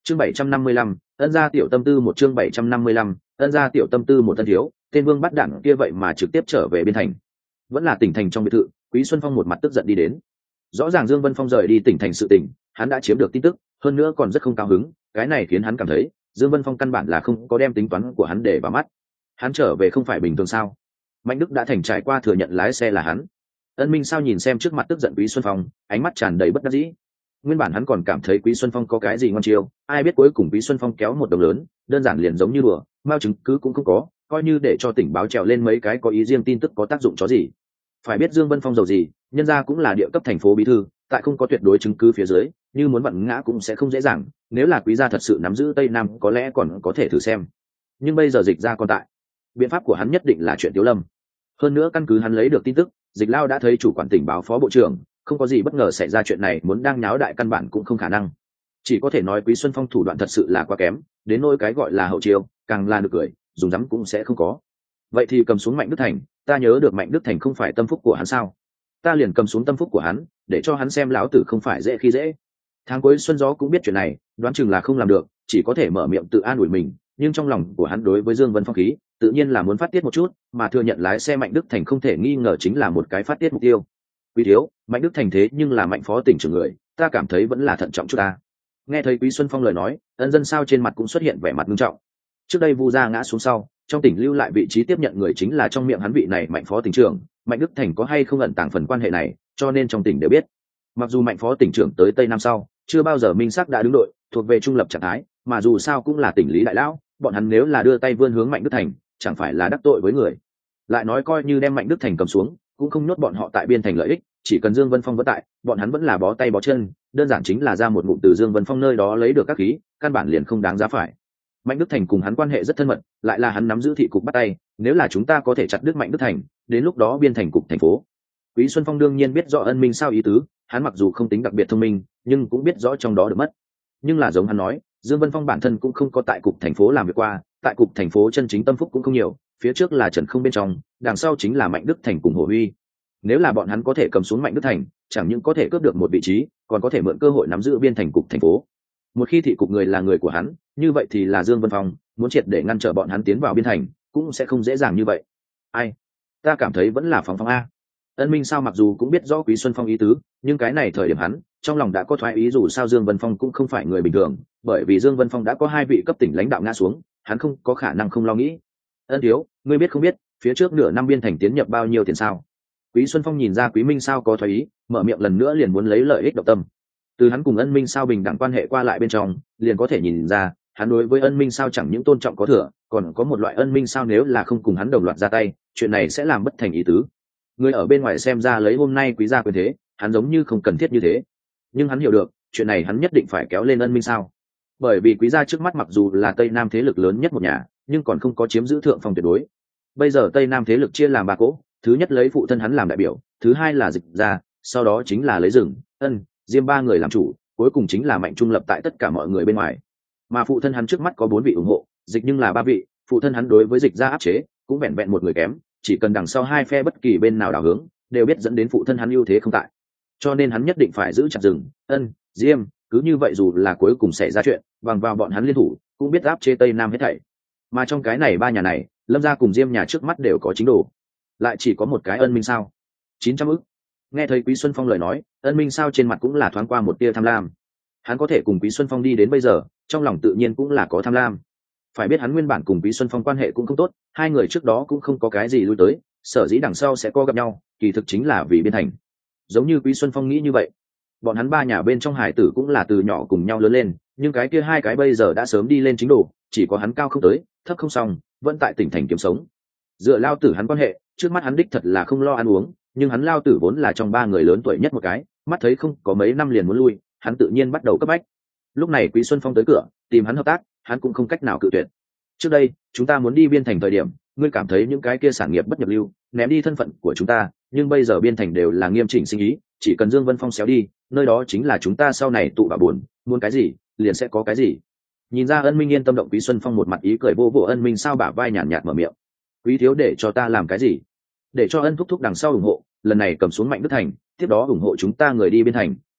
Chương 755, ân gia tiểu tâm tư một chương 755, ân gia tiểu tâm tư một thân thiếu, tên Vương bắt đảng kia vậy mà trực tiếp trở về biên thành. Vẫn là tỉnh thành trong biệt thự, Quý Xuân Phong một mặt tức giận đi đến. Rõ ràng Dương Vân Phong rời đi tỉnh thành sự tình, hắn đã chiếm được tin tức, hơn nữa còn rất không cao hứng, cái này khiến hắn cảm thấy, Dương Vân Phong căn bản là không có đem tính toán của hắn để vào mắt. Hắn trở về không phải bình thường sao? Mạnh Đức đã thành trải qua thừa nhận lái xe là hắn. Ân Minh sao nhìn xem trước mặt tức giận Quý Xuân Phong, ánh mắt tràn đầy bất đắc dĩ. Nguyên bản hắn còn cảm thấy Quý Xuân Phong có cái gì ngon chiêu, ai biết cuối cùng Quý Xuân Phong kéo một đồng lớn, đơn giản liền giống như đùa, mao chứng cứ cũng không có, coi như để cho tỉnh báo trèo lên mấy cái có ý riêng tin tức có tác dụng chó gì. Phải biết Dương Vân Phong giàu gì, nhân ra cũng là địa cấp thành phố bí thư, tại không có tuyệt đối chứng cứ phía dưới, như muốn vặn ngã cũng sẽ không dễ dàng, nếu là Quý gia thật sự nắm giữ Tây Nam có lẽ còn có thể thử xem. Nhưng bây giờ Dịch gia còn tại, biện pháp của hắn nhất định là chuyện Tiếu Lâm. Hơn nữa căn cứ hắn lấy được tin tức, Dịch Lao đã thấy chủ quản tỉnh báo phó bộ trưởng, không có gì bất ngờ xảy ra chuyện này muốn đang nháo đại căn bản cũng không khả năng. Chỉ có thể nói Quý Xuân Phong thủ đoạn thật sự là quá kém, đến nỗi cái gọi là hậu chiêu, càng là được cười, dùng dám cũng sẽ không có. Vậy thì cầm xuống Mạnh Đức Thành, ta nhớ được Mạnh Đức Thành không phải tâm phúc của hắn sao? Ta liền cầm xuống tâm phúc của hắn, để cho hắn xem lão tử không phải dễ khi dễ. Tháng cuối Xuân Gió cũng biết chuyện này, đoán chừng là không làm được, chỉ có thể mở miệng tự an ủi mình, nhưng trong lòng của hắn đối với Dương Vân Phong khí, tự nhiên là muốn phát tiết một chút, mà thừa nhận lái xe Mạnh Đức Thành không thể nghi ngờ chính là một cái phát tiết mục tiêu. Quý thiếu, Mạnh Đức Thành thế nhưng là Mạnh phó tỉnh trưởng người, ta cảm thấy vẫn là thận trọng chút ta. Nghe thấy Quý Xuân Phong lời nói, Ân Dân sao trên mặt cũng xuất hiện vẻ mặt nghiêm trọng. Trước đây Vu gia ngã xuống sau, trong tỉnh lưu lại vị trí tiếp nhận người chính là trong miệng hắn vị này Mạnh phó tỉnh trưởng, Mạnh Đức Thành có hay không ẩn tàng phần quan hệ này, cho nên trong tỉnh đều biết. Mặc dù Mạnh phó tỉnh trưởng tới Tây Nam sau, chưa bao giờ minh xác đã đứng đội, thuộc về trung lập trạng thái, mà dù sao cũng là tỉnh lý đại lão, bọn hắn nếu là đưa tay vươn hướng Mạnh Đức Thành, chẳng phải là đắc tội với người. Lại nói coi như đem Mạnh Đức Thành cầm xuống, cũng không nhốt bọn họ tại biên thành lợi ích, chỉ cần Dương Vân Phong vẫn tại, bọn hắn vẫn là bó tay bó chân, đơn giản chính là ra một ngụm từ Dương Vân Phong nơi đó lấy được các khí, căn bản liền không đáng giá phải. Mạnh Đức Thành cùng hắn quan hệ rất thân mật, lại là hắn nắm giữ thị cục bắt tay, nếu là chúng ta có thể chặt đứt Mạnh Đức Thành, đến lúc đó biên thành cục thành phố. Quý Xuân Phong đương nhiên biết rõ Ân Minh sao ý tứ, hắn mặc dù không tính đặc biệt thông minh, nhưng cũng biết rõ trong đó được mất. Nhưng là giống hắn nói, Dương Vân Phong bản thân cũng không có tại cục thành phố làm việc qua, tại cục thành phố chân chính tâm phúc cũng không nhiều, phía trước là Trần Không bên trong, đằng sau chính là Mạnh Đức Thành cùng Hồ Huy. Nếu là bọn hắn có thể cầm xuống Mạnh Đức Thành, chẳng những có thể cướp được một vị trí, còn có thể mượn cơ hội nắm giữ biên thành cục thành phố. Một khi thị cục người là người của hắn, như vậy thì là Dương Vân Phong muốn triệt để ngăn trở bọn hắn tiến vào biên thành, cũng sẽ không dễ dàng như vậy. Ai? Ta cảm thấy vẫn là Phong Phong a. Ân Minh sao mặc dù cũng biết rõ Quý Xuân Phong ý tứ, nhưng cái này thời điểm hắn trong lòng đã có thoái ý, dù sao Dương Vân Phong cũng không phải người bình thường, bởi vì Dương Vân Phong đã có 2 vị cấp tỉnh lãnh đạo ngã xuống, hắn không có khả năng không lo nghĩ. Ân thiếu, ngươi biết không biết, phía trước nửa năm biên thành tiến nhập bao nhiêu tiền sao? Quý Xuân Phong nhìn ra Quý Minh sao có thoái ý, mở miệng lần nữa liền muốn lấy lợi ích động tâm. Từ hắn cùng Ân Minh sao bình đẳng quan hệ qua lại bên trong, liền có thể nhìn ra, hắn đối với Ân Minh sao chẳng những tôn trọng có thừa, còn có một loại Ân Minh sao nếu là không cùng hắn đồng loạt ra tay, chuyện này sẽ làm bất thành ý tứ. Người ở bên ngoài xem ra lấy hôm nay Quý gia quyền thế, hắn giống như không cần thiết như thế. Nhưng hắn hiểu được, chuyện này hắn nhất định phải kéo lên Ân Minh sao. Bởi vì Quý gia trước mắt mặc dù là Tây Nam thế lực lớn nhất một nhà, nhưng còn không có chiếm giữ thượng phong tuyệt đối. Bây giờ Tây Nam thế lực chia làm 3 cỗ, thứ nhất lấy phụ thân hắn làm đại biểu, thứ hai là Dịch gia, sau đó chính là lấy Rừng, Ân, Diêm 3 người làm chủ, cuối cùng chính là Mạnh trung lập tại tất cả mọi người bên ngoài. Mà phụ thân hắn trước mắt có 4 vị ủng hộ, Dịch nhưng là 3 vị, phụ thân hắn đối với Dịch gia áp chế, cũng vẹn vẹn một người kém, chỉ cần đằng sau 2 phe bất kỳ bên nào đảo hướng, đều biết dẫn đến phụ thân hắn ưu thế không tại. Cho nên hắn nhất định phải giữ chặt Rừng, Ân, Diêm, cứ như vậy dù là cuối cùng xảy ra chuyện, bằng vào bọn hắn liên thủ, cũng biết áp chế Tây Nam hết thảy. Mà trong cái này 3 nhà này, Lâm gia cùng Diêm nhà trước mắt đều có chính đồ, lại chỉ có một cái Ân Minh sao. 900 ức. Nghe thấy Quý Xuân Phong lời nói, Ân Minh sao trên mặt cũng là thoáng qua một tia tham lam. Hắn có thể cùng Quý Xuân Phong đi đến bây giờ, trong lòng tự nhiên cũng là có tham lam. Phải biết hắn nguyên bản cùng Quý Xuân Phong quan hệ cũng không tốt, 2 người trước đó cũng không có cái gì lui tới, sở dĩ đằng sau sẽ có gặp nhau, kỳ thực chính là vì biên thành. Giống như Quý Xuân Phong nghĩ như vậy, bọn hắn 3 nhà bên trong hải tử cũng là từ nhỏ cùng nhau lớn lên, nhưng cái kia 2 cái bây giờ đã sớm đi lên chính đồ, chỉ có hắn cao không tới, thấp không xong, vẫn tại tỉnh thành kiếm sống. Dựa lao tử hắn quan hệ, trước mắt hắn đích thật là không lo ăn uống, nhưng hắn lao tử vốn là trong 3 người lớn tuổi nhất một cái, mắt thấy không có mấy năm liền muốn lui, hắn tự nhiên bắt đầu cấp bách. Lúc này Quý Xuân Phong tới cửa tìm hắn hợp tác, hắn cũng không cách nào cự tuyệt. Trước đây chúng ta muốn đi biên thành thời điểm, ngươi cảm thấy những cái kia sản nghiệp bất nhập lưu, ném đi thân phận của chúng ta, nhưng bây giờ biên thành đều là nghiêm chỉnh sinh ý, chỉ cần Dương Vân Phong xéo đi, nơi đó chính là chúng ta sau này tụ bà buồn, muốn cái gì liền sẽ có cái gì. Nhìn ra Ân Minh yên tâm động, Quý Xuân Phong một mặt ý cười vô vô Ân Minh sao bả vai nhàn nhạt mở miệng. Quý thiếu để cho ta làm cái gì? Để cho Ân thúc thúc đằng sau ủng hộ, lần này cầm xuống Mạnh Đức Thành, tiếp đó ủng hộ chúng ta người đi biên thành,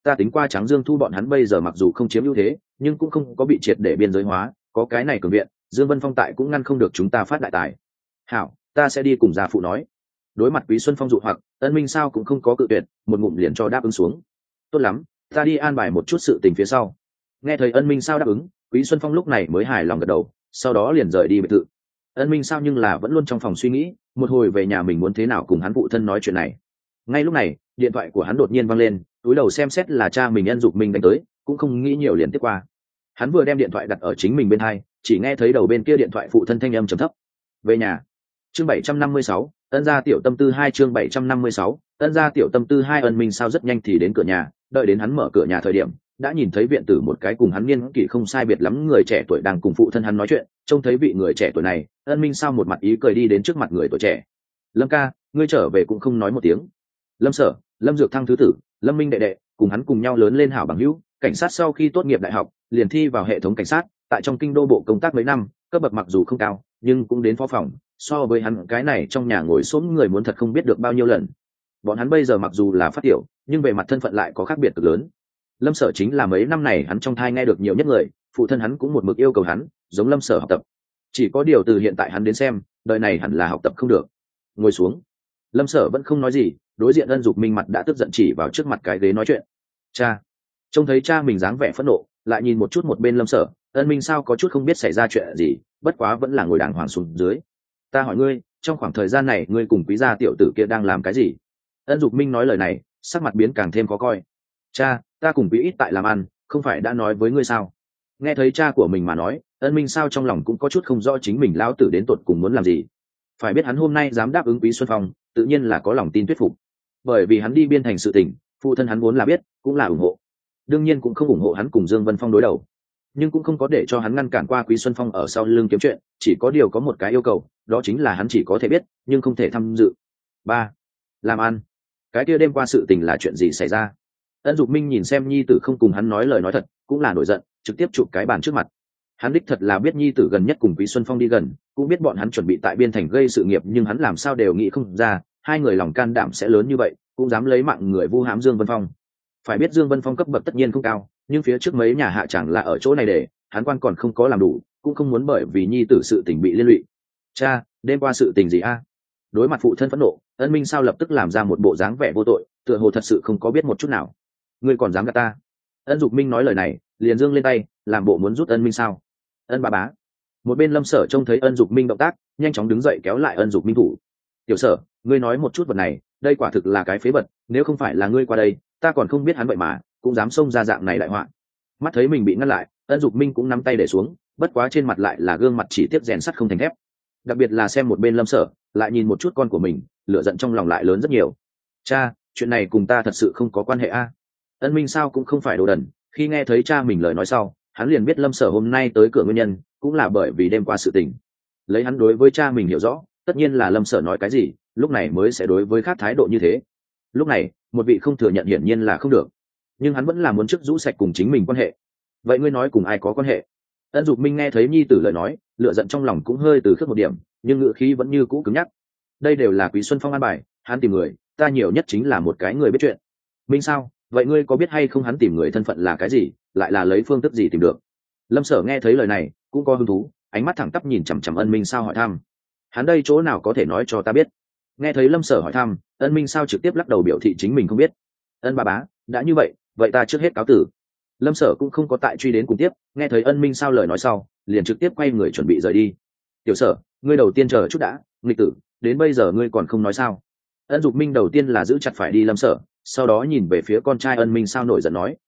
ta tính qua Tráng Dương Thu bọn hắn bây giờ mặc dù không chiếm ưu thế nhưng cũng không có bị triệt để biên giới hóa, có cái này cường viện, Dương Vân Phong tại cũng ngăn không được chúng ta phát đại tài. Hảo, ta sẽ đi cùng gia phụ nói. Đối mặt Quý Xuân Phong dụ hoặc, Ân Minh sao cũng không có cự tuyệt, một ngụm liền cho đáp ứng xuống. Tốt lắm, ta đi an bài một chút sự tình phía sau. Nghe thấy Ân Minh sao đáp ứng, Quý Xuân Phong lúc này mới hài lòng gật đầu, sau đó liền rời đi biệt thự. Ân Minh sao nhưng là vẫn luôn trong phòng suy nghĩ, một hồi về nhà mình muốn thế nào cùng hắn phụ thân nói chuyện này. Ngay lúc này, điện thoại của hắn đột nhiên vang lên, túi đầu xem xét là cha mình Ân Dục Minh đánh tới, cũng không nghĩ nhiều liền tiếp qua. Hắn vừa đem điện thoại đặt ở chính mình bên hai, chỉ nghe thấy đầu bên kia điện thoại phụ thân thanh âm trầm thấp. Về nhà. Chương 756, Ân gia tiểu tâm tư 2 chương 756, Ân gia tiểu tâm tư 2 Ân Minh sao rất nhanh thì đến cửa nhà, đợi đến hắn mở cửa nhà thời điểm, đã nhìn thấy viện tử một cái cùng hắn niên kỷ không sai biệt lắm người trẻ tuổi đang cùng phụ thân hắn nói chuyện, trông thấy vị người trẻ tuổi này, Ân Minh sao một mặt ý cười đi đến trước mặt người tuổi trẻ. Lâm ca, ngươi trở về cũng không nói một tiếng. Lâm Sở, Lâm Dược Thăng thứ tử, Lâm Minh đệ đệ, cùng hắn cùng nhau lớn lên hảo bằng hữu, cảnh sát sau khi tốt nghiệp đại học, liền thi vào hệ thống cảnh sát, tại trong kinh đô bộ công tác mấy năm, cấp bậc mặc dù không cao, nhưng cũng đến phó phòng, so với hắn cái này trong nhà ngồi xổm người muốn thật không biết được bao nhiêu lần. Bọn hắn bây giờ mặc dù là phát tiểu, nhưng về mặt thân phận lại có khác biệt cực lớn. Lâm Sở chính là mấy năm này hắn trong thai nghe được nhiều nhất người, phụ thân hắn cũng một mực yêu cầu hắn giống Lâm Sở học tập. Chỉ có điều từ hiện tại hắn đến xem, đời này hẳn là học tập không được. Ngồi xuống. Lâm Sở vẫn không nói gì, đối diện Ân Dục Minh mặt đã tức giận chỉ vào trước mặt cái ghế nói chuyện. Cha. Trông thấy cha mình dáng vẻ phẫn nộ, lại nhìn một chút một bên Lâm Sở, Ân Minh sao có chút không biết xảy ra chuyện gì, bất quá vẫn là ngồi đàng hoàng xuống dưới. Ta hỏi ngươi, trong khoảng thời gian này ngươi cùng quý gia tiểu tử kia đang làm cái gì? Ân Dục Minh nói lời này, sắc mặt biến càng thêm khó coi. Cha, ta cùng quý ít tại làm ăn, không phải đã nói với ngươi sao? Nghe thấy cha của mình mà nói, Ân Minh sao trong lòng cũng có chút không rõ chính mình lão tử đến tột cùng muốn làm gì. Phải biết hắn hôm nay dám đáp ứng Quý Xuân Phong, tự nhiên là có lòng tin thuyết phục. Bởi vì hắn đi biên thành sự tình, phụ thân hắn vốn là biết, cũng là ủng hộ. Đương nhiên cũng không ủng hộ hắn cùng Dương Vân Phong đối đầu, nhưng cũng không có để cho hắn ngăn cản qua Quý Xuân Phong ở sau lưng kiếm chuyện, chỉ có điều có một cái yêu cầu, đó chính là hắn chỉ có thể biết, nhưng không thể tham dự. 3. Làm ăn. Cái kia đêm qua sự tình là chuyện gì xảy ra? Ân Dục Minh nhìn xem nhi tử không cùng hắn nói lời nói thật, cũng là nổi giận, trực tiếp chụp cái bàn trước mặt. Hắn đích thật là biết nhi tử gần nhất cùng Quý Xuân Phong đi gần, cũng biết bọn hắn chuẩn bị tại biên thành gây sự nghiệp, nhưng hắn làm sao đều nghĩ không ra, hai người lòng can đảm sẽ lớn như vậy, cũng dám lấy mạng người vu hãm Dương Vân Phong. Phải biết Dương Vân Phong cấp bậc tất nhiên không cao, nhưng phía trước mấy nhà hạ chẳng là ở chỗ này để hắn quan còn không có làm đủ, cũng không muốn bởi vì nhi tử sự tình bị liên lụy. Cha, đêm qua sự tình gì a? Đối mặt phụ thân phẫn nộ, Ân Minh sao lập tức làm ra một bộ dáng vẻ vô tội, tựa hồ thật sự không có biết một chút nào. Ngươi còn dám gạt ta? Ân Dục Minh nói lời này, liền giương lên tay, làm bộ muốn rút Ân Minh sao. Ân bà bá. Một bên Lâm Sở trông thấy Ân Dục Minh động tác, nhanh chóng đứng dậy kéo lại Ân Dục Minh thủ. Tiểu Sở, ngươi nói một chút vật này, đây quả thực là cái phế vật, nếu không phải là ngươi qua đây, ta còn không biết hắn vậy mà cũng dám xông ra dạng này đại họa. Mắt thấy mình bị ngăn lại, Ân Dục Minh cũng nắm tay để xuống, bất quá trên mặt lại là gương mặt chỉ tiếc rèn sắt không thành thép. Đặc biệt là xem một bên Lâm Sở, lại nhìn một chút con của mình, lửa giận trong lòng lại lớn rất nhiều. Cha, chuyện này cùng ta thật sự không có quan hệ a. Ân Minh sao cũng không phải đồ đần, khi nghe thấy cha mình lời nói sau, hắn liền biết Lâm Sở hôm nay tới cửa nguyên nhân, cũng là bởi vì đêm qua sự tình. Lấy hắn đối với cha mình hiểu rõ, tất nhiên là Lâm Sở nói cái gì, lúc này mới sẽ đối với khác thái độ như thế. Lúc này, một vị không thừa nhận hiển nhiên là không được, nhưng hắn vẫn là muốn trước rũ sạch cùng chính mình quan hệ. Vậy ngươi nói cùng ai có quan hệ? Ân Dục Minh nghe thấy nhi tử lời nói, lửa giận trong lòng cũng hơi từ khước một điểm, nhưng ngữ khí vẫn như cũ cứng nhắc. Đây đều là Quý Xuân Phong an bài, hắn tìm người, ta nhiều nhất chính là một cái người biết chuyện. Minh sao? Vậy ngươi có biết hay không hắn tìm người thân phận là cái gì, lại là lấy phương thức gì tìm được? Lâm Sở nghe thấy lời này, cũng có hứng thú, ánh mắt thẳng tắp nhìn chằm chằm Ân Minh sao hỏi thăm. Hắn đây chỗ nào có thể nói cho ta biết? Nghe thấy Lâm Sở hỏi thăm, Ân Minh sao trực tiếp lắc đầu biểu thị chính mình không biết. Ân bà bá, đã như vậy ta trước hết cáo tử. Lâm Sở cũng không có tại truy đến cùng tiếp, nghe thấy Ân Minh sao lời nói sau, liền trực tiếp quay người chuẩn bị rời đi. Tiểu Sở, ngươi đầu tiên chờ chút đã, nghịch tử, đến bây giờ ngươi còn không nói sao? Ân Dục Minh đầu tiên là giữ chặt phải đi Lâm Sở, sau đó nhìn về phía con trai Ân Minh sao nổi giận nói.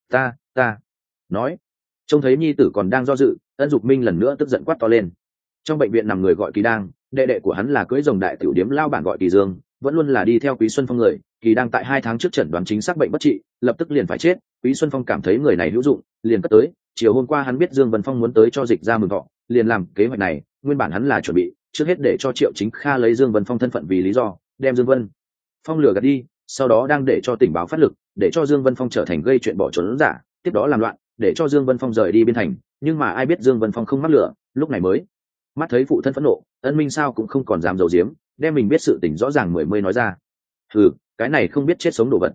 Ta nói. Trông thấy nhi tử còn đang do dự, Ân Dục Minh lần nữa tức giận quát to lên. Trong bệnh viện nằm người gọi Kỳ Đang, đệ đệ của hắn là cưỡi rồng đại tiểu điếm lao bản gọi Kỳ Dương, vẫn luôn là đi theo Quý Xuân Phong người. Kỳ Đang tại 2 tháng trước chẩn đoán chính xác bệnh bất trị, lập tức liền phải chết. Quý Xuân Phong cảm thấy người này hữu dụng, liền cất tới. Chiều hôm qua hắn biết Dương Vân Phong muốn tới cho dịch ra mừng thọ, liền làm kế hoạch này. Nguyên bản hắn là chuẩn bị trước hết để cho Triệu Chính Kha lấy Dương Vân Phong thân phận vì lý do, đem Dương Vân Phong lừa gạt đi, sau đó đang để cho tình báo phát lực, để cho Dương Vân Phong trở thành gây chuyện bỏ trốn giả, tiếp đó làm loạn, để cho Dương Vân Phong rời đi biên thành. Nhưng mà ai biết Dương Vân Phong không mắc lửa, lúc này mới mắt thấy phụ thân phẫn nộ, Ân Minh sao cũng không còn dám giấu giếm, đem mình biết sự tình rõ ràng mới nói ra. Cái này không biết chết sống đồ vật.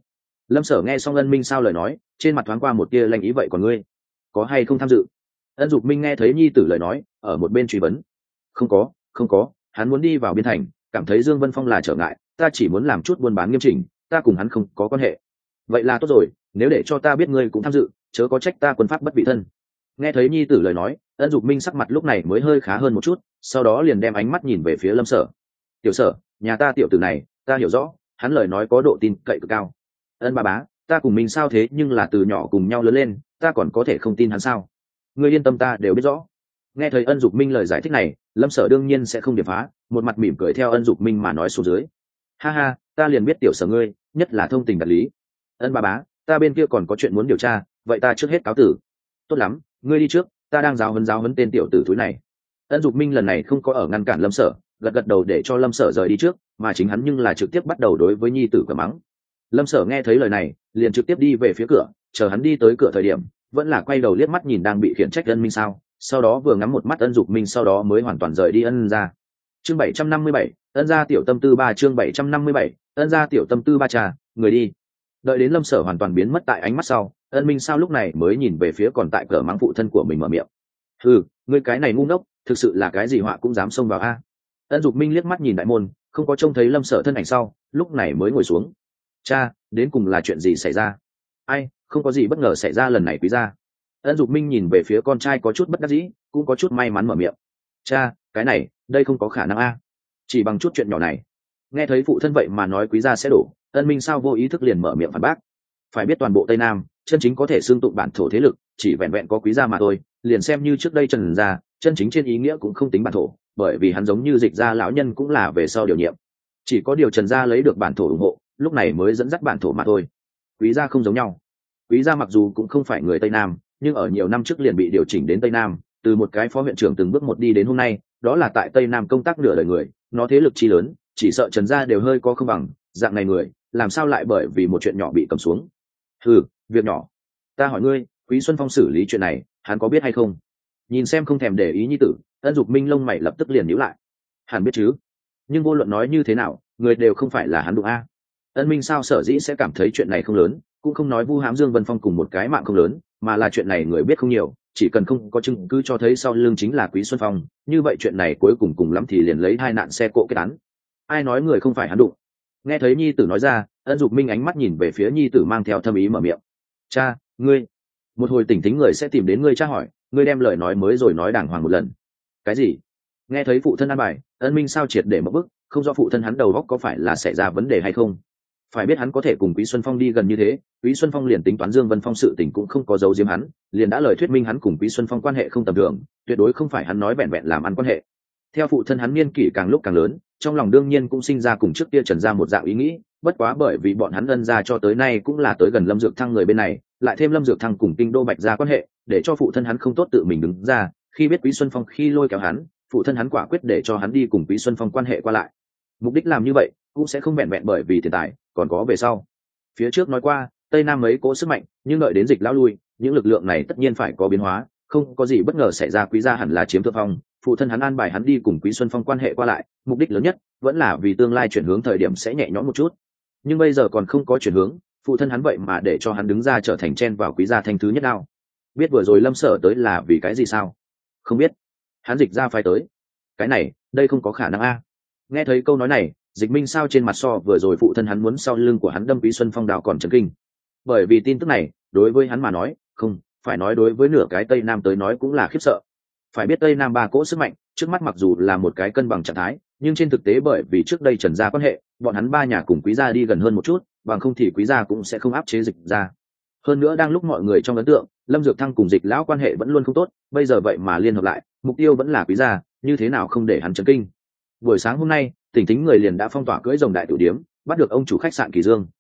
Lâm Sở nghe xong Ân Minh Sao lời nói, trên mặt thoáng qua một tia lanh ý. Vậy còn ngươi có hay không tham dự? Ân Dục Minh nghe thấy nhi tử lời nói, ở một bên truy vấn. Không có, hắn muốn đi vào biên thành, cảm thấy Dương Vân Phong là trở ngại, ta chỉ muốn làm chút buôn bán nghiêm chỉnh, ta cùng hắn không có quan hệ. Vậy là tốt rồi, nếu để cho ta biết ngươi cũng tham dự, chớ có trách ta quân pháp bất vị thân. Nghe thấy nhi tử lời nói, Ân Dục Minh sắc mặt lúc này mới hơi khá hơn một chút, sau đó liền đem ánh mắt nhìn về phía Lâm Sở. Tiểu Sở, nhà ta tiểu tử này, ta hiểu rõ, hắn lời nói có độ tin cậy cực cao. Ân ba bá, ta cùng mình sao thế nhưng là từ nhỏ cùng nhau lớn lên, ta còn có thể không tin hắn sao? Ngươi yên tâm, ta đều biết rõ. Nghe thấy Ân Dục Minh lời giải thích này, Lâm Sở đương nhiên sẽ không điểm phá, một mặt mỉm cười theo Ân Dục Minh mà nói xuống dưới. Ha ha, ta liền biết tiểu Sở ngươi, nhất là thông tình đạt lý. Ân ba bá, ta bên kia còn có chuyện muốn điều tra, vậy ta trước hết cáo tử. Tốt lắm, ngươi đi trước, ta đang giáo huấn tên tiểu tử thúi này. Ân Dục Minh lần này không có ở ngăn cản Lâm Sở, gật gật đầu để cho Lâm Sở rời đi trước, mà chính hắn nhưng là trực tiếp bắt đầu đối với nhi tử cờ mắng. Lâm Sở nghe thấy lời này, liền trực tiếp đi về phía cửa, chờ hắn đi tới cửa thời điểm, vẫn là quay đầu liếc mắt nhìn đang bị khiển trách Ân Minh Sao, sau đó vừa ngắm một mắt Ân Dục Minh, sau đó mới hoàn toàn rời đi Ân gia. Chương 757, Ân gia tiểu tâm tư 3. Chương 757, Ân gia tiểu tâm tư 3. Trà, người đi. Đợi đến Lâm Sở hoàn toàn biến mất tại ánh mắt sau, Ân Minh Sao lúc này mới nhìn về phía còn tại cửa mắng phụ thân của mình mở miệng. Hừ, ngươi cái này ngu ngốc, thực sự là cái gì họa cũng dám xông vào a. Ân Dục Minh liếc mắt nhìn đại môn, không có trông thấy Lâm Sở thân ảnh sau, lúc này mới ngồi xuống. Cha, đến cùng là chuyện gì xảy ra? Ai, không có gì bất ngờ xảy ra lần này quý gia. Ân Dục Minh nhìn về phía con trai có chút bất đắc dĩ, cũng có chút may mắn mở miệng. Cha, cái này, đây không có khả năng a. Chỉ bằng chút chuyện nhỏ này. Nghe thấy phụ thân vậy mà nói quý gia sẽ đổ, Ân Minh Sao vô ý thức liền mở miệng phản bác. Phải biết toàn bộ Tây Nam, chân chính có thể xương tụng bản thổ thế lực, chỉ vẹn vẹn có quý gia mà thôi, liền xem như trước đây Trần gia, chân chính trên ý nghĩa cũng không tính bản thổ, bởi vì hắn giống như Dịch gia lão nhân cũng là về sau điều nhiệm. Chỉ có điều Trần gia lấy được bản thổ ủng hộ, lúc này mới dẫn dắt bản thổ mà thôi. Quý gia không giống nhau. Quý gia mặc dù cũng không phải người Tây Nam, nhưng ở nhiều năm trước liền bị điều chỉnh đến Tây Nam, từ một cái phó huyện trưởng từng bước một đi đến hôm nay, đó là tại Tây Nam công tác nửa đời người, nó thế lực chi lớn, chỉ sợ Trần gia đều hơi có không bằng, dạng này người, làm sao lại bởi vì một chuyện nhỏ bị cầm xuống? Ừ, việc nhỏ. Ta hỏi ngươi, Quý Xuân Phong xử lý chuyện này, hắn có biết hay không? Nhìn xem không thèm để ý nhi tử, Ân Dục Minh lông mày lập tức liền nhíu lại. Hẳn biết chứ, nhưng vô luận nói như thế nào, người đều không phải là hắn đụng a. Ân Minh Sao sở dĩ sẽ cảm thấy chuyện này không lớn, cũng không nói vu hãm Dương Vân Phong cùng một cái mạng không lớn, mà là chuyện này người biết không nhiều, chỉ cần không có chứng cứ cho thấy sau lưng chính là Quý Xuân Phong, như vậy chuyện này cuối cùng lắm thì liền lấy hai nạn xe cộ kết án. Ai nói người không phải hắn đụng? Nghe thấy nhi tử nói ra, Ân Dục Minh ánh mắt nhìn về phía nhi tử mang theo thâm ý mở miệng. Cha, ngươi. Một hồi tỉnh thính người sẽ tìm đến ngươi tra hỏi, ngươi đem lời nói mới rồi nói đàng hoàng một lần. Cái gì? Nghe thấy phụ thân an bài, Ân Minh Sao triệt để một bức, không rõ phụ thân hắn đầu óc có phải là xảy ra vấn đề hay không. Phải biết hắn có thể cùng Quý Xuân Phong đi gần như thế, Quý Xuân Phong liền tính toán Dương Vân Phong sự tình cũng không có giấu giếm hắn, liền đã lời thuyết minh hắn cùng Quý Xuân Phong quan hệ không tầm thường, tuyệt đối không phải hắn nói vẹn vẹn làm ăn quan hệ. Theo phụ thân hắn niên kỷ càng lúc càng lớn, trong lòng đương nhiên cũng sinh ra cùng trước kia Trần gia một dạng ý nghĩ, bất quá bởi vì bọn hắn Ân gia cho tới nay cũng là tới gần Lâm Dược Thăng người bên này, lại thêm Lâm Dược Thăng cùng Kinh Đô Bạch gia quan hệ, để cho phụ thân hắn không tốt tự mình đứng ra, khi biết Quý Xuân Phong khi lôi kéo hắn, phụ thân hắn quả quyết để cho hắn đi cùng Quý Xuân Phong quan hệ qua lại. Mục đích làm như vậy cũng sẽ không vẹn vẹn bởi vì tiền tài, còn có về sau. Phía trước nói qua, Tây Nam mấy cỗ sức mạnh, nhưng đợi đến Dịch lão lui, những lực lượng này tất nhiên phải có biến hóa, không có gì bất ngờ xảy ra, Quý gia hẳn là chiếm thượng phong, phụ thân hắn an bài hắn đi cùng Quý Xuân Phong quan hệ qua lại, mục đích lớn nhất vẫn là vì tương lai chuyển hướng thời điểm sẽ nhẹ nhõm một chút. Nhưng bây giờ còn không có chuyển hướng, phụ thân hắn vậy mà để cho hắn đứng ra trở thành chen vào Quý gia thanh thứ nhất nào. Biết vừa rồi Lâm Sở tới là vì cái gì sao? Không biết. Hắn Dịch gia phái tới. Cái này, đây không có khả năng a. Nghe thấy câu nói này, Dịch Minh Sao trên mặt so vừa rồi phụ thân hắn muốn sau lưng của hắn đâm Quý Xuân Phong đào còn chấn kinh. Bởi vì tin tức này, đối với hắn mà nói, không, phải nói đối với nửa cái Tây Nam tới nói cũng là khiếp sợ. Phải biết Tây Nam ba cỗ sức mạnh, trước mắt mặc dù là một cái cân bằng trạng thái, nhưng trên thực tế bởi vì trước đây Trần gia quan hệ, bọn hắn ba nhà cùng Quý gia đi gần hơn một chút, bằng không thì Quý gia cũng sẽ không áp chế Dịch gia. Hơn nữa đang lúc mọi người trong ấn tượng, Lâm Dược Thăng cùng Dịch lão quan hệ vẫn luôn không tốt, bây giờ vậy mà liên hợp lại, mục tiêu vẫn là Quý gia, như thế nào không để hắn chấn kinh. Buổi sáng hôm nay, tỉnh thính người liền đã phong tỏa cưỡi rồng đại tử điếm, bắt được ông chủ khách sạn Kỳ Dương.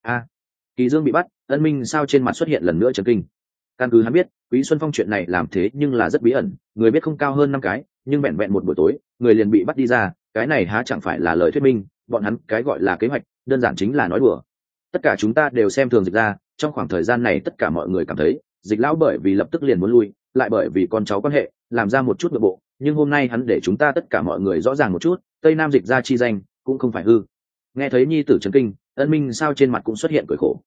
Kỳ Dương bị bắt, Ân Minh Sao trên mặt xuất hiện lần nữa chấn kinh. Căn cứ hắn biết, Quý Xuân Phong chuyện này làm thế nhưng là rất bí ẩn, người biết không cao hơn 5 cái, nhưng vẹn vẹn một buổi tối, người liền bị bắt đi ra, cái này há chẳng phải là lời thuyết minh, bọn hắn cái gọi là kế hoạch, đơn giản chính là nói đùa. Tất cả chúng ta đều xem thường Dịch ra, trong khoảng thời gian này tất cả mọi người cảm thấy, Dịch lão bởi vì lập tức liền muốn lui, lại bởi vì con cháu quan hệ, làm ra một chút nội bộ, nhưng hôm nay hắn để chúng ta tất cả mọi người rõ ràng một chút, Tây Nam Dịch ra chi danh cũng không phải hư. Nghe thấy nhi tử chấn kinh, Ân Minh Sao trên mặt cũng xuất hiện cười khổ.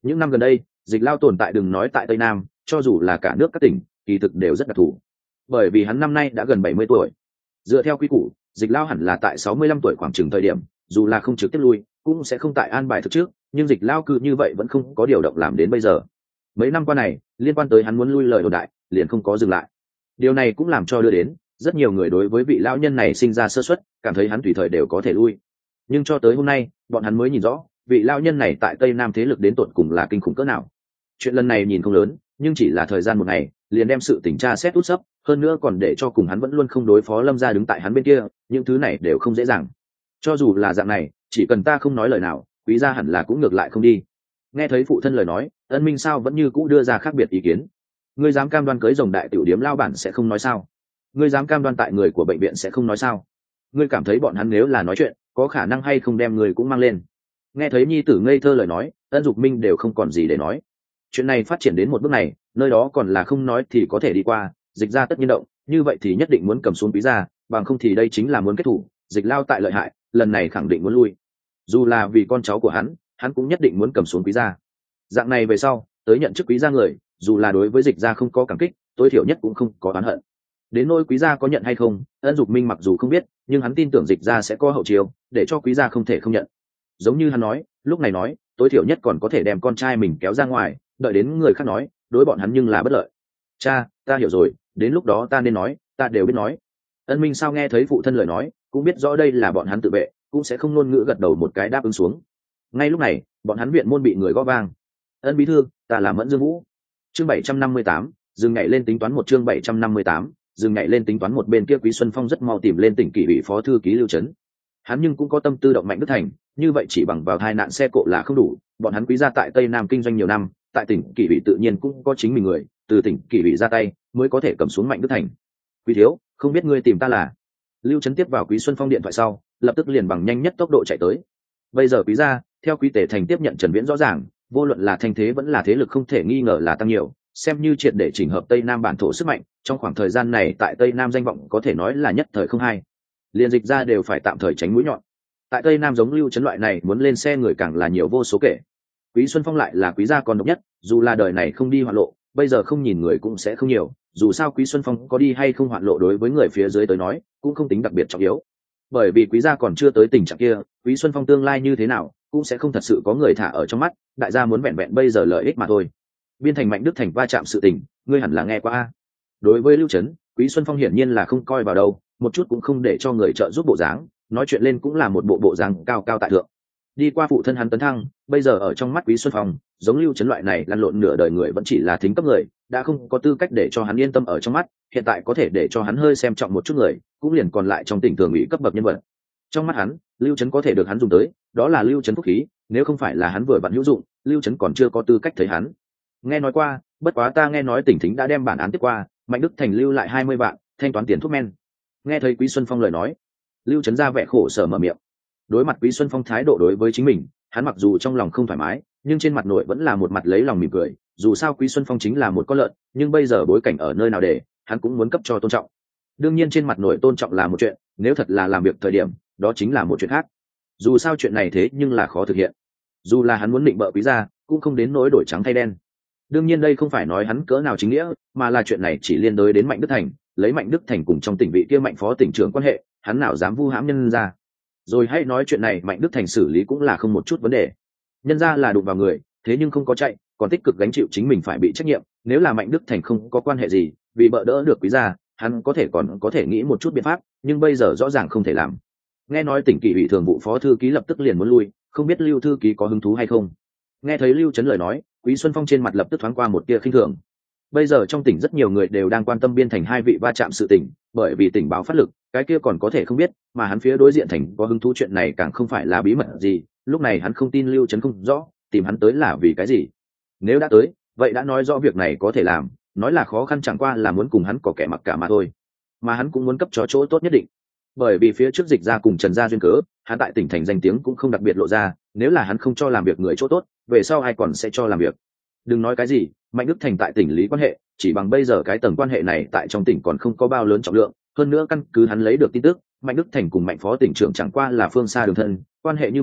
Những năm gần đây Dịch Lao tồn tại đừng nói tại Tây Nam, cho dù là cả nước các tỉnh kỳ thực đều rất đặc thù, bởi vì hắn năm nay đã gần 70 tuổi. Dựa theo quy củ, Dịch Lao hẳn là tại 65 tuổi khoảng chừng thời điểm, dù là không trực tiếp lui cũng sẽ không tại an bài thực trước, nhưng Dịch Lao cứ như vậy vẫn không có điều động làm đến bây giờ. Mấy năm qua này liên quan tới hắn muốn lui lời đồn đại liền không có dừng lại. Điều này cũng làm cho đưa đến rất nhiều người đối với vị lão nhân này sinh ra sơ suất, cảm thấy hắn tùy thời đều có thể lui. Nhưng cho tới hôm nay bọn hắn mới nhìn rõ vị lão nhân này tại Tây Nam thế lực đến tột cùng là kinh khủng cỡ nào. Chuyện lần này nhìn không lớn, nhưng chỉ là thời gian một ngày liền đem sự tình tra xét út sấp, hơn nữa còn để cho cùng hắn vẫn luôn không đối phó Lâm gia đứng tại hắn bên kia, những thứ này đều không dễ dàng. Cho dù là dạng này, chỉ cần ta không nói lời nào, Quý gia hẳn là cũng ngược lại không đi. Nghe thấy phụ thân lời nói, Ân Minh sao vẫn như cũ đưa ra khác biệt ý kiến. Ngươi dám cam đoan cưới rồng đại tiểu điếm lao bản sẽ không nói sao? Ngươi dám cam đoan tại người của bệnh viện sẽ không nói sao? Ngươi cảm thấy bọn hắn nếu là nói chuyện có khả năng hay không đem người cũng mang lên? Nghe thấy nhi tử ngây thơ lời nói, Ân Dục Minh đều không còn gì để nói. Chuyện này phát triển đến một bước này, nơi đó còn là không nói thì có thể đi qua, Dịch ra tất nhiên động, như vậy thì nhất định muốn cầm xuống Quý gia, bằng không thì đây chính là muốn kết thủ. Dịch Lao tại lợi hại, lần này khẳng định muốn lui. Dù là vì con cháu của hắn cũng nhất định muốn cầm xuống Quý gia. Dạng này về sau, tới nhận chức Quý gia người, dù là đối với Dịch gia không có cảm kích, tối thiểu nhất cũng không có oán hận. Đến nỗi Quý gia có nhận hay không, Ân Dục Minh mặc dù không biết, nhưng hắn tin tưởng Dịch gia sẽ có hậu chiêu, để cho Quý gia không thể không nhận. Giống như hắn nói, lúc này nói, tối thiểu nhất còn có thể đem con trai mình kéo ra ngoài, đợi đến người khác nói, đối bọn hắn nhưng là bất lợi. Cha, ta hiểu rồi, đến lúc đó ta nên nói, ta đều biết nói. Ân Minh sao nghe thấy phụ thân lời nói, cũng biết rõ đây là bọn hắn tự vệ, cũng sẽ không ngôn ngữ gật đầu một cái đáp ứng xuống. Ngay lúc này, bọn hắn viện môn bị người gõ vang. Ân bí thư, ta là Mẫn Dương Vũ. Chương 758, dừng nhảy lên tính toán một chương 758, dừng nhảy lên tính toán một bên kia Quý Xuân Phong rất mau tìm lên tỉnh kỷ ủy phó thư ký Lưu Trấn. Hắn nhưng cũng có tâm tư động Mạnh Đức Thành, như vậy chỉ bằng vào tai nạn xe cộ là không đủ, bọn hắn Quý gia tại Tây Nam kinh doanh nhiều năm, tại tỉnh kỷ ủy tự nhiên cũng có chính mình người, từ tỉnh kỷ ủy ra tay mới có thể cầm xuống Mạnh Đức Thành. Quý thiếu, không biết ngươi tìm ta là? Lưu Trấn tiếp vào Quý Xuân Phong điện thoại sau, lập tức liền bằng nhanh nhất tốc độ chạy tới. Bây giờ Quý gia, theo Quý Tề Thành tiếp nhận Trần Viễn rõ ràng, vô luận là thanh thế vẫn là thế lực không thể nghi ngờ là tăng nhiều, xem như triệt để chỉnh hợp Tây Nam bản thổ sức mạnh, trong khoảng thời gian này tại Tây Nam danh vọng có thể nói là nhất thời không hai. Liên Dịch ra đều phải tạm thời tránh mũi nhọn. Tại Tây Nam giống Lưu Trấn loại này muốn lên xe người càng là nhiều vô số kể. Quý Xuân Phong lại là Quý gia con độc nhất, dù là đời này không đi hoạn lộ, bây giờ không nhìn người cũng sẽ không nhiều, dù sao Quý Xuân Phong có đi hay không hoạn lộ đối với người phía dưới tới nói, cũng không tính đặc biệt trọng yếu. Bởi vì Quý gia còn chưa tới tình trạng kia, Quý Xuân Phong tương lai như thế nào, cũng sẽ không thật sự có người thả ở trong mắt, đại gia muốn vẹn vẹn bây giờ lợi ích mà thôi. Biên thành Mạnh Đức Thành va chạm sự tình, ngươi hẳn là nghe qua a. Đối với Lưu Trấn, Quý Xuân Phong hiển nhiên là không coi vào đâu, một chút cũng không để cho người trợ giúp bộ dáng, nói chuyện lên cũng là một bộ dáng cao cao tại thượng. Đi qua phụ thân hắn tấn thăng, bây giờ ở trong mắt Quý Xuân Phong, giống Lưu Trấn loại này lăn lộn nửa đời người vẫn chỉ là thính cấp người, đã không có tư cách để cho hắn yên tâm ở trong mắt, hiện tại có thể để cho hắn hơi xem trọng một chút người, cũng liền còn lại trong tỉnh thường ủy cấp bậc nhân vật. Trong mắt hắn, Lưu Trấn có thể được hắn dùng tới, đó là Lưu Trấn phúc khí, nếu không phải là hắn vừa vặn hữu dụng, Lưu Trấn còn chưa có tư cách thấy hắn. Nghe nói qua, bất quá ta nghe nói tỉnh thính đã đem bản án tiếp qua, Mạnh Đức Thành lưu lại 20 vạn, thanh toán tiền thuốc men. Nghe thấy Quý Xuân Phong lời nói, Lưu Trấn ra vẻ khổ sở mở miệng. Đối mặt Quý Xuân Phong thái độ đối với chính mình, hắn mặc dù trong lòng không thoải mái, nhưng trên mặt nội vẫn là một mặt lấy lòng mỉm cười, dù sao Quý Xuân Phong chính là một con lợn, nhưng bây giờ bối cảnh ở nơi nào để, hắn cũng muốn cấp cho tôn trọng. Đương nhiên trên mặt nội tôn trọng là một chuyện, nếu thật là làm việc thời điểm, đó chính là một chuyện khác. Dù sao chuyện này thế nhưng là khó thực hiện. Dù là hắn muốn định bợ Quý gia, cũng không đến nỗi đổi trắng thay đen. Đương nhiên đây không phải nói hắn cỡ nào chính nghĩa, mà là chuyện này chỉ liên đới đến Mạnh Đức Thành, lấy Mạnh Đức Thành cùng trong tỉnh vị kia Mạnh phó tỉnh trưởng quan hệ, hắn nào dám vu hãm nhân ra. Rồi hãy nói chuyện này Mạnh Đức Thành xử lý cũng là không một chút vấn đề. Nhân ra là đụng vào người, thế nhưng không có chạy, còn tích cực gánh chịu chính mình phải bị trách nhiệm, nếu là Mạnh Đức Thành không có quan hệ gì, vì bợ đỡ được Quý gia, hắn còn có thể nghĩ một chút biện pháp, nhưng bây giờ rõ ràng không thể làm. Nghe nói tỉnh kỷ ủy thường vụ phó thư ký lập tức liền muốn lui, không biết Lưu thư ký có hứng thú hay không. Nghe thấy Lưu Trấn lời nói, Quý Xuân Phong trên mặt lập tức thoáng qua một tia khinh thường. Bây giờ trong tỉnh rất nhiều người đều đang quan tâm Biên Thành hai vị va chạm sự tình, bởi vì tỉnh báo phát lực, cái kia còn có thể không biết, mà hắn phía đối diện thành có hứng thú chuyện này càng không phải là bí mật gì, lúc này hắn không tin Lưu Trấn không rõ, tìm hắn tới là vì cái gì. Nếu đã tới, vậy đã nói rõ việc này có thể làm, nói là khó khăn chẳng qua là muốn cùng hắn có kẻ mặc cả mà thôi. Mà hắn cũng muốn cấp cho chỗ tốt nhất định. Bởi vì phía trước Dịch ra cùng Trần gia duyên cớ, hắn tại tỉnh thành danh tiếng cũng không đặc biệt lộ ra, nếu là hắn không cho làm việc người chỗ tốt, về sau ai còn sẽ cho làm việc. Đừng nói cái gì, Mạnh Đức Thành tại tỉnh lý quan hệ, chỉ bằng bây giờ cái tầng quan hệ này tại trong tỉnh còn không có bao lớn trọng lượng, hơn nữa căn cứ hắn lấy được tin tức, Mạnh Đức Thành cùng Mạnh phó tỉnh trưởng chẳng qua là phương xa đường thân, quan hệ như vậy,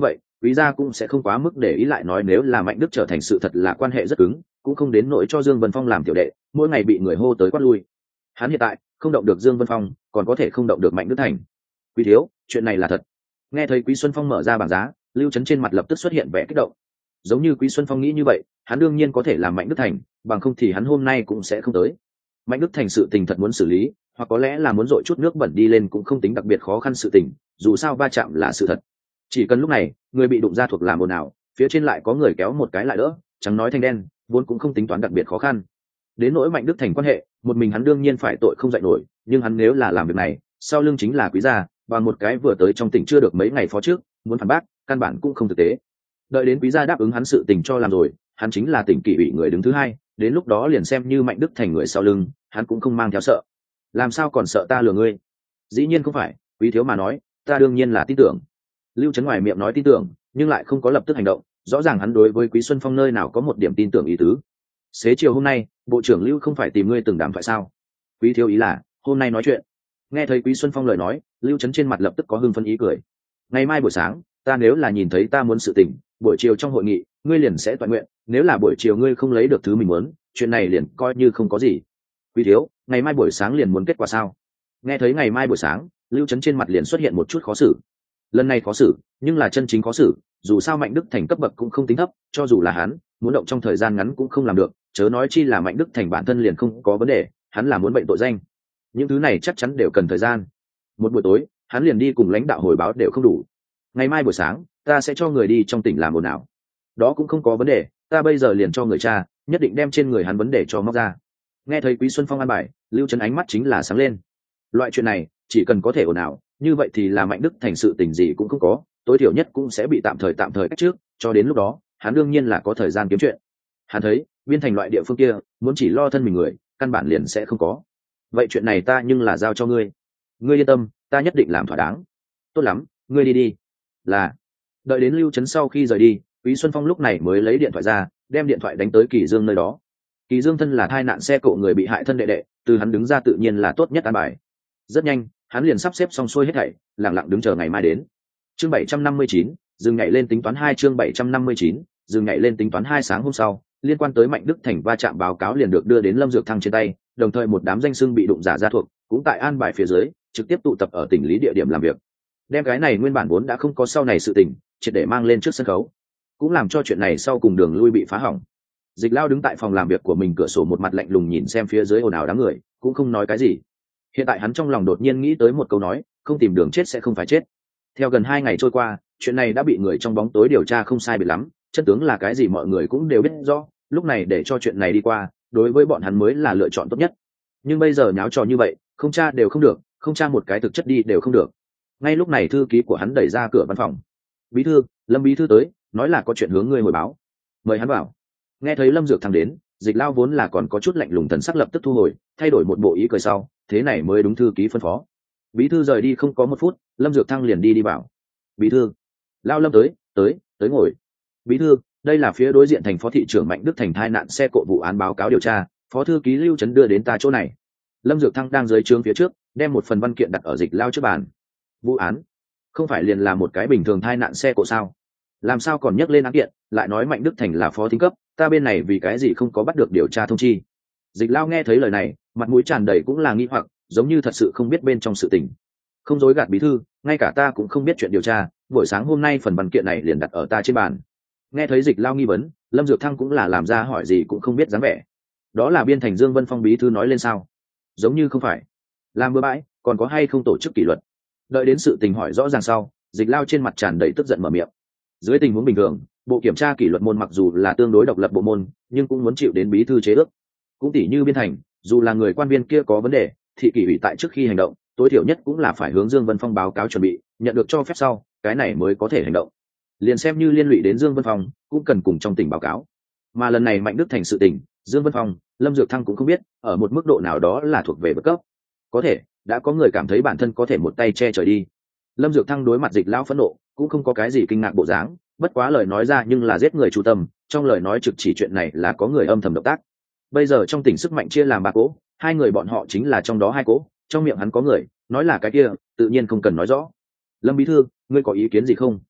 quý gia cũng sẽ không quá mức để ý lại nói nếu là Mạnh Đức trở thành sự thật là quan hệ rất cứng, cũng không đến nỗi cho Dương Vân Phong làm tiểu đệ, mỗi ngày bị người hô tới quát lui. Hắn hiện tại không động được Dương Vân Phong, còn có thể không động được Mạnh Đức Thành. Quý thiếu, chuyện này là thật. Nghe thấy Quý Xuân Phong mở ra bảng giá, Lưu Trấn trên mặt lập tức xuất hiện vẻ kích động. Giống như Quý Xuân Phong nghĩ như vậy, hắn đương nhiên có thể làm Mạnh Đức Thành, bằng không thì hắn hôm nay cũng sẽ không tới. Mạnh Đức Thành sự tình thật muốn xử lý, hoặc có lẽ là muốn dội chút nước bẩn đi lên cũng không tính đặc biệt khó khăn sự tình, dù sao va chạm là sự thật. Chỉ cần lúc này, người bị đụng ra thuộc làm ồn ào, phía trên lại có người kéo một cái lại đỡ, chẳng nói thanh đen, vốn cũng không tính toán đặc biệt khó khăn. Đến nỗi Mạnh Đức Thành quan hệ, một mình hắn đương nhiên phải tội không dậy nổi, nhưng hắn nếu là làm việc này, sau lưng chính là Quý gia, và một cái vừa tới trong tỉnh chưa được mấy ngày phó trước, muốn phản bác, căn bản cũng không thực tế. Đợi đến Quý gia đáp ứng hắn sự tình cho làm rồi, hắn chính là tỉnh kỷ ủy người đứng thứ hai, đến lúc đó liền xem như Mạnh Đức Thành người sau lưng, hắn cũng không mang theo sợ. Làm sao còn sợ ta lừa ngươi? Dĩ nhiên không phải, Quý thiếu mà nói, ta đương nhiên là tin tưởng. Lưu Trấn ngoài miệng nói tin tưởng, nhưng lại không có lập tức hành động, rõ ràng hắn đối với Quý Xuân Phong nơi nào có một điểm tin tưởng ý tứ. Xế chiều hôm nay, bộ trưởng Lưu không phải tìm ngươi từng đàm thoại sao? Quý thiếu ý là hôm nay nói chuyện. Nghe thấy Quý Xuân Phong lời nói, Lưu Trấn trên mặt lập tức có hưng phấn ý cười. Ngày mai buổi sáng, ta nếu là nhìn thấy ta muốn sự tình, buổi chiều trong hội nghị, ngươi liền sẽ toàn nguyện, nếu là buổi chiều ngươi không lấy được thứ mình muốn, chuyện này liền coi như không có gì. Quý thiếu, ngày mai buổi sáng liền muốn kết quả sao? Nghe thấy ngày mai buổi sáng, Lưu Trấn trên mặt liền xuất hiện một chút khó xử. Lần này khó xử, nhưng là chân chính khó xử, dù sao Mạnh Đức Thành cấp bậc cũng không tính thấp, cho dù là hắn muốn động trong thời gian ngắn cũng không làm được, chớ nói chi là Mạnh Đức Thành bản thân liền không có vấn đề, hắn là muốn bệnh tội danh. Những thứ này chắc chắn đều cần thời gian. Một buổi tối, hắn liền đi cùng lãnh đạo hồi báo đều không đủ. Ngày mai buổi sáng, ta sẽ cho người đi trong tỉnh làm ồn ào. Đó cũng không có vấn đề, ta bây giờ liền cho người cha, nhất định đem trên người hắn vấn đề cho móc ra. Nghe thấy Quý Xuân Phong an bài, Lưu Trấn ánh mắt chính là sáng lên. Loại chuyện này, chỉ cần có thể ồn ào, như vậy thì là Mạnh Đức Thành sự tình gì cũng không có, tối thiểu nhất cũng sẽ bị tạm thời cách trước, cho đến lúc đó, hắn đương nhiên là có thời gian kiếm chuyện. Hắn thấy, Biên Thành loại địa phương kia, muốn chỉ lo thân mình người, căn bản liền sẽ không có. Vậy chuyện này ta nhưng là giao cho ngươi. Ngươi yên tâm, ta nhất định làm thỏa đáng. Tốt lắm, ngươi đi đi. Là. Đợi đến Lưu Trấn sau khi rời đi, Quý Xuân Phong lúc này mới lấy điện thoại ra, đem điện thoại đánh tới Kỳ Dương nơi đó. Kỳ Dương thân là tai nạn xe cộ người bị hại thân đệ đệ, từ hắn đứng ra tự nhiên là tốt nhất an bài. Rất nhanh, hắn liền sắp xếp xong xuôi hết thảy, lặng lặng đứng chờ ngày mai đến. Chương 759, dừng nhảy lên tính toán 2 chương 759, dừng nhảy lên tính toán 2 sáng hôm sau, liên quan tới Mạnh Đức Thành va chạm báo cáo liền được đưa đến Lâm Dược Thăng trên tay, đồng thời một đám danh xưng bị đụng giả ra thuộc, cũng tại an bài phía dưới, trực tiếp tụ tập ở tỉnh lý địa điểm làm việc. Đem cái này nguyên bản vốn đã không có sau này sự tình, triệt để mang lên trước sân khấu, cũng làm cho chuyện này sau cùng đường lui bị phá hỏng. Dịch Lao đứng tại phòng làm việc của mình cửa sổ một mặt lạnh lùng nhìn xem phía dưới ồn ào đám người, cũng không nói cái gì. Hiện tại hắn trong lòng đột nhiên nghĩ tới một câu nói, không tìm đường chết sẽ không phải chết. Theo gần 2 ngày trôi qua, chuyện này đã bị người trong bóng tối điều tra không sai biệt lắm, chân tướng là cái gì mọi người cũng đều biết rõ, lúc này để cho chuyện này đi qua, đối với bọn hắn mới là lựa chọn tốt nhất. Nhưng bây giờ nháo trò như vậy, không tra đều không được, không tra một cái thực chất đi đều không được. Ngay lúc này thư ký của hắn đẩy ra cửa văn phòng. Bí thư, Lâm bí thư tới, nói là có chuyện hướng ngươi hồi báo. Mời hắn vào. Nghe thấy Lâm Dược Thăng đến, Dịch Lao vốn là còn có chút lạnh lùng thần sắc lập tức thu hồi, thay đổi một bộ ý cười sau, thế này mới đúng thư ký phân phó. Bí thư rời đi không có 1 phút, Lâm Dược Thăng liền đi vào. Bí thư. Lao Lâm tới ngồi. Bí thư, đây là phía đối diện thành phó thị trưởng Mạnh Đức Thành tai nạn xe cộ vụ án báo cáo điều tra, phó thư ký Lưu Trấn đưa đến ta chỗ này. Lâm Dược Thăng đang dưới trướng phía trước, đem một phần văn kiện đặt ở Dịch Lao trước bàn. Vụ án không phải liền là một cái bình thường tai nạn xe cộ sao? Làm sao còn nhắc lên án kiện, lại nói Mạnh Đức Thành là phó thính cấp, ta bên này vì cái gì không có bắt được điều tra thông chi? Dịch Lao nghe thấy lời này, mặt mũi tràn đầy cũng là nghi hoặc, giống như thật sự không biết bên trong sự tình. Không dối gạt bí thư, ngay cả ta cũng không biết chuyện điều tra, buổi sáng hôm nay phần văn kiện này liền đặt ở ta trên bàn. Nghe thấy Dịch Lao nghi vấn, Lâm Dược Thăng cũng là làm ra hỏi gì cũng không biết dáng vẻ. Đó là Biên Thành Dương Vân Phong bí thư nói lên sao? Giống như không phải. Làm bừa bãi, còn có hay không tổ chức kỷ luật? Đợi đến sự tình hỏi rõ ràng sau, Dịch Lao trên mặt tràn đầy tức giận mở miệng. Dưới tình huống bình thường, bộ kiểm tra kỷ luật môn mặc dù là tương đối độc lập bộ môn, nhưng cũng muốn chịu đến bí thư chế ước. Cũng tỷ như Biên Thành, dù là người quan viên kia có vấn đề, thị kỷ ủy tại trước khi hành động, tối thiểu nhất cũng là phải hướng Dương Vân Phong báo cáo chuẩn bị, nhận được cho phép sau, cái này mới có thể hành động. Liền xem như liên lụy đến Dương Vân Phong, cũng cần cùng trong tỉnh báo cáo. Mà lần này Mạnh Đức Thành sự tình, Dương Vân Phong, Lâm Dược Thăng cũng không biết, ở một mức độ nào đó là thuộc về bất cấp. Có thể, đã có người cảm thấy bản thân có thể một tay che trời đi. Lâm Dược Thăng đối mặt Dịch Lão phẫn nộ, cũng không có cái gì kinh ngạc bộ dáng, bất quá lời nói ra nhưng là giết người chủ tâm, trong lời nói trực chỉ chuyện này là có người âm thầm động tác. Bây giờ trong tỉnh sức mạnh chia làm 3 cỗ, 2 người bọn họ chính là trong đó 2 cỗ, trong miệng hắn có người, nói là cái kia, tự nhiên không cần nói rõ. Lâm bí thư, ngươi có ý kiến gì không?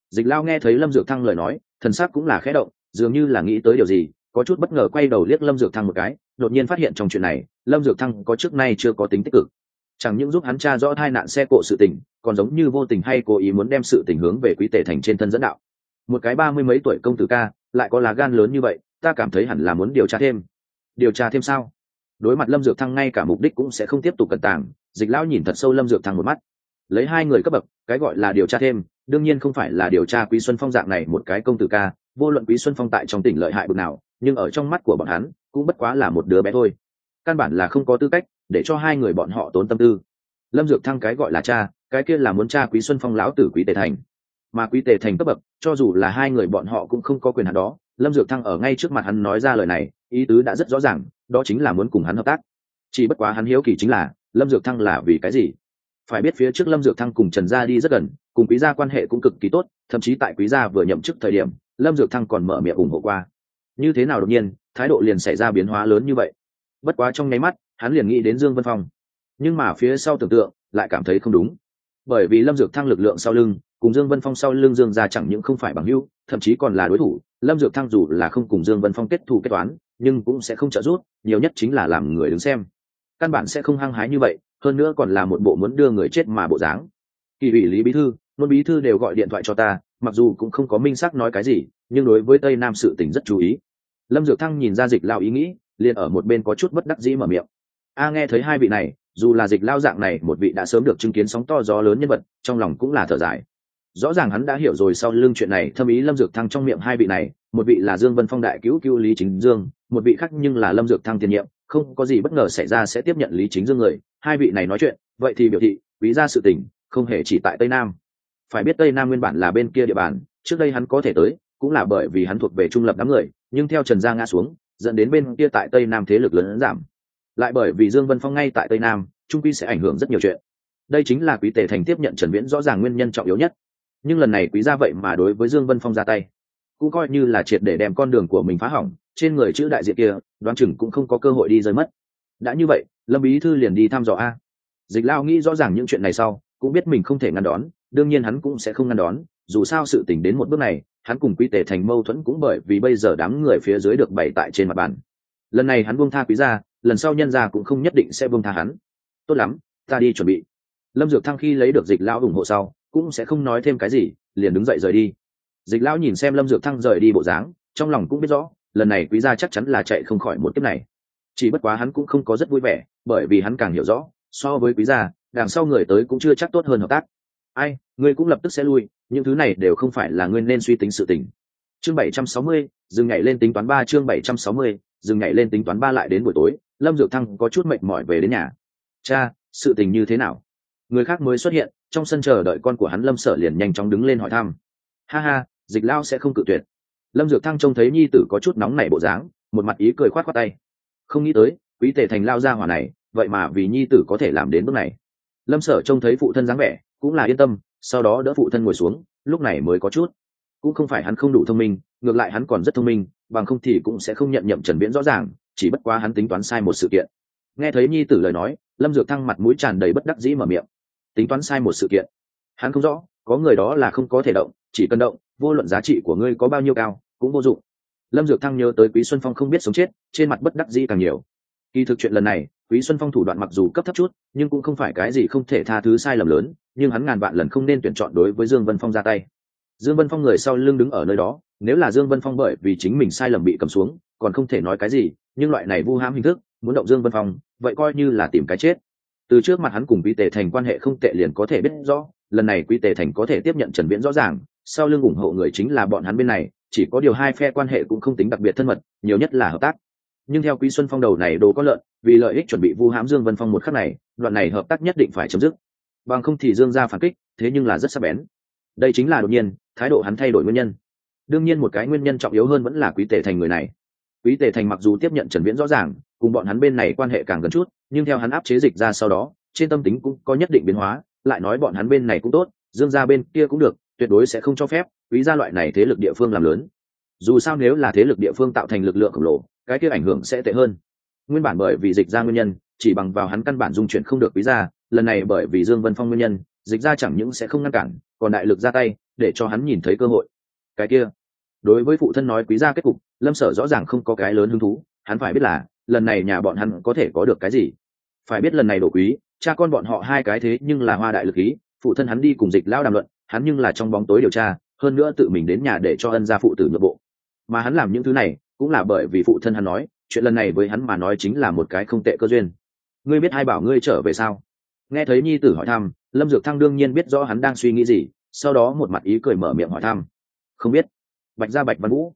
Dịch Lao nghe thấy Lâm Dược Thăng lời nói, thần sắc cũng là khẽ động, dường như là nghĩ tới điều gì, có chút bất ngờ quay đầu liếc Lâm Dược Thăng một cái, đột nhiên phát hiện trong chuyện này, Lâm Dược Thăng có trước nay chưa có tính tích cực. Chẳng những giúp hắn tra rõ tai nạn xe cộ sự tình, còn giống như vô tình hay cố ý muốn đem sự tình hướng về Quý Tề Thành trên thân dẫn đạo. Một cái 30 mấy tuổi công tử ca, lại có lá gan lớn như vậy, ta cảm thấy hẳn là muốn điều tra thêm. Điều tra thêm sao? Đối mặt Lâm Dược Thăng ngay cả mục đích cũng sẽ không tiếp tục cẩn tàng, Dịch Lão nhìn thật sâu Lâm Dược Thăng một mắt. Lấy hai người cấp bậc, cái gọi là điều tra thêm, đương nhiên không phải là điều tra Quý Xuân Phong dạng này một cái công tử ca, vô luận Quý Xuân Phong tại trong tỉnh lợi hại bực nào, nhưng ở trong mắt của bọn hắn, cũng bất quá là một đứa bé thôi. Căn bản là không có tư cách để cho hai người bọn họ tốn tâm tư. Lâm Dược Thăng cái gọi là cha, cái kia là muốn tra Quý Xuân Phong lão tử Quý Tề Thành. Mà Quý Tề Thành cấp bậc, cho dù là hai người bọn họ cũng không có quyền hạn đó. Lâm Dược Thăng ở ngay trước mặt hắn nói ra lời này, ý tứ đã rất rõ ràng, đó chính là muốn cùng hắn hợp tác. Chỉ bất quá hắn hiếu kỳ chính là, Lâm Dược Thăng là vì cái gì? Phải biết phía trước Lâm Dược Thăng cùng Trần Gia đi rất gần, cùng Quý gia quan hệ cũng cực kỳ tốt, thậm chí tại Quý gia vừa nhậm chức thời điểm, Lâm Dược Thăng còn mở miệng ủng hộ qua. Như thế nào đột nhiên, thái độ liền xảy ra biến hóa lớn như vậy? Bất quá trong nháy mắt, hắn liền nghĩ đến Dương Vân Phong. Nhưng mà phía sau tưởng tượng, lại cảm thấy không đúng. Bởi vì Lâm Dược Thăng lực lượng sau lưng, cùng Dương Vân Phong sau lưng Dương gia chẳng những không phải bằng hữu, thậm chí còn là đối thủ. Lâm Dược Thăng dù là không cùng Dương Vân Phong kết thù kết toán, nhưng cũng sẽ không trợ giúp, nhiều nhất chính là làm người đứng xem. Căn bản sẽ không hăng hái như vậy, hơn nữa còn là một bộ muốn đưa người chết mà bộ dáng. Kỳ ủy Lý bí thư, Nôn bí thư đều gọi điện thoại cho ta, mặc dù cũng không có minh xác nói cái gì, nhưng đối với Tây Nam sự tình rất chú ý. Lâm Dược Thăng nhìn ra Dịch Lao ý nghĩ, liền ở một bên có chút bất đắc dĩ mở miệng. Nghe thấy hai vị này, dù là Dịch Lao dạng này một vị đã sớm được chứng kiến sóng to gió lớn nhân vật, trong lòng cũng là thở dài. Rõ ràng hắn đã hiểu rồi sau lưng chuyện này thâm ý Lâm Dược Thăng trong miệng hai vị này, một vị là Dương Vân Phong đại cứu cứu Lý Chính Dương, một vị khác nhưng là Lâm Dược Thăng tiền nhiệm, không có gì bất ngờ xảy ra sẽ tiếp nhận Lý Chính Dương người. Hai vị này nói chuyện, vậy thì biểu thị Quý gia sự tình không hề chỉ tại Tây Nam. Phải biết Tây Nam nguyên bản là bên kia địa bàn, trước đây hắn có thể tới, cũng là bởi vì hắn thuộc về trung lập đám người, nhưng theo Trần Gia ngã xuống, dẫn đến bên kia tại Tây Nam thế lực lớn giảm. Lại bởi vì Dương Vân Phong ngay tại Tây Nam, trung quy sẽ ảnh hưởng rất nhiều chuyện. Đây chính là Quý Tề Thành tiếp nhận Trần Viễn rõ ràng nguyên nhân trọng yếu nhất. Nhưng lần này Quý gia vậy mà đối với Dương Vân Phong ra tay, cũng coi như là triệt để đem con đường của mình phá hỏng, trên người chữ đại diện kia, đoán chừng cũng không có cơ hội đi rơi mất. Đã như vậy, Lâm bí thư liền đi thăm dò a. Dịch Lao nghĩ rõ ràng những chuyện này sau, cũng biết mình không thể ngăn đón, đương nhiên hắn cũng sẽ không ngăn đón, dù sao sự tình đến một bước này, hắn cùng Quý Tề Thành mâu thuẫn cũng bởi vì bây giờ đám người phía dưới được bày tại trên mặt bàn. Lần này hắn buông tha Quý gia, lần sau nhân gia cũng không nhất định sẽ buông tha hắn. Tốt lắm, ta đi chuẩn bị. Lâm Dược Thăng khi lấy được Dịch Lao ủng hộ sau, cũng sẽ không nói thêm cái gì, liền đứng dậy rời đi. Dịch Lão nhìn xem Lâm Dược Thăng rời đi bộ dáng, trong lòng cũng biết rõ, lần này Quý gia chắc chắn là chạy không khỏi một kiếp này. Chỉ bất quá hắn cũng không có rất vui vẻ, bởi vì hắn càng hiểu rõ, so với Quý gia, đằng sau người tới cũng chưa chắc tốt hơn hợp tác. Ai, ngươi cũng lập tức sẽ lui, những thứ này đều không phải là ngươi nên suy tính sự tình. Chương 760, dừng nhảy lên tính toán 3 chương 760, dừng nhảy lên tính toán 3 lại đến buổi tối, Lâm Dược Thăng có chút mệt mỏi về đến nhà. Cha, sự tình như thế nào? Người khác mới xuất hiện, trong sân chờ đợi con của hắn Lâm Sở liền nhanh chóng đứng lên hỏi thăm. Ha ha, Dịch Lao sẽ không cự tuyệt. Lâm Dược Thăng trông thấy nhi tử có chút nóng nảy bộ dáng, một mặt ý cười khoát khoát tay. Không nghĩ tới, Quý Tề Thành lao ra hỏa này, vậy mà vì nhi tử có thể làm đến bước này. Lâm Sở trông thấy phụ thân dáng vẻ, cũng là yên tâm, sau đó đỡ phụ thân ngồi xuống, lúc này mới có chút. Cũng không phải hắn không đủ thông minh, ngược lại hắn còn rất thông minh, bằng không thì cũng sẽ không nhận nhậm Trần Viễn rõ ràng, chỉ bất quá hắn tính toán sai một sự kiện. Nghe thấy nhi tử lời nói, Lâm Dược Thăng mặt mũi tràn đầy bất đắc dĩ mở miệng. Tính toán sai một sự kiện? Hắn không rõ, có người đó là không có thể động, chỉ cần động, vô luận giá trị của ngươi có bao nhiêu cao, cũng vô dụng. Lâm Dược Thăng nhớ tới Quý Xuân Phong không biết sống chết, trên mặt bất đắc dĩ càng nhiều. Kỳ thực chuyện lần này, Quý Xuân Phong thủ đoạn mặc dù cấp thấp chút, nhưng cũng không phải cái gì không thể tha thứ sai lầm lớn, nhưng hắn ngàn vạn lần không nên tuyển chọn đối với Dương Vân Phong ra tay. Dương Vân Phong người sau lưng đứng ở nơi đó, nếu là Dương Vân Phong bởi vì chính mình sai lầm bị cầm xuống, còn không thể nói cái gì, nhưng loại này vu hãm hình thức, muốn động Dương Vân Phong, vậy coi như là tìm cái chết. Từ trước mặt hắn cùng Quý Tề Thành quan hệ không tệ liền có thể biết rõ, lần này Quý Tề Thành có thể tiếp nhận Trần Viễn rõ ràng, sau lưng ủng hộ người chính là bọn hắn bên này, chỉ có điều hai phe quan hệ cũng không tính đặc biệt thân mật, nhiều nhất là hợp tác. Nhưng theo Quý Xuân Phong đầu này đồ có lợn, vì lợi ích chuẩn bị vu hãm Dương Vân Phong một khắc này, đoạn này hợp tác nhất định phải chấm dứt. Bằng không thì Dương gia phản kích, thế nhưng là rất sắc bén. Đây chính là đột nhiên, thái độ hắn thay đổi nguyên nhân. Đương nhiên một cái nguyên nhân trọng yếu hơn vẫn là Quý Tề Thành người này. Quý Tề Thành mặc dù tiếp nhận Trần Viễn rõ ràng, cùng bọn hắn bên này quan hệ càng gần chút, nhưng theo hắn áp chế Dịch ra sau đó, trên tâm tính cũng có nhất định biến hóa, lại nói bọn hắn bên này cũng tốt, Dương gia bên kia cũng được, tuyệt đối sẽ không cho phép Quý gia loại này thế lực địa phương làm lớn. Dù sao nếu là thế lực địa phương tạo thành lực lượng khổng lồ, cái kia ảnh hưởng sẽ tệ hơn. Nguyên bản bởi vì Dịch ra nguyên nhân, chỉ bằng vào hắn căn bản dung chuyển không được Quý gia, lần này bởi vì Dương Vân Phong nguyên nhân, Dịch ra chẳng những sẽ không ngăn cản, còn đại lực ra tay, để cho hắn nhìn thấy cơ hội. Cái kia, đối với phụ thân nói quý gia kết cục, Lâm Sở rõ ràng không có cái lớn hứng thú, hắn phải biết là lần này nhà bọn hắn có thể có được cái gì. Phải biết lần này đổ quý, cha con bọn họ hai cái thế nhưng là hoa đại lực ý, phụ thân hắn đi cùng Dịch Lão đàm luận, hắn nhưng là trong bóng tối điều tra, hơn nữa tự mình đến nhà để cho ân gia phụ tử nhượng bộ. Mà hắn làm những thứ này cũng là bởi vì phụ thân hắn nói, chuyện lần này với hắn mà nói chính là một cái không tệ cơ duyên. Ngươi biết ai bảo ngươi trở về sao? Nghe thấy nhi tử hỏi thăm, Lâm Dược Thăng đương nhiên biết rõ hắn đang suy nghĩ gì, sau đó một mặt ý cười mở miệng hỏi thăm. Không biết. Bạch gia Bạch Văn Vũ.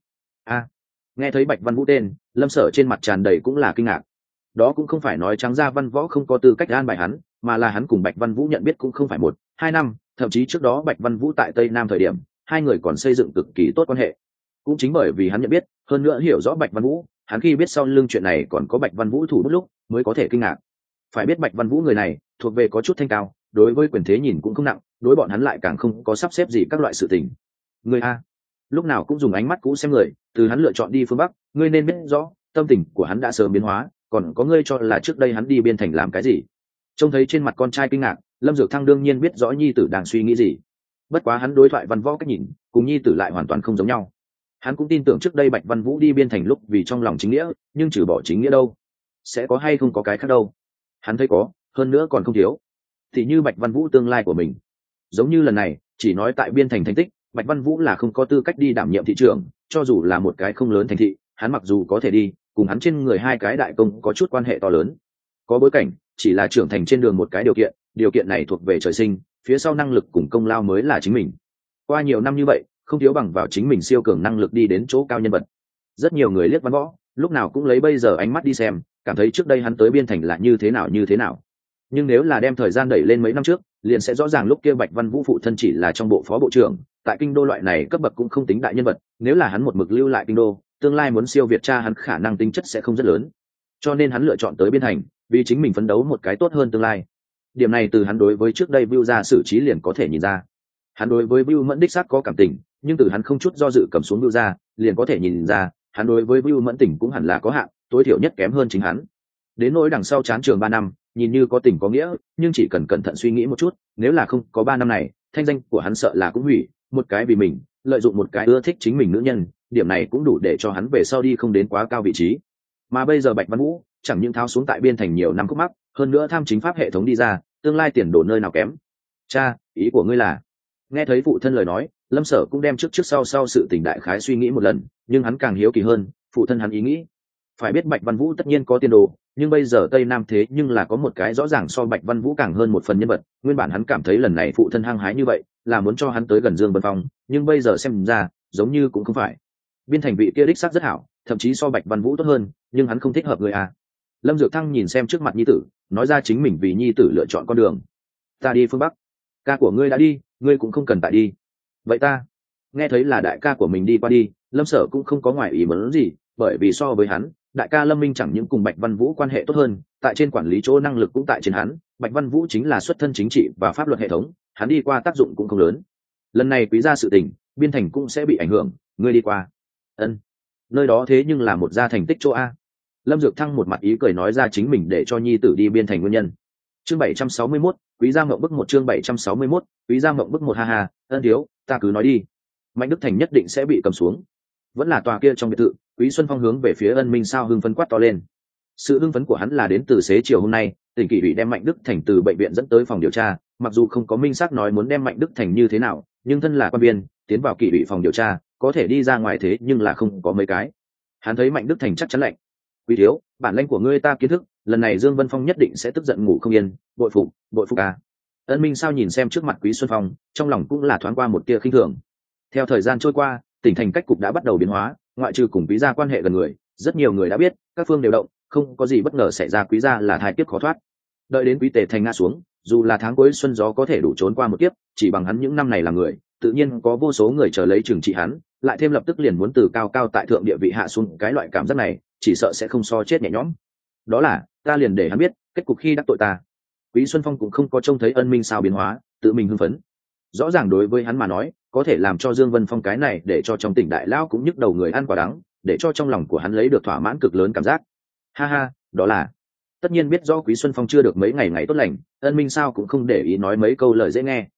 Nghe thấy Bạch Văn Vũ tên, Lâm Sở trên mặt tràn đầy cũng là kinh ngạc. Đó cũng không phải nói trắng ra Văn Võ không có tư cách an bài hắn, mà là hắn cùng Bạch Văn Vũ nhận biết cũng không phải 1-2 năm, thậm chí trước đó Bạch Văn Vũ tại Tây Nam thời điểm, hai người còn xây dựng cực kỳ tốt quan hệ. Cũng chính bởi vì hắn nhận biết, hơn nữa hiểu rõ Bạch Văn Vũ, hắn khi biết sau lưng chuyện này còn có Bạch Văn Vũ thủ bút lúc, mới có thể kinh ngạc. Phải biết Bạch Văn Vũ người này thuộc về có chút thanh cao, đối với quyền thế nhìn cũng không nặng, đối bọn hắn lại càng không có sắp xếp gì các loại sự tình. Người a, lúc nào cũng dùng ánh mắt cũ xem người, từ hắn lựa chọn đi phương Bắc, ngươi nên biết rõ, tâm tình của hắn đã sớm biến hóa, còn có ngươi cho là trước đây hắn đi biên thành làm cái gì. Trông thấy trên mặt con trai kinh ngạc, Lâm Dược Thăng đương nhiên biết rõ nhi tử đang suy nghĩ gì. Bất quá hắn đối thoại Văn Võ cách nhìn, cùng nhi tử lại hoàn toàn không giống nhau. Hắn cũng tin tưởng trước đây Bạch Văn Vũ đi biên thành lúc vì trong lòng chính nghĩa, nhưng trừ bỏ chính nghĩa đâu, sẽ có hay không có cái khác đâu. Hắn thấy có, hơn nữa còn không thiếu. Thì như Bạch Văn Vũ tương lai của mình, giống như lần này chỉ nói tại biên thành thành tích, Bạch Văn Vũ là không có tư cách đi đảm nhiệm thị trưởng, cho dù là một cái không lớn thành thị, hắn mặc dù có thể đi, cùng hắn trên người hai cái đại công có chút quan hệ to lớn. Có bối cảnh, chỉ là trưởng thành trên đường một cái điều kiện này thuộc về trời sinh, phía sau năng lực cùng công lao mới là chính mình. Qua nhiều năm như vậy, không thiếu bằng vào chính mình siêu cường năng lực đi đến chỗ cao nhân vật. Rất nhiều người liếc Văn Võ, lúc nào cũng lấy bây giờ ánh mắt đi xem, cảm thấy trước đây hắn tới biên thành là như thế nào. Nhưng nếu là đem thời gian đẩy lên mấy năm trước, liền sẽ rõ ràng lúc kia Bạch Văn Vũ phụ thân chỉ là trong bộ phó bộ trưởng, tại kinh đô loại này cấp bậc cũng không tính đại nhân vật, nếu là hắn một mực lưu lại kinh đô, tương lai muốn siêu việt cha hắn khả năng tính chất sẽ không rất lớn. Cho nên hắn lựa chọn tới biên thành, vì chính mình phấn đấu một cái tốt hơn tương lai. Điểm này từ hắn đối với trước đây Bưu gia xử trí liền có thể nhìn ra. Hắn đối với Bưu Mẫn đích xác có cảm tình, nhưng từ hắn không chút do dự cầm xuống Bưu gia, liền có thể nhìn ra, hắn đối với Bưu Mẫn tình cũng hẳn là có hạn, tối thiểu nhất kém hơn chính hắn. Đến nỗi đằng sau chán trường 3 năm, nhìn như có tình có nghĩa, nhưng chỉ cần cẩn thận suy nghĩ một chút, nếu là không có 3 năm này, thanh danh của hắn sợ là cũng hủy, một cái vì mình, lợi dụng một cái ưa thích chính mình nữ nhân, điểm này cũng đủ để cho hắn về sau đi không đến quá cao vị trí. Mà bây giờ Bạch Văn Vũ, chẳng những tháo xuống tại biên thành nhiều năm khúc mắc, hơn nữa tham chính pháp hệ thống đi ra, tương lai tiền đồ nơi nào kém. Cha, ý của ngươi là? Nghe thấy phụ thân lời nói, Lâm Sở cũng đem trước sau sự tình đại khái suy nghĩ một lần, nhưng hắn càng hiếu kỳ hơn, phụ thân hắn ý nghĩ. Phải biết Bạch Văn Vũ tất nhiên có tiền đồ, nhưng bây giờ Tây Nam thế nhưng là có một cái rõ ràng so Bạch Văn Vũ càng hơn một phần nhân vật, nguyên bản hắn cảm thấy lần này phụ thân hăng hái như vậy, là muốn cho hắn tới gần Dương Vân Phong, nhưng bây giờ xem ra, giống như cũng không phải. Biên thành vị kia đích xác rất hảo, thậm chí so Bạch Văn Vũ tốt hơn, nhưng hắn không thích hợp người à. Lâm Dược Thăng nhìn xem trước mặt nhi tử, nói ra chính mình vì nhi tử lựa chọn con đường. Ta đi phương Bắc. Ca của ngươi đã đi, ngươi cũng không cần tại đi. Vậy ta? Nghe thấy là đại ca của mình đi qua đi, Lâm Sở cũng không có ngoài ý muốn gì, bởi vì so với hắn, đại ca Lâm Minh chẳng những cùng Bạch Văn Vũ quan hệ tốt hơn, tại trên quản lý chỗ năng lực cũng tại trên hắn, Bạch Văn Vũ chính là xuất thân chính trị và pháp luật hệ thống, hắn đi qua tác dụng cũng không lớn. Lần này quý gia sự tình, biên thành cũng sẽ bị ảnh hưởng, ngươi đi qua. Ân. Nơi đó thế nhưng là một gia thành tích chỗ a. Lâm Dược Thăng một mặt ý cười nói ra chính mình để cho nhi tử đi biên thành nguyên nhân. Chương 761, Quý gia ngậm bức một chương 761, Quý gia ngậm bức một ha ha, ân thiếu, ta cứ nói đi. Mạnh Đức Thành nhất định sẽ bị cầm xuống. Vẫn là tòa kia trong biệt thự, Quý Xuân Phong hướng về phía Ân Minh sao hưng phấn quát to lên. Sự hưng phấn của hắn là đến từ xế chiều hôm nay, tỉnh Kỷ ủy đem Mạnh Đức Thành từ bệnh viện dẫn tới phòng điều tra, mặc dù không có minh xác nói muốn đem Mạnh Đức Thành như thế nào, nhưng thân là quan viên, tiến vào Kỷ ủy phòng điều tra, có thể đi ra ngoài thế nhưng là không có mấy cái. Hắn thấy Mạnh Đức Thành chắc chắn lạnh. Quý thiếu, bản lĩnh của ngươi ta kiến thức, lần này Dương Vân Phong nhất định sẽ tức giận ngủ không yên, bội phục à. Ân Minh sao nhìn xem trước mặt Quý Xuân Phong, trong lòng cũng là thoáng qua một tia khinh thường. Theo thời gian trôi qua, tỉnh thành cách cục đã bắt đầu biến hóa, ngoại trừ cùng Quý gia quan hệ gần người, rất nhiều người đã biết, các phương đều động, không có gì bất ngờ xảy ra, Quý gia là thai kiếp khó thoát. Đợi đến Quý Tề Thành ngã xuống, dù là tháng cuối xuân gió có thể đủ trốn qua một kiếp, chỉ bằng hắn những năm này là người, tự nhiên có vô số người chờ lấy trừng trị hắn, lại thêm lập tức liền muốn từ cao cao tại thượng địa vị hạ xuống, cái loại cảm giác này, chỉ sợ sẽ không so chết nhẹ nhõm. Đó là, ta liền để hắn biết, kết cục khi đắc tội ta. Quý Xuân Phong cũng không có trông thấy Ân Minh sao biến hóa, tự mình hưng phấn. Rõ ràng đối với hắn mà nói, có thể làm cho Dương Vân Phong cái này để cho trong tỉnh đại lão cũng nhức đầu người ăn quả đắng, để cho trong lòng của hắn lấy được thỏa mãn cực lớn cảm giác. Ha ha, đó là. Tất nhiên biết rõ Quý Xuân Phong chưa được mấy ngày tốt lành, Ân Minh sao cũng không để ý nói mấy câu lời dễ nghe.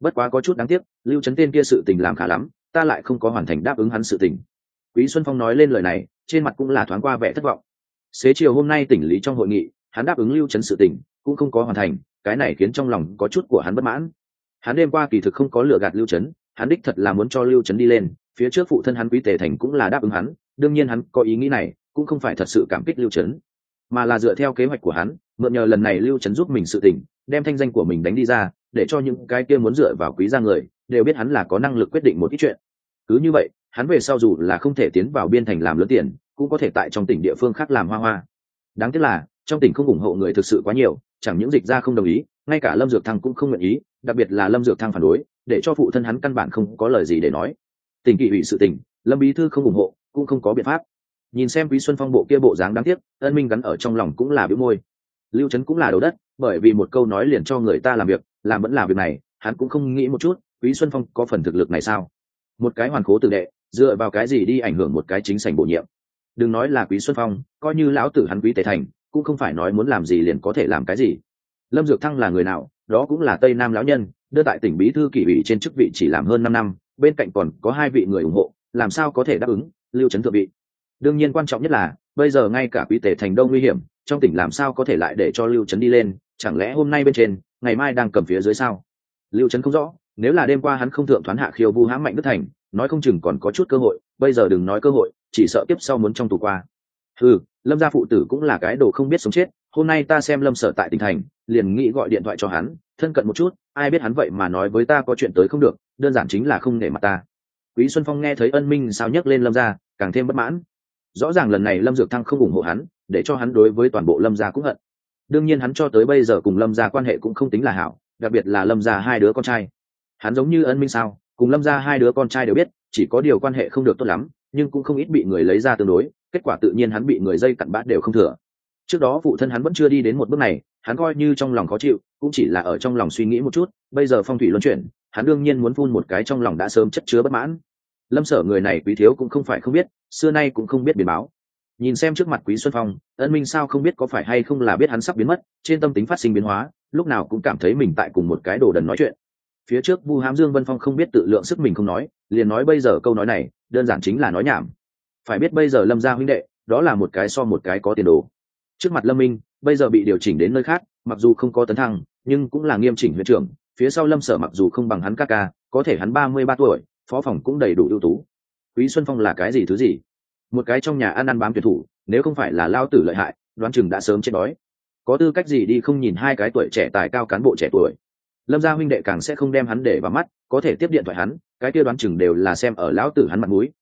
bất quá có chút đáng tiếc, Lưu Trấn tên kia sự tình làm khá lắm, ta lại không có hoàn thành đáp ứng hắn sự tình. Quý Xuân Phong nói lên lời này, trên mặt cũng là thoáng qua vẻ thất vọng. Xế chiều hôm nay tỉnh lý trong hội nghị, hắn đáp ứng Lưu Trấn sự tình, cũng không có hoàn thành, cái này khiến trong lòng có chút của hắn bất mãn. Hắn đêm qua kỳ thực không có lừa gạt Lưu Trấn, hắn đích thật là muốn cho Lưu Trấn đi lên, phía trước phụ thân hắn Quý Tề Thành cũng là đáp ứng hắn, đương nhiên hắn có ý nghĩ này, cũng không phải thật sự cảm kích Lưu Trấn, mà là dựa theo kế hoạch của hắn, mượn nhờ lần này Lưu Trấn giúp mình sự tình, đem thanh danh của mình đánh đi ra, để cho những cái kia muốn dựa vào Quý gia người đều biết hắn là có năng lực quyết định một ít chuyện. Cứ như vậy, hắn về sau dù là không thể tiến vào biên thành làm lớn tiền, cũng có thể tại trong tỉnh địa phương khác làm hoa hoa. Đáng tiếc là trong tỉnh không ủng hộ người thực sự quá nhiều, chẳng những dịch gia không đồng ý, ngay cả Lâm Dược Thăng cũng không nguyện ý, đặc biệt là Lâm Dược Thăng phản đối, để cho phụ thân hắn căn bản không có lời gì để nói. Tỉnh kỷ ủy sự tình, Lâm bí thư không ủng hộ, cũng không có biện pháp. Nhìn xem Quý Xuân Phong bộ kia bộ dáng đáng tiếc, Ân Minh gắn ở trong lòng cũng là bĩu môi. Lưu Trấn cũng là đầu đất, bởi vì một câu nói liền cho người ta làm việc, làm vẫn là việc này, hắn cũng không nghĩ một chút, Quý Xuân Phong có phần thực lực này sao? Một cái hoàn khố tử đệ, dựa vào cái gì đi ảnh hưởng một cái chính sảnh bổ nhiệm? Đừng nói là Quý Xuân Phong, coi như lão tử hắn Quý Tề Thành, cũng không phải nói muốn làm gì liền có thể làm cái gì. Lâm Dược Thăng là người nào? Đó cũng là Tây Nam lão nhân, đưa tại tỉnh bí thư kỷ ủy trên chức vị chỉ làm hơn 5 năm, bên cạnh còn có 2 vị người ủng hộ, làm sao có thể đáp ứng Lưu Trấn thượng vị? Đương nhiên quan trọng nhất là, bây giờ ngay cả Quý Tề Thành đông nguy hiểm, trong tỉnh làm sao có thể lại để cho Lưu Trấn đi lên, chẳng lẽ hôm nay bên trên, ngày mai đang cầm phía dưới sao? Lưu Trấn không rõ, nếu là đêm qua hắn không thượng thoán hạ khiêu vu hãm Mạnh Đức Thành, nói không chừng còn có chút cơ hội, bây giờ đừng nói cơ hội, chỉ sợ tiếp sau muốn trong tù qua. Lâm gia phụ tử cũng là cái đồ không biết sống chết, hôm nay ta xem Lâm Sở tại tỉnh thành, liền nghĩ gọi điện thoại cho hắn, thân cận một chút, ai biết hắn vậy mà nói với ta có chuyện tới không được, đơn giản chính là không nể mặt ta. Quý Xuân Phong nghe thấy Ân Minh sao nhắc lên Lâm gia, càng thêm bất mãn. Rõ ràng lần này Lâm Dược Thăng không ủng hộ hắn, để cho hắn đối với toàn bộ Lâm gia cũng hận. Đương nhiên hắn cho tới bây giờ cùng Lâm gia quan hệ cũng không tính là hảo, đặc biệt là Lâm gia 2 đứa con trai. Hắn giống như Ân Minh sao, cùng Lâm gia 2 đứa con trai đều biết, chỉ có điều quan hệ không được tốt lắm, nhưng cũng không ít bị người lấy ra tương đối, kết quả tự nhiên hắn bị người dây cặn bã đều không thừa. Trước đó phụ thân hắn vẫn chưa đi đến một bước này, hắn coi như trong lòng khó chịu, cũng chỉ là ở trong lòng suy nghĩ một chút, bây giờ phong thủy luân chuyển, hắn đương nhiên muốn phun một cái trong lòng đã sớm chất chứa bất mãn. Lâm Sở người này Quý thiếu cũng không phải không biết, xưa nay cũng không biết biến báo. Nhìn xem trước mặt Quý Xuân Phong, Ân Minh sao không biết có phải hay không là biết hắn sắp biến mất, trên tâm tính phát sinh biến hóa, lúc nào cũng cảm thấy mình tại cùng một cái đồ đần nói chuyện. Phía trước Vu Hám Dương Vân Phong không biết tự lượng sức mình không nói, liền nói bây giờ câu nói này, đơn giản chính là nói nhảm. Phải biết bây giờ Lâm gia huynh đệ, đó là một cái so một cái có tiền đồ. Trước mặt Lâm Minh, bây giờ bị điều chỉnh đến nơi khác, mặc dù không có tấn thăng, nhưng cũng là nghiêm chỉnh huyện trưởng, phía sau Lâm Sở mặc dù không bằng hắn ca ca, có thể hắn 33 tuổi, phó phòng cũng đầy đủ ưu tú. Quý Xuân Phong là cái gì thứ gì? Một cái trong nhà ăn ăn bám tuyển thủ, nếu không phải là lao tử lợi hại, đoán chừng đã sớm chết đói. Có tư cách gì đi không nhìn 2 cái tuổi trẻ tài cao cán bộ trẻ tuổi. Lâm gia huynh đệ càng sẽ không đem hắn để vào mắt, có thể tiếp điện thoại hắn, cái kia đoán chừng đều là xem ở lão tử hắn mặt mũi.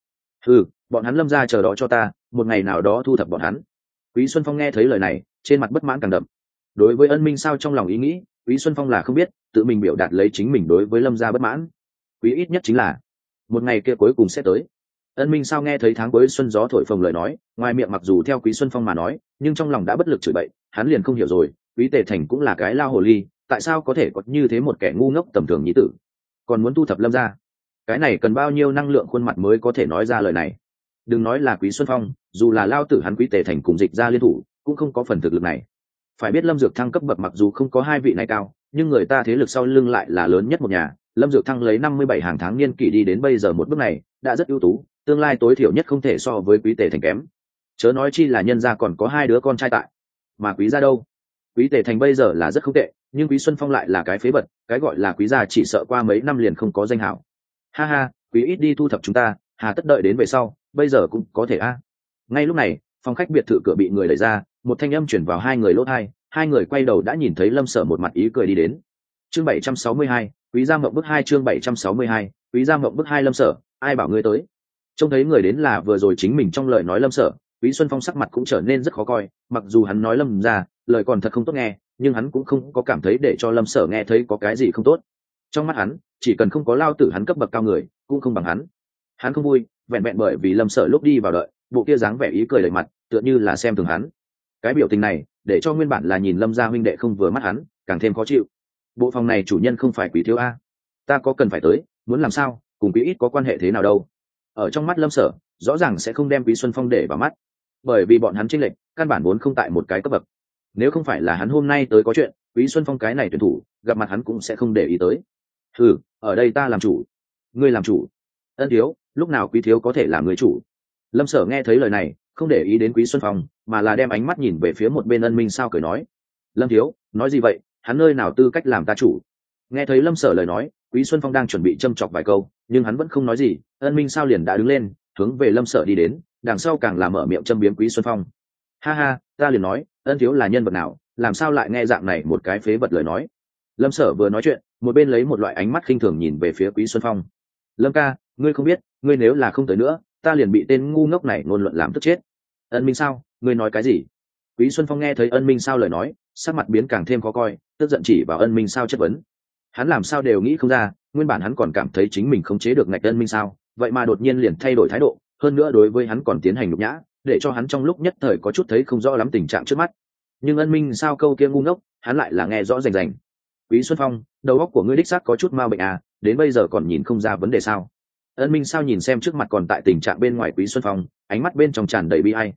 Bọn hắn Lâm gia chờ đó cho ta, một ngày nào đó thu thập bọn hắn. Quý Xuân Phong nghe thấy lời này, trên mặt bất mãn càng đậm. Đối với Ân Minh sao trong lòng ý nghĩ, Quý Xuân Phong là không biết, tự mình biểu đạt lấy chính mình đối với Lâm gia bất mãn. Quý ít nhất chính là một ngày kia cuối cùng sẽ tới. Ân Minh sao nghe thấy tháng cuối xuân gió thổi phồng lời nói, ngoài miệng mặc dù theo Quý Xuân Phong mà nói, nhưng trong lòng đã bất lực chửi bậy, hắn liền không hiểu rồi, Quý Tề Thành cũng là cái lao hồ ly, tại sao có thể có như thế một kẻ ngu ngốc tầm thường nhí tử, còn muốn thu thập Lâm gia. Cái này cần bao nhiêu năng lượng khuôn mặt mới có thể nói ra lời này. Đừng nói là Quý Xuân Phong, dù là lao tử hắn Quý Tề Thành cùng dịch ra liên thủ, cũng không có phần thực lực này. Phải biết Lâm Dược Thăng cấp bậc mặc dù không có 2 vị này cao, nhưng người ta thế lực sau lưng lại là lớn nhất một nhà. Lâm Dược Thăng lấy 57 hàng tháng niên kỷ đi đến bây giờ một bước này, đã rất ưu tú, tương lai tối thiểu nhất không thể so với Quý Tề Thành kém. Chớ nói chi là nhân gia còn có 2 đứa con trai tại. Mà Quý gia đâu? Quý Tề Thành bây giờ là rất không tệ, nhưng Quý Xuân Phong lại là cái phế vật, cái gọi là Quý gia chỉ sợ qua mấy năm liền không có danh hảo. Ha ha, Quý ít đi thu thập chúng ta, hà tất đợi đến về sau, bây giờ cũng có thể a. Ngay lúc này, phòng khách biệt thự cửa bị người đẩy ra, một thanh âm chuyển vào 2 người lỗ tai, 2 người quay đầu đã nhìn thấy Lâm Sở một mặt ý cười đi đến. Chương 762, Quý gia mộng bức 2 chương 762, Quý gia mộng bức 2 Lâm Sở, ai bảo ngươi tới? Trông thấy người đến là vừa rồi chính mình trong lời nói Lâm Sở, Quý Xuân Phong sắc mặt cũng trở nên rất khó coi, mặc dù hắn nói Lâm ra, lời còn thật không tốt nghe, nhưng hắn cũng không có cảm thấy để cho Lâm Sở nghe thấy có cái gì không tốt. Trong mắt hắn, chỉ cần không có lao tử hắn cấp bậc cao người, cũng không bằng hắn. Hắn không vui, vẹn vẹn bởi vì Lâm Sở lúc đi vào đợi, bộ kia dáng vẻ ý cười đầy mặt, tựa như là xem thường hắn. Cái biểu tình này, để cho nguyên bản là nhìn Lâm gia huynh đệ không vừa mắt hắn, càng thêm khó chịu. Bộ phòng này chủ nhân không phải Quý thiếu a? Ta có cần phải tới, muốn làm sao, cùng Quý ít có quan hệ thế nào đâu? Ở trong mắt Lâm Sở, rõ ràng sẽ không đem Quý Xuân Phong để vào mắt, bởi vì bọn hắn chênh lệch, căn bản vốn không tại một cái cấp bậc. Nếu không phải là hắn hôm nay tới có chuyện, Quý Xuân Phong cái này tuyển thủ, gặp mặt hắn cũng sẽ không để ý tới. Ừ, ở đây ta làm chủ. Ngươi làm chủ? Ân thiếu, lúc nào quý thiếu có thể làm người chủ? Lâm Sở nghe thấy lời này, không để ý đến Quý Xuân Phong, mà là đem ánh mắt nhìn về phía một bên Ân Minh Sao cười nói: Lâm thiếu, nói gì vậy, hắn nơi nào tư cách làm ta chủ? Nghe thấy Lâm Sở lời nói, Quý Xuân Phong đang chuẩn bị châm chọc vài câu, nhưng hắn vẫn không nói gì. Ân Minh Sao liền đã đứng lên, hướng về Lâm Sở đi đến, đằng sau càng là mở miệng châm biếm Quý Xuân Phong. Ha ha, ta liền nói, Ân thiếu là nhân vật nào, làm sao lại nghe dạng này một cái phế vật lời nói? Lâm Sở vừa nói chuyện, một bên lấy một loại ánh mắt khinh thường nhìn về phía Quý Xuân Phong. Lâm ca, ngươi không biết, ngươi nếu là không tới nữa, ta liền bị tên ngu ngốc này ngôn luận làm tức chết. Ân Minh Sao, ngươi nói cái gì? Quý Xuân Phong nghe thấy Ân Minh Sao lời nói, sắc mặt biến càng thêm khó coi, tức giận chỉ vào Ân Minh Sao chất vấn. Hắn làm sao đều nghĩ không ra, nguyên bản hắn còn cảm thấy chính mình không chế được ngạch Ân Minh Sao, vậy mà đột nhiên liền thay đổi thái độ, hơn nữa đối với hắn còn tiến hành nhục nhã, để cho hắn trong lúc nhất thời có chút thấy không rõ lắm tình trạng trước mắt. Nhưng Ân Minh Sao câu kia ngu ngốc, hắn lại là nghe rõ rành rành. Quý Xuân Phong, đầu óc của ngươi đích xác có chút ma bệnh à, đến bây giờ còn nhìn không ra vấn đề sao? Ân Minh Sao nhìn xem trước mặt còn tại tình trạng bên ngoài Quý Xuân Phong, ánh mắt bên trong tràn đầy bi ai.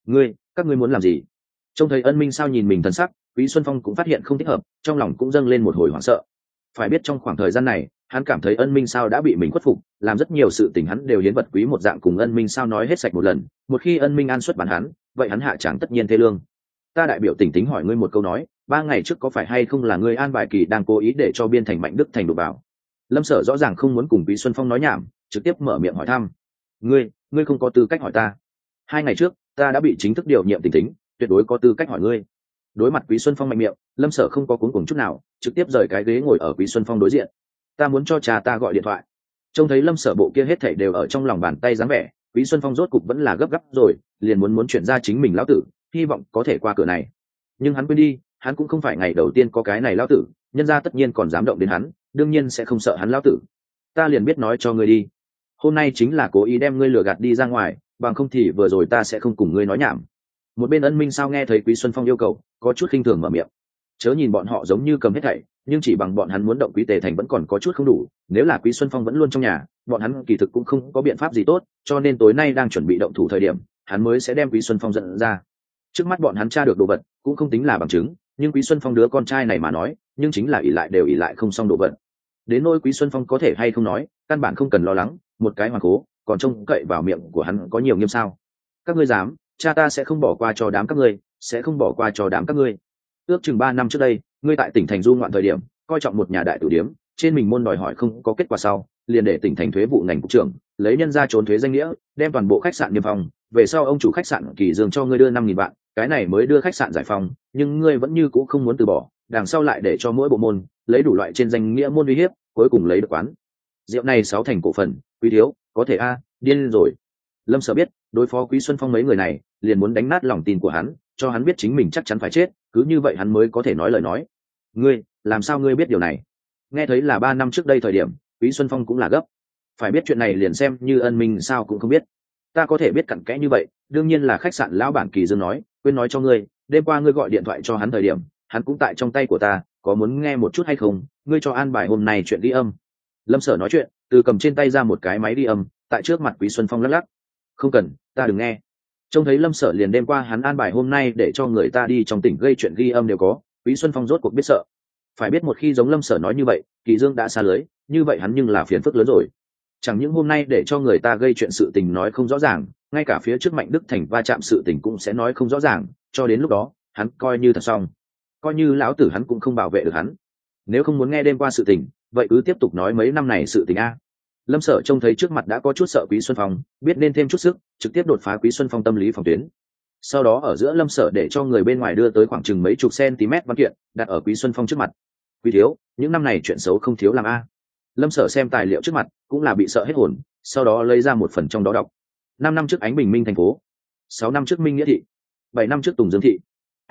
Các ngươi muốn làm gì? Trông thấy Ân Minh Sao nhìn mình thần sắc, Quý Xuân Phong cũng phát hiện không thích hợp, trong lòng cũng dâng lên một hồi hoảng sợ. Phải biết trong khoảng thời gian này, hắn cảm thấy Ân Minh Sao đã bị mình khuất phục, làm rất nhiều sự tình hắn đều hiến vật quý một dạng cùng Ân Minh Sao nói hết sạch một lần. Một khi Ân Minh an xuất bản hắn, vậy hắn hạ chẳng tất nhiên thê lương. Ta đại biểu tỉnh tính hỏi ngươi một câu nói, 3 ngày trước có phải hay không là ngươi an bài kỳ đang cố ý để cho biên thành Mạnh Đức thành đột vào? Lâm Sở rõ ràng không muốn cùng Quý Xuân Phong nói nhảm, trực tiếp mở miệng hỏi thăm. Ngươi không có tư cách hỏi ta. 2 ngày trước, ta đã bị chính thức điều nhiệm tỉnh tính, tuyệt đối có tư cách hỏi ngươi. Đối mặt Quý Xuân Phong mạnh miệng, Lâm Sở không có cuống cuồng chút nào, trực tiếp rời cái ghế ngồi ở Quý Xuân Phong đối diện. Ta muốn cho cha ta gọi điện thoại. Trông thấy Lâm Sở bộ kia hết thảy đều ở trong lòng bàn tay dáng vẻ, Quý Xuân Phong rốt cục vẫn là gấp gáp rồi, liền muốn chuyển ra chính mình lão tử, hy vọng có thể qua cửa này. Nhưng hắn quên đi, hắn cũng không phải ngày đầu tiên có cái này lão tử, nhân gia tất nhiên còn dám động đến hắn, đương nhiên sẽ không sợ hắn lão tử. Ta liền biết nói cho ngươi đi, hôm nay chính là cố ý đem ngươi lừa gạt đi ra ngoài, bằng không thì vừa rồi ta sẽ không cùng ngươi nói nhảm. Một bên Ân Minh Sao nghe thấy Quý Xuân Phong yêu cầu, có chút khinh thường mở miệng. Chớ nhìn bọn họ giống như cầm hết thảy, nhưng chỉ bằng bọn hắn muốn động Quý Tề Thành vẫn còn có chút không đủ. Nếu là Quý Xuân Phong vẫn luôn trong nhà, bọn hắn kỳ thực cũng không có biện pháp gì tốt, cho nên tối nay đang chuẩn bị động thủ thời điểm, hắn mới sẽ đem Quý Xuân Phong dẫn ra. Trước mắt bọn hắn tra được đồ vật, cũng không tính là bằng chứng, nhưng Quý Xuân Phong đứa con trai này mà nói, nhưng chính là ỷ lại không xong đồ vật. Đến nỗi Quý Xuân Phong có thể hay không nói, căn bản không cần lo lắng, một cái hoàng cố, còn trông cậy vào miệng của hắn có nhiều nghiêm sao? Các ngươi dám, cha ta sẽ không bỏ qua cho đám các ngươi, sẽ không bỏ qua cho đám các ngươi. Ước chừng 3 năm trước đây, ngươi tại tỉnh thành du ngoạn thời điểm, coi trọng một nhà đại tử điếm, trên mình môn đòi hỏi không có kết quả sau, liền để tỉnh thành thuế vụ ngành cục trưởng lấy nhân ra trốn thuế danh nghĩa, đem toàn bộ khách sạn niêm phong. Về sau ông chủ khách sạn Kỳ Dương cho ngươi đưa 5.000 vạn, cái này mới đưa khách sạn giải phong, nhưng ngươi vẫn như cũ không muốn từ bỏ, đằng sau lại để cho mỗi bộ môn lấy đủ loại trên danh nghĩa môn uy hiếp, cuối cùng lấy được quán rượu này 6 thành cổ phần. Quý thiếu, có thể điên rồi. Lâm Sở biết, đối phó Quý Xuân Phong mấy người này, liền muốn đánh nát lòng tin của hắn, cho hắn biết chính mình chắc chắn phải chết, cứ như vậy hắn mới có thể nói lời nói. Ngươi, làm sao ngươi biết điều này? Nghe thấy là 3 năm trước đây thời điểm, Quý Xuân Phong cũng là gấp. Phải biết chuyện này liền xem như Ân Minh Sao cũng không biết. Ta có thể biết cặn kẽ như vậy, đương nhiên là khách sạn lão bản Kỳ Dương nói, quên nói cho ngươi, đêm qua ngươi gọi điện thoại cho hắn thời điểm, hắn cũng tại trong tay của ta, có muốn nghe một chút hay không? Ngươi cho an bài hôm nay chuyện ghi âm. Lâm Sở nói chuyện, từ cầm trên tay ra một cái máy ghi âm, tại trước mặt Quý Xuân Phong lắc lắc. Không cần, ta đừng nghe. Trông thấy Lâm Sở liền đêm qua hắn an bài hôm nay để cho người ta đi trong tỉnh gây chuyện ghi âm đều có, Quý Xuân Phong rốt cuộc biết sợ. Phải biết một khi giống Lâm Sở nói như vậy, Kỳ Dương đã xa lưới, như vậy hắn nhưng là phiền phức lớn rồi. Chẳng những hôm nay để cho người ta gây chuyện sự tình nói không rõ ràng, ngay cả phía trước Mạnh Đức Thành va chạm sự tình cũng sẽ nói không rõ ràng, cho đến lúc đó, hắn coi như thật xong. Coi như lão tử hắn cũng không bảo vệ được hắn. Nếu không muốn nghe đêm qua sự tình, vậy cứ tiếp tục nói mấy năm này sự tình a. Lâm Sở trông thấy trước mặt đã có chút sợ Quý Xuân Phong, biết nên thêm chút sức, trực tiếp đột phá Quý Xuân Phong tâm lý phòng tuyến. Sau đó ở giữa Lâm Sở để cho người bên ngoài đưa tới khoảng chừng mấy chục cm văn kiện, đặt ở Quý Xuân Phong trước mặt. Quý thiếu, những năm này chuyện xấu không thiếu làm a. Lâm Sở xem tài liệu trước mặt, cũng là bị sợ hết hồn, sau đó lấy ra một phần trong đó đọc. 5 năm trước Ánh Bình Minh thành phố, 6 năm trước Minh Nghĩa thị, 7 năm trước Tùng Dương thị.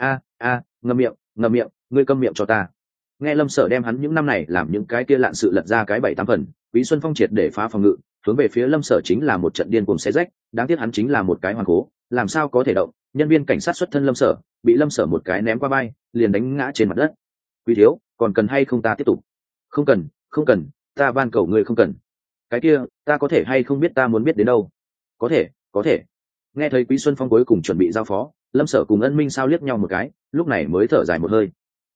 Ngậm miệng, ngươi câm miệng cho ta. Nghe Lâm Sở đem hắn những năm này làm những cái kia lạn sự lật ra cái 7-8 phần, Quý Xuân Phong triệt để phá phòng ngự, hướng về phía Lâm Sở chính là một trận điên cuồng xé rách, đáng tiếc hắn chính là một cái hoàn cố, làm sao có thể động, nhân viên cảnh sát xuất thân Lâm Sở, bị Lâm Sở một cái ném qua vai, liền đánh ngã trên mặt đất. Quý thiếu, còn cần hay không ta tiếp tục? Không cần, ta van cầu ngươi không cần. Cái kia, ta có thể hay không biết ta muốn biết đến đâu? Có thể. Nghe thấy Quý Xuân Phong cuối cùng chuẩn bị giao phó, Lâm Sở cùng Ân Minh Sao liếc nhau một cái, lúc này mới thở dài một hơi.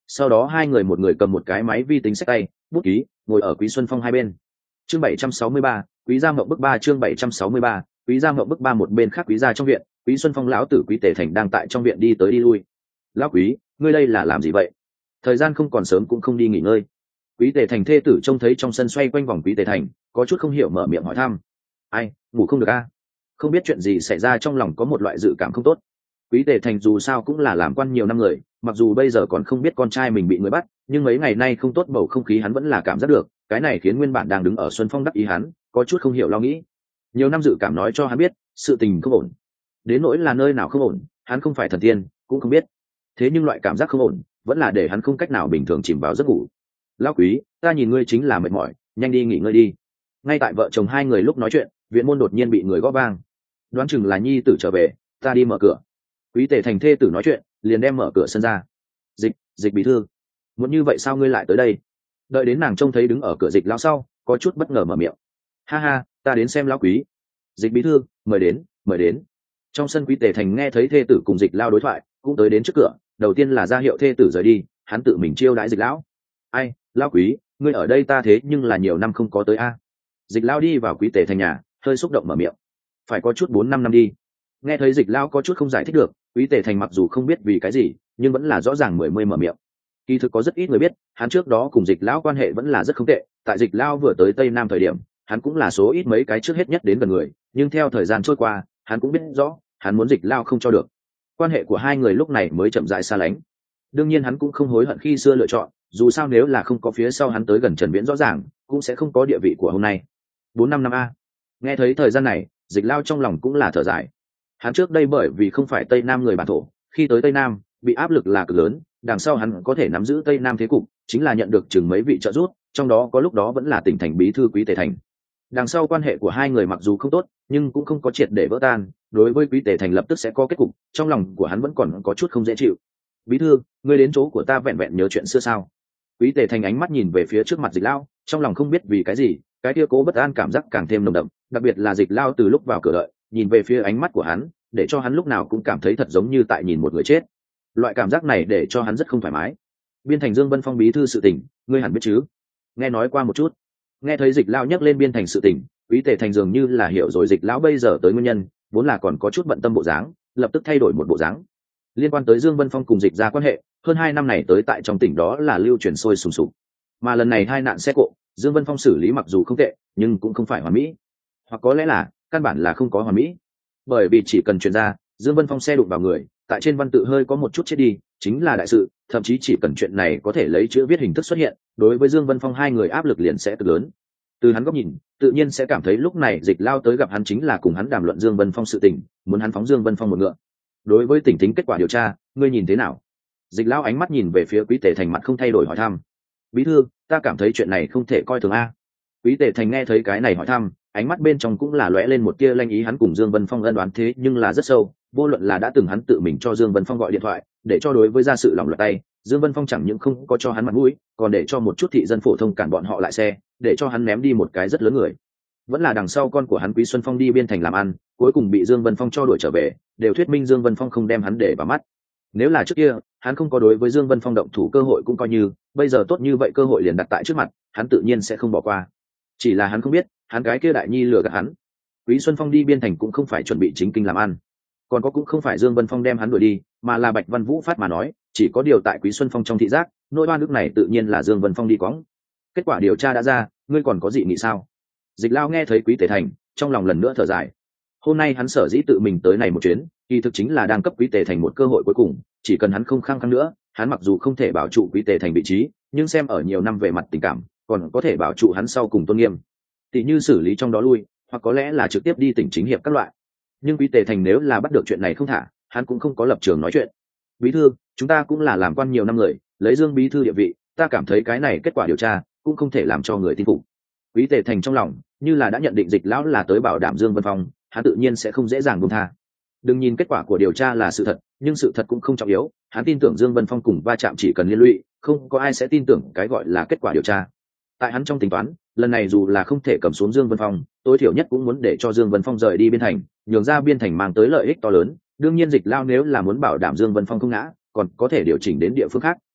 Sau đó hai người, một người cầm một cái máy vi tính xách tay, bút ký, ngồi ở Quý Xuân Phong hai bên. Chương 763, Quý gia mộng bức 3. Chương 763, Quý gia mộng bức 3. Một bên khác Quý gia trong viện, Quý Xuân Phong lão tử Quý Tề Thành đang tại trong viện đi tới đi lui. Lão Quý, ngươi đây là làm gì vậy? Thời gian không còn sớm cũng không đi nghỉ ngơi. Quý Tề Thành thê tử trông thấy trong sân xoay quanh vòng Quý Tề Thành, có chút không hiểu mở miệng hỏi thăm. Ai, ngủ không được a? Không biết chuyện gì xảy ra, trong lòng có một loại dự cảm không tốt. Quý Tề Thành dù sao cũng là làm quan nhiều năm người, mặc dù bây giờ còn không biết con trai mình bị người bắt, nhưng mấy ngày nay không tốt bầu không khí hắn vẫn là cảm giác được, cái này khiến nguyên bản đang đứng ở Xuân Phong đắc ý hắn, có chút không hiểu lo nghĩ. Nhiều năm dự cảm nói cho hắn biết, sự tình không ổn. Đến nỗi là nơi nào không ổn, hắn không phải thần tiên, cũng không biết. Thế nhưng loại cảm giác không ổn, vẫn là để hắn không cách nào bình thường chìm vào giấc ngủ. Lão Quý, ta nhìn ngươi chính là mệt mỏi, nhanh đi nghỉ ngơi đi. Ngay tại vợ chồng hai người lúc nói chuyện, viện môn đột nhiên bị người gõ vang. Đoán chừng là nhi tử trở về, ta đi mở cửa. Quý Tề Thành thê tử nói chuyện, liền đem mở cửa sân ra. Dịch bí thư, muốn như vậy sao ngươi lại tới đây? Đợi đến nàng trông thấy đứng ở cửa Dịch lão sau, có chút bất ngờ mở miệng. Ha ha, ta đến xem lão Quý. Dịch bí thư, mời đến, mời đến. Trong sân Quý Tề Thành nghe thấy thê tử cùng Dịch lão đối thoại, cũng tới đến trước cửa, đầu tiên là ra hiệu thê tử rời đi, hắn tự mình chiêu đãi Dịch lão. Ai, lão Quý, ngươi ở đây ta thế nhưng là nhiều năm không có tới a. Dịch lão đi vào Quý Tề Thành nhà, hơi xúc động mở miệng. Phải có chút 4-5 năm đi. Nghe thấy Dịch lão có chút không giải thích được, Quý Tề Thành mặc dù không biết vì cái gì, nhưng vẫn là rõ ràng mười mươi mở miệng. Kỳ thực có rất ít người biết, hắn trước đó cùng Dịch lão quan hệ vẫn là rất không tệ, tại Dịch lão vừa tới Tây Nam thời điểm, hắn cũng là số ít mấy cái trước hết nhất đến gần người, nhưng theo thời gian trôi qua, hắn cũng biết rõ, hắn muốn Dịch lão không cho được. Quan hệ của hai người lúc này mới chậm rãi xa lánh. Đương nhiên hắn cũng không hối hận khi xưa lựa chọn, dù sao nếu là không có phía sau hắn tới gần Trần Viễn rõ ràng, cũng sẽ không có địa vị của hôm nay. 4-5 năm a. Nghe thấy thời gian này, Dịch lão trong lòng cũng là thở dài. Hắn trước đây bởi vì không phải Tây Nam người bản thổ, khi tới Tây Nam, bị áp lực là cực lớn, đằng sau hắn có thể nắm giữ Tây Nam thế cục, chính là nhận được chừng mấy vị trợ giúp, trong đó có lúc đó vẫn là tỉnh thành bí thư Quý Tề Thành. Đằng sau quan hệ của hai người mặc dù không tốt, nhưng cũng không có triệt để vỡ tan, đối với Quý Tề Thành lập tức sẽ có kết cục, trong lòng của hắn vẫn còn có chút không dễ chịu. Bí thư, ngươi đến chỗ của ta vẹn vẹn nhớ chuyện xưa sao? Quý Tề Thành ánh mắt nhìn về phía trước mặt Dịch lão, trong lòng không biết vì cái gì, cái kia cố bất an cảm giác càng thêm nồng đậm, đặc biệt là Dịch lão từ lúc vào cửa đợi, nhìn về phía ánh mắt của hắn, để cho hắn lúc nào cũng cảm thấy thật giống như tại nhìn một người chết. Loại cảm giác này để cho hắn rất không thoải mái. Biên Thành Dương Vân Phong bí thư sự tình, ngươi hẳn biết chứ? Nghe nói qua một chút. Nghe thấy Dịch lão nhắc lên Biên Thành sự tình, Quý Tề Thành dường như là hiểu rồi Dịch lão bây giờ tới nguyên nhân, vốn là còn có chút bận tâm bộ dáng, lập tức thay đổi một bộ dáng. Liên quan tới Dương Vân Phong cùng Dịch gia quan hệ, hơn 2 năm này tới tại trong tỉnh đó là lưu truyền sôi sùng sục. Mà lần này hai nạn xe cộ, Dương Vân Phong xử lý mặc dù không tệ, nhưng cũng không phải hoàn mỹ, hoặc có lẽ là căn bản là không có hoàn mỹ. Bởi vì chỉ cần chuyển ra, Dương Vân Phong xe đụng vào người, tại trên văn tự hơi có một chút chết đi, chính là đại sự, thậm chí chỉ cần chuyện này có thể lấy chữ viết hình thức xuất hiện, đối với Dương Vân Phong hai người áp lực liền sẽ cực lớn. Từ hắn góc nhìn, tự nhiên sẽ cảm thấy lúc này Dịch lao tới gặp hắn chính là cùng hắn đàm luận Dương Vân Phong sự tình, muốn hắn phóng Dương Vân Phong một ngựa. Đối với tỉnh tính kết quả điều tra, ngươi nhìn thế nào? Dịch lao ánh mắt nhìn về phía Quý Tề Thành, mặt không thay đổi hỏi thăm. Bí thư, ta cảm thấy chuyện này không thể coi thường a. Quý Tề Thành nghe thấy cái này hỏi thăm, ánh mắt bên trong cũng là lóe lên một tia lanh ý, hắn cùng Dương Vân Phong ân đoán thế nhưng là rất sâu, vô luận là đã từng hắn tự mình cho Dương Vân Phong gọi điện thoại, để cho đối với gia sự lòng lọt tay, Dương Vân Phong chẳng những không có cho hắn mặt mũi, còn để cho một chút thị dân phổ thông cản bọn họ lại xe, để cho hắn ném đi một cái rất lớn người. Vẫn là đằng sau con của hắn Quý Xuân Phong đi Biên Thành làm ăn, cuối cùng bị Dương Vân Phong cho đuổi trở về, đều thuyết minh Dương Vân Phong không đem hắn để vào mắt. Nếu là trước kia, hắn không có đối với Dương Vân Phong động thủ cơ hội cũng coi như, bây giờ tốt như vậy cơ hội liền đặt tại trước mặt, hắn tự nhiên sẽ không bỏ qua. Chỉ là hắn không biết, hắn cái kia đại nhi lừa gạt hắn. Quý Xuân Phong đi Biên Thành cũng không phải chuẩn bị chính kinh làm ăn, còn có cũng không phải Dương Vân Phong đem hắn đuổi đi, mà là Bạch Văn Vũ phát mà nói, chỉ có điều tại Quý Xuân Phong trong thị giác, nỗi oan ức này tự nhiên là Dương Vân Phong đi quõng. Kết quả điều tra đã ra, ngươi còn có gì nghĩ sao? Dịch lao nghe thấy Quý Tề Thành, trong lòng lần nữa thở dài. Hôm nay hắn sở dĩ tự mình tới này một chuyến, kỳ thực chính là đang cấp Quý Tề Thành một cơ hội cuối cùng, chỉ cần hắn không khăng khăng nữa, hắn mặc dù không thể bảo trụ Quý Tề Thành vị trí, nhưng xem ở nhiều năm về mặt tình cảm, còn có thể bảo trụ hắn sau cùng tôn nghiêm. Tỷ như xử lý trong đó lui, hoặc có lẽ là trực tiếp đi tỉnh chính hiệp các loại. Nhưng Quý Tề Thành nếu là bắt được chuyện này không thả, hắn cũng không có lập trường nói chuyện. Bí thư, chúng ta cũng là làm quan nhiều năm người, lấy Dương bí thư địa vị, ta cảm thấy cái này kết quả điều tra cũng không thể làm cho người tin phục. Quý Tề Thành trong lòng như là đã nhận định Dịch lão là tới bảo đảm Dương Vân Phong, hắn tự nhiên sẽ không dễ dàng buông tha. Đừng nhìn kết quả của điều tra là sự thật, nhưng sự thật cũng không trọng yếu, hắn tin tưởng Dương Vân Phong cùng va chạm chỉ cần liên lụy, không có ai sẽ tin tưởng cái gọi là kết quả điều tra. Tại hắn trong tính toán, lần này dù là không thể cầm xuống Dương Vân Phong, tối thiểu nhất cũng muốn để cho Dương Vân Phong rời đi Biên Thành, nhường ra Biên Thành mang tới lợi ích to lớn. Đương nhiên Dịch lao nếu là muốn bảo đảm Dương Vân Phong không ngã, còn có thể điều chỉnh đến địa phương khác,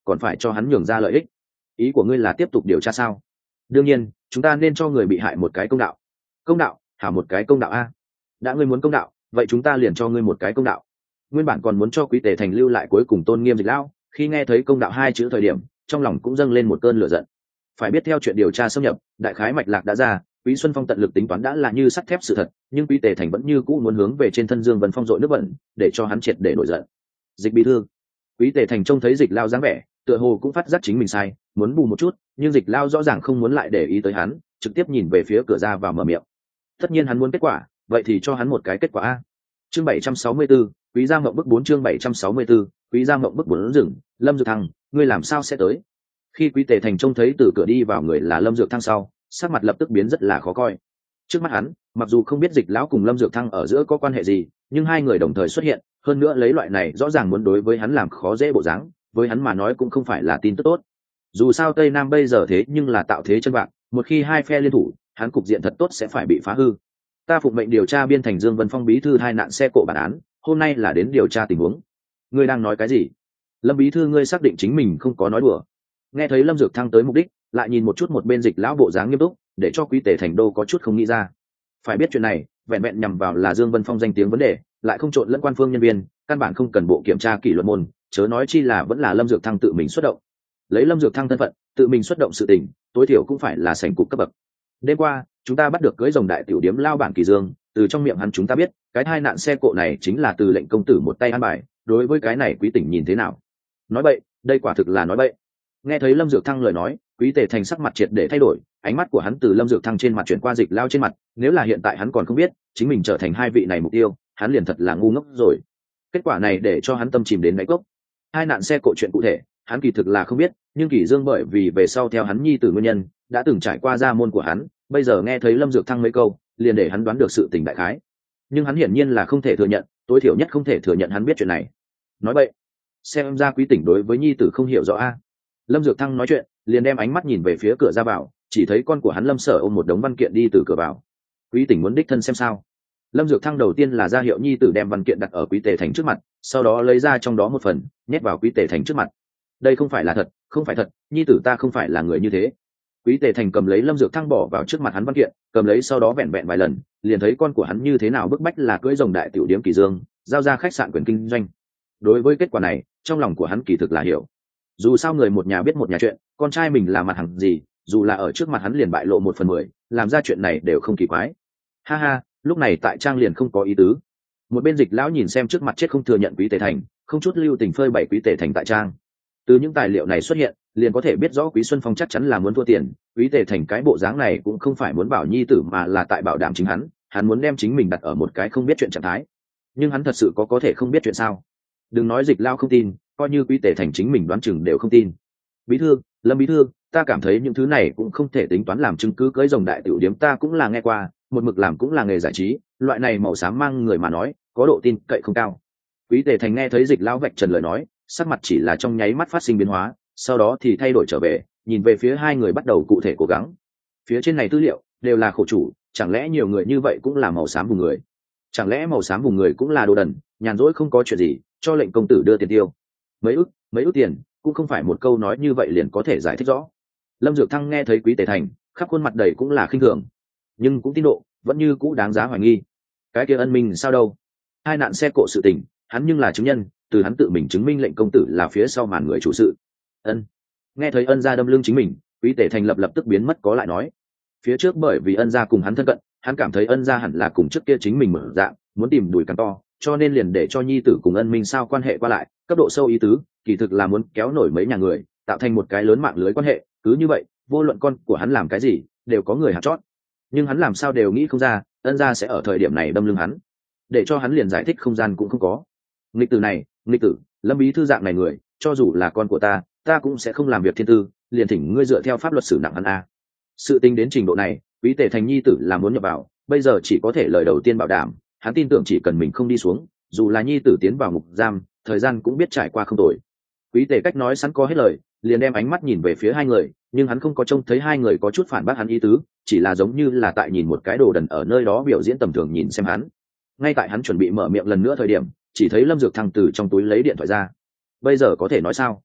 còn phải cho hắn nhường ra lợi ích. Ý của ngươi là tiếp tục điều tra sao? Đương nhiên, chúng ta nên cho người bị hại một cái công đạo. Công đạo? Hả, một cái công đạo a? Đã ngươi muốn công đạo, vậy chúng ta liền cho ngươi một cái công đạo. Nguyên bản còn muốn cho Quý Tề Thành lưu lại cuối cùng tôn nghiêm Dịch Lão, khi nghe thấy công đạo hai chữ thời điểm, trong lòng cũng dâng lên một cơn lửa giận. Phải biết theo chuyện điều tra xâm nhập, đại khái mạch lạc đã ra, Quý Xuân Phong tận lực tính toán đã là như sắt thép sự thật, nhưng Quý Tề Thành vẫn như cũ muốn hướng về trên thân Dương Vân Phong dội nước bẩn, để cho hắn triệt để nổi giận. Dịch bí thư. Quý Tề Thành trông thấy Dịch Lao dáng vẻ, tựa hồ cũng phát giác chính mình sai, muốn bù một chút, nhưng Dịch Lao rõ ràng không muốn lại để ý tới hắn, trực tiếp nhìn về phía cửa ra vào mở miệng. Tất nhiên hắn muốn kết quả, vậy thì cho hắn một cái kết quả a. Chương 764, Quý Gia Mộng bức 4 chương 764, Quý Gia Mộng bức 4 rừng, Lâm Dược Thăng, ngươi làm sao sẽ tới? Khi Quý Tề Thành trông thấy từ cửa đi vào người là Lâm Dược Thăng sau, sắc mặt lập tức biến rất là khó coi. Trước mắt hắn, mặc dù không biết Dịch lão cùng Lâm Dược Thăng ở giữa có quan hệ gì, nhưng hai người đồng thời xuất hiện, hơn nữa lấy loại này rõ ràng muốn đối với hắn làm khó dễ bộ dáng, với hắn mà nói cũng không phải là tin tức tốt. Dù sao Tây Nam bây giờ thế nhưng là tạo thế chân vạc, một khi hai phe liên thủ, hắn cục diện thật tốt sẽ phải bị phá hư. Ta phụng mệnh điều tra biên thành Dương Vân Phong bí thư hai nạn xe cộ bản án, hôm nay là đến điều tra tình huống. Ngươi đang nói cái gì? Lâm bí thư, ngươi xác định chính mình không có nói đùa? Nghe thấy Lâm Dược Thăng tới mục đích, lại nhìn một chút một bên Dịch lão bộ dáng nghiêm túc, để cho Quý Tề Thành đô có chút không nghĩ ra. Phải biết chuyện này vẹn vẹn nhằm vào là Dương Vân Phong danh tiếng vấn đề, lại không trộn lẫn quan phương nhân viên, căn bản không cần bộ kiểm tra kỷ luật môn, chớ nói chi là vẫn là Lâm Dược Thăng tự mình xuất động. Lấy Lâm Dược Thăng thân phận, tự mình xuất động sự tình, tối thiểu cũng phải là sảnh cục cấp bậc. Đêm qua, chúng ta bắt được cưới rồng đại tiểu điếm lao bản Kỳ Dương, từ trong miệng hắn chúng ta biết, cái hai nạn xe cộ này chính là từ lệnh công tử một tay an bài, đối với cái này Quý tỉnh nhìn thế nào? Nói bậy, đây quả thực là nói bậy. Nghe thấy Lâm Dược Thăng lời nói, Quý Tề Thành sắc mặt triệt để thay đổi, ánh mắt của hắn từ Lâm Dược Thăng trên mặt chuyển qua Dịch Lao trên mặt, nếu là hiện tại hắn còn không biết chính mình trở thành hai vị này mục tiêu, hắn liền thật là ngu ngốc rồi. Kết quả này để cho hắn tâm chìm đến đáy cốc. Hai nạn xe cộ chuyện cụ thể hắn kỳ thực là không biết, nhưng Kỳ Dương bởi vì về sau theo hắn nhi tử nguyên nhân đã từng trải qua gia môn của hắn, bây giờ nghe thấy Lâm Dược Thăng mấy câu liền để hắn đoán được sự tình đại khái. Nhưng hắn hiển nhiên là không thể thừa nhận, tối thiểu nhất không thể thừa nhận hắn biết chuyện này. Nói vậy, xem ra Quý tỉnh đối với nhi tử không hiểu rõ a. Lâm Dược Thăng nói chuyện liền đem ánh mắt nhìn về phía cửa ra vào, chỉ thấy con của hắn Lâm Sở ôm một đống văn kiện đi từ cửa vào. Quý tỉnh muốn đích thân xem sao? Lâm Dược Thăng đầu tiên là ra hiệu nhi tử đem văn kiện đặt ở Quý Tề Thành trước mặt, sau đó lấy ra trong đó một phần nhét vào Quý Tề Thành trước mặt. Đây không phải là thật, không phải thật, nhi tử ta không phải là người như thế. Quý Tề Thành cầm lấy Lâm Dược Thăng bỏ vào trước mặt hắn văn kiện, cầm lấy sau đó vẹn vẹn vài lần, liền thấy con của hắn như thế nào bức bách là cưỡi rồng đại tiểu điếm Kỳ Dương, giao ra khách sạn quyền kinh doanh. Đối với kết quả này, trong lòng của hắn kỳ thực là hiểu. Dù sao người một nhà biết một nhà chuyện, con trai mình là mặt hàng gì, dù là ở trước mặt hắn liền bại lộ 1/10, làm ra chuyện này đều không kỳ quái. Ha ha, lúc này tại trang liền không có ý tứ. Một bên Dịch lão nhìn xem trước mặt chết không thừa nhận Quý Tề Thành, không chút lưu tình phơi bày Quý Tề Thành tại trang. Từ những tài liệu này xuất hiện, liền có thể biết rõ Quý Xuân Phong chắc chắn là muốn thua tiền, Quý Tề Thành cái bộ dáng này cũng không phải muốn bảo nhi tử mà là tại bảo đảm chính hắn muốn đem chính mình đặt ở một cái không biết chuyện trạng thái. Nhưng hắn thật sự có thể không biết chuyện sao? Đừng nói Dịch lão không tin, coi như Quý Tề Thành chính mình đoán chừng đều không tin. Bí thư, Lâm bí thư, ta cảm thấy những thứ này cũng không thể tính toán làm chứng cứ, cưới rồng đại tiểu điếm ta cũng là nghe qua, một mực làm cũng là nghề giải trí, loại này màu xám mang người mà nói có độ tin cậy không cao. Quý Tề Thành nghe thấy Dịch lão vạch trần lời nói, sắc mặt chỉ là trong nháy mắt phát sinh biến hóa, sau đó thì thay đổi trở về, nhìn về phía hai người bắt đầu cụ thể cố gắng. Phía trên này tư liệu đều là khổ chủ, chẳng lẽ nhiều người như vậy cũng là màu xám vùng người? Chẳng lẽ màu xám vùng người cũng là đồ đần, nhàn rỗi không có chuyện gì, cho lệnh công tử đưa tiền tiêu? Mấy ức tiền, cũng không phải một câu nói như vậy liền có thể giải thích rõ. Lâm Dược Thăng nghe thấy Quý Tề Thành, khắp khuôn mặt đầy cũng là khinh thường, nhưng cũng tin độ vẫn như cũ đáng giá hoài nghi. Cái kia ân minh sao đâu? Hai nạn xe cộ sự tình, hắn nhưng là chứng nhân, từ hắn tự mình chứng minh lệnh công tử là phía sau màn người chủ sự. Ân. Nghe thấy ân gia đâm lưng chính mình, Quý Tề Thành lập tức biến mất có lại nói. Phía trước bởi vì ân gia cùng hắn thân cận, hắn cảm thấy ân gia hẳn là cùng trước kia chính mình mở dạng, muốn tìm đùi càng to, cho nên liền để cho nhi tử cùng ân minh sao quan hệ qua lại, cấp độ sâu ý tứ, kỳ thực là muốn kéo nổi mấy nhà người, tạo thành một cái lớn mạng lưới quan hệ, cứ như vậy, vô luận con của hắn làm cái gì, đều có người hạt chót. Nhưng hắn làm sao đều nghĩ không ra, ân gia sẽ ở thời điểm này đâm lưng hắn, để cho hắn liền giải thích không gian cũng không có. Nghịch tử này, nghịch tử, Lâm bí thư dạng này người, cho dù là con của ta cũng sẽ không làm việc thiên tư, liền thỉnh ngươi dựa theo pháp luật xử nặng hắn a. Sự tính đến trình độ này, Quý Tề Thành nhi tử là muốn nhập vào, bây giờ chỉ có thể lời đầu tiên bảo đảm, hắn tin tưởng chỉ cần mình không đi xuống, dù là nhi tử tiến vào ngục giam, thời gian cũng biết trải qua không tồi. Quý Tề cách nói sẵn có hết lời, liền đem ánh mắt nhìn về phía hai người, nhưng hắn không có trông thấy hai người có chút phản bác hắn ý tứ, chỉ là giống như là tại nhìn một cái đồ đần ở nơi đó biểu diễn tầm thường nhìn xem hắn. Ngay tại hắn chuẩn bị mở miệng lần nữa thời điểm, chỉ thấy Lâm Dược Thăng từ trong túi lấy điện thoại ra. Bây giờ có thể nói sao?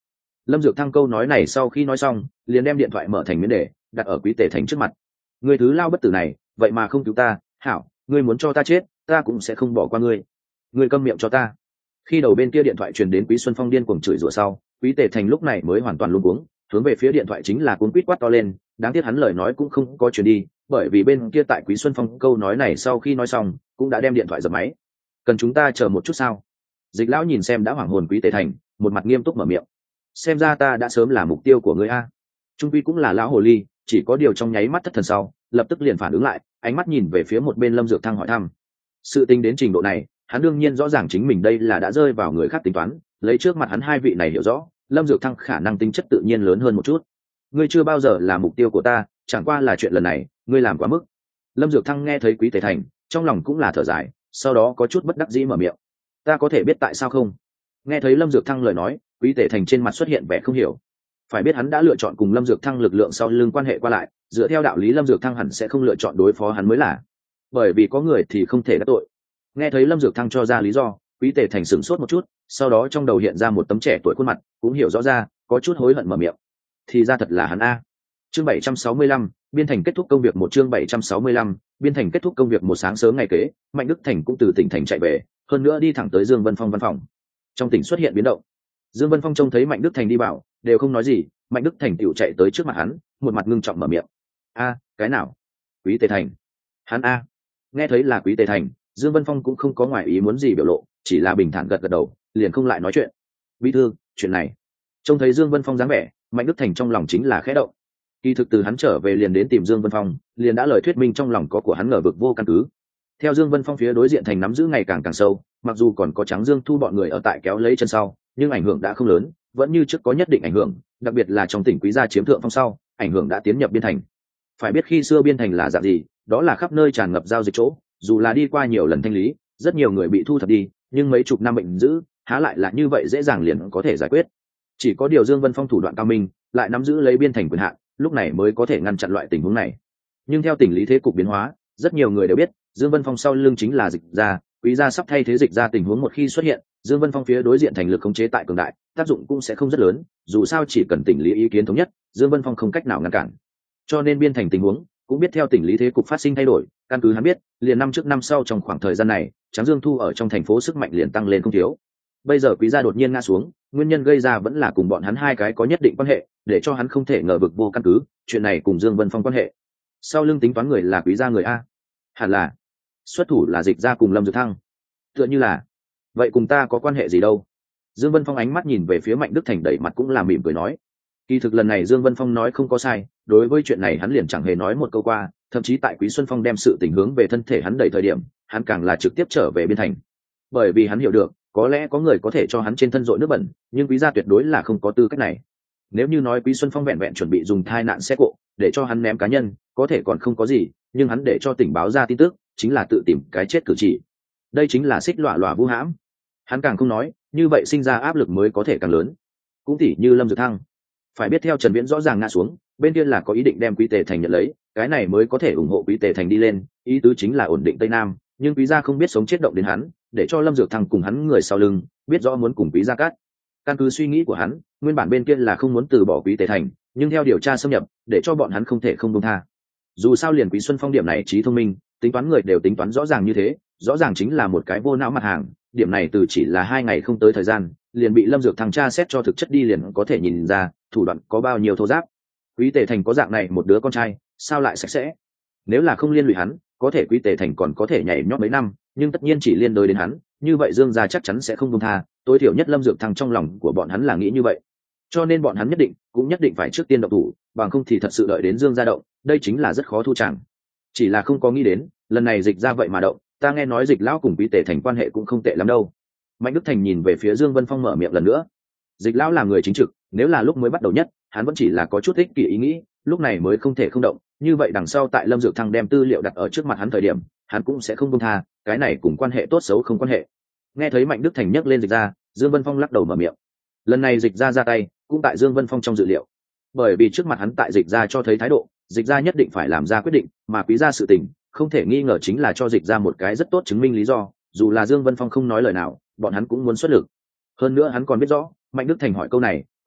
Lâm Dược Thăng câu nói này sau khi nói xong liền đem điện thoại mở thành miếng để đặt ở Quý Tề Thành trước mặt. Người thứ lao bất tử này vậy mà không cứu ta, hảo, ngươi muốn cho ta chết ta cũng sẽ không bỏ qua ngươi. Ngươi câm miệng cho ta. Khi đầu bên kia điện thoại truyền đến Quý Xuân Phong điên cuồng chửi rủa sau, Quý Tề Thành lúc này mới hoàn toàn luống cuống, hướng về phía điện thoại chính là cuống quýt quát to lên. Đáng tiếc hắn lời nói cũng không có truyền đi, bởi vì bên kia tại Quý Xuân Phong câu nói này sau khi nói xong cũng đã đem điện thoại dập máy. Cần chúng ta chờ một chút sao? Dịch lão nhìn xem đã hoảng hồn Quý Tề Thành, một mặt nghiêm túc mở miệng. Xem ra ta đã sớm là mục tiêu của ngươi a. Trung quy cũng là lão hồ ly, chỉ có điều trong nháy mắt thất thần sau lập tức liền phản ứng lại, ánh mắt nhìn về phía một bên Lâm Dược Thăng hỏi thăm. Sự tình đến trình độ này, hắn đương nhiên rõ ràng chính mình đây là đã rơi vào người khác tính toán, lấy trước mặt hắn hai vị này hiểu rõ, Lâm Dược Thăng khả năng tính chất tự nhiên lớn hơn một chút. Ngươi chưa bao giờ là mục tiêu của ta, chẳng qua là chuyện lần này ngươi làm quá mức. Lâm Dược Thăng nghe thấy Quý Tề Thành, trong lòng cũng là thở dài, sau đó có chút bất đắc dĩ mở miệng. Ta có thể biết tại sao không? Nghe thấy Lâm Dược Thăng lời nói, Quý Tề Thành trên mặt xuất hiện vẻ không hiểu. Phải biết hắn đã lựa chọn cùng Lâm Dược Thăng lực lượng sau lưng quan hệ qua lại, dựa theo đạo lý Lâm Dược Thăng hẳn sẽ không lựa chọn đối phó hắn mới là. Bởi vì có người thì không thể đắc tội. Nghe thấy Lâm Dược Thăng cho ra lý do, Quý Tề Thành sửng sốt một chút, sau đó trong đầu hiện ra một tấm trẻ tuổi khuôn mặt, cũng hiểu rõ ra, có chút hối hận mở miệng. Thì ra thật là hắn a. Chương 765, biên thành kết thúc công việc một chương 765, biên thành kết thúc công việc một sáng sớm ngày kế, Mạnh Đức Thành cũng từ tỉnh thành chạy về, hơn nữa đi thẳng tới Dương Vân Phong văn phòng. Trong tỉnh xuất hiện biến động. Dương Vân Phong trông thấy Mạnh Đức Thành đi vào, đều không nói gì, Mạnh Đức Thành tiểu chạy tới trước mặt hắn, một mặt ngưng trọng mở miệng. A, cái nào? Quý Tề Thành. Hắn a. Nghe thấy là Quý Tề Thành, Dương Vân Phong cũng không có ngoài ý muốn gì biểu lộ, chỉ là bình thản gật gật đầu, liền không lại nói chuyện. Bí thư, chuyện này. Trông thấy Dương Vân Phong dáng vẻ, Mạnh Đức Thành trong lòng chính là khẽ động. Kỳ thực từ hắn trở về liền đến tìm Dương Vân Phong, liền đã lời thuyết minh trong lòng có của hắn ngờ vực vô căn cứ. Theo Dương Vân Phong phía đối diện thành nắm giữ ngày càng sâu, mặc dù còn có Trắng Dương Thu bọn người ở tại kéo lấy chân sau, nhưng ảnh hưởng đã không lớn, vẫn như trước có nhất định ảnh hưởng, đặc biệt là trong tỉnh Quý gia chiếm thượng phong sau, ảnh hưởng đã tiến nhập biên thành. Phải biết khi xưa biên thành là dạng gì, đó là khắp nơi tràn ngập giao dịch chỗ, dù là đi qua nhiều lần thanh lý, rất nhiều người bị thu thập đi, nhưng mấy chục năm bệnh dữ, há lại là như vậy dễ dàng liền có thể giải quyết. Chỉ có điều Dương Vân Phong thủ đoạn cao minh, lại nắm giữ lấy biên thành quyền hạn, lúc này mới có thể ngăn chặn loại tình huống này. Nhưng theo tình lý thế cục biến hóa, rất nhiều người đều biết, Dương Vân Phong sau lưng chính là Dịch gia, Quý gia sắp thay thế Dịch gia tình huống một khi xuất hiện, Dương Vân Phong phía đối diện thành lực khống chế tại cường đại, tác dụng cũng sẽ không rất lớn, dù sao chỉ cần tỉnh lý ý kiến thống nhất, Dương Vân Phong không cách nào ngăn cản. Cho nên biên thành tình huống cũng biết theo tỉnh lý thế cục phát sinh thay đổi, căn cứ hắn biết, liền năm trước năm sau trong khoảng thời gian này, Tráng Dương Thu ở trong thành phố sức mạnh liền tăng lên không thiếu. Bây giờ Quý gia đột nhiên ngã xuống, nguyên nhân gây ra vẫn là cùng bọn hắn hai cái có nhất định quan hệ, để cho hắn không thể ngờ vực vô căn cứ, chuyện này cùng Dương Vân Phong quan hệ. Sau lưng tính toán người là Quý gia người a? Hẳn là xuất thủ là Dịch gia cùng Lâm Dược Thăng. Tựa như là, vậy cùng ta có quan hệ gì đâu? Dương Vân Phong ánh mắt nhìn về phía Mạnh Đức Thành, đẩy mặt cũng là mỉm cười nói. Kỳ thực lần này Dương Vân Phong nói không có sai, đối với chuyện này hắn liền chẳng hề nói một câu qua, thậm chí tại Quý Xuân Phong đem sự tình hướng về thân thể hắn đẩy thời điểm, hắn càng là trực tiếp trở về biên thành. Bởi vì hắn hiểu được, có lẽ có người có thể cho hắn trên thân dội nước bẩn, nhưng Quý gia tuyệt đối là không có tư cách này. Nếu như nói Quý Xuân Phong vẹn vẹn chuẩn bị dùng thai nạn xe cộ để cho hắn ném cá nhân, có thể còn không có gì, nhưng hắn để cho tỉnh báo ra tin tức, chính là tự tìm cái chết cử chỉ. Đây chính là xích lọa lọa vu hãm. Hắn càng không nói, như vậy sinh ra áp lực mới có thể càng lớn. Cũng tỉ như Lâm Dược Thăng, phải biết theo Trần Viễn rõ ràng ngã xuống, bên kia là có ý định đem Quý Tề Thành nhận lấy, cái này mới có thể ủng hộ Quý Tề Thành đi lên, ý tứ chính là ổn định Tây Nam, nhưng Quý gia không biết sống chết động đến hắn, để cho Lâm Dược Thăng cùng hắn người sau lưng biết rõ muốn cùng Quý gia cắt. Căn cứ suy nghĩ của hắn, nguyên bản bên kia là không muốn từ bỏ Quý Tề Thành, nhưng theo điều tra xâm nhập, để cho bọn hắn không thể không buông tha. Dù sao liền Quý Xuân Phong điểm này trí thông minh, tính toán người đều tính toán rõ ràng như thế, rõ ràng chính là một cái vô não mặt hàng, điểm này từ chỉ là 2 ngày không tới thời gian, liền bị Lâm Dược Thăng tra xét cho thực chất đi liền có thể nhìn ra, thủ đoạn có bao nhiêu thô ráp. Quý Tề Thành có dạng này một đứa con trai, sao lại sạch sẽ? Nếu là không liên lụy hắn, có thể Quý Tề Thành còn có thể nhảy nhót mấy năm, nhưng tất nhiên chỉ liên đới đến hắn, như vậy Dương gia chắc chắn sẽ không buông tha, tối thiểu nhất Lâm Dược Thăng trong lòng của bọn hắn là nghĩ như vậy. Cho nên bọn hắn nhất định phải trước tiên động thủ, bằng không thì thật sự đợi đến Dương gia động, đây chính là rất khó thu chẳng. Chỉ là không có nghĩ đến, lần này Dịch ra vậy mà động, ta nghe nói Dịch lão cùng Quý Tề Thành quan hệ cũng không tệ lắm đâu. Mạnh Đức Thành nhìn về phía Dương Vân Phong mở miệng lần nữa. Dịch lão là người chính trực, nếu là lúc mới bắt đầu nhất, hắn vẫn chỉ là có chút ích kỷ ý nghĩ, lúc này mới không thể không động, như vậy đằng sau tại Lâm Dược Thăng đem tư liệu đặt ở trước mặt hắn thời điểm, hắn cũng sẽ không buông tha, cái này cùng quan hệ tốt xấu không quan hệ. Nghe thấy Mạnh Đức Thành nhắc lên Dịch ra, Dương Vân Phong lắc đầu mở miệng. Lần này Dịch ra tay, cũng tại Dương Vân Phong trong dự liệu. Bởi vì trước mặt hắn tại Dịch ra cho thấy thái độ, Dịch ra nhất định phải làm ra quyết định, mà Quý gia sự tình, không thể nghi ngờ chính là cho Dịch ra một cái rất tốt chứng minh lý do, dù là Dương Vân Phong không nói lời nào, bọn hắn cũng muốn xuất lực. Hơn nữa hắn còn biết rõ, Mạnh Đức Thành hỏi câu này,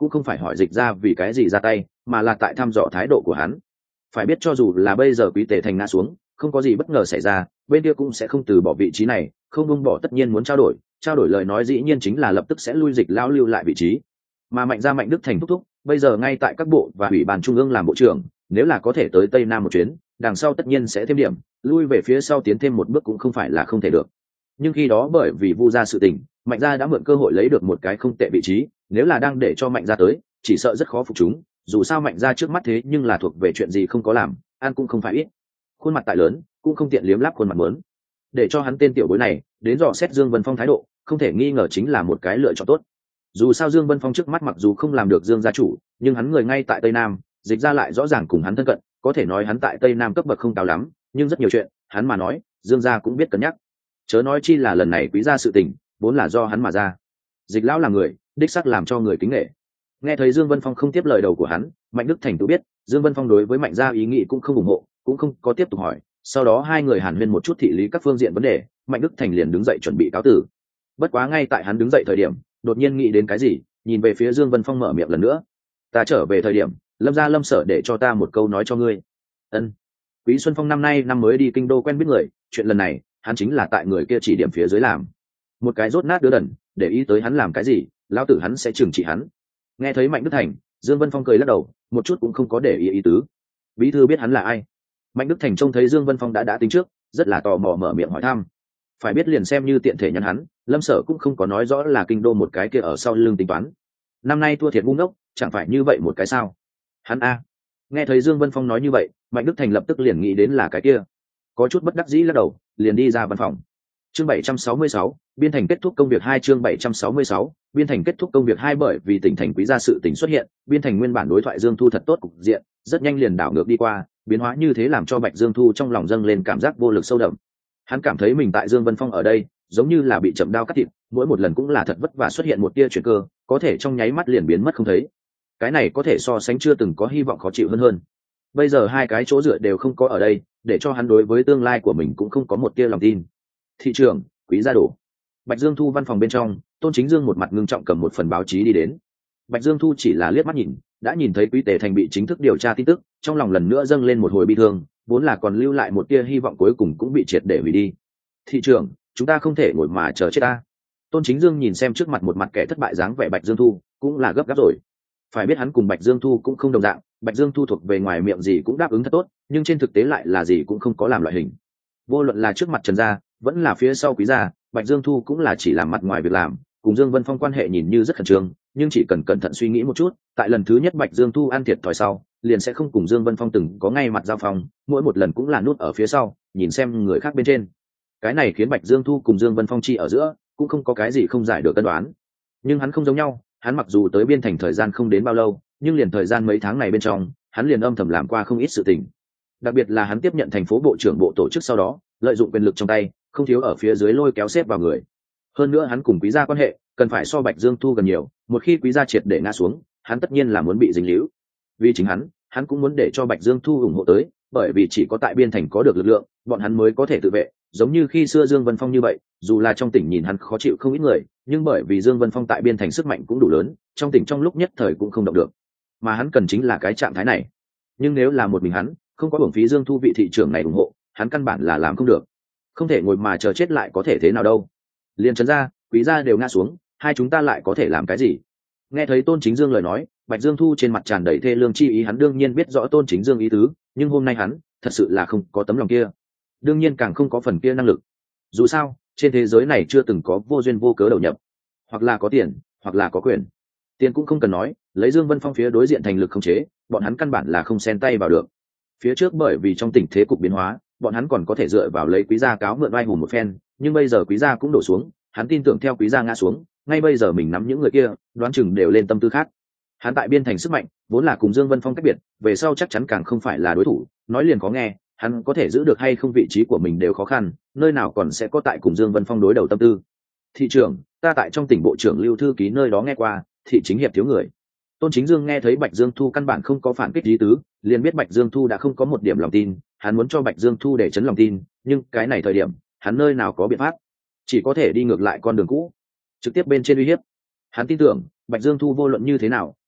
cũng không phải hỏi dịch ra vì cái gì ra tay, mà là tại thăm dò thái độ của hắn. Phải biết cho dù là bây giờ Quý Tề Thành ngã xuống, không có gì bất ngờ xảy ra, bên kia cũng sẽ không từ bỏ vị trí này, không buông bỏ tất nhiên muốn trao đổi lời nói dĩ nhiên chính là lập tức sẽ lui dịch lão lưu lại vị trí. Mà Mạnh Gia Mạnh Đức Thành thúc thúc bây giờ ngay tại các bộ và ủy ban trung ương làm bộ trưởng, nếu là có thể tới Tây Nam một chuyến, đằng sau tất nhiên sẽ thêm điểm, lui về phía sau tiến thêm một bước cũng không phải là không thể được. Nhưng khi đó bởi vì Vu gia sự tình, Mạnh Gia đã mượn cơ hội lấy được một cái không tệ vị trí, nếu là đang để cho Mạnh Gia tới, chỉ sợ rất khó phục chúng, dù sao Mạnh Gia trước mắt thế nhưng là thuộc về chuyện gì không có làm, ăn cũng không phải ít. Khuôn mặt tại lớn, cũng không tiện liếm láp khuôn mặt muốn. Để cho hắn tên tiểu bối này đến dò xét Dương Vân Phong thái độ, không thể nghi ngờ chính là một cái lựa chọn tốt. Dù sao Dương Vân Phong trước mắt mặc dù không làm được Dương gia chủ, nhưng hắn người ngay tại Tây Nam, dịch ra lại rõ ràng cùng hắn thân cận, có thể nói hắn tại Tây Nam cấp bậc không cao lắm, nhưng rất nhiều chuyện, hắn mà nói, Dương gia cũng biết cân nhắc. Chớ nói chi là lần này Quý gia sự tình, vốn là do hắn mà ra. Dịch lão là người, đích xác làm cho người kính nể. Nghe thấy Dương Vân Phong không tiếp lời đầu của hắn, Mạnh Đức Thành tự biết, Dương Vân Phong đối với Mạnh gia ý nghĩ cũng không ủng hộ, cũng không có tiếp tục hỏi. Sau đó hai người hàn huyên một chút thị lý các phương diện vấn đề, Mạnh Đức Thành liền đứng dậy chuẩn bị cáo tử. Bất quá ngay tại hắn đứng dậy thời điểm, đột nhiên nghĩ đến cái gì, nhìn về phía Dương Vân Phong mở miệng lần nữa. Ta trở về thời điểm, Lâm gia Lâm sở để cho ta một câu nói cho ngươi. Ân. Quý Xuân Phong năm nay năm mới đi kinh đô quen biết người, chuyện lần này, hắn chính là tại người kia chỉ điểm phía dưới làm. Một cái rốt nát đứa đần, để ý tới hắn làm cái gì, lão tử hắn sẽ trừng trị hắn. Nghe thấy Mạnh Đức Thành, Dương Vân Phong cười lắc đầu, một chút cũng không có để ý tứ. Bí thư biết hắn là ai? Mạnh Đức Thành trông thấy Dương Vân Phong đã tính trước, rất là tò mò mở miệng hỏi thăm. Phải biết liền xem như tiện thể nhắn hắn, Lâm sở cũng không có nói rõ là kinh đô một cái kia ở sau lưng tính toán. Năm nay thua thiệt ngu ngốc, chẳng phải như vậy một cái sao? Hắn a. Nghe thấy Dương Vân Phong nói như vậy, Mạnh Đức Thành lập tức liền nghĩ đến là cái kia. Có chút bất đắc dĩ lắc đầu, liền đi ra văn phòng. Chương 766, biên thành kết thúc công việc 2 chương 766, biên thành kết thúc công việc 2 bởi vì tỉnh thành quý gia sự tình xuất hiện, biên thành nguyên bản đối thoại Dương Thu thật tốt cục diện, rất nhanh liền đảo ngược đi qua, biến hóa như thế làm cho Bạch Dương Thu trong lòng dâng lên cảm giác vô lực sâu đậm. Hắn cảm thấy mình tại Dương Vân Phong ở đây, giống như là bị chậm đao cắt thịt, mỗi một lần cũng là thật vất vả xuất hiện một tia chuyển cơ, có thể trong nháy mắt liền biến mất không thấy. Cái này có thể so sánh chưa từng có hy vọng khó chịu hơn. Bây giờ hai cái chỗ dựa đều không có ở đây, để cho hắn đối với tương lai của mình cũng không có một tia lòng tin. Thị trưởng, Quý gia đổ. Bạch Dương Thu văn phòng bên trong, Tôn Chính Dương một mặt ngưng trọng cầm một phần báo chí đi đến. Bạch Dương Thu chỉ là liếc mắt nhìn, đã nhìn thấy Quý Tề Thành bị chính thức điều tra tin tức, trong lòng lần nữa dâng lên một hồi bi thương, vốn là còn lưu lại một tia hy vọng cuối cùng cũng bị triệt để hủy đi. Thị trưởng, chúng ta không thể ngồi mà chờ chết ta. Tôn Chính Dương nhìn xem trước mặt một mặt kẻ thất bại dáng vẻ Bạch Dương Thu, cũng là gấp gáp rồi. Phải biết hắn cùng Bạch Dương Thu cũng không đồng dạng, Bạch Dương Thu thuộc về ngoài miệng gì cũng đáp ứng thật tốt, nhưng trên thực tế lại là gì cũng không có làm loại hình. Vô luận là trước mặt Trần gia, vẫn là phía sau Quý gia, Bạch Dương Thu cũng là chỉ làm mặt ngoài việc làm, cùng Dương Vân Phong quan hệ nhìn như rất khẩn trương, nhưng chỉ cần cẩn thận suy nghĩ một chút, tại lần thứ nhất Bạch Dương Thu ăn thiệt thòi sau, liền sẽ không cùng Dương Vân Phong từng có ngay mặt giao phong, mỗi một lần cũng là nút ở phía sau, nhìn xem người khác bên trên. Cái này khiến Bạch Dương Thu cùng Dương Vân Phong chi ở giữa, cũng không có cái gì không giải được cân đoán. Nhưng hắn không giống nhau, hắn mặc dù tới biên thành thời gian không đến bao lâu, nhưng liền thời gian mấy tháng này bên trong, hắn liền âm thầm làm qua không ít sự tình. Đặc biệt là hắn tiếp nhận thành phố bộ trưởng bộ tổ chức sau đó, lợi dụng quyền lực trong tay, không thiếu ở phía dưới lôi kéo xếp vào người. Hơn nữa hắn cùng Quý gia quan hệ, cần phải so Bạch Dương Thu gần nhiều, một khi Quý gia triệt để ngã xuống, hắn tất nhiên là muốn bị dính líu. Vì chính hắn cũng muốn để cho Bạch Dương Thu ủng hộ tới, bởi vì chỉ có tại biên thành có được lực lượng, bọn hắn mới có thể tự vệ, giống như khi xưa Dương Vân Phong như vậy, dù là trong tỉnh nhìn hắn khó chịu không ít người, nhưng bởi vì Dương Vân Phong tại biên thành sức mạnh cũng đủ lớn, trong tỉnh trong lúc nhất thời cũng không động được. Mà hắn cần chính là cái trạng thái này. Nhưng nếu là một mình hắn, không có hưởng phí Dương Thu vị thị trưởng này ủng hộ, hắn căn bản là làm không được. Không thể ngồi mà chờ chết lại có thể thế nào đâu. Liên Trấn gia, Quý gia đều ngã xuống, hai chúng ta lại có thể làm cái gì? Nghe thấy Tôn Chính Dương lời nói, Bạch Dương Thu trên mặt tràn đầy thê lương chi ý, hắn đương nhiên biết rõ Tôn Chính Dương ý tứ, nhưng hôm nay hắn thật sự là không có tấm lòng kia, đương nhiên càng không có phần kia năng lực. Dù sao, trên thế giới này chưa từng có vô duyên vô cớ đầu nhập, hoặc là có tiền, hoặc là có quyền. Tiền cũng không cần nói, lấy Dương Vân Phong phía đối diện thành lực không chế, bọn hắn căn bản là không xen tay vào được. Phía trước bởi vì trong tình thế cục biến hóa, bọn hắn còn có thể dựa vào lấy Quý gia cáo mượn oai hùng một phen, nhưng bây giờ Quý gia cũng đổ xuống, hắn tin tưởng theo Quý gia ngã xuống, ngay bây giờ mình nắm những người kia, đoán chừng đều lên tâm tư khác. Hắn tại biên thành sức mạnh, vốn là cùng Dương Vân Phong cách biệt, về sau chắc chắn càng không phải là đối thủ, nói liền có nghe, hắn có thể giữ được hay không vị trí của mình đều khó khăn, nơi nào còn sẽ có tại cùng Dương Vân Phong đối đầu tâm tư. Thị trưởng, ta tại trong tỉnh bộ trưởng Lưu thư ký nơi đó nghe qua, thị chính hiệp thiếu người. Tôn Chính Dương nghe thấy Bạch Dương Thu căn bản không có phản kích lý tứ, liền biết Bạch Dương Thu đã không có một điểm lòng tin, hắn muốn cho Bạch Dương Thu để chấn lòng tin, nhưng cái này thời điểm, hắn nơi nào có biện pháp, chỉ có thể đi ngược lại con đường cũ, trực tiếp bên trên uy hiếp. Hắn tin tưởng, Bạch Dương Thu vô luận như thế nào,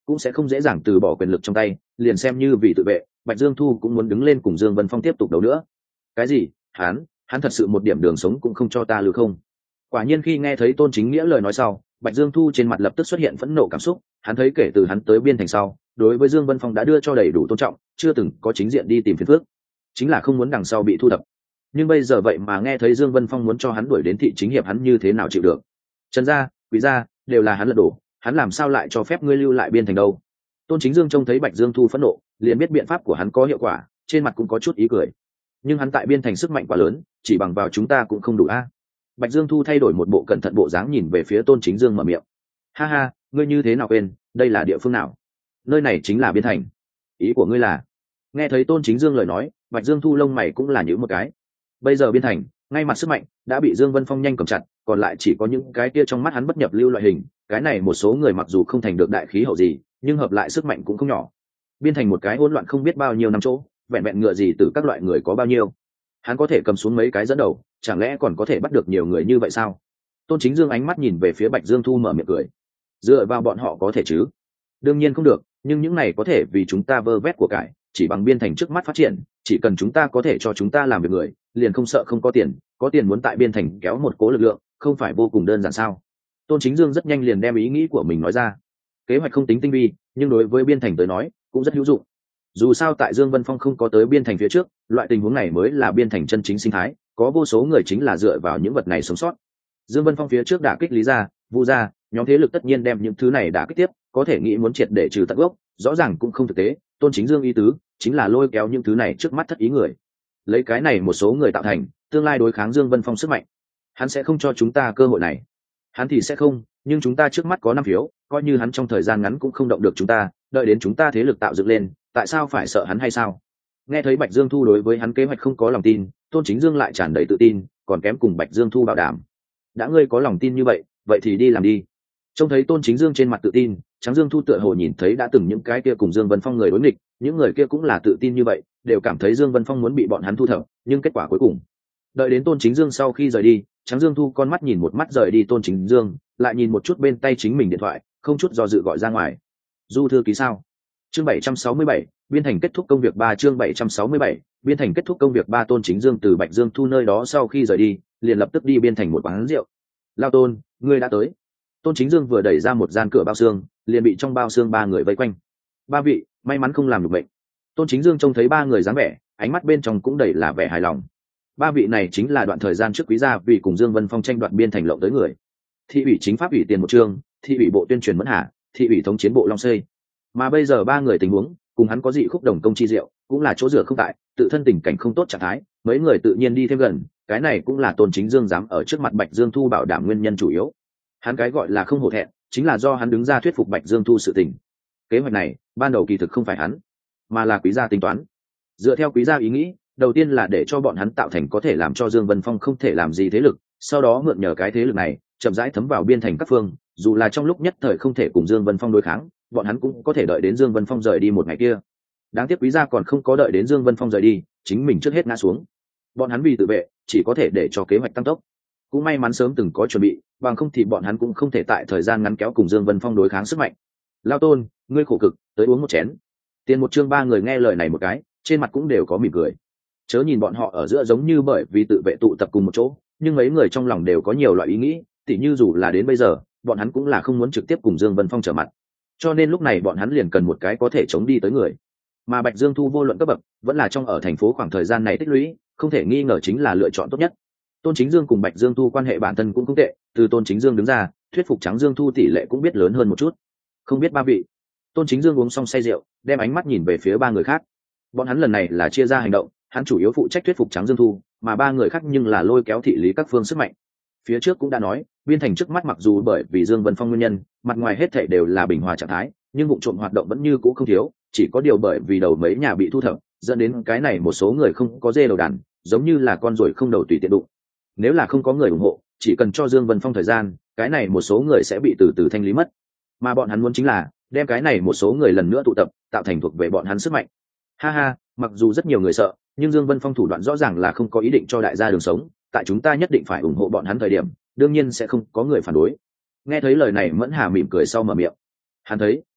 cũng sẽ không dễ dàng từ bỏ quyền lực trong tay, liền xem như vì tự vệ, Bạch Dương Thu cũng muốn đứng lên cùng Dương Vân Phong tiếp tục đấu nữa. Cái gì? Hắn thật sự một điểm đường sống cũng không cho ta lưu không? Quả nhiên khi nghe thấy Tôn Chính Nghĩa lời nói sau, Bạch Dương Thu trên mặt lập tức xuất hiện phẫn nộ cảm xúc, hắn thấy kể từ hắn tới biên thành sau, đối với Dương Vân Phong đã đưa cho đầy đủ tôn trọng, chưa từng có chính diện đi tìm phiền phức, chính là không muốn đằng sau bị thu thập. Nhưng bây giờ vậy mà nghe thấy Dương Vân Phong muốn cho hắn đuổi đến thị chính hiệp, hắn như thế nào chịu được? Trần gia, Quý gia đều là hắn lật đổ, hắn làm sao lại cho phép ngươi lưu lại biên thành đâu? Tôn Chính Dương trông thấy Bạch Dương Thu phẫn nộ, liền biết biện pháp của hắn có hiệu quả, trên mặt cũng có chút ý cười. Nhưng hắn tại biên thành sức mạnh quá lớn, chỉ bằng vào chúng ta cũng không đủ a. Bạch Dương Thu thay đổi một bộ cẩn thận bộ dáng nhìn về phía Tôn Chính Dương mở miệng. Ha ha, ngươi như thế nào quên, đây là địa phương nào? Nơi này chính là biên thành. Ý của ngươi là? Nghe thấy Tôn Chính Dương lời nói, Bạch Dương Thu lông mày cũng là nhíu một cái. Bây giờ biên thành, ngay mặt sức mạnh đã bị Dương Vân Phong nhanh cầm chặt, còn lại chỉ có những cái kia trong mắt hắn bất nhập lưu loại hình, cái này một số người mặc dù không thành được đại khí hậu gì, nhưng hợp lại sức mạnh cũng không nhỏ. Biên thành một cái hỗn loạn không biết bao nhiêu năm chỗ, vẹn vẹn ngựa gì từ các loại người có bao nhiêu. Hắn có thể cầm xuống mấy cái dẫn đầu, chẳng lẽ còn có thể bắt được nhiều người như vậy sao? Tôn Chính Dương ánh mắt nhìn về phía Bạch Dương Thu mở miệng cười. Dựa vào bọn họ có thể chứ? Đương nhiên không được, nhưng những này có thể vì chúng ta vơ vét của cải, chỉ bằng biên thành trước mắt phát triển, chỉ cần chúng ta có thể cho chúng ta làm việc người, liền không sợ không có tiền muốn tại biên thành kéo một cố lực lượng, không phải vô cùng đơn giản sao? Tôn Chính Dương rất nhanh liền đem ý nghĩ của mình nói ra. Kế hoạch không tính tinh vi, nhưng đối với biên thành tới nói, cũng rất hữu dụng. Dù sao tại Dương Vân Phong không có tới biên thành phía trước, loại tình huống này mới là biên thành chân chính sinh thái, có vô số người chính là dựa vào những vật này sống sót. Dương Vân Phong phía trước đả kích Lý gia, Vu gia, nhóm thế lực tất nhiên đem những thứ này đả kích tiếp, có thể nghĩ muốn triệt để trừ tận gốc, rõ ràng cũng không thực tế. Tôn Chính Dương ý tứ chính là lôi kéo những thứ này trước mắt thất ý người, lấy cái này một số người tạo thành tương lai đối kháng Dương Vân Phong sức mạnh. Hắn sẽ không cho chúng ta cơ hội này. Hắn thì sẽ không, nhưng chúng ta trước mắt có 5 phiếu, coi như hắn trong thời gian ngắn cũng không động được chúng ta, đợi đến chúng ta thế lực tạo dựng lên, tại sao phải sợ hắn hay sao? Nghe thấy Bạch Dương Thu đối với hắn kế hoạch không có lòng tin, Tôn Chính Dương lại tràn đầy tự tin, còn kém cùng Bạch Dương Thu bảo đảm. Đã ngươi có lòng tin như vậy, vậy thì đi làm đi. Trông thấy Tôn Chính Dương trên mặt tự tin, Tráng Dương Thu tựa hồ nhìn thấy đã từng những cái kia cùng Dương Vân Phong người đối nghịch, những người kia cũng là tự tin như vậy, đều cảm thấy Dương Vân Phong muốn bị bọn hắn thu thập, nhưng kết quả cuối cùng, đợi đến Tôn Chính Dương sau khi rời đi, Tráng Dương Thu con mắt nhìn một mắt rời đi Tôn Chính Dương, lại nhìn một chút bên tay chính mình điện thoại, không chút do dự gọi ra ngoài. Du thư ký sao? Chương 767, biên thành kết thúc công việc 3. Chương 767, biên thành kết thúc công việc 3. Tôn Chính Dương từ Bạch Dương Thu nơi đó sau khi rời đi, liền lập tức đi biên thành một quán rượu. Lao Tôn, ngươi đã tới. Tôn Chính Dương vừa đẩy ra một gian cửa bao xương, liền bị trong bao xương 3 người vây quanh. 3 vị, may mắn không làm được bệnh. Tôn Chính Dương trông thấy 3 người dáng vẻ, ánh mắt bên trong cũng đầy là vẻ hài lòng. 3 vị này chính là đoạn thời gian trước Quý gia vì cùng Dương Vân Phong tranh đoạt biên thành lộng tới người. Thị ủy chính pháp ủy tiền một chương, thị ủy bộ tuyên truyền Mẫn Hà, thị ủy thống chiến bộ Long Xây. Mà bây giờ 3 người tình huống, cùng hắn có dị khúc đồng công chi diệu, cũng là chỗ dựa không tại, tự thân tình cảnh không tốt trạng thái, mấy người tự nhiên đi thêm gần, cái này cũng là Tôn Chính Dương dám ở trước mặt Bạch Dương Thu bảo đảm nguyên nhân chủ yếu. Hắn cái gọi là không hổ thẹn, chính là do hắn đứng ra thuyết phục Bạch Dương Thu sự tình. Kế hoạch này, ban đầu kỳ thực không phải hắn, mà là Quý gia tính toán. Dựa theo Quý gia ý nghĩ, đầu tiên là để cho bọn hắn tạo thành có thể làm cho Dương Vân Phong không thể làm gì thế lực, sau đó mượn nhờ cái thế lực này, chậm rãi thấm vào biên thành các phương, dù là trong lúc nhất thời không thể cùng Dương Vân Phong đối kháng, bọn hắn cũng có thể đợi đến Dương Vân Phong rời đi một ngày kia. Đáng tiếc Quý gia còn không có đợi đến Dương Vân Phong rời đi, chính mình trước hết ngã xuống. Bọn hắn vì tự vệ, chỉ có thể để cho kế hoạch tăng tốc. Cũng may mắn sớm từng có chuẩn bị, bằng không thì bọn hắn cũng không thể tại thời gian ngắn kéo cùng Dương Vân Phong đối kháng sức mạnh. Lao Tôn, ngươi khổ cực, tới uống một chén. Tiền một chương 3 người nghe lời này một cái, trên mặt cũng đều có mỉm cười. Chớ nhìn bọn họ ở giữa giống như bởi vì tự vệ tụ tập cùng một chỗ, nhưng mấy người trong lòng đều có nhiều loại ý nghĩ, tỉ như dù là đến bây giờ, bọn hắn cũng là không muốn trực tiếp cùng Dương Vân Phong trở mặt. Cho nên lúc này bọn hắn liền cần một cái có thể chống đi tới người. Mà Bạch Dương Thu vô luận cấp bậc, vẫn là trong ở thành phố khoảng thời gian này tích lũy, không thể nghi ngờ chính là lựa chọn tốt nhất. Tôn Chính Dương cùng Bạch Dương Thu quan hệ bản thân cũng không tệ, từ Tôn Chính Dương đứng ra, thuyết phục Tráng Dương Thu tỷ lệ cũng biết lớn hơn một chút. Không biết 3 vị. Tôn Chính Dương uống xong say rượu, đem ánh mắt nhìn về phía 3 người khác. Bọn hắn lần này là chia ra hành động, hắn chủ yếu phụ trách thuyết phục Tráng Dương Thu, mà 3 người khác nhưng là lôi kéo thị lý các phương sức mạnh. Phía trước cũng đã nói, biên thành trước mắt mặc dù bởi vì Dương Vân Phong nguyên nhân, mặt ngoài hết thảy đều là bình hòa trạng thái, nhưng vụ trộm hoạt động vẫn như cũ không thiếu, chỉ có điều bởi vì đầu mấy nhà bị thu thập, dẫn đến cái này một số người không có dê đầu đàn, giống như là con ruồi không đầu tùy tiện đụng. Nếu là không có người ủng hộ, chỉ cần cho Dương Vân Phong thời gian, cái này một số người sẽ bị từ từ thanh lý mất. Mà bọn hắn muốn chính là đem cái này một số người lần nữa tụ tập, tạo thành thuộc về bọn hắn sức mạnh. Ha ha, mặc dù rất nhiều người sợ, nhưng Dương Vân Phong thủ đoạn rõ ràng là không có ý định cho đại gia đường sống, tại chúng ta nhất định phải ủng hộ bọn hắn thời điểm, đương nhiên sẽ không có người phản đối. Nghe thấy lời này Mẫn Hà mỉm cười sau mở miệng. Hắn thấy,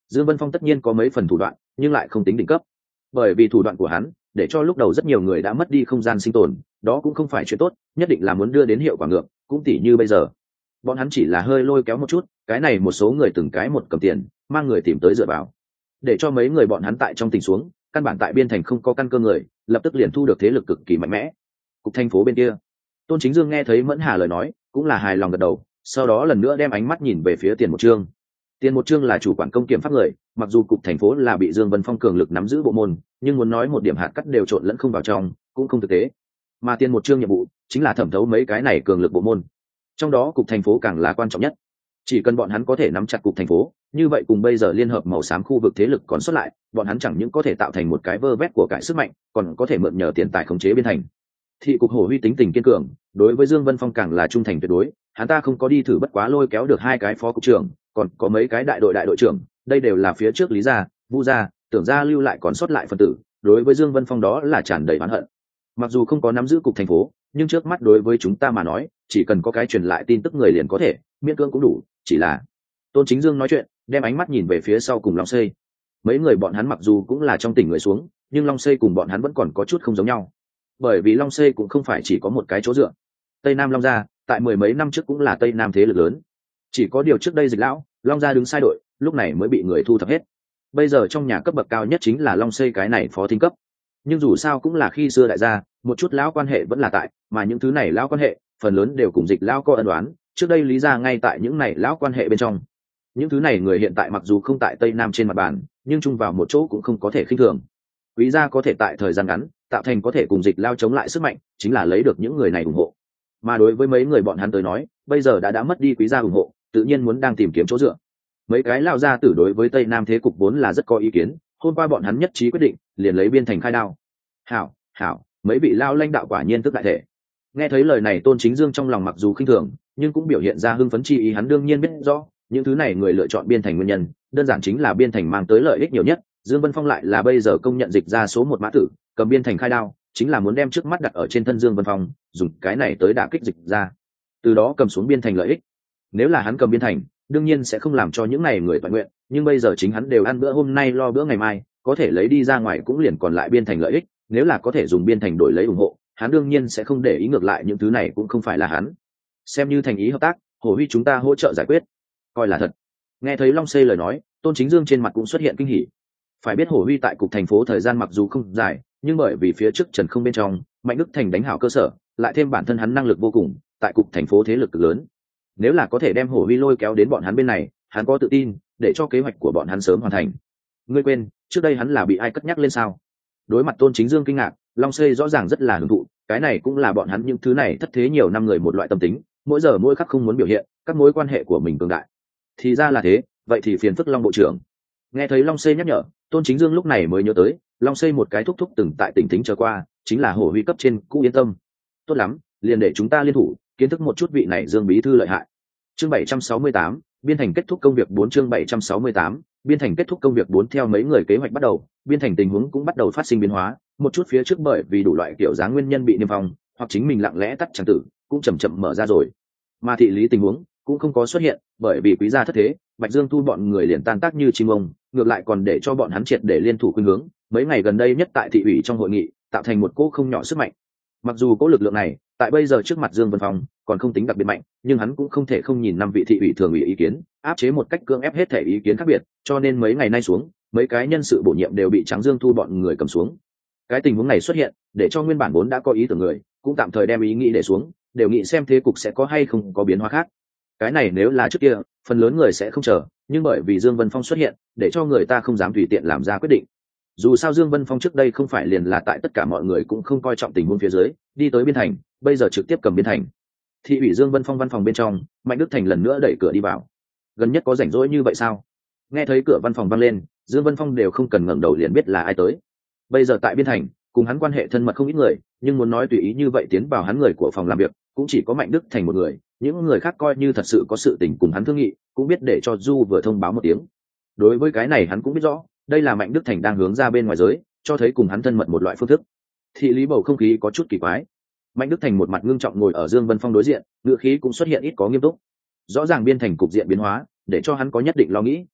Dương Vân Phong tất nhiên có mấy phần thủ đoạn, nhưng lại không tính đỉnh cấp, bởi vì thủ đoạn của hắn để cho lúc đầu rất nhiều người đã mất đi không gian sinh tồn, đó cũng không phải chuyện tốt, nhất định là muốn đưa đến hiệu quả ngược. Cũng tỉ như bây giờ bọn hắn chỉ là hơi lôi kéo một chút, cái này một số người từng cái một cầm tiền mang người tìm tới dựa vào, để cho mấy người bọn hắn tại trong tình xuống, căn bản tại biên thành không có căn cơ người, lập tức liền thu được thế lực cực kỳ mạnh mẽ. Cục thành phố bên kia, Tôn Chính Dương nghe thấy Mẫn Hà lời nói cũng là hài lòng gật đầu, sau đó lần nữa đem ánh mắt nhìn về phía Tiền Một Chương. Tiền Một Chương là chủ quản công kiểm pháp người, mặc dù cục thành phố là bị Dương Vân Phong cường lực nắm giữ bộ môn, nhưng muốn nói một điểm hạt cắt đều trộn lẫn không vào trong cũng không thực tế, mà Tiền Một Chương nhiệm vụ chính là thẩm thấu mấy cái này cường lực bộ môn, trong đó cục thành phố càng là quan trọng nhất. Chỉ cần bọn hắn có thể nắm chặt cục thành phố, như vậy cùng bây giờ liên hợp màu xám khu vực thế lực còn sót lại, bọn hắn chẳng những có thể tạo thành một cái vơ vét của cải sức mạnh, còn có thể mượn nhờ tiền tài khống chế biên thành. Thị cục Hồ Huy tính tình kiên cường, đối với Dương Vân Phong càng là trung thành tuyệt đối, hắn ta không có đi thử bất quá lôi kéo được hai cái phó cục trưởng, còn có mấy cái đại đội trưởng, đây đều là phía trước Lý gia, Vu gia, Tưởng gia lưu lại còn sót lại phân tử, đối với Dương Vân Phong đó là tràn đầy oán hận. Mặc dù không có nắm giữ cục thành phố, nhưng trước mắt đối với chúng ta mà nói, chỉ cần có cái truyền lại tin tức người liền có thể, miễn cưỡng cũng đủ, chỉ là Tôn Chính Dương nói chuyện, đem ánh mắt nhìn về phía sau cùng Long Xây. Mấy người bọn hắn mặc dù cũng là trong tỉnh người xuống, nhưng Long Xây cùng bọn hắn vẫn còn có chút không giống nhau, bởi vì Long Xây cũng không phải chỉ có một cái chỗ dựa. Tây Nam Long gia tại mười mấy năm trước cũng là Tây Nam thế lực lớn, chỉ có điều trước đây Dịch lão Long gia đứng sai đội, lúc này mới bị người thu thập hết. Bây giờ trong nhà cấp bậc cao nhất chính là Long Xây cái này phó thính cấp, nhưng dù sao cũng là khi xưa đại gia, một chút lão quan hệ vẫn là tại, mà những thứ này lão quan hệ phần lớn đều cùng Dịch lão có ân oán, trước đây Lý gia ngay tại những này lão quan hệ bên trong. Những thứ này người hiện tại mặc dù không tại Tây Nam trên mặt bàn, nhưng chung vào một chỗ cũng không có thể khinh thường. Quý gia có thể tại thời gian ngắn tạo thành có thể cùng Dịch lao chống lại sức mạnh, chính là lấy được những người này ủng hộ. Mà đối với mấy người bọn hắn tới nói, bây giờ đã mất đi Quý gia ủng hộ, tự nhiên muốn đang tìm kiếm chỗ dựa. Mấy cái lao gia tử đối với Tây Nam thế cục vốn là rất có ý kiến, hôm qua bọn hắn nhất trí quyết định, liền lấy biên thành khai đao. Hảo, mấy vị lao lãnh đạo quả nhiên tức đại thể. Nghe thấy lời này Tôn Chính Dương trong lòng mặc dù khinh thường, nhưng cũng biểu hiện ra hưng phấn chi ý, hắn đương nhiên biết rõ, những thứ này người lựa chọn biên thành nguyên nhân, đơn giản chính là biên thành mang tới lợi ích nhiều nhất. Dương Vân Phong lại là bây giờ công nhận Dịch ra số một mã tử, cầm biên thành khai đao, chính là muốn đem trước mắt đặt ở trên thân Dương Vân Phong, dùng cái này tới đả kích Dịch ra, từ đó cầm xuống biên thành lợi ích. Nếu là hắn cầm biên thành, đương nhiên sẽ không làm cho những này người toàn nguyện, nhưng bây giờ chính hắn đều ăn bữa hôm nay lo bữa ngày mai, có thể lấy đi ra ngoài cũng liền còn lại biên thành lợi ích, nếu là có thể dùng biên thành đổi lấy ủng hộ, hắn đương nhiên sẽ không để ý, ngược lại những thứ này cũng không phải là hắn. Xem như thành ý hợp tác, Hồ Huy chúng ta hỗ trợ giải quyết, coi là thật. Nghe thấy Long Xê lời nói, Tôn Chính Dương trên mặt cũng xuất hiện kinh hỉ. Phải biết Hồ Huy tại cục thành phố thời gian mặc dù không dài, nhưng bởi vì phía trước Trần không bên trong, Mạnh Đức Thành đánh hảo cơ sở, lại thêm bản thân hắn năng lực vô cùng, tại cục thành phố thế lực cực lớn. Nếu là có thể đem Hồ Huy lôi kéo đến bọn hắn bên này, hắn có tự tin để cho kế hoạch của bọn hắn sớm hoàn thành. Ngươi quên, trước đây hắn là bị ai cất nhắc lên sao? Đối mặt Tôn Chính Dương kinh ngạc, Long Xê rõ ràng rất là hưởng thụ, cái này cũng là bọn hắn những thứ này thất thế nhiều năm người một loại tâm tính, mỗi giờ mỗi khắc không muốn biểu hiện các mối quan hệ của mình cường đại. Thì ra là thế, vậy thì phiền phức Long bộ trưởng. Nghe thấy Long Xê nhắc nhở, Tôn Chính Dương lúc này mới nhớ tới, Long Xê một cái thúc thúc từng tại tỉnh Thính chờ qua, chính là Hồ Huy cấp trên, cũ yên tâm. Tốt lắm, liền để chúng ta liên thủ, kiến thức một chút vị này Dương bí thư lợi hại. Chương 768, biên thành kết thúc công việc 4. Chương 768, biên thành kết thúc công việc 4. Theo mấy người kế hoạch bắt đầu, biên thành tình huống cũng bắt đầu phát sinh biến hóa, một chút phía trước bởi vì đủ loại kiểu dáng nguyên nhân bị niêm phong, hoặc chính mình lặng lẽ tắt chẳng tử, cũng chậm chậm mở ra rồi. Mà thị lý tình huống cũng không có xuất hiện, bởi vì Quý gia thất thế, Bạch Dương Thu bọn người liền tan tác như chim ông, ngược lại còn để cho bọn hắn triệt để liên thủ khuynh hướng. Mấy ngày gần đây nhất tại thị ủy trong hội nghị, tạo thành một cỗ không nhỏ sức mạnh. Mặc dù cỗ lực lượng này, tại bây giờ trước mặt Dương Vân Phong còn không tính đặc biệt mạnh, nhưng hắn cũng không thể không nhìn năm vị thị ủy thường ủy ý kiến, áp chế một cách cưỡng ép hết thể ý kiến khác biệt, cho nên mấy ngày nay xuống, mấy cái nhân sự bổ nhiệm đều bị Tráng Dương Thu bọn người cầm xuống. Cái tình huống này xuất hiện, để cho nguyên bản vốn đã có ý tưởng người, cũng tạm thời đem ý nghĩ để xuống, đều nghĩ xem thế cục sẽ có hay không có biến hóa khác. Cái này nếu là trước kia, phần lớn người sẽ không chờ, nhưng bởi vì Dương Vân Phong xuất hiện, để cho người ta không dám tùy tiện làm ra quyết định. Dù sao Dương Vân Phong trước đây không phải liền là tại tất cả mọi người cũng không coi trọng tình huống phía dưới, đi tới biên thành, bây giờ trực tiếp cầm biên thành. Thị ủy Dương Vân Phong văn phòng bên trong, Mạnh Đức Thành lần nữa đẩy cửa đi vào. Gần nhất có rảnh rỗi như vậy sao? Nghe thấy cửa văn phòng vang lên, Dương Vân Phong đều không cần ngẩng đầu liền biết là ai tới. Bây giờ tại biên thành, cùng hắn quan hệ thân mật không ít người, nhưng muốn nói tùy ý như vậy tiến vào hắn người của phòng làm việc, cũng chỉ có Mạnh Đức Thành một người, những người khác coi như thật sự có sự tình cùng hắn thương nghị, cũng biết để cho Du vừa thông báo một tiếng. Đối với cái này hắn cũng biết rõ, đây là Mạnh Đức Thành đang hướng ra bên ngoài giới, cho thấy cùng hắn thân mật một loại phương thức. Thị lý bầu không khí có chút kỳ quái. Mạnh Đức Thành một mặt ngưng trọng ngồi ở Dương Vân Phong đối diện, ngữ khí cũng xuất hiện ít có nghiêm túc. Rõ ràng biên thành cục diện biến hóa, để cho hắn có nhất định lo nghĩ.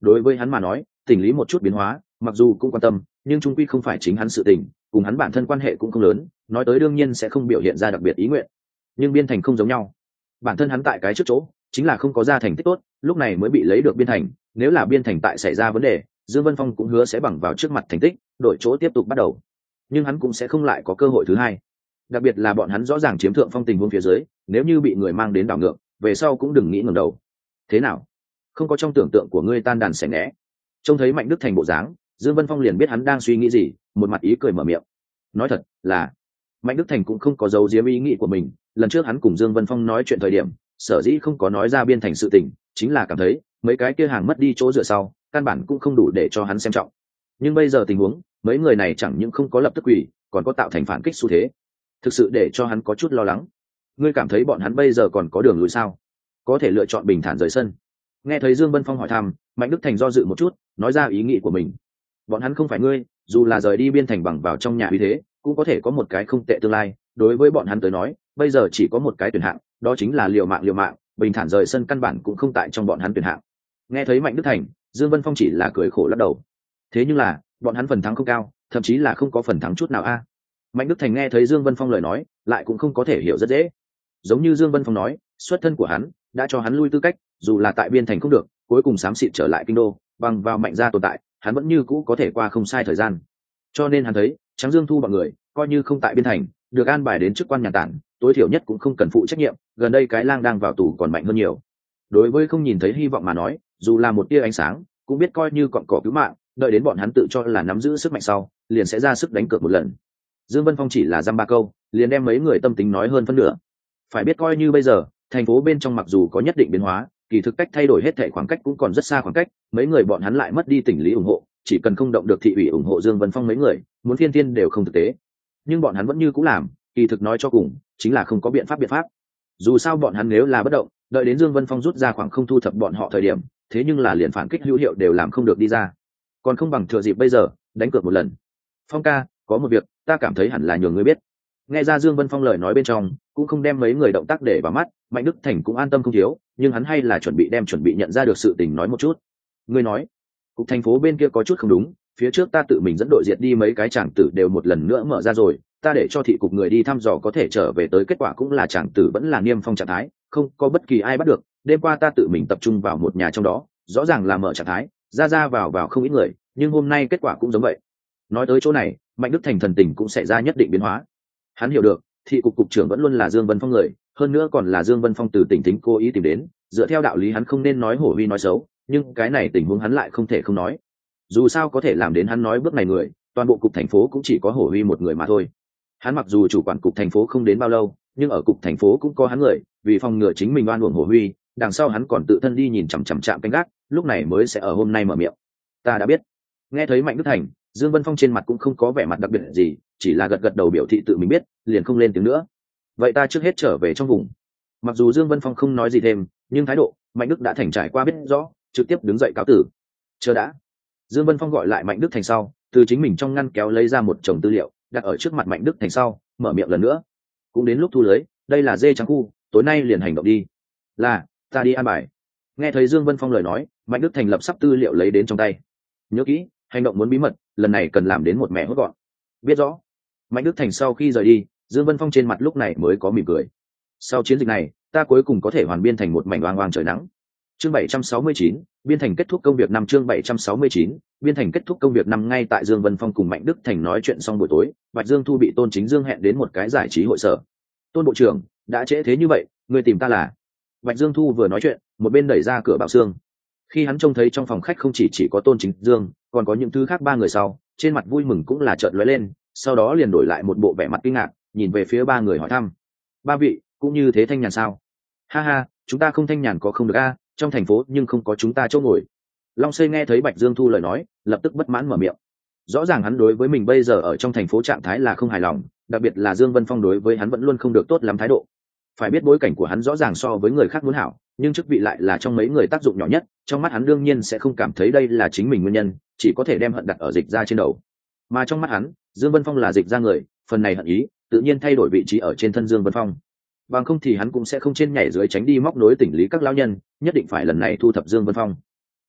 đối với hắn mà nói tình lý một chút biến hóa mặc dù cũng quan tâm nhưng trung quy không phải chính hắn sự tình, cùng hắn bản thân quan hệ cũng không lớn, nói tới đương nhiên sẽ không biểu hiện ra đặc biệt ý nguyện. Nhưng biên thành không giống nhau, bản thân hắn tại cái trước chỗ chính là không có ra thành tích tốt, lúc này mới bị lấy được biên thành. Nếu là biên thành tại xảy ra vấn đề, Dương Vân Phong cũng hứa sẽ bằng vào trước mặt thành tích đổi chỗ tiếp tục bắt đầu, nhưng hắn cũng sẽ không lại có cơ hội thứ hai. Đặc biệt là bọn hắn rõ ràng chiếm thượng phong tình huống phía dưới, nếu như bị người mang đến đảo ngược, về sau cũng đừng nghĩ ngẩng đầu. Thế nào, không có trong tưởng tượng của ngươi tan đàn xẻ nghé? Trông thấy Mạnh Đức Thành bộ dáng, Dương Vân Phong liền biết hắn đang suy nghĩ gì, một mặt ý cười mở miệng. Nói thật là Mạnh Đức Thành cũng không có giấu giếm ý nghĩ của mình. Lần trước hắn cùng Dương Vân Phong nói chuyện thời điểm, sở dĩ không có nói ra biên thành sự tình, chính là cảm thấy mấy cái kia hàng mất đi chỗ dựa sau, căn bản cũng không đủ để cho hắn xem trọng. Nhưng bây giờ tình huống, mấy người này chẳng những không có lập tức quỷ, còn có tạo thành phản kích xu thế, thực sự để cho hắn có chút lo lắng. Ngươi cảm thấy bọn hắn bây giờ còn có đường lùi sao? Có thể lựa chọn bình thản rời sân? Nghe thấy Dương Vân Phong hỏi thăm, Mạnh Đức Thành do dự một chút, nói ra ý nghĩ của mình. Bọn hắn không phải ngươi, dù là rời đi biên thành bằng vào trong nhà uy thế, cũng có thể có một cái không tệ tương lai. Đối với bọn hắn tới nói, bây giờ chỉ có một cái tuyển hạng, đó chính là liều mạng, bình thản rời sân căn bản cũng không tại trong bọn hắn tuyển hạng. Nghe thấy Mạnh Đức Thành, Dương Vân Phong chỉ là cười khổ lắc đầu. Thế nhưng là bọn hắn phần thắng không cao, thậm chí là không có phần thắng chút nào a. Mạnh Đức Thành nghe thấy Dương Vân Phong lời nói, lại cũng không có thể hiểu rất dễ. Giống như Dương Vân Phong nói, xuất thân của hắn đã cho hắn lui tư cách, dù là tại biên thành không được, cuối cùng xám xịt trở lại kinh đô, bằng vào Mạnh gia tồn tại, hắn vẫn như cũ có thể qua không sai thời gian. Cho nên hắn thấy, Tráng Dương Thu bọn người, coi như không tại biên thành, được an bài đến chức quan nhà tản, tối thiểu nhất cũng không cần phụ trách nhiệm, gần đây cái lang đang vào tù còn mạnh hơn nhiều. Đối với không nhìn thấy hy vọng mà nói, dù là một tia ánh sáng, cũng biết coi như cọn cỏ cứu mạng, đợi đến bọn hắn tự cho là nắm giữ sức mạnh sau, liền sẽ ra sức đánh cược một lần. Dương Vân Phong chỉ là dăm ba câu, liền đem mấy người tâm tính nói hơn phân nửa. Phải biết coi như bây giờ, thành phố bên trong mặc dù có nhất định biến hóa, kỳ thực cách thay đổi hết thảy khoảng cách cũng còn rất xa khoảng cách, mấy người bọn hắn lại mất đi tình lý ủng hộ, chỉ cần không động được thị ủy ủng hộ Dương Vân Phong mấy người, muốn thiên thiên đều không thực tế. Nhưng bọn hắn vẫn như cũ làm, kỳ thực nói cho cùng, chính là không có biện pháp. Dù sao bọn hắn nếu là bất động, đợi đến Dương Vân Phong rút ra khoảng không thu thập bọn họ thời điểm, thế nhưng là liền phản kích hữu hiệu đều làm không được đi ra. Còn không bằng thừa dịp bây giờ, đánh cược một lần. Phong ca, có một việc, ta cảm thấy hẳn là nhường ngươi biết. Nghe ra Dương Vân Phong lời nói bên trong, cũng không đem mấy người động tác để vào mắt, Mạnh Đức Thành cũng an tâm không thiếu, nhưng hắn hay là chuẩn bị nhận ra được sự tình nói một chút. Ngươi nói, cục thành phố bên kia có chút không đúng, phía trước ta tự mình dẫn đội diệt đi mấy cái chàng tử đều một lần nữa mở ra rồi, ta để cho thị cục người đi thăm dò có thể trở về tới kết quả cũng là chàng tử vẫn là niêm phong trạng thái, không có bất kỳ ai bắt được. Đêm qua ta tự mình tập trung vào một nhà trong đó, rõ ràng là mở trạng thái, ra vào không ít người, nhưng hôm nay kết quả cũng giống vậy. Nói tới chỗ này, Mạnh Đức Thành thần tình cũng sẽ ra nhất định biến hóa. Hắn hiểu được, thị cục cục trưởng vẫn luôn là Dương Vân Phong người, hơn nữa còn là Dương Vân Phong từ tỉnh tính cố ý tìm đến, dựa theo đạo lý hắn không nên nói hổ huy nói xấu, nhưng cái này tình huống hắn lại không thể không nói. Dù sao có thể làm đến hắn nói bước này người, toàn bộ cục thành phố cũng chỉ có hổ huy một người mà thôi. Hắn mặc dù chủ quản cục thành phố không đến bao lâu, nhưng ở cục thành phố cũng có hắn người, vì phòng ngừa chính mình oan uổng hổ huy, đằng sau hắn còn tự thân đi nhìn chằm chằm canh gác, lúc này mới sẽ ở hôm nay mở miệng. Ta đã biết. Nghe thấy Mạnh Đức Thành, Dương Vân Phong trên mặt cũng không có vẻ mặt đặc biệt gì, chỉ là gật đầu biểu thị tự mình biết, liền không lên tiếng nữa. Vậy ta trước hết trở về trong vùng. Mặc dù Dương Vân Phong không nói gì thêm, nhưng thái độ Mạnh Đức đã thành trải qua biết rõ, trực tiếp đứng dậy cáo tử. Chờ đã. Dương Vân Phong gọi lại Mạnh Đức Thành sau, từ chính mình trong ngăn kéo lấy ra một chồng tư liệu, đặt ở trước mặt Mạnh Đức Thành sau, mở miệng lần nữa. Cũng đến lúc thu lưới, đây là dê trắng khu, tối nay liền hành động đi. Là, ta đi an bài. Nghe thấy Dương Vân Phong lời nói, Mạnh Đức Thành lập sắp tư liệu lấy đến trong tay. Nhớ kỹ, hành động muốn bí mật, lần này cần làm đến một mẹ hốt gọn. Biết rõ. Mạnh Đức Thành sau khi rời đi, Dương Vân Phong trên mặt lúc này mới có mỉm cười. Sau chiến dịch này, ta cuối cùng có thể hoàn biên thành một mảnh oang oang trời nắng. Chương 769, biên thành kết thúc công việc năm. Chương 769, biên thành kết thúc công việc năm. Ngay tại Dương Vân Phong cùng Mạnh Đức Thành nói chuyện xong buổi tối, Bạch Dương Thu bị Tôn Chính Dương hẹn đến một cái giải trí hội sở. Tôn bộ trưởng, đã trễ thế như vậy, người tìm ta là? Bạch Dương Thu vừa nói chuyện, một bên đẩy ra cửa bảo xương. Khi hắn trông thấy trong phòng khách không chỉ có Tôn Chính Dương, còn có những thứ khác ba người sau, trên mặt vui mừng cũng là chợt lóe lên, sau đó liền đổi lại một bộ vẻ mặt kinh ngạc, nhìn về phía ba người hỏi thăm. Ba vị, cũng như thế thanh nhàn sao? Ha ha, chúng ta không thanh nhàn có không được a, trong thành phố nhưng không có chúng ta chỗ ngồi. Long Xây nghe thấy Bạch Dương Thu lời nói, lập tức bất mãn mở miệng. Rõ ràng hắn đối với mình bây giờ ở trong thành phố trạng thái là không hài lòng, đặc biệt là Dương Vân Phong đối với hắn vẫn luôn không được tốt lắm thái độ. Phải biết bối cảnh của hắn rõ ràng so với người khác muốn hảo, nhưng chức vị lại là trong mấy người tác dụng nhỏ nhất, trong mắt hắn đương nhiên sẽ không cảm thấy đây là chính mình nguyên nhân, chỉ có thể đem hận đặt ở Dịch Ra trên đầu. Mà trong mắt hắn, Dương Vân Phong là Dịch Ra người, phần này hận ý tự nhiên thay đổi vị trí ở trên thân Dương Vân Phong. Bằng không thì hắn cũng sẽ không trên nhảy dưới tránh đi móc nối tỉnh lý các lão nhân, nhất định phải lần này thu thập Dương Vân Phong.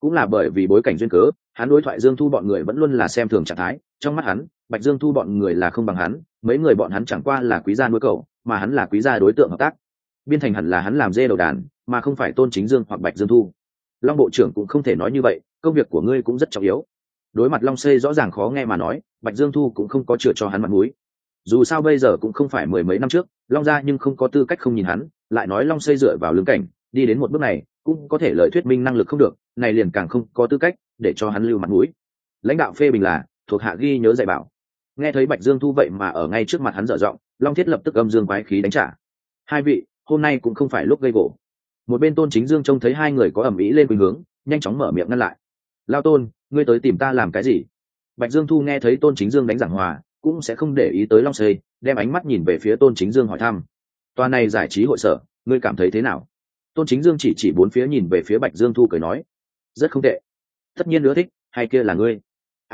cũng là bởi vì bối cảnh duyên cớ, hắn đối thoại Dương Thu bọn người vẫn luôn là xem thường trạng thái, trong mắt hắn Bạch Dương Thu bọn người là không bằng hắn, mấy người bọn hắn chẳng qua là quý gia nuôi cậu, mà hắn là quý gia đối tượng hợp tác. Biên thành hẳn là hắn làm dê đầu đàn, mà không phải Tôn Chính Dương hoặc Bạch Dương Thu. Long bộ trưởng cũng không thể nói như vậy, công việc của ngươi cũng rất trọng yếu. Đối mặt Long Xây rõ ràng khó nghe mà nói, Bạch Dương Thu cũng không có chừa cho hắn mặt mũi. Dù sao bây giờ cũng không phải mười mấy năm trước, Long gia nhưng không có tư cách không nhìn hắn, lại nói Long Xây dựa vào lương cảnh, đi đến một bước này, cũng có thể lợi thuyết minh năng lực không được, này liền càng không có tư cách để cho hắn lưu mặt mũi. Lãnh đạo phê bình là, thuộc hạ ghi nhớ dạy bảo. Nghe thấy Bạch Dương Thu vậy mà ở ngay trước mặt hắn dở giọng, Long Thiết lập tức âm dương quái khí đánh trả. Hai vị, hôm nay cũng không phải lúc gây gổ. Một bên Tôn Chính Dương trông thấy hai người có ầm ĩ lên khuynh hướng, nhanh chóng mở miệng ngăn lại. Lao Tôn, ngươi tới tìm ta làm cái gì? Bạch Dương Thu nghe thấy Tôn Chính Dương đánh giảng hòa, cũng sẽ không để ý tới Long Xây, đem ánh mắt nhìn về phía Tôn Chính Dương hỏi thăm. Toa này giải trí hội sở, ngươi cảm thấy thế nào? Tôn Chính Dương chỉ bốn phía nhìn về phía Bạch Dương Thu cười nói, rất không tệ. Tất nhiên ưa thích, hay kia là ngươi?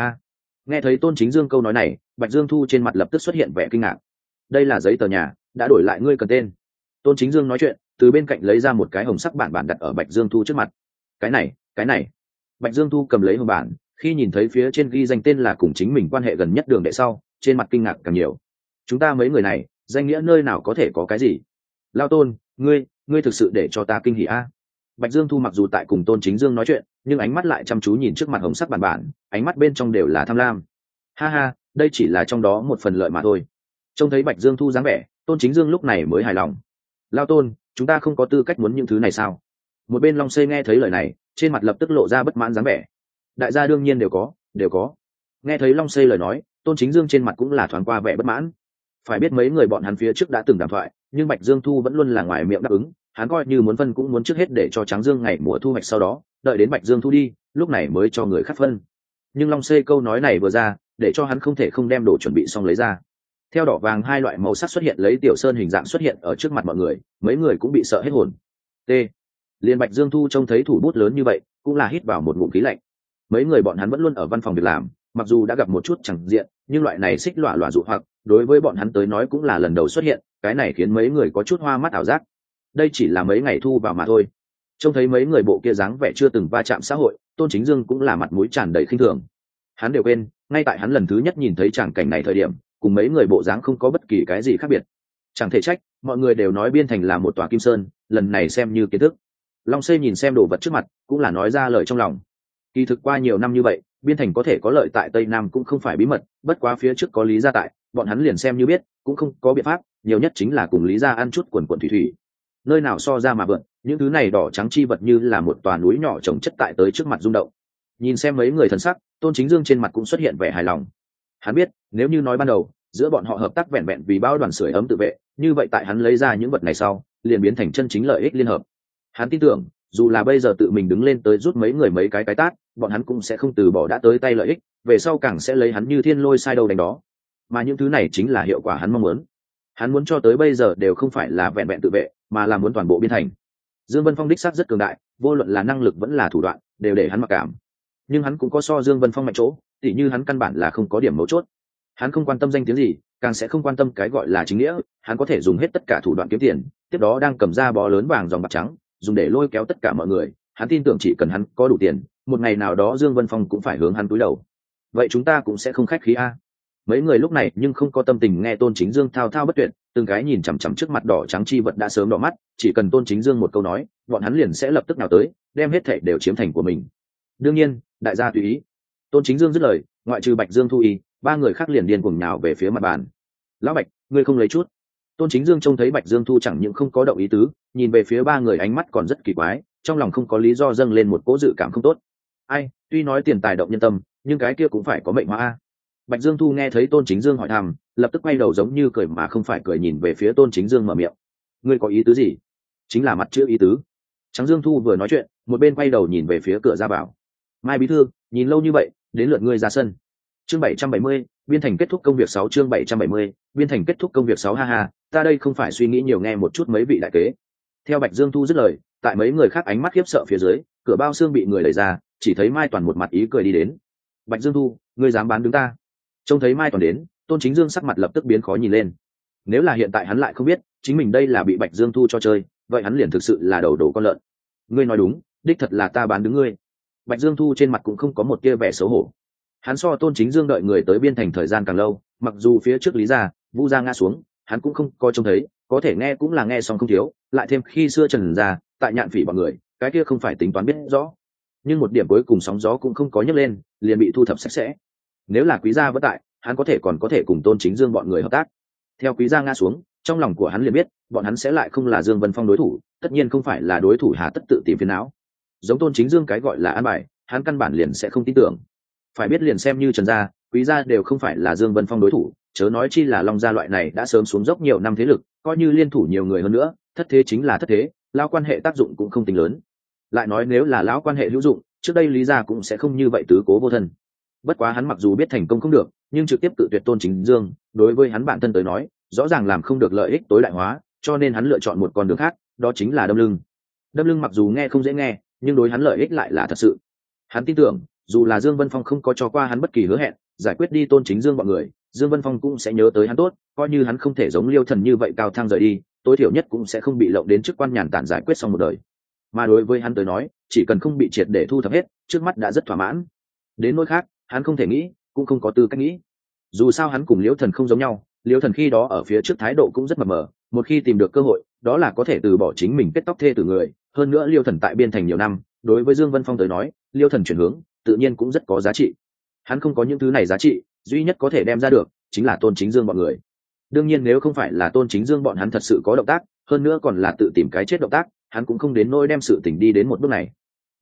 Nghe thấy Tôn Chính Dương câu nói này, Bạch Dương Thu trên mặt lập tức xuất hiện vẻ kinh ngạc. Đây là giấy tờ nhà, đã đổi lại ngươi cần tên. Tôn Chính Dương nói chuyện, từ bên cạnh lấy ra một cái hồng sắc bản đặt ở Bạch Dương Thu trước mặt. Cái này. Bạch Dương Thu cầm lấy hồng bản, khi nhìn thấy phía trên ghi danh tên là cùng chính mình quan hệ gần nhất Đường Đệ sau, trên mặt kinh ngạc càng nhiều. Chúng ta mấy người này, danh nghĩa nơi nào có thể có cái gì? Lao Tôn, ngươi thực sự để cho ta kinh hỉ a. Bạch Dương Thu mặc dù tại cùng Tôn Chính Dương nói chuyện, nhưng ánh mắt lại chăm chú nhìn trước mặt hồng sắc bản, ánh mắt bên trong đều là tham lam. Ha ha, đây chỉ là trong đó một phần lợi mà thôi. Trông thấy Bạch Dương Thu dáng vẻ, Tôn Chính Dương lúc này mới hài lòng. Lao Tôn, chúng ta không có tư cách muốn những thứ này sao? Một bên Long Xây nghe thấy lời này, trên mặt lập tức lộ ra bất mãn dáng vẻ. Đại gia đương nhiên đều có. Nghe thấy Long Xây lời nói, Tôn Chính Dương trên mặt cũng là thoáng qua vẻ bất mãn. Phải biết mấy người bọn hắn phía trước đã từng đàm thoại, nhưng Bạch Dương Thu vẫn luôn là ngoài miệng đáp ứng, hắn coi như muốn phân cũng muốn trước hết để cho Tráng Dương ngày mùa thu hoạch, sau đó đợi đến Bạch Dương Thu đi, lúc này mới cho người khác phân. Nhưng Long Xây câu nói này vừa ra, để cho hắn không thể không đem đồ chuẩn bị xong lấy ra. Theo đỏ vàng hai loại màu sắc xuất hiện, lấy tiểu sơn hình dạng xuất hiện ở trước mặt mọi người, mấy người cũng bị sợ hết hồn. T. Liên Bạch Dương Thu trông thấy thủ bút lớn như vậy, cũng là hít vào một ngụm khí lạnh. Mấy người bọn hắn vẫn luôn ở văn phòng việc làm, mặc dù đã gặp một chút chẳng diện, nhưng loại này xích lọa dụ hoặc, đối với bọn hắn tới nói cũng là lần đầu xuất hiện, cái này khiến mấy người có chút hoa mắt ảo giác. Đây chỉ là mấy ngày thu vào mà thôi. Trông thấy mấy người bộ kia dáng vẻ chưa từng va chạm xã hội, Tôn Chính Dương cũng là mặt mũi tràn đầy khinh thường. Hắn đều quên, ngay tại hắn lần thứ nhất nhìn thấy tràng cảnh này thời điểm, cùng mấy người bộ dáng không có bất kỳ cái gì khác biệt. Chẳng thể trách, mọi người đều nói Biên Thành là một tòa kim sơn, lần này xem như kiến thức. Long Xây nhìn xem đồ vật trước mặt, cũng là nói ra lời trong lòng. Kỳ thực qua nhiều năm như vậy, Biên Thành có thể có lợi tại Tây Nam cũng không phải bí mật, bất quá phía trước có Lý gia tại, bọn hắn liền xem như biết, cũng không có biện pháp, nhiều nhất chính là cùng Lý gia ăn chút quần thủy thủy. Nơi nào so ra mà vượn, những thứ này đỏ trắng chi vật như là một tòa núi nhỏ chồng chất tại tới trước mặt rung động. Nhìn xem mấy người thần sắc, Tôn Chính Dương trên mặt cũng xuất hiện vẻ hài lòng. Hắn biết, nếu như nói ban đầu, giữa bọn họ hợp tác vẹn vẹn vì bao đoàn sưởi ấm tự vệ, như vậy tại hắn lấy ra những vật này sau, liền biến thành chân chính lợi ích liên hợp. Hắn tin tưởng, dù là bây giờ tự mình đứng lên tới rút mấy người mấy cái tát, bọn hắn cũng sẽ không từ bỏ đã tới tay lợi ích, về sau càng sẽ lấy hắn như thiên lôi sai đầu đánh đó. Mà những thứ này chính là hiệu quả hắn mong muốn. Hắn muốn cho tới bây giờ đều không phải là vẹn vẹn tự vệ, mà là muốn toàn bộ Biên Thành. Dương Vân Phong đích xác rất cường đại, vô luận là năng lực vẫn là thủ đoạn, đều để hắn mặc cảm. Nhưng hắn cũng có so Dương Vân Phong mạnh chỗ, tỉ như hắn căn bản là không có điểm mấu chốt. Hắn không quan tâm danh tiếng gì, càng sẽ không quan tâm cái gọi là chính nghĩa, hắn có thể dùng hết tất cả thủ đoạn kiếm tiền, tiếp đó đang cầm ra bó lớn vàng dòng bạc trắng, dùng để lôi kéo tất cả mọi người. Hắn tin tưởng chỉ cần hắn có đủ tiền, một ngày nào đó Dương Vân Phong cũng phải hướng hắn cúi đầu. Vậy chúng ta cũng sẽ không khách khí a. Mấy người lúc này nhưng không có tâm tình nghe Tôn Chính Dương thao thao bất tuyệt, từng cái nhìn chằm chằm trước mặt đỏ trắng chi vật đã sớm đỏ mắt, chỉ cần Tôn Chính Dương một câu nói, bọn hắn liền sẽ lập tức nào tới, đem hết thảy đều chiếm thành của mình. Đương nhiên, đại gia tùy ý. Tôn Chính Dương dứt lời, ngoại trừ Bạch Dương Thu y, ba người khác liền điên cuồng nhào về phía mặt bàn. Lão Bạch, ngươi không lấy chút? Tôn Chính Dương trông thấy Bạch Dương Thu chẳng những không có động ý tứ, nhìn về phía ba người ánh mắt còn rất kỳ quái, trong lòng không có lý do dâng lên một cỗ dự cảm không tốt. Ai, tuy nói tiền tài động nhân tâm, nhưng cái kia cũng phải có mệnh hóa a. Bạch Dương Thu nghe thấy Tôn Chính Dương hỏi thăm, lập tức quay đầu giống như cười mà không phải cười nhìn về phía Tôn Chính Dương mở miệng. Ngươi có ý tứ gì? Chính là mặt chữ ý tứ. Tráng Dương Thu vừa nói chuyện, một bên quay đầu nhìn về phía cửa ra vào. Mai bí thư, nhìn lâu như vậy, đến lượt ngươi ra sân. Chương 770, Biên Thành kết thúc công việc 6 chương 770, Biên Thành kết thúc công việc 6 ha ha, ta đây không phải suy nghĩ nhiều nghe một chút mấy vị đại kế. Theo Bạch Dương Thu dứt lời, tại mấy người khác ánh mắt khiếp sợ phía dưới, cửa bao xương bị người đẩy ra, chỉ thấy Mai Toàn một mặt ý cười đi đến. Bạch Dương Thu, ngươi dám bán đứng ta? Trông thấy Mai Toàn đến, Tôn Chính Dương sắc mặt lập tức biến khó nhìn lên. Nếu là hiện tại hắn lại không biết, chính mình đây là bị Bạch Dương Thu cho chơi, vậy hắn liền thực sự là đầu đổ con lợn. Ngươi nói đúng, đích thật là ta bán đứng ngươi. Bạch Dương Thu trên mặt cũng không có một tia vẻ xấu hổ. Hắn so Tôn Chính Dương đợi người tới biên thành thời gian càng lâu, mặc dù phía trước Lý gia, Vu gia ngã xuống, hắn cũng không có trông thấy, có thể nghe cũng là nghe xong không thiếu, lại thêm khi xưa Trần gia, tại Nhạn Phỉ bọn người, cái kia không phải tính toán biết rõ. Nhưng một điểm cuối cùng sóng gió cũng không có nhấc lên, liền bị thu thập sạch sẽ. Nếu là Quý gia vẫn tại, hắn còn có thể cùng Tôn Chính Dương bọn người hợp tác. Theo Quý gia ngã xuống, trong lòng của hắn liền biết, bọn hắn sẽ lại không là Dương Vân Phong đối thủ, tất nhiên không phải là đối thủ hà tất tự tìm phiền não. Giống Tôn Chính Dương cái gọi là an bài, hắn căn bản liền sẽ không tin tưởng. Phải biết liền xem như Trần gia, Quý gia đều không phải là Dương Vân Phong đối thủ, chớ nói chi là Long gia loại này đã sớm xuống dốc nhiều năm thế lực, coi như liên thủ nhiều người hơn nữa, thất thế chính là thất thế, lão quan hệ tác dụng cũng không tính lớn. Lại nói nếu là lão quan hệ hữu dụng, trước đây Lý gia cũng sẽ không như vậy tứ cố vô thân. Bất quá hắn mặc dù biết thành công không được, nhưng trực tiếp tự tuyệt Tôn Chính Dương, đối với hắn bản thân tới nói, rõ ràng làm không được lợi ích tối đại hóa, cho nên hắn lựa chọn một con đường khác, đó chính là đâm lưng. Đâm lưng mặc dù nghe không dễ nghe, nhưng đối hắn lợi ích lại là thật sự. Hắn tin tưởng, dù là Dương Vân Phong không có cho qua hắn bất kỳ hứa hẹn, giải quyết đi Tôn Chính Dương bọn người, Dương Vân Phong cũng sẽ nhớ tới hắn tốt, coi như hắn không thể giống Liêu Thần như vậy cao thang rời đi, tối thiểu nhất cũng sẽ không bị lộng đến chức quan nhàn tản giải quyết xong một đời. Mà đối với hắn tới nói, chỉ cần không bị triệt để thu thập hết, trước mắt đã rất thỏa mãn. Đến nỗi khác, hắn không thể nghĩ, cũng không có tư cách nghĩ. Dù sao hắn cùng Liêu Thần không giống nhau, Liêu Thần khi đó ở phía trước thái độ cũng rất mập mờ, một khi tìm được cơ hội, đó là có thể từ bỏ chính mình kết tóc thê tử người. Hơn nữa Liêu Thần tại biên thành nhiều năm, đối với Dương Vân Phong tới nói, Liêu Thần chuyển hướng, tự nhiên cũng rất có giá trị. Hắn không có những thứ này giá trị, duy nhất có thể đem ra được chính là Tôn Chính Dương bọn người. Đương nhiên nếu không phải là Tôn Chính Dương bọn hắn thật sự có động tác, hơn nữa còn là tự tìm cái chết động tác, hắn cũng không đến nỗi đem sự tình đi đến một bước này.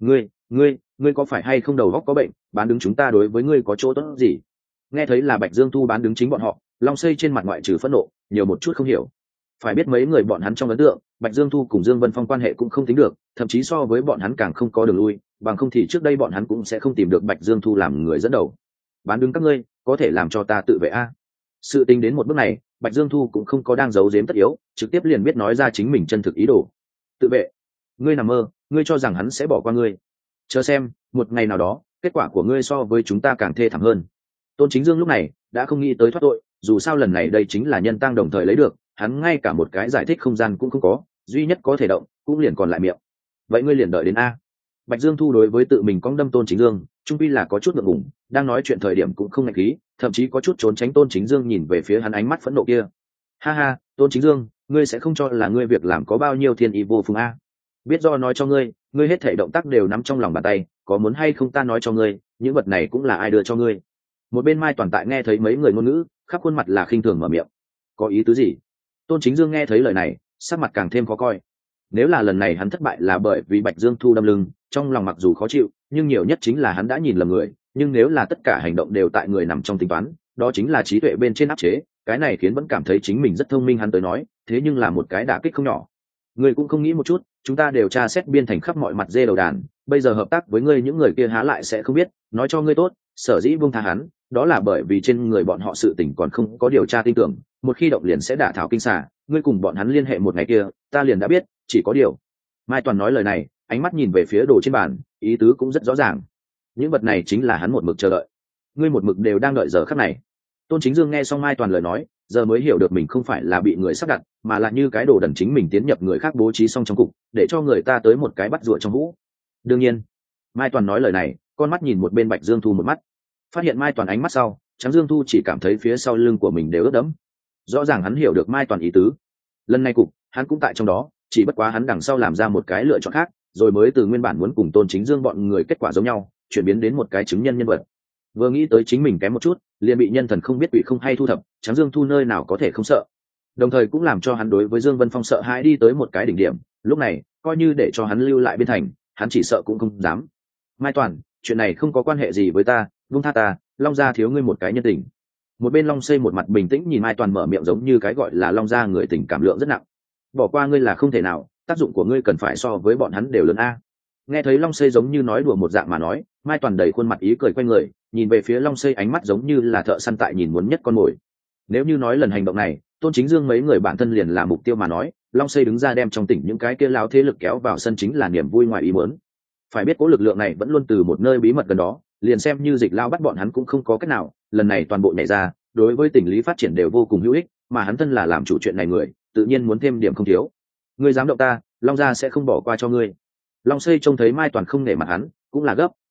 Ngươi có phải hay không đầu óc có bệnh, bán đứng chúng ta đối với ngươi có chỗ tốt gì? Nghe thấy là Bạch Dương Thu bán đứng chính bọn họ, Long Xây trên mặt ngoại trừ phẫn nộ, nhiều một chút không hiểu. Phải biết mấy người bọn hắn trong ấn tượng, Bạch Dương Thu cùng Dương Vân Phong quan hệ cũng không tính được, thậm chí so với bọn hắn càng không có đường lui, bằng không thì trước đây bọn hắn cũng sẽ không tìm được Bạch Dương Thu làm người dẫn đầu. Bán đứng các ngươi, có thể làm cho ta tự vệ a? Sự tình đến một bước này, Bạch Dương Thu cũng không có đang giấu giếm tất yếu, trực tiếp liền biết nói ra chính mình chân thực ý đồ. Tự vệ? Ngươi nằm mơ, ngươi cho rằng hắn sẽ bỏ qua ngươi? Chờ xem, một ngày nào đó, kết quả của ngươi so với chúng ta càng thê thảm hơn. Tôn Chính Dương lúc này đã không nghĩ tới thoát tội, dù sao lần này đây chính là nhân tang đồng thời lấy được, hắn ngay cả một cái giải thích không gian cũng không có, duy nhất có thể động cũng liền còn lại miệng. Vậy ngươi liền đợi đến a. Bạch Dương Thu đối với tự mình cong đâm Tôn Chính Dương, trung quy là có chút ngượng ngùng, đang nói chuyện thời điểm cũng không ngại khí, thậm chí có chút trốn tránh Tôn Chính Dương nhìn về phía hắn ánh mắt phẫn nộ kia. Ha ha, Tôn Chính Dương, ngươi sẽ không cho là ngươi việc làm có bao nhiêu thiên ý vô phùng a? Biết do nói cho ngươi, ngươi hết thảy động tác đều nắm trong lòng bàn tay, có muốn hay không ta nói cho ngươi, những vật này cũng là ai đưa cho ngươi? Một bên Mai Toàn tại nghe thấy mấy người ngôn ngữ, khắp khuôn mặt là khinh thường mở miệng. Có ý tứ gì? Tôn Chính Dương nghe thấy lời này, sắc mặt càng thêm khó coi. Nếu là lần này hắn thất bại là bởi vì Bạch Dương Thu đâm lưng, trong lòng mặc dù khó chịu, nhưng nhiều nhất chính là hắn đã nhìn lầm người, nhưng nếu là tất cả hành động đều tại người nằm trong tính toán, đó chính là trí tuệ bên trên áp chế, cái này khiến vẫn cảm thấy chính mình rất thông minh hắn tới nói, thế nhưng là một cái đả kích không nhỏ. Ngươi cũng không nghĩ một chút, chúng ta đều tra xét biên thành khắp mọi mặt dê đầu đàn, bây giờ hợp tác với ngươi những người kia há lại sẽ không biết, nói cho ngươi tốt, sở dĩ buông tha hắn, đó là bởi vì trên người bọn họ sự tình còn không có điều tra tin tưởng, một khi động liền sẽ đả thảo kinh xà, ngươi cùng bọn hắn liên hệ một ngày kia, ta liền đã biết, chỉ có điều. Mai Toàn nói lời này, ánh mắt nhìn về phía đồ trên bàn, ý tứ cũng rất rõ ràng. Những vật này chính là hắn một mực chờ đợi. Ngươi một mực đều đang đợi giờ khắc này. Tôn Chính Dương nghe xong Mai Toàn lời nói, giờ mới hiểu được mình không phải là bị người sắp đặt, mà là như cái đồ đần chính mình tiến nhập người khác bố trí xong trong cục, để cho người ta tới một cái bắt rùa trong hũ. Đương nhiên, Mai Toàn nói lời này, con mắt nhìn một bên Bạch Dương Thu một mắt, phát hiện Mai Toàn ánh mắt sau, Trắng Dương Thu chỉ cảm thấy phía sau lưng của mình đều ướt đẫm. Rõ ràng hắn hiểu được Mai Toàn ý tứ. Lần này cục, hắn cũng tại trong đó, chỉ bất quá hắn đằng sau làm ra một cái lựa chọn khác, rồi mới từ nguyên bản muốn cùng Tôn Chính Dương bọn người kết quả giống nhau, chuyển biến đến một cái chứng nhân nhân vật. Vừa nghĩ tới chính mình kém một chút, liền bị nhân thần không biết quỷ không hay thu thập, Trắng Dương Thu nơi nào có thể không sợ. Đồng thời cũng làm cho hắn đối với Dương Vân Phong sợ hãi đi tới một cái đỉnh điểm, lúc này, coi như để cho hắn lưu lại bên thành, hắn chỉ sợ cũng không dám. Mai Toàn, chuyện này không có quan hệ gì với ta, vung tha ta, Long gia thiếu ngươi một cái nhân tình. Một bên Long Xây một mặt bình tĩnh nhìn Mai Toàn mở miệng giống như cái gọi là Long gia người tình cảm lượng rất nặng. Bỏ qua ngươi là không thể nào, tác dụng của ngươi cần phải so với bọn hắn đều lớn a. Nghe thấy Long Xây giống như nói đùa một dạng mà nói, Mai Toàn đầy khuôn mặt ý cười quay người, nhìn về phía Long Xây ánh mắt giống như là thợ săn tại nhìn muốn nhất con mồi. Nếu như nói lần hành động này, Tôn Chính Dương mấy người bản thân liền là mục tiêu mà nói, Long Xây đứng ra đem trong tỉnh những cái kia lao thế lực kéo vào sân chính là niềm vui ngoài ý muốn. Phải biết cố lực lượng này vẫn luôn từ một nơi bí mật gần đó, liền xem như Dịch Lao bắt bọn hắn cũng không có cách nào, lần này toàn bộ nhảy ra, đối với tỉnh lý phát triển đều vô cùng hữu ích, mà hắn thân là làm chủ chuyện này người, tự nhiên muốn thêm điểm không thiếu. Ngươi dám động ta, Long gia sẽ không bỏ qua cho ngươi. Long Xây trông thấy Mai Toàn không nể mặt hắn, cũng là gấp,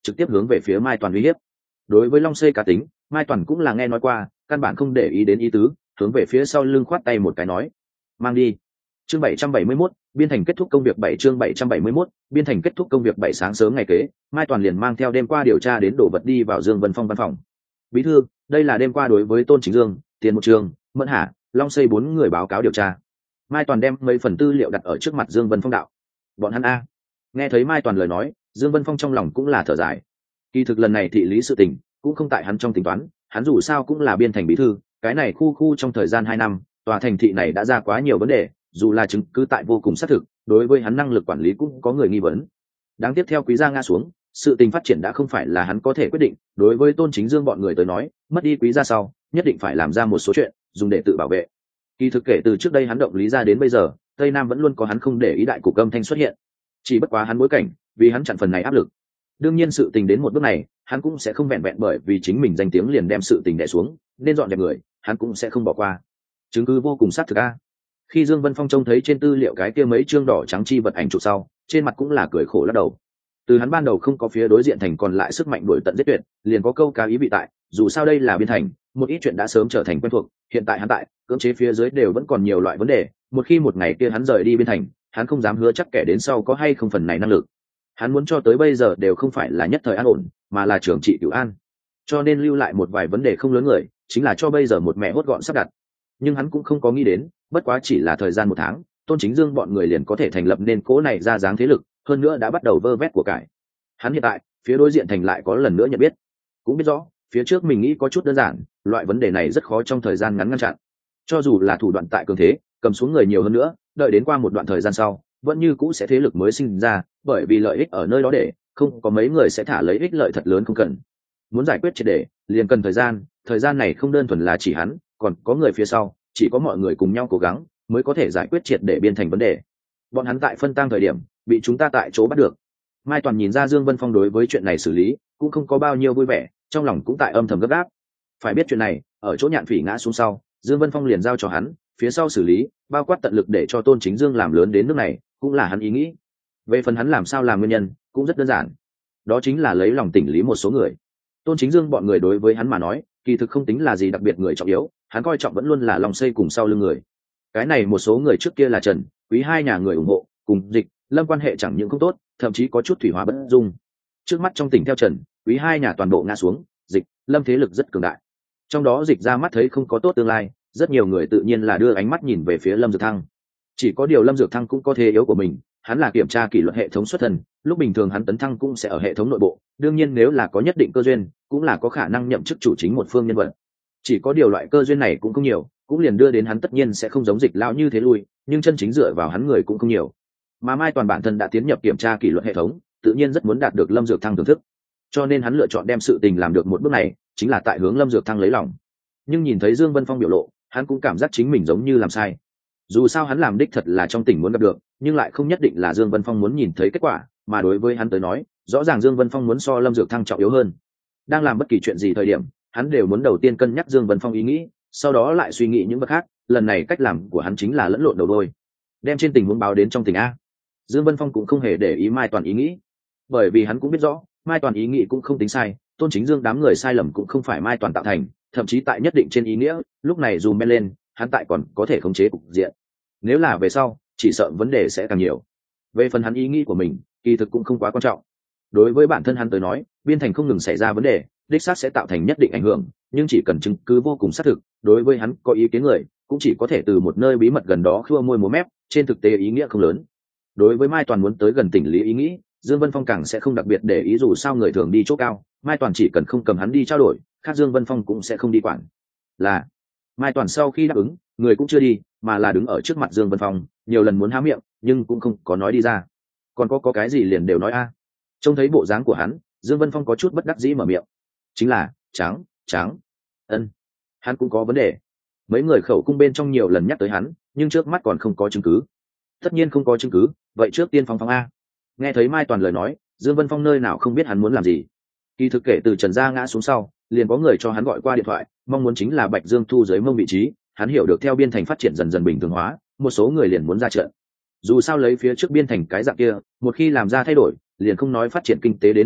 trực tiếp hướng về phía Mai Toàn uy hiếp. Đối với Long Xây cá tính, Mai Toàn cũng là nghe nói qua, căn bản không để ý đến ý tứ, hướng về phía sau lưng khoát tay một cái nói: "Mang đi." Chương 771, biên thành kết thúc công việc 7 chương 771, biên thành kết thúc công việc 7 sáng sớm ngày kế, Mai Toàn liền mang theo đêm qua điều tra đến đồ vật đi vào Dương Vân Phong văn phòng. "Bí thư, đây là đêm qua đối với Tôn Chính Dương, Tiền Một Trường, Mẫn Hà, Long Xây 4 người báo cáo điều tra." Mai Toàn đem mấy phần tư liệu đặt ở trước mặt Dương Vân Phong đạo: "Bọn hắn a." Nghe thấy Mai Toàn lời nói, Dương Vân Phong trong lòng cũng là thở dài. Kỳ thực lần này thị lý sự tình cũng không tại hắn trong tính toán, hắn dù sao cũng là biên thành bí thư, cái này khu trong thời gian 2 năm, tòa thành thị này đã ra quá nhiều vấn đề, dù là chứng cứ tại vô cùng xác thực, đối với hắn năng lực quản lý cũng có người nghi vấn. Đáng tiếc theo quý gia ngã xuống, sự tình phát triển đã không phải là hắn có thể quyết định, đối với Tôn Chính Dương bọn người tới nói, mất đi quý gia sau, nhất định phải làm ra một số chuyện, dùng để tự bảo vệ. Kỳ thực kể từ trước đây hắn động lý ra đến bây giờ, Tây Nam vẫn luôn có hắn không để ý đại cục âm thanh xuất hiện. Chỉ bất quá hắn bối cảnh, vì hắn chặn phần này áp lực. Đương nhiên sự tình đến một bước này, hắn cũng sẽ không vẹn vẹn bởi vì chính mình danh tiếng liền đem sự tình đè xuống, nên dọn dẹp người, hắn cũng sẽ không bỏ qua. Chứng cứ vô cùng xác thực a. Khi Dương Vân Phong trông thấy trên tư liệu cái kia mấy chương đỏ trắng chi vật ảnh chụp sau, trên mặt cũng là cười khổ lắc đầu. Từ hắn ban đầu không có phía đối diện thành còn lại sức mạnh đuổi tận giết tuyệt, liền có câu cá ý vị tại, dù sao đây là biên thành, một ít chuyện đã sớm trở thành quen thuộc, hiện tại hắn tại, cưỡng chế phía dưới đều vẫn còn nhiều loại vấn đề, một khi một ngày kia hắn rời đi biên thành, hắn không dám hứa chắc kẻ đến sau có hay không phần này năng lực. Hắn muốn cho tới bây giờ đều không phải là nhất thời an ổn, mà là trường trị cửu an. Cho nên lưu lại một vài vấn đề không lớn người, chính là cho bây giờ một mẹ hốt gọn sắp đặt. Nhưng hắn cũng không có nghĩ đến, bất quá chỉ là thời gian 1 tháng, Tôn Chính Dương bọn người liền có thể thành lập nên cố này ra dáng thế lực, hơn nữa đã bắt đầu vơ vét của cải. Hắn hiện tại, phía đối diện thành lại có lần nữa nhận biết, cũng biết rõ, phía trước mình nghĩ có chút đơn giản, loại vấn đề này rất khó trong thời gian ngắn ngăn chặn. Cho dù là thủ đoạn tại cường thế, cầm xuống người nhiều hơn nữa, đợi đến qua một đoạn thời gian sau, vẫn như cũ sẽ thế lực mới sinh ra, bởi vì lợi ích ở nơi đó để, không có mấy người sẽ thả lấy ích lợi thật lớn không cần. Muốn giải quyết triệt để, liền cần thời gian này không đơn thuần là chỉ hắn, còn có người phía sau, chỉ có mọi người cùng nhau cố gắng, mới có thể giải quyết triệt để biên thành vấn đề. Bọn hắn tại phân tang thời điểm, bị chúng ta tại chỗ bắt được. Mai Toàn nhìn ra Dương Vân Phong đối với chuyện này xử lý, cũng không có bao nhiêu vui vẻ, trong lòng cũng tại âm thầm gấp gáp. Phải biết chuyện này, ở chỗ Nhạn Phỉ ngã xuống sau, Dương Vân Phong liền giao cho hắn, phía sau xử lý, bao quát tận lực để cho Tôn Chính Dương làm lớn đến nước này, cũng là hắn ý nghĩ. Về phần hắn làm sao làm nguyên nhân, cũng rất đơn giản. Đó chính là lấy lòng tỉnh lý một số người. Tôn Chính Dương bọn người đối với hắn mà nói, kỳ thực không tính là gì đặc biệt người trọng yếu, hắn coi trọng vẫn luôn là lòng xây cùng sau lưng người. Cái này một số người trước kia là Trần, Quý hai nhà người ủng hộ, cùng Dịch, Lâm quan hệ chẳng những không tốt, thậm chí có chút thủy hóa bất dung. Trước mắt trong tỉnh theo Trần, Quý hai nhà toàn bộ ngã xuống, Dịch, Lâm thế lực rất cường đại. Trong đó Dịch ra mắt thấy không có tốt tương lai, rất nhiều người tự nhiên là đưa ánh mắt nhìn về phía Lâm Dược Thăng. Chỉ có điều Lâm Dược Thăng cũng có thế yếu của mình, hắn là kiểm tra kỷ luật hệ thống xuất thân, lúc bình thường hắn tấn thăng cũng sẽ ở hệ thống nội bộ, đương nhiên nếu là có nhất định cơ duyên, cũng là có khả năng nhậm chức chủ chính một phương nhân vật. Chỉ có điều loại cơ duyên này cũng không nhiều, cũng liền đưa đến hắn tất nhiên sẽ không giống Dịch lão như thế lui, nhưng chân chính dựa vào hắn người cũng không nhiều. Mà Mai Toàn bản thân đã tiến nhập kiểm tra kỷ luật hệ thống, tự nhiên rất muốn đạt được Lâm Dược Thăng thưởng thức. Cho nên hắn lựa chọn đem sự tình làm được một bước này, chính là tại hướng Lâm Dược Thăng lấy lòng. Nhưng nhìn thấy Dương Vân Phong biểu lộ, hắn cũng cảm giác chính mình giống như làm sai. Dù sao hắn làm đích thật là trong tỉnh muốn gặp được, nhưng lại không nhất định là Dương Vân Phong muốn nhìn thấy kết quả, mà đối với hắn tới nói, rõ ràng Dương Vân Phong muốn so Lâm Dược Thăng trọng yếu hơn. Đang làm bất kỳ chuyện gì thời điểm, hắn đều muốn đầu tiên cân nhắc Dương Vân Phong ý nghĩ, sau đó lại suy nghĩ những bước khác, lần này cách làm của hắn chính là lẫn lộn đầu đôi. Đem trên tình huống báo đến trong tỉnh a. Dương Vân Phong cũng không hề để ý Mai Toàn ý nghĩ, bởi vì hắn cũng biết rõ, Mai Toàn ý nghĩ cũng không tính sai, Tôn Chính Dương đám người sai lầm cũng không phải Mai Toàn tạo thành, thậm chí tại nhất định trên ý nghĩa, lúc này dù men lên, hắn tại còn có thể khống chế cục diện. Nếu là về sau, chỉ sợ vấn đề sẽ càng nhiều. Về phần hắn ý nghĩ của mình, kỳ thực cũng không quá quan trọng. Đối với bản thân hắn tới nói, biên thành không ngừng xảy ra vấn đề, đích xác sẽ tạo thành nhất định ảnh hưởng, nhưng chỉ cần chứng cứ vô cùng xác thực, đối với hắn có ý kiến người, cũng chỉ có thể từ một nơi bí mật gần đó khua môi múa mép, trên thực tế ý nghĩa không lớn. Đối với Mai Toàn muốn tới gần tỉnh lý ý nghĩ, Dương Vân Phong càng sẽ không đặc biệt để ý, dù sao người thường đi chỗ cao, Mai Toàn chỉ cần không cầm hắn đi trao đổi, khác Dương Vân Phong cũng sẽ không đi quản. Là Mai Toàn sau khi đáp ứng, người cũng chưa đi, mà là đứng ở trước mặt Dương Vân Phong, nhiều lần muốn há miệng, nhưng cũng không có nói đi ra. Còn có cái gì liền đều nói a. Trông thấy bộ dáng của hắn, Dương Vân Phong có chút bất đắc dĩ mở miệng. Chính là, trắng. Ân, hắn cũng có vấn đề. Mấy người khẩu cung bên trong nhiều lần nhắc tới hắn, nhưng trước mắt còn không có chứng cứ. Tất nhiên không có chứng cứ, vậy trước tiên Phong a. Nghe thấy Mai Toàn lời nói, Dương Vân Phong nơi nào không biết hắn muốn làm gì. Kỳ thực kể từ Trần Gia ngã xuống sau, liền có người cho hắn gọi qua điện thoại, mong muốn chính là Bạch Dương thu dưới mông vị trí. Hắn hiểu được theo biên thành phát triển dần dần bình thường hóa, một số người liền muốn ra trận. Dù sao lấy phía trước biên thành cái dạng kia, một khi làm ra thay đổi, liền không nói phát triển kinh tế đến mức nào,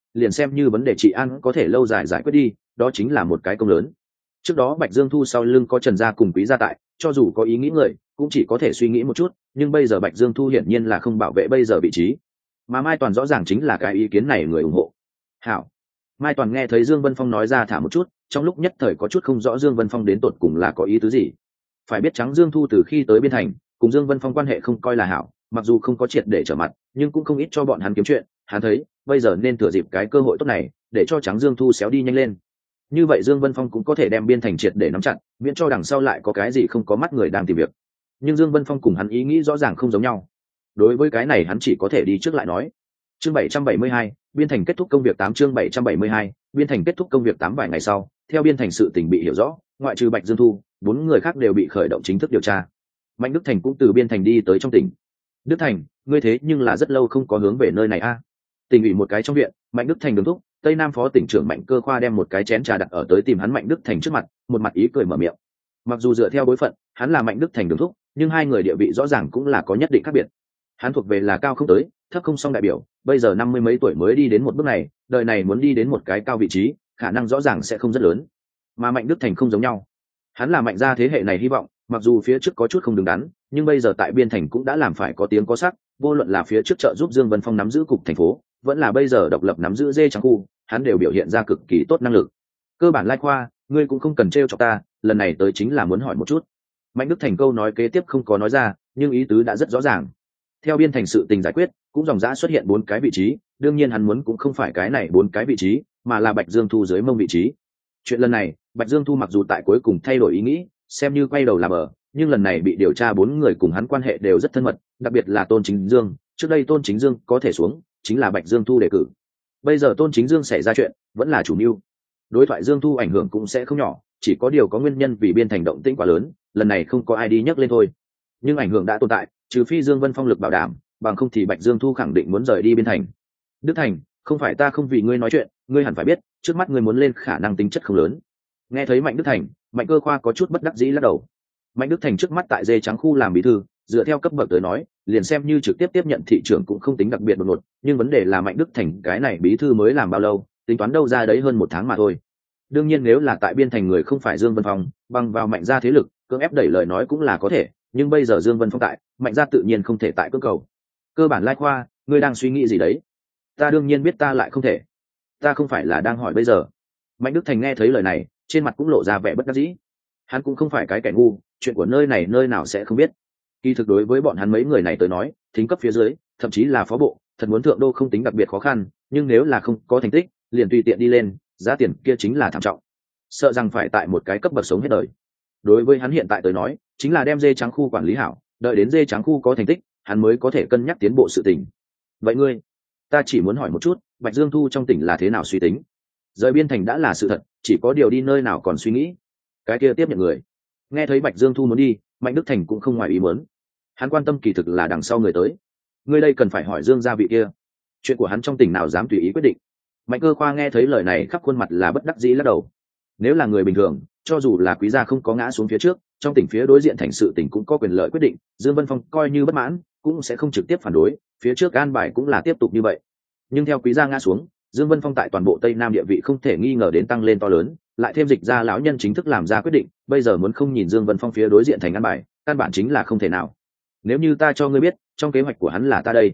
liền xem như vấn đề trị an có thể lâu dài giải quyết đi, đó chính là một cái công lớn. Trước đó Bạch Dương Thu sau lưng có Trần gia cùng Quý gia tại, cho dù có ý nghĩ người cũng chỉ có thể suy nghĩ một chút, nhưng bây giờ Bạch Dương Thu hiển nhiên là không bảo vệ bây giờ vị trí, mà Mai Toàn rõ ràng chính là cái ý kiến này người ủng hộ. Hảo. Mai Toàn nghe thấy Dương Vân Phong nói ra thả một chút, trong lúc nhất thời có chút không rõ Dương Vân Phong đến tột cùng là có ý tứ gì. Phải biết Trắng Dương Thu từ khi tới Biên Thành cùng Dương Vân Phong quan hệ không coi là hảo, mặc dù không có triệt để trở mặt nhưng cũng không ít cho bọn hắn kiếm chuyện. Hắn thấy bây giờ nên thừa dịp cái cơ hội tốt này để cho Trắng Dương Thu xéo đi nhanh lên, như vậy Dương Vân Phong cũng có thể đem Biên Thành triệt để nắm chặt, miễn cho đằng sau lại có cái gì không có mắt người đang tìm việc. Nhưng Dương Vân Phong cùng hắn ý nghĩ rõ ràng không giống nhau, đối với cái này hắn chỉ có thể đi trước lại nói. Chương 772, Biên Thành kết thúc công việc 8. Chương 772, Biên Thành kết thúc công việc 8. Vài ngày sau, theo Biên Thành sự tình bị hiểu rõ, ngoại trừ Bạch Dương Thu, 4 người khác đều bị khởi động chính thức điều tra. Mạnh Đức Thành cũng từ Biên Thành đi tới trong tỉnh. Đức Thành, ngươi thế nhưng là rất lâu không có hướng về nơi này a. Tỉnh ủy một cái trong viện, Mạnh Đức Thành đứng thúc, Tây Nam phó tỉnh trưởng Mạnh Cơ Khoa đem một cái chén trà đặt ở tới tìm hắn Mạnh Đức Thành trước mặt, một mặt ý cười mở miệng. Mặc dù dựa theo bối phận, hắn là Mạnh Đức Thành đứng thúc, nhưng hai người địa vị rõ ràng cũng là có nhất định khác biệt. Hắn thuộc về là cao không tới, thấp không xong đại biểu, bây giờ 50 mấy tuổi mới đi đến một bước này, đời này muốn đi đến một cái cao vị trí, khả năng rõ ràng sẽ không rất lớn. Mà Mạnh Đức Thành không giống nhau, hắn là Mạnh gia thế hệ này hy vọng, mặc dù phía trước có chút không đứng đắn, nhưng bây giờ tại Biên Thành cũng đã làm phải có tiếng có sắc, vô luận là phía trước trợ giúp Dương Vân Phong nắm giữ cục thành phố, vẫn là bây giờ độc lập nắm giữ dê trắng khu, hắn đều biểu hiện ra cực kỳ tốt năng lực. Cơ bản Lai Khoa, ngươi cũng không cần trêu chọc ta, lần này tới chính là muốn hỏi một chút. Mạnh Đức Thành câu nói kế tiếp không có nói ra, nhưng ý tứ đã rất rõ ràng. Theo Biên Thành sự tình giải quyết, cũng dòng dã xuất hiện 4 cái vị trí, đương nhiên hắn muốn cũng không phải cái này 4 cái vị trí, mà là Bạch Dương Thu dưới mông vị trí. Chuyện lần này, Bạch Dương Thu mặc dù tại cuối cùng thay đổi ý nghĩ, xem như quay đầu làm ở, nhưng lần này bị điều tra 4 người cùng hắn quan hệ đều rất thân mật, đặc biệt là Tôn Chính Dương, trước đây Tôn Chính Dương có thể xuống, chính là Bạch Dương Thu đề cử. Bây giờ Tôn Chính Dương xảy ra chuyện, vẫn là chủ mưu. Đối thoại Dương Thu ảnh hưởng cũng sẽ không nhỏ, chỉ có điều có nguyên nhân vì Biên Thành động tĩnh quá lớn, lần này không có ai đi nhắc lên thôi. Nhưng ảnh hưởng đã tồn tại, trừ phi Dương Vân Phong lực bảo đảm, bằng không thì Bạch Dương Thu khẳng định muốn rời đi Biên Thành. Đức Thành, không phải ta không vì ngươi nói chuyện, ngươi hẳn phải biết, trước mắt ngươi muốn lên khả năng tính chất không lớn. Nghe thấy Mạnh Đức Thành, Mạnh Cơ Khoa có chút bất đắc dĩ lắc đầu. Mạnh Đức Thành trước mắt tại dê trắng khu làm bí thư, dựa theo cấp bậc tới nói, liền xem như trực tiếp tiếp nhận thị trưởng cũng không tính đặc biệt đột ngột, nhưng vấn đề là Mạnh Đức Thành cái này bí thư mới làm bao lâu, tính toán đâu ra đấy hơn 1 tháng mà thôi. Đương nhiên nếu là tại Biên Thành người không phải Dương Vân Phong, bằng vào Mạnh gia thế lực, cưỡng ép đẩy lời nói cũng là có thể, nhưng bây giờ Dương Vân Phong tại, Mạnh gia tự nhiên không thể tại cưỡng cầu. Cơ bản Lai Khoa, ngươi đang suy nghĩ gì đấy? Ta đương nhiên biết ta lại không thể. Ta không phải là đang hỏi bây giờ. Mạnh Đức Thành nghe thấy lời này, trên mặt cũng lộ ra vẻ bất đắc dĩ. Hắn cũng không phải cái kẻ ngu, chuyện của nơi này nơi nào sẽ không biết. Kỳ thực đối với bọn hắn mấy người này tới nói, thính cấp phía dưới, thậm chí là phó bộ, thật muốn thượng đô không tính đặc biệt khó khăn, nhưng nếu là không có thành tích, liền tùy tiện đi lên, giá tiền kia chính là thảm trọng. Sợ rằng phải tại một cái cấp bậc sống hết đời. Đối với hắn hiện tại tới nói, chính là đem dê trắng khu quản lý hảo, đợi đến dê trắng khu có thành tích, hắn mới có thể cân nhắc tiến bộ sự tình. Vậy ngươi, ta chỉ muốn hỏi một chút, Bạch Dương Thu trong tỉnh là thế nào suy tính? Rời Biên Thành đã là sự thật, chỉ có điều đi nơi nào còn suy nghĩ. Cái kia tiếp nhận người. Nghe thấy Bạch Dương Thu muốn đi, Mạnh Đức Thành cũng không ngoài ý muốn. Hắn quan tâm kỳ thực là đằng sau người tới. Ngươi đây cần phải hỏi Dương gia vị kia. Chuyện của hắn trong tỉnh nào dám tùy ý quyết định. Mạnh Cơ Khoa nghe thấy lời này khắp khuôn mặt là bất đắc dĩ lắc đầu. Nếu là người bình thường, cho dù là Quý gia không có ngã xuống phía trước, trong tỉnh phía đối diện thành sự tỉnh cũng có quyền lợi quyết định, Dương Vân Phong coi như bất mãn, cũng sẽ không trực tiếp phản đối, phía trước an bài cũng là tiếp tục như vậy. Nhưng theo Quý gia ngã xuống, Dương Vân Phong tại toàn bộ Tây Nam địa vị không thể nghi ngờ đến tăng lên to lớn, lại thêm dịch ra lão nhân chính thức làm ra quyết định, bây giờ muốn không nhìn Dương Vân Phong phía đối diện thành an bài, căn bản chính là không thể nào. Nếu như ta cho ngươi biết, trong kế hoạch của hắn là ta đây.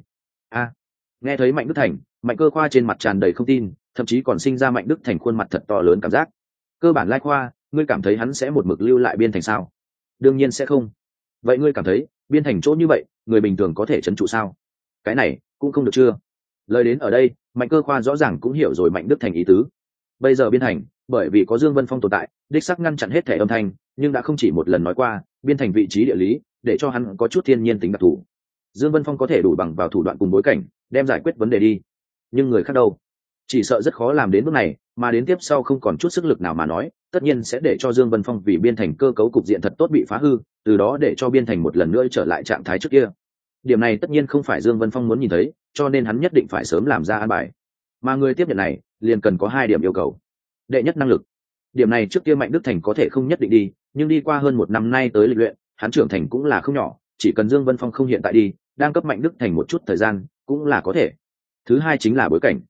Nghe thấy Mạnh Đức Thành, Mạnh Cơ Khoa trên mặt tràn đầy không tin, thậm chí còn sinh ra Mạnh Đức Thành khuôn mặt thật to lớn cảm giác. Cơ bản Lai Khoa, ngươi cảm thấy hắn sẽ một mực lưu lại Biên Thành sao? Đương nhiên sẽ không. Vậy ngươi cảm thấy, Biên Thành chỗ như vậy, người bình thường có thể trấn trụ sao? Cái này cũng không được chưa? Lời đến ở đây, Mạnh Cơ Khoa rõ ràng cũng hiểu rồi Mạnh Đức Thành ý tứ. Bây giờ Biên Thành, bởi vì có Dương Vân Phong tồn tại, đích sắc ngăn chặn hết thể âm thanh, nhưng đã không chỉ một lần nói qua, Biên Thành vị trí địa lý, để cho hắn có chút thiên nhiên tính đặc thù. Dương Vân Phong có thể đủ bằng vào thủ đoạn cùng bối cảnh, đem giải quyết vấn đề đi. Nhưng người khác đâu? Chỉ sợ rất khó làm đến bước này, mà đến tiếp sau không còn chút sức lực nào mà nói, tất nhiên sẽ để cho Dương Vân Phong vì Biên Thành cơ cấu cục diện thật tốt bị phá hư, từ đó để cho Biên Thành một lần nữa trở lại trạng thái trước kia. Điểm này tất nhiên không phải Dương Vân Phong muốn nhìn thấy, cho nên hắn nhất định phải sớm làm ra an bài. Mà người tiếp nhận này, liền cần có 2 điểm yêu cầu. Đệ nhất, năng lực. Điểm này trước kia Mạnh Đức Thành có thể không nhất định đi, nhưng đi qua hơn 1 năm nay tới lịch luyện, hắn trưởng thành cũng là không nhỏ, chỉ cần Dương Vân Phong không hiện tại đi, đang cấp Mạnh Đức Thành một chút thời gian, cũng là có thể. Thứ hai chính là bối cảnh.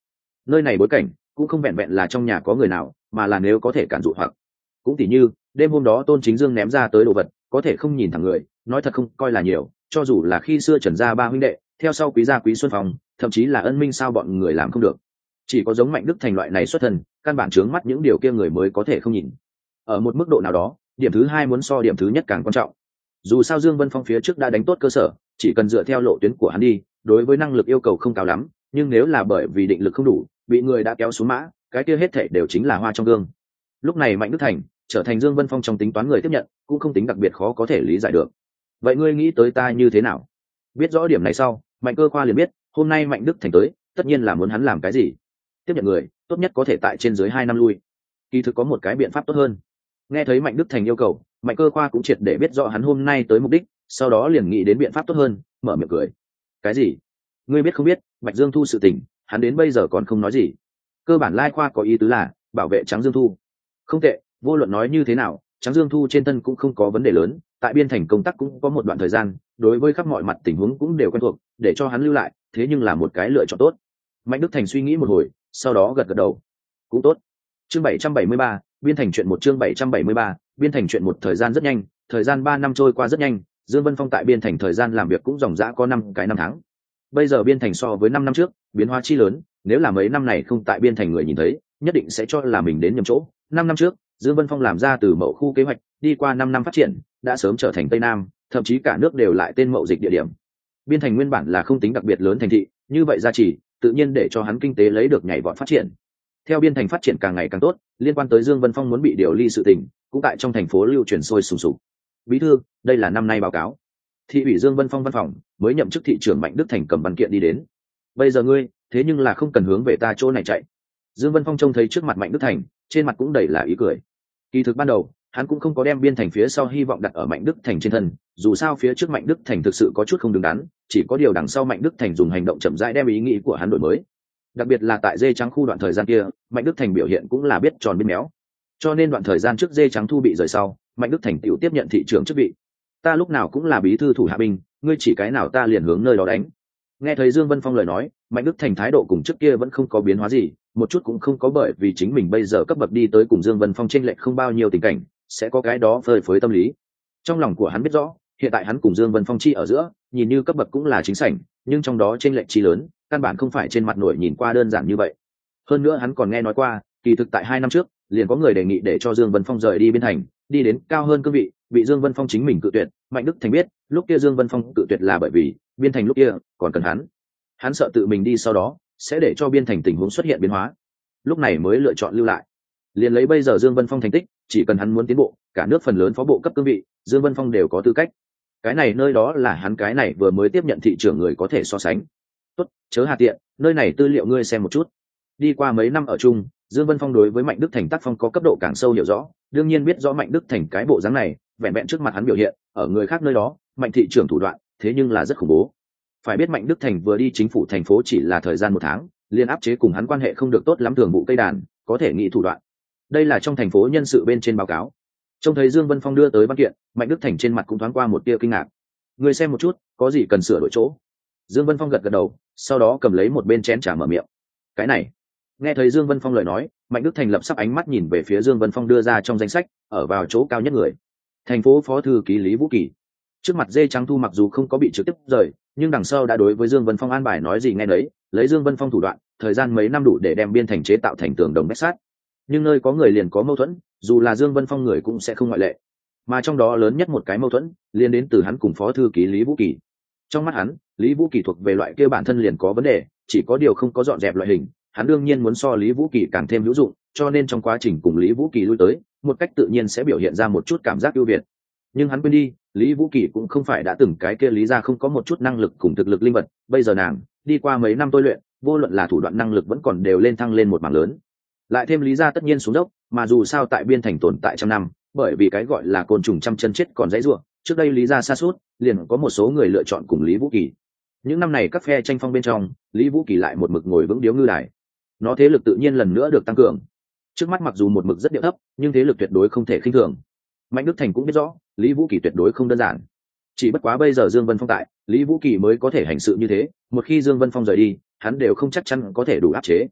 nơi này bối cảnh cũng không vẹn vẹn là trong nhà có người nào, mà là nếu có thể cản dụ hoặc cũng tỉ như đêm hôm đó Tôn Chính Dương ném ra tới đồ vật có thể không nhìn thẳng người, nói thật không coi là nhiều, cho dù là khi xưa Trần gia ba huynh đệ theo sau Quý gia Quý Xuân Phong, thậm chí là Ân Minh sao bọn người làm không được. Chỉ có giống Mạnh Đức Thành loại này xuất thân, căn bản chướng mắt những điều kia người mới có thể không nhìn. Ở một mức độ nào đó, điểm thứ hai muốn so điểm thứ nhất càng quan trọng. Dù sao Dương Vân Phong phía trước đã đánh tốt cơ sở, chỉ cần dựa theo lộ tuyến của hắn đi, đối với năng lực yêu cầu không cao lắm, nhưng nếu là bởi vì định lực không đủ, bị người đã kéo xuống mã, cái kia hết thảy đều chính là hoa trong gương. Lúc này Mạnh Đức Thành trở thành Dương Vân Phong trong tính toán người tiếp nhận, cũng không tính đặc biệt khó có thể lý giải được. Vậy ngươi nghĩ tới ta như thế nào? Biết rõ điểm này sau, Mạnh Cơ Khoa liền biết, hôm nay Mạnh Đức Thành tới, tất nhiên là muốn hắn làm cái gì. Tiếp nhận người, tốt nhất có thể tại trên dưới 2 năm lui. Kỳ thực có một cái biện pháp tốt hơn. Nghe thấy Mạnh Đức Thành yêu cầu, Mạnh Cơ Khoa cũng triệt để biết rõ hắn hôm nay tới mục đích, sau đó liền nghĩ đến biện pháp tốt hơn, mở miệng cười. Cái gì? Ngươi biết không biết, Bạch Dương Thu sự tình, hắn đến bây giờ còn không nói gì. Cơ bản Lai Khoa có ý tứ là bảo vệ Trắng Dương Thu. Không tệ, vô luận nói như thế nào, Trắng Dương Thu trên thân cũng không có vấn đề lớn, tại biên thành công tác cũng có một đoạn thời gian, đối với khắp mọi mặt tình huống cũng đều quen thuộc, để cho hắn lưu lại, thế nhưng là một cái lựa chọn tốt. Mạnh Đức Thành suy nghĩ một hồi, sau đó gật gật đầu. Cũng tốt. Chương 773, biên thành chuyện một chương 773, biên thành chuyện một. Thời gian rất nhanh, thời gian 3 năm trôi qua rất nhanh, Dương Vân Phong tại biên thành thời gian làm việc cũng dòng dã có 5 tháng. Bây giờ biên thành so với 5 năm trước, biến hóa chi lớn, nếu là mấy năm này không tại biên thành người nhìn thấy, nhất định sẽ cho là mình đến nhầm chỗ. 5 năm trước, Dương Vân Phong làm ra từ mậu khu kế hoạch, đi qua 5 năm phát triển, đã sớm trở thành Tây Nam, thậm chí cả nước đều lại tên mậu dịch địa điểm. Biên thành nguyên bản là không tính đặc biệt lớn thành thị, như vậy gia trì, tự nhiên để cho hắn kinh tế lấy được nhảy vọt phát triển. Theo biên thành phát triển càng ngày càng tốt, liên quan tới Dương Vân Phong muốn bị điều ly sự tình, cũng tại trong thành phố lưu truyền sôi sùng sục. Bí thư, đây là năm nay báo cáo. Thị ủy Dương Vân Phong văn phòng mới nhậm chức thị trưởng Mạnh Đức Thành cầm văn kiện đi đến. Bây giờ ngươi, thế nhưng là không cần hướng về ta chỗ này chạy. Dương Vân Phong trông thấy trước mặt Mạnh Đức Thành, trên mặt cũng đầy là ý cười. Kỳ thực ban đầu, hắn cũng không có đem biên thành phía sau hy vọng đặt ở Mạnh Đức Thành trên thân, dù sao phía trước Mạnh Đức Thành thực sự có chút không đứng đắn, chỉ có điều đằng sau Mạnh Đức Thành dùng hành động chậm rãi đem ý nghĩ của hắn đổi mới. Đặc biệt là tại dê trắng khu đoạn thời gian kia, Mạnh Đức Thành biểu hiện cũng là biết tròn biết méo. Cho nên đoạn thời gian trước dê trắng thu bị rời sau, Mạnh Đức Thành tiểu tiếp nhận thị trưởng chức vị. Ta lúc nào cũng là bí thư thủ hạ binh, ngươi chỉ cái nào ta liền hướng nơi đó đánh. Nghe thấy Dương Vân Phong lời nói, Mạnh Đức Thành thái độ cùng trước kia vẫn không có biến hóa gì, một chút cũng không có, bởi vì chính mình bây giờ cấp bậc đi tới cùng Dương Vân Phong chênh lệch không bao nhiêu tình cảnh, sẽ có cái đó phơi phới tâm lý. Trong lòng của hắn biết rõ, hiện tại hắn cùng Dương Vân Phong chi ở giữa, nhìn như cấp bậc cũng là chính sảnh, nhưng trong đó chênh lệch chi lớn, căn bản không phải trên mặt nổi nhìn qua đơn giản như vậy. Hơn nữa hắn còn nghe nói qua, kỳ thực tại 2 năm trước, liền có người đề nghị để cho Dương Vân Phong rời đi biên thành, đi đến cao hơn cương vị, bị Dương Vân Phong chính mình cự tuyệt. Mạnh Đức Thành biết, lúc kia Dương Vân Phong cự tuyệt là bởi vì biên thành lúc kia còn cần hắn sợ tự mình đi sau đó sẽ để cho biên thành tình huống xuất hiện biến hóa, lúc này mới lựa chọn lưu lại. Liền lấy bây giờ Dương Vân Phong thành tích, chỉ cần hắn muốn tiến bộ, cả nước phần lớn phó bộ cấp cương vị, Dương Vân Phong đều có tư cách. Cái này nơi đó là hắn cái này vừa mới tiếp nhận thị trưởng người có thể so sánh. Tốt, chớ hà tiện, nơi này tư liệu ngươi xem một chút. Đi qua mấy năm ở chung, Dương Vân Phong đối với Mạnh Đức Thành tác phong có cấp độ càng sâu hiểu rõ, đương nhiên biết rõ Mạnh Đức Thành cái bộ dáng này, vẹn vẹn trước mặt hắn biểu hiện, ở người khác nơi đó, Mạnh thị trưởng thủ đoạn, thế nhưng là rất khủng bố. Phải biết Mạnh Đức Thành vừa đi chính phủ thành phố chỉ là thời gian 1 tháng, liên áp chế cùng hắn quan hệ không được tốt lắm thường vụ cây đàn, có thể nghĩ thủ đoạn. Đây là trong thành phố nhân sự bên trên báo cáo. Trông thấy Dương Vân Phong đưa tới văn kiện, Mạnh Đức Thành trên mặt cũng thoáng qua một tia kinh ngạc. Người xem một chút, có gì cần sửa đổi chỗ? Dương Vân Phong gật gật đầu, sau đó cầm lấy một bên chén trà mở miệng. Cái này. Nghe thấy Dương Vân Phong lời nói, Mạnh Đức Thành lập sắp ánh mắt nhìn về phía Dương Vân Phong đưa ra trong danh sách, ở vào chỗ cao nhất người. Thành phố phó thư ký Lý Vũ Kỳ. Trước mặt dê trắng thu mặc dù không có bị trực tiếp rời, nhưng đằng sau đã đối với Dương Vân Phong an bài nói gì nghe đấy, lấy Dương Vân Phong thủ đoạn, thời gian mấy năm đủ để đem biên thành chế tạo thành tường đồng vách sắt. Nhưng nơi có người liền có mâu thuẫn, dù là Dương Vân Phong người cũng sẽ không ngoại lệ. Mà trong đó lớn nhất một cái mâu thuẫn, liên đến từ hắn cùng phó thư ký Lý Vũ Kỳ. Trong mắt hắn, Lý Vũ Kỳ thuộc về loại kia bản thân liền có vấn đề, chỉ có điều không có dọn dẹp loại hình, hắn đương nhiên muốn so Lý Vũ Kỳ càng thêm hữu dụng, cho nên trong quá trình cùng Lý Vũ Kỳ lui tới, một cách tự nhiên sẽ biểu hiện ra một chút cảm giác ưu việt. Nhưng hắn quên đi, Lý Vũ Kỳ cũng không phải đã từng cái kia lý ra không có một chút năng lực cùng thực lực linh vật, bây giờ nàng đi qua mấy năm tôi luyện, vô luận là thủ đoạn năng lực vẫn còn đều lên thăng lên một mảng lớn. Lại thêm lý ra tất nhiên xuống dốc, mà dù sao tại biên thành tồn tại trăm năm, bởi vì cái gọi là côn trùng trăm chân chết còn dãy rủa, trước đây lý ra sa sút, liền có một số người lựa chọn cùng Lý Vũ Kỳ. Những năm này các phe tranh phong bên trong, Lý Vũ Kỳ lại một mực ngồi vững điếu ngư đài, nó thế lực tự nhiên lần nữa được tăng cường. Trước mắt mặc dù một mực rất điệu thấp, nhưng thế lực tuyệt đối không thể khinh thường. Mạnh Đức Thành cũng biết rõ, Lý Vũ Kỳ tuyệt đối không đơn giản. Chỉ bất quá bây giờ Dương Vân Phong tại, Lý Vũ Kỳ mới có thể hành sự như thế, một khi Dương Vân Phong rời đi, hắn đều không chắc chắn có thể đủ áp chế.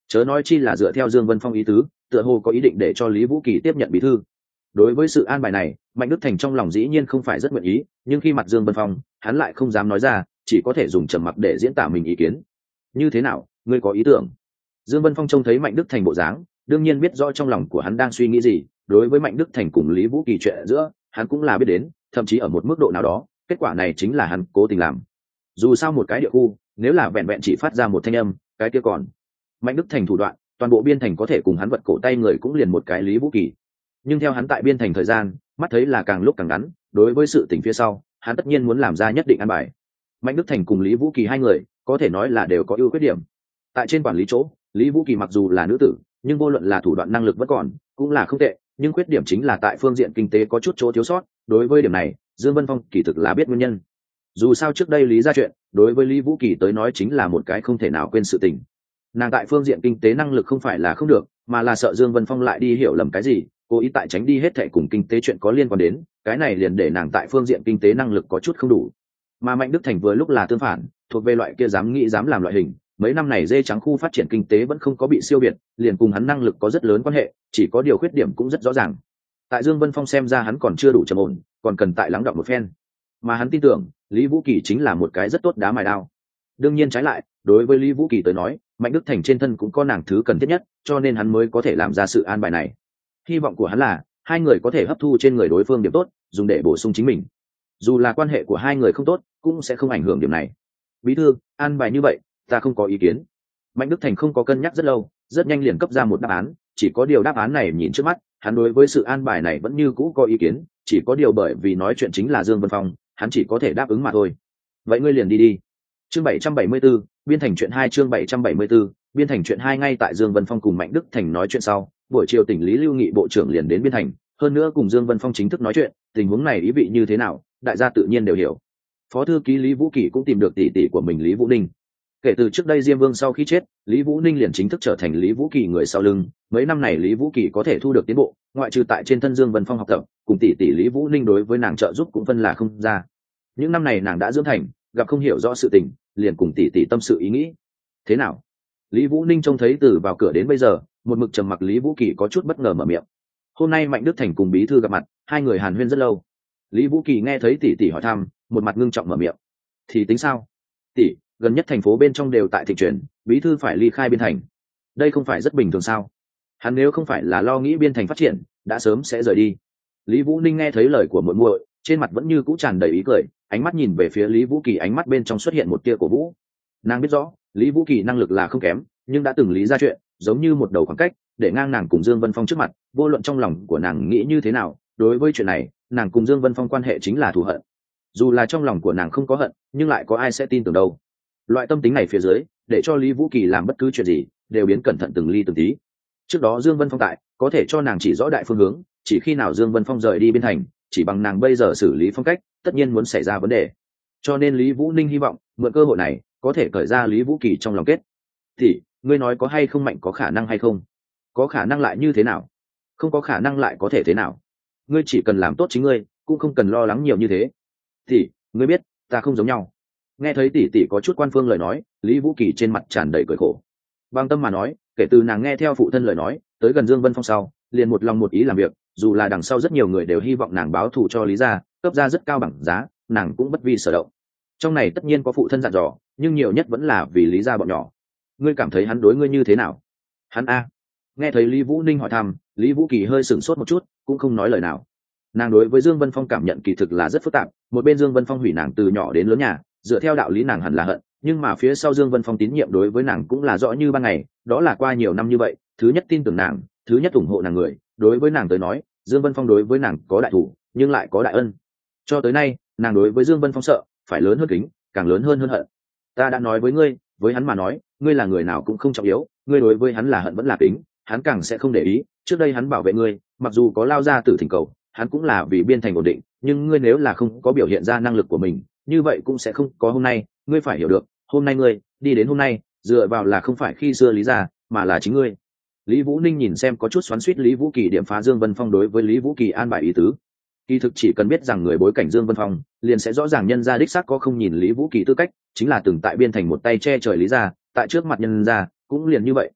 chớ nói chi là dựa theo Dương Vân Phong ý tứ, tựa hồ có ý định để cho Lý Vũ Kỳ tiếp nhận bí thư. Đối với sự an bài này, Mạnh Đức Thành trong lòng dĩ nhiên không phải rất nguyện ý, nhưng khi mặt Dương Vân Phong, hắn lại không dám nói ra, chỉ có thể dùng trầm mặc để diễn tả mình ý kiến. Như thế nào, ngươi có ý tưởng? Dương Vân Phong trông thấy Mạnh Đức Thành bộ dáng, đương nhiên biết rõ trong lòng của hắn đang suy nghĩ gì. Đối với Mạnh Đức Thành cùng Lý Vũ Kỳ chuyện giữa, hắn cũng là biết đến, thậm chí ở một mức độ nào đó, kết quả này chính là hắn cố tình làm. Dù sao một cái địa khu, nếu là vẹn vẹn chỉ phát ra một thanh âm, cái kia còn Mạnh Đức Thành thủ đoạn, toàn bộ biên thành có thể cùng hắn vật cổ tay người cũng liền một cái Lý Vũ Kỳ. Nhưng theo hắn tại biên thành thời gian, mắt thấy là càng lúc càng ngắn, đối với sự tình phía sau, hắn tất nhiên muốn làm ra nhất định an bài. Mạnh Đức Thành cùng Lý Vũ Kỳ hai người, có thể nói là đều có ưu khuyết điểm. Tại trên quản lý chỗ, Lý Vũ Kỳ mặc dù là nữ tử, nhưng vô luận là thủ đoạn năng lực vẫn còn, cũng là không tệ, nhưng khuyết điểm chính là tại phương diện kinh tế có chút chỗ thiếu sót. Đối với điểm này, Dương Vân Phong kỳ thực là biết nguyên nhân. Dù sao trước đây Lý ra chuyện, đối với Lý Vũ Kỳ tới nói chính là một cái không thể nào quên sự tình. Nàng tại phương diện kinh tế năng lực không phải là không được, mà là sợ Dương Vân Phong lại đi hiểu lầm cái gì, cố ý tại tránh đi hết thảy cùng kinh tế chuyện có liên quan đến, cái này liền để nàng tại phương diện kinh tế năng lực có chút không đủ. Mà Mạnh Đức Thành vừa lúc là tương phản, thuộc về loại kia dám nghĩ dám làm loại hình. Mấy năm này dê trắng khu phát triển kinh tế vẫn không có bị siêu việt, liền cùng hắn năng lực có rất lớn quan hệ, chỉ có điều khuyết điểm cũng rất rõ ràng. Tại Dương Vân Phong xem ra hắn còn chưa đủ trầm ổn, còn cần tại lắng đọng một phen. Mà hắn tin tưởng, Lý Vũ Kỳ chính là một cái rất tốt đá mài đao. Đương nhiên trái lại, đối với Lý Vũ Kỳ tới nói, Mạnh Đức Thành trên thân cũng có nàng thứ cần thiết nhất, cho nên hắn mới có thể làm ra sự an bài này. Hy vọng của hắn là hai người có thể hấp thu trên người đối phương điểm tốt, dùng để bổ sung chính mình. Dù là quan hệ của hai người không tốt, cũng sẽ không ảnh hưởng điểm này. Bí thư, an bài như vậy, ta không có ý kiến. Mạnh Đức Thành không có cân nhắc rất lâu, rất nhanh liền cấp ra một đáp án, chỉ có điều đáp án này nhìn trước mắt, hắn đối với sự an bài này vẫn như cũ có ý kiến, chỉ có điều bởi vì nói chuyện chính là Dương Vân Phong, hắn chỉ có thể đáp ứng mà thôi. Vậy ngươi liền đi đi. Chương 774, biên thành chuyện 2 chương 774, biên thành chuyện 2 ngay tại Dương Vân Phong cùng Mạnh Đức Thành nói chuyện sau, buổi chiều tỉnh Lý Lưu Nghị bộ trưởng liền đến biên thành, hơn nữa cùng Dương Vân Phong chính thức nói chuyện, tình huống này ý vị như thế nào, đại gia tự nhiên đều hiểu. Phó thư ký Lý Vũ Kỳ cũng tìm được tỷ tỷ của mình Lý Vũ Ninh. Kể từ trước đây Diêm Vương sau khi chết, Lý Vũ Ninh liền chính thức trở thành Lý Vũ Kỳ người sau lưng. Mấy năm này Lý Vũ Kỳ có thể thu được tiến bộ, ngoại trừ tại trên thân Dương Vân Phong học tập, cùng tỷ tỷ Lý Vũ Ninh đối với nàng trợ giúp cũng phân là không ra. Những năm này nàng đã dưỡng thành, gặp không hiểu rõ sự tình, liền cùng tỷ tỷ tâm sự ý nghĩ. Thế nào? Lý Vũ Ninh trông thấy từ vào cửa đến bây giờ, một mực trầm mặc Lý Vũ Kỳ có chút bất ngờ mở miệng. Hôm nay Mạnh Đức Thành cùng bí thư gặp mặt, hai người hàn huyên rất lâu. Lý Vũ Kỳ nghe thấy tỷ tỷ hỏi thăm, một mặt ngưng trọng mở miệng. Thì tính sao? Tỷ, gần nhất thành phố bên trong đều tại thịnh chuyển, bí thư phải ly khai biên thành. Đây không phải rất bình thường sao? Hắn nếu không phải là lo nghĩ biên thành phát triển, đã sớm sẽ rời đi. Lý Vũ Ninh nghe thấy lời của muội muội, trên mặt vẫn như cũ tràn đầy ý cười, ánh mắt nhìn về phía Lý Vũ Kỳ, ánh mắt bên trong xuất hiện một tia cổ vũ. Nàng biết rõ, Lý Vũ Kỳ năng lực là không kém, nhưng đã từng lý ra chuyện, giống như một đầu khoảng cách, để ngang nàng cùng Dương Vân Phong trước mặt, vô luận trong lòng của nàng nghĩ như thế nào, đối với chuyện này, nàng cùng Dương Vân Phong quan hệ chính là thù hận. Dù là trong lòng của nàng không có hận, nhưng lại có ai sẽ tin tưởng đâu. Loại tâm tính này phía dưới, để cho Lý Vũ Kỳ làm bất cứ chuyện gì, đều biến cẩn thận từng ly từng tí. Trước đó Dương Vân Phong tại, có thể cho nàng chỉ rõ đại phương hướng, chỉ khi nào Dương Vân Phong rời đi biên thành, chỉ bằng nàng bây giờ xử lý phong cách, tất nhiên muốn xảy ra vấn đề. Cho nên Lý Vũ Ninh hy vọng mượn cơ hội này có thể cởi ra Lý Vũ Kỳ trong lòng kết. Thì ngươi nói có hay không, Mạnh có khả năng hay không? Có khả năng lại như thế nào? Không có khả năng lại có thể thế nào? Ngươi chỉ cần làm tốt chính ngươi, cũng không cần lo lắng nhiều như thế. Thì ngươi biết, ta không giống nhau. Nghe thấy tỷ tỷ có chút quan phương lời nói, Lý Vũ Kỳ trên mặt tràn đầy cười khổ. Bằng tâm mà nói, kể từ nàng nghe theo phụ thân lời nói, tới gần Dương Vân Phong sau, liền một lòng một ý làm việc, dù là đằng sau rất nhiều người đều hy vọng nàng báo thù cho Lý gia, cấp ra rất cao bằng giá, nàng cũng bất vi sở động. Trong này tất nhiên có phụ thân dặn dò, nhưng nhiều nhất vẫn là vì Lý gia bọn nhỏ. Ngươi cảm thấy hắn đối ngươi như thế nào? Hắn a? Nghe thấy Lý Vũ Ninh hỏi thăm, Lý Vũ Kỳ hơi sửng sốt một chút, cũng không nói lời nào. Nàng đối với Dương Vân Phong cảm nhận kỳ thực là rất phức tạp, một bên Dương Vân Phong hủy nàng từ nhỏ đến lớn nhà, dựa theo đạo lý nàng hẳn là hận, nhưng mà phía sau Dương Vân Phong tín nhiệm đối với nàng cũng là rõ như ban ngày, đó là qua nhiều năm như vậy, thứ nhất tin tưởng nàng, thứ nhất ủng hộ nàng người, đối với nàng tới nói, Dương Vân Phong đối với nàng có đại thủ, nhưng lại có đại ân. Cho tới nay, nàng đối với Dương Vân Phong sợ, phải lớn hơn kính, càng lớn hơn hận. Ta đã nói với ngươi, với hắn mà nói, ngươi là người nào cũng không trọng yếu, ngươi đối với hắn là hận vẫn là kính, hắn càng sẽ không để ý. Trước đây hắn bảo vệ ngươi, mặc dù có lao ra tử thỉnh cầu, hắn cũng là vì biên thành ổn định, nhưng ngươi nếu là không có biểu hiện ra năng lực của mình, như vậy cũng sẽ không có hôm nay. Ngươi phải hiểu được, hôm nay ngươi đi đến hôm nay, dựa vào là không phải khi xưa Lý gia, mà là chính ngươi. Lý Vũ Ninh nhìn xem có chút xoắn xuýt Lý Vũ Kỳ điểm phá Dương Vân Phong đối với Lý Vũ Kỳ an bài ý tứ. Kỳ thực chỉ cần biết rằng người bối cảnh Dương Vân Phong, liền sẽ rõ ràng nhân gia đích xác có không nhìn Lý Vũ Kỳ tư cách, chính là từng tại biên thành một tay che trời Lý gia, tại trước mặt nhân gia cũng liền như vậy.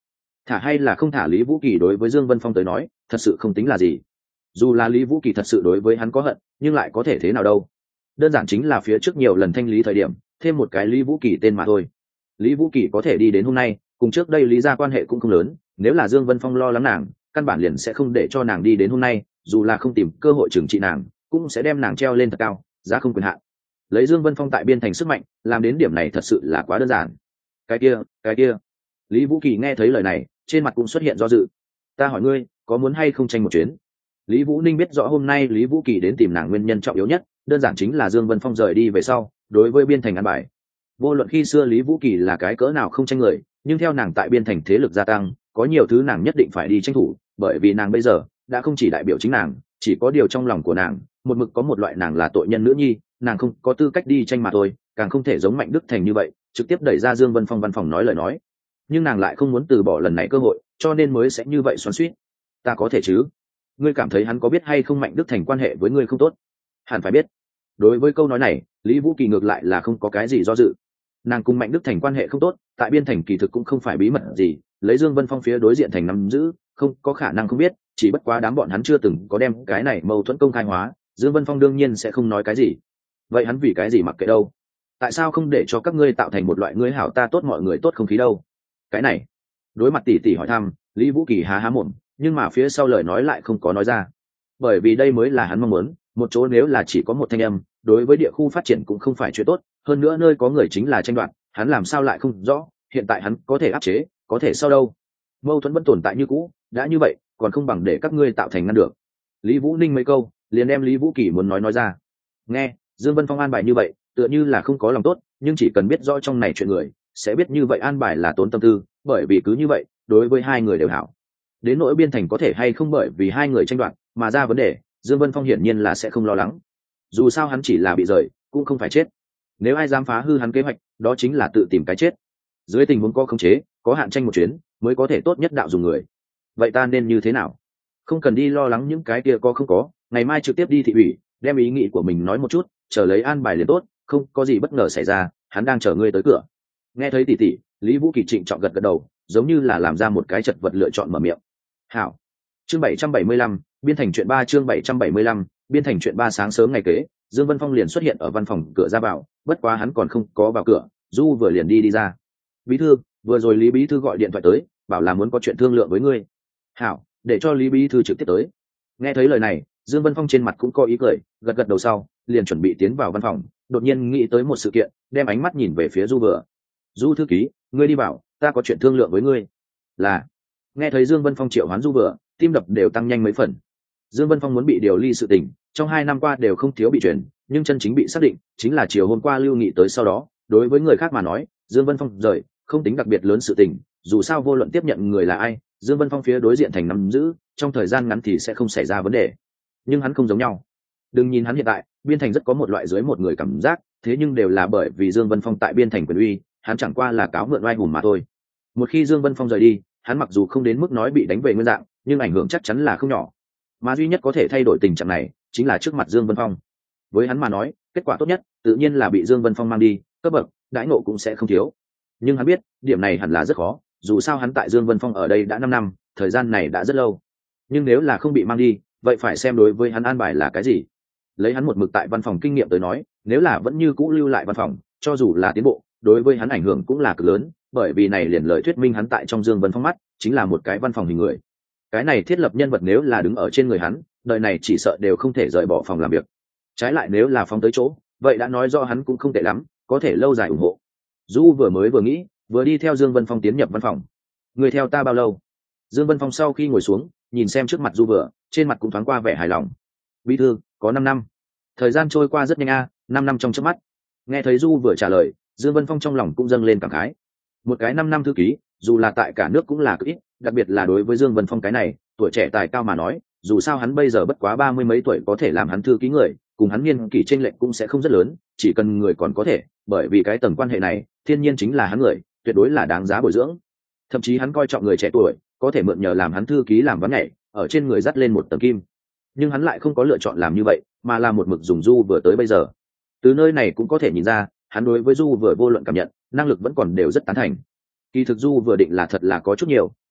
thả hay là không thả Lý Vũ Kỳ đối với Dương Vân Phong tới nói thật sự không tính là gì. Dù là Lý Vũ Kỳ thật sự đối với hắn có hận, nhưng lại có thể thế nào đâu. Đơn giản chính là phía trước nhiều lần thanh lý thời điểm thêm một cái Lý Vũ Kỳ tên mà thôi. Lý Vũ Kỳ có thể đi đến hôm nay cùng trước đây Lý gia quan hệ cũng không lớn, nếu là Dương Vân Phong lo lắng nàng căn bản liền sẽ không để cho nàng đi đến hôm nay, dù là không tìm cơ hội trừng trị nàng cũng sẽ đem nàng treo lên thật cao, giá không quyền hạn. Lấy Dương Vân Phong tại biên thành sức mạnh làm đến điểm này thật sự là quá đơn giản. Cái kia Lý Vũ Kỳ nghe thấy lời này trên mặt cũng xuất hiện do dự. Ta hỏi ngươi có muốn hay không tranh một chuyến? Lý Vũ Ninh biết rõ hôm nay Lý Vũ Kỳ đến tìm nàng nguyên nhân trọng yếu nhất đơn giản chính là Dương Vân Phong rời đi về sau đối với biên thành ăn bài. Vô luận khi xưa Lý Vũ Kỳ là cái cỡ nào không tranh người, nhưng theo nàng tại biên thành thế lực gia tăng có nhiều thứ nàng nhất định phải đi tranh thủ, bởi vì nàng bây giờ đã không chỉ đại biểu chính nàng, chỉ có điều trong lòng của nàng một mực có một loại nàng là tội nhân nữ nhi, nàng không có tư cách đi tranh mà thôi, càng không thể giống Mạnh Đức Thành như vậy trực tiếp đẩy ra Dương Vân Phong văn phòng nói lời nói. Nhưng nàng lại không muốn từ bỏ lần này cơ hội, cho nên mới sẽ như vậy xoắn xuýt. Ta có thể chứ? Ngươi cảm thấy hắn có biết hay không Mạnh Đức Thành quan hệ với ngươi không tốt? Hẳn phải biết. Đối với câu nói này Lý Vũ Kỳ ngược lại là không có cái gì do dự. Nàng cùng Mạnh Đức Thành quan hệ không tốt tại biên thành kỳ thực cũng không phải bí mật gì, lấy Dương Vân Phong phía đối diện thành nắm giữ không có khả năng không biết, chỉ bất quá đám bọn hắn chưa từng có đem cái này mâu thuẫn công khai hóa, Dương Vân Phong đương nhiên sẽ không nói cái gì. Vậy hắn vì cái gì mặc kệ đâu? Tại sao không để cho các ngươi tạo thành một loại ngươi hảo ta tốt mọi người tốt không khí đâu? Cái này đối mặt tỷ tỷ hỏi thăm Lý Vũ Kỳ há há mồm, nhưng mà phía sau lời nói lại không có nói ra, bởi vì đây mới là hắn mong muốn. Một chỗ nếu là chỉ có một thanh âm đối với địa khu phát triển cũng không phải chuyện tốt, hơn nữa nơi có người chính là tranh đoạt, hắn làm sao lại không rõ. Hiện tại hắn có thể áp chế, có thể sao đâu, mâu thuẫn vẫn tồn tại như cũ, đã như vậy còn không bằng để các ngươi tạo thành ngăn được. Lý Vũ Ninh mấy câu liền đem Lý Vũ Kỳ muốn nói ra. Nghe Dương Vân Phong an bài như vậy tựa như là không có lòng tốt, nhưng chỉ cần biết rõ trong này chuyện người sẽ biết như vậy an bài là tốn tâm tư, bởi vì cứ như vậy đối với hai người đều hảo. Đến nỗi biên thành có thể hay không bởi vì hai người tranh đoạt mà ra vấn đề, Dương Vân Phong hiển nhiên là sẽ không lo lắng, dù sao hắn chỉ là bị rời cũng không phải chết. Nếu ai dám phá hư hắn kế hoạch đó chính là tự tìm cái chết. Dưới tình huống có khống chế có hạn tranh một chuyến mới có thể tốt nhất đạo dùng người. Vậy ta nên như thế nào? Không cần đi lo lắng những cái kia có không có, ngày mai trực tiếp đi thị ủy đem ý nghĩ của mình nói một chút, chờ lấy an bài liền tốt, không có gì bất ngờ xảy ra hắn đang chờ ngươi tới cửa. Nghe thấy tỷ tỷ Lý Vũ Kỳ trịnh trọng gật đầu, giống như là làm ra một cái chật vật lựa chọn mở miệng. Hảo. Chương 775, biên thành chuyện 3 chương 775, biên thành chuyện 3 sáng sớm ngày kế, Dương Vân Phong liền xuất hiện ở văn phòng cửa ra vào, bất quá hắn còn không có vào cửa, Du vừa liền đi ra. Bí thư, vừa rồi Lý bí thư gọi điện thoại tới, bảo là muốn có chuyện thương lượng với ngươi. Hảo, để cho Lý bí thư trực tiếp tới. Nghe thấy lời này, Dương Vân Phong trên mặt cũng có ý cười, gật gật đầu sau, liền chuẩn bị tiến vào văn phòng, đột nhiên nghĩ tới một sự kiện, đem ánh mắt nhìn về phía Du vừa. Du thư ký, ngươi đi vào, ta có chuyện thương lượng với ngươi. Là. Nghe thấy Dương Vân Phong triệu hoán Du vừa, tim đập đều tăng nhanh mấy phần. Dương Vân Phong muốn bị điều ly sự tình trong 2 năm qua đều không thiếu bị chuyển, nhưng chân chính bị xác định chính là chiều hôm qua Lưu Nghị tới sau đó. Đối với người khác mà nói Dương Vân Phong rời không tính đặc biệt lớn sự tình, dù sao vô luận tiếp nhận người là ai, Dương Vân Phong phía đối diện thành nắm giữ trong thời gian ngắn thì sẽ không xảy ra vấn đề. Nhưng hắn không giống nhau. Đừng nhìn hắn hiện tại biên thành rất có một loại dưới một người cảm giác, thế nhưng đều là bởi vì Dương Vân Phong tại biên thành quyền uy, hắn chẳng qua là cáo mượn oai hùng mà thôi. Một khi Dương Vân Phong rời đi, hắn mặc dù không đến mức nói bị đánh về nguyên dạng, nhưng ảnh hưởng chắc chắn là không nhỏ. Mà duy nhất có thể thay đổi tình trạng này chính là trước mặt Dương Vân Phong. Với hắn mà nói kết quả tốt nhất tự nhiên là bị Dương Vân Phong mang đi, cấp bậc đãi ngộ cũng sẽ không thiếu. Nhưng hắn biết điểm này hẳn là rất khó, dù sao hắn tại Dương Vân Phong ở đây đã 5 năm, thời gian này đã rất lâu. Nhưng nếu là không bị mang đi, vậy phải xem đối với hắn an bài là cái gì. Lấy hắn một mực tại văn phòng kinh nghiệm tới nói, nếu là vẫn như cũ lưu lại văn phòng, cho dù là tiến bộ, đối với hắn ảnh hưởng cũng là cực lớn, bởi vì này liền lời thuyết minh hắn tại trong Dương Vân Phong mắt chính là một cái văn phòng hình người. Cái này thiết lập nhân vật nếu là đứng ở trên người hắn, đời này chỉ sợ đều không thể rời bỏ phòng làm việc. Trái lại nếu là phóng tới chỗ, vậy đã nói do hắn cũng không tệ lắm, có thể lâu dài ủng hộ. Du vừa nghĩ vừa đi theo Dương Vân Phong tiến nhập văn phòng. Người theo ta bao lâu? Dương Vân Phong sau khi ngồi xuống nhìn xem trước mặt Du vừa, trên mặt cũng thoáng qua vẻ hài lòng. Bí thư, có 5 năm. Thời gian trôi qua rất nhanh a, 5 năm trong chớp mắt. Nghe thấy Du vừa trả lời, Dương Vân Phong trong lòng cũng dâng lên cảm khái. Một cái 5 năm thư ký dù là tại cả nước cũng là cực ít, đặc biệt là đối với Dương Vân Phong cái này tuổi trẻ tài cao mà nói, dù sao hắn bây giờ bất quá 30 mấy tuổi có thể làm hắn thư ký người, cùng hắn niên kỷ chênh lệch cũng sẽ không rất lớn, chỉ cần người còn có thể, bởi vì cái tầng quan hệ này thiên nhiên chính là hắn người, tuyệt đối là đáng giá bồi dưỡng. Thậm chí hắn coi trọng người trẻ tuổi có thể mượn nhờ làm hắn thư ký làm ván nhảy ở trên người dắt lên một tầng kim. Nhưng hắn lại không có lựa chọn làm như vậy, mà là một mực dùng Du vừa tới bây giờ. Từ nơi này cũng có thể nhìn ra hắn đối với Du vừa vô luận cảm nhận năng lực vẫn còn đều rất tán thành. Kỳ thực Du vừa định là thật là có chút nhiều,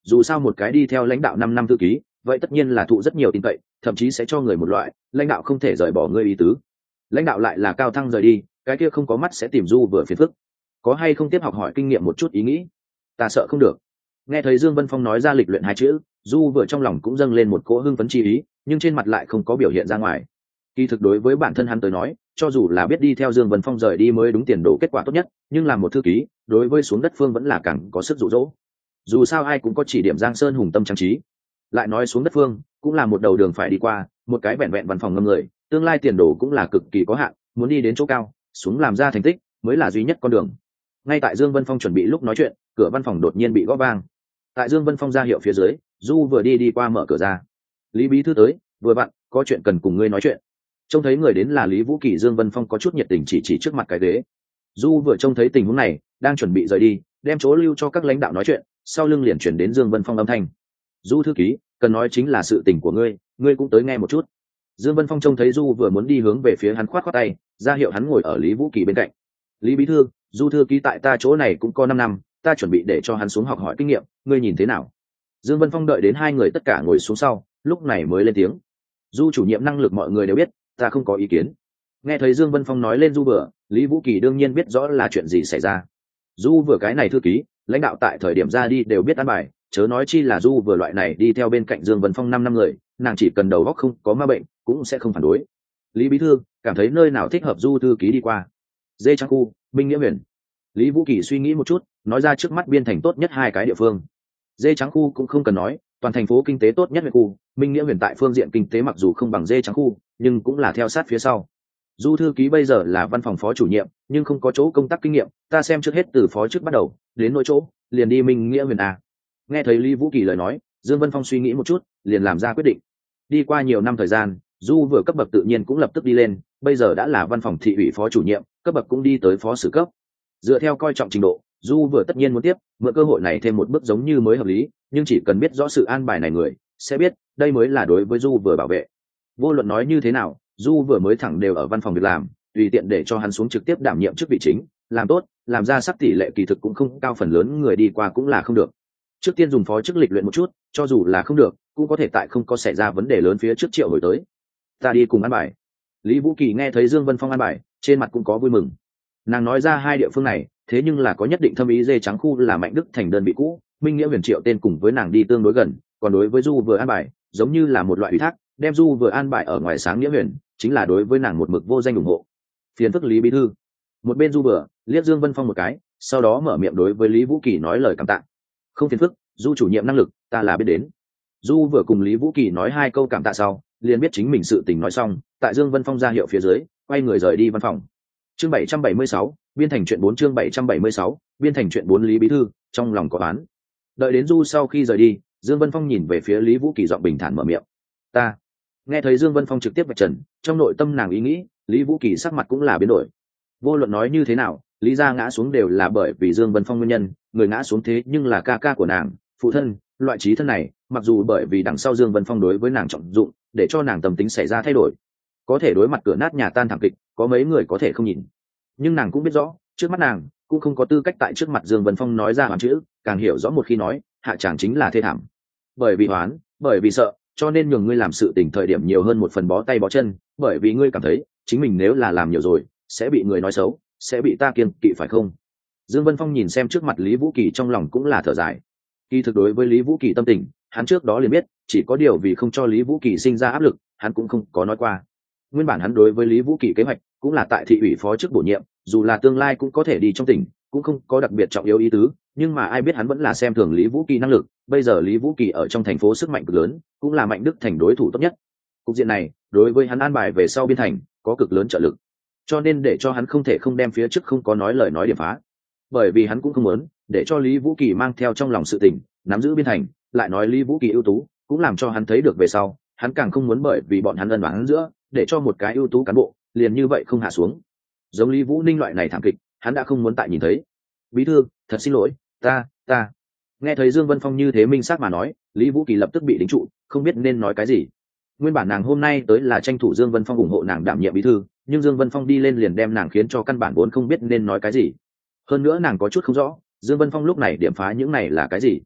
dù sao một cái đi theo lãnh đạo 5 năm thư ký vậy tất nhiên là thụ rất nhiều tin cậy, thậm chí sẽ cho người một loại lãnh đạo không thể rời bỏ ngươi ý tứ. Lãnh đạo lại là cao thăng rời đi, cái kia không có mắt sẽ tìm Du vừa phiền phức. Có hay không tiếp học hỏi kinh nghiệm một chút ý nghĩ? Ta sợ không được. Nghe thấy Dương Vân Phong nói ra lịch luyện hai chữ, Du vừa trong lòng cũng dâng lên một cỗ hưng phấn chi ý, nhưng trên mặt lại không có biểu hiện ra ngoài. Kỳ thực đối với bản thân hắn tới nói, cho dù là biết đi theo Dương Vân Phong rời đi mới đúng tiền đồ kết quả tốt nhất, nhưng làm một thư ký, đối với xuống đất phương vẫn là càng có sức dụ dỗ. Dù sao ai cũng có chỉ điểm Giang Sơn hùng tâm trang trí, lại nói xuống đất phương cũng là một đầu đường phải đi qua, một cái vẹn vẹn văn phòng ngâm người, tương lai tiền đồ cũng là cực kỳ có hạn, muốn đi đến chỗ cao, xuống làm ra thành tích mới là duy nhất con đường. Ngay tại Dương Vân Phong chuẩn bị lúc nói chuyện, cửa văn phòng đột nhiên bị gõ vang. Tại Dương Vân Phong ra hiệu phía dưới, Du vừa đi qua mở cửa ra. Lý bí thư tới, vừa vặn có chuyện cần cùng ngươi nói chuyện. Trông thấy người đến là Lý Vũ Kỳ, Dương Vân Phong có chút nhiệt tình chỉ trước mặt cái ghế. Du vừa trông thấy tình huống này, đang chuẩn bị rời đi, đem chỗ lưu cho các lãnh đạo nói chuyện, sau lưng liền chuyển đến Dương Vân Phong âm thanh. Du thư ký, cần nói chính là sự tình của ngươi cũng tới nghe một chút. Dương Vân Phong trông thấy Du vừa muốn đi hướng về phía hắn, khoát tay ra hiệu hắn ngồi ở Lý Vũ Kỳ bên cạnh. Lý bí thư, Du thư ký tại ta chỗ này cũng có 5 năm, ta chuẩn bị để cho hắn xuống học hỏi kinh nghiệm, ngươi nhìn thế nào? Dương Vân Phong đợi đến hai người tất cả ngồi xuống sau, lúc này mới lên tiếng. Du chủ nhiệm năng lực mọi người đều biết, ta không có ý kiến. Nghe thấy Dương Vân Phong nói lên Du vừa, Lý Vũ Kỳ đương nhiên biết rõ là chuyện gì xảy ra. Du vừa cái này thư ký, lãnh đạo tại thời điểm ra đi đều biết ăn bài, chớ nói chi là Du vừa loại này đi theo bên cạnh Dương Vân Phong 5 năm người, nàng chỉ cần đầu óc không có ma bệnh cũng sẽ không phản đối. Lý bí thư cảm thấy nơi nào thích hợp Du thư ký đi qua? Dê Trang khu, Minh Nghĩa Huyền. Lý Vũ Kỳ suy nghĩ một chút, nói ra trước mắt biên thành tốt nhất hai cái địa phương. Dê Trắng khu cũng không cần nói, toàn thành phố kinh tế tốt nhất huyện khu, Minh Nghĩa Huyền tại phương diện kinh tế mặc dù không bằng Dê Trắng khu, nhưng cũng là theo sát phía sau. Du thư ký bây giờ là văn phòng phó chủ nhiệm, nhưng không có chỗ công tác kinh nghiệm, ta xem trước hết từ phó trước bắt đầu, đến nỗi chỗ, liền đi Minh Nghĩa Huyền à. Nghe thấy Lý Vũ Kỳ lời nói, Dương Vân Phong suy nghĩ một chút, liền làm ra quyết định. Đi qua nhiều năm thời gian, Du vừa cấp bậc tự nhiên cũng lập tức đi lên, bây giờ đã là văn phòng thị ủy phó chủ nhiệm, cấp bậc cũng đi tới phó sử cấp. Dựa theo coi trọng trình độ, Du vừa tất nhiên muốn tiếp mượn cơ hội này thêm một bước giống như mới hợp lý, nhưng chỉ cần biết rõ sự an bài này người sẽ biết đây mới là đối với Du vừa bảo vệ. Vô luận nói như thế nào, Du vừa mới thẳng đều ở văn phòng việc làm, tùy tiện để cho hắn xuống trực tiếp đảm nhiệm chức vị chính, làm tốt làm ra sắc tỷ lệ kỳ thực cũng không cao, phần lớn người đi qua cũng là không được. Trước tiên dùng phó chức lịch luyện một chút, cho dù là không được cũng có thể tại không có xảy ra vấn đề lớn phía trước triệu hồi tới. Ta đi cùng an bài. Lý Vũ Kỳ nghe thấy Dương Vân Phong an bài, trên mặt cũng có vui mừng. Nàng nói ra hai địa phương này thế nhưng là có nhất định thâm ý. Dê Trắng khu là Mạnh Đức thành đơn vị cũ, Minh Nghĩa Huyền triệu tên cùng với nàng đi tương đối gần, còn đối với Du vừa an bài giống như là một loại ủy thác, đem Du vừa an bài ở ngoài Sáng Nghĩa Huyền chính là đối với nàng một mực vô danh ủng hộ. Phiền phức Lý bí thư. Một bên Du vừa liếc Dương Vân Phong một cái, sau đó mở miệng đối với Lý Vũ Kỳ nói lời cảm tạ. Không phiền phức, Du chủ nhiệm năng lực ta là biết đến. Du vừa cùng Lý Vũ Kỳ nói hai câu cảm tạ sau, liền biết chính mình sự tình nói xong, tại Dương Vân Phong ra hiệu phía dưới, quay người rời đi văn phòng. Chương 776, biên thành chuyện 4. Chương 776, biên thành chuyện 4. Lý bí thư trong lòng có oán. Đợi đến Du sau khi rời đi, Dương Vân Phong nhìn về phía Lý Vũ Kỳ, giọng bình thản mở miệng. Ta. Nghe thấy Dương Vân Phong trực tiếp vạch trần trong nội tâm nàng ý nghĩ, Lý Vũ Kỳ sắc mặt cũng là biến đổi. Vô luận nói như thế nào, Lý gia ngã xuống đều là bởi vì Dương Vân Phong nguyên nhân, người ngã xuống thế nhưng là ca ca của nàng, phụ thân, loại trí thân này, mặc dù bởi vì đằng sau Dương Vân Phong đối với nàng trọng dụng, để cho nàng tâm tính xảy ra thay đổi, có thể đối mặt cửa nát nhà tan thảm kịch, có mấy người có thể không nhìn. Nhưng nàng cũng biết rõ, trước mắt nàng cũng không có tư cách tại trước mặt Dương Vân Phong nói ra hoàn chữ, càng hiểu rõ một khi nói, hạ chàng chính là thê thảm. Bởi vì hoán, bởi vì sợ, cho nên nhường ngươi làm sự tình thời điểm nhiều hơn một phần bó tay bó chân, bởi vì ngươi cảm thấy chính mình nếu là làm nhiều rồi sẽ bị người nói xấu, sẽ bị ta kiêng kỵ phải không? Dương Vân Phong nhìn xem trước mặt Lý Vũ Kỳ, trong lòng cũng là thở dài. Kỳ thực đối với Lý Vũ Kỳ tâm tình, hắn trước đó liền biết, chỉ có điều vì không cho Lý Vũ Kỳ sinh ra áp lực, hắn cũng không có nói qua. Nguyên bản hắn đối với Lý Vũ Kỳ kế hoạch cũng là tại thị ủy phó chức bổ nhiệm, dù là tương lai cũng có thể đi trong tỉnh, cũng không có đặc biệt trọng yếu ý tứ, nhưng mà ai biết hắn vẫn là xem thường Lý Vũ Kỳ năng lực. Bây giờ Lý Vũ Kỳ ở trong thành phố sức mạnh cực lớn, cũng là Mạnh Đức thành đối thủ tốt nhất. Cục diện này đối với hắn an bài về sau biên thành có cực lớn trợ lực, cho nên để cho hắn không thể không đem phía trước không có nói lời nói điểm phá. Bởi vì hắn cũng không muốn để cho Lý Vũ Kỳ mang theo trong lòng sự tình nắm giữ biên thành, lại nói Lý Vũ Kỳ ưu tú cũng làm cho hắn thấy được về sau, hắn càng không muốn bởi vì bọn hắn ân oán giữa để cho một cái ưu tú cán bộ liền như vậy không hạ xuống. Giống Lý Vũ Ninh loại này thảm kịch hắn đã không muốn tại nhìn thấy. Bí thư thật xin lỗi, ta nghe thấy Dương Vân Phong như thế minh xác mà nói, Lý Vũ Kỳ lập tức bị đính trụ, không biết nên nói cái gì. Nguyên bản nàng hôm nay tới là tranh thủ Dương Vân Phong ủng hộ nàng đảm nhiệm bí thư, nhưng Dương Vân Phong đi lên liền đem nàng khiến cho căn bản vốn không biết nên nói cái gì. Hơn nữa nàng có chút không rõ Dương Vân Phong lúc này điểm phá những này là cái gì.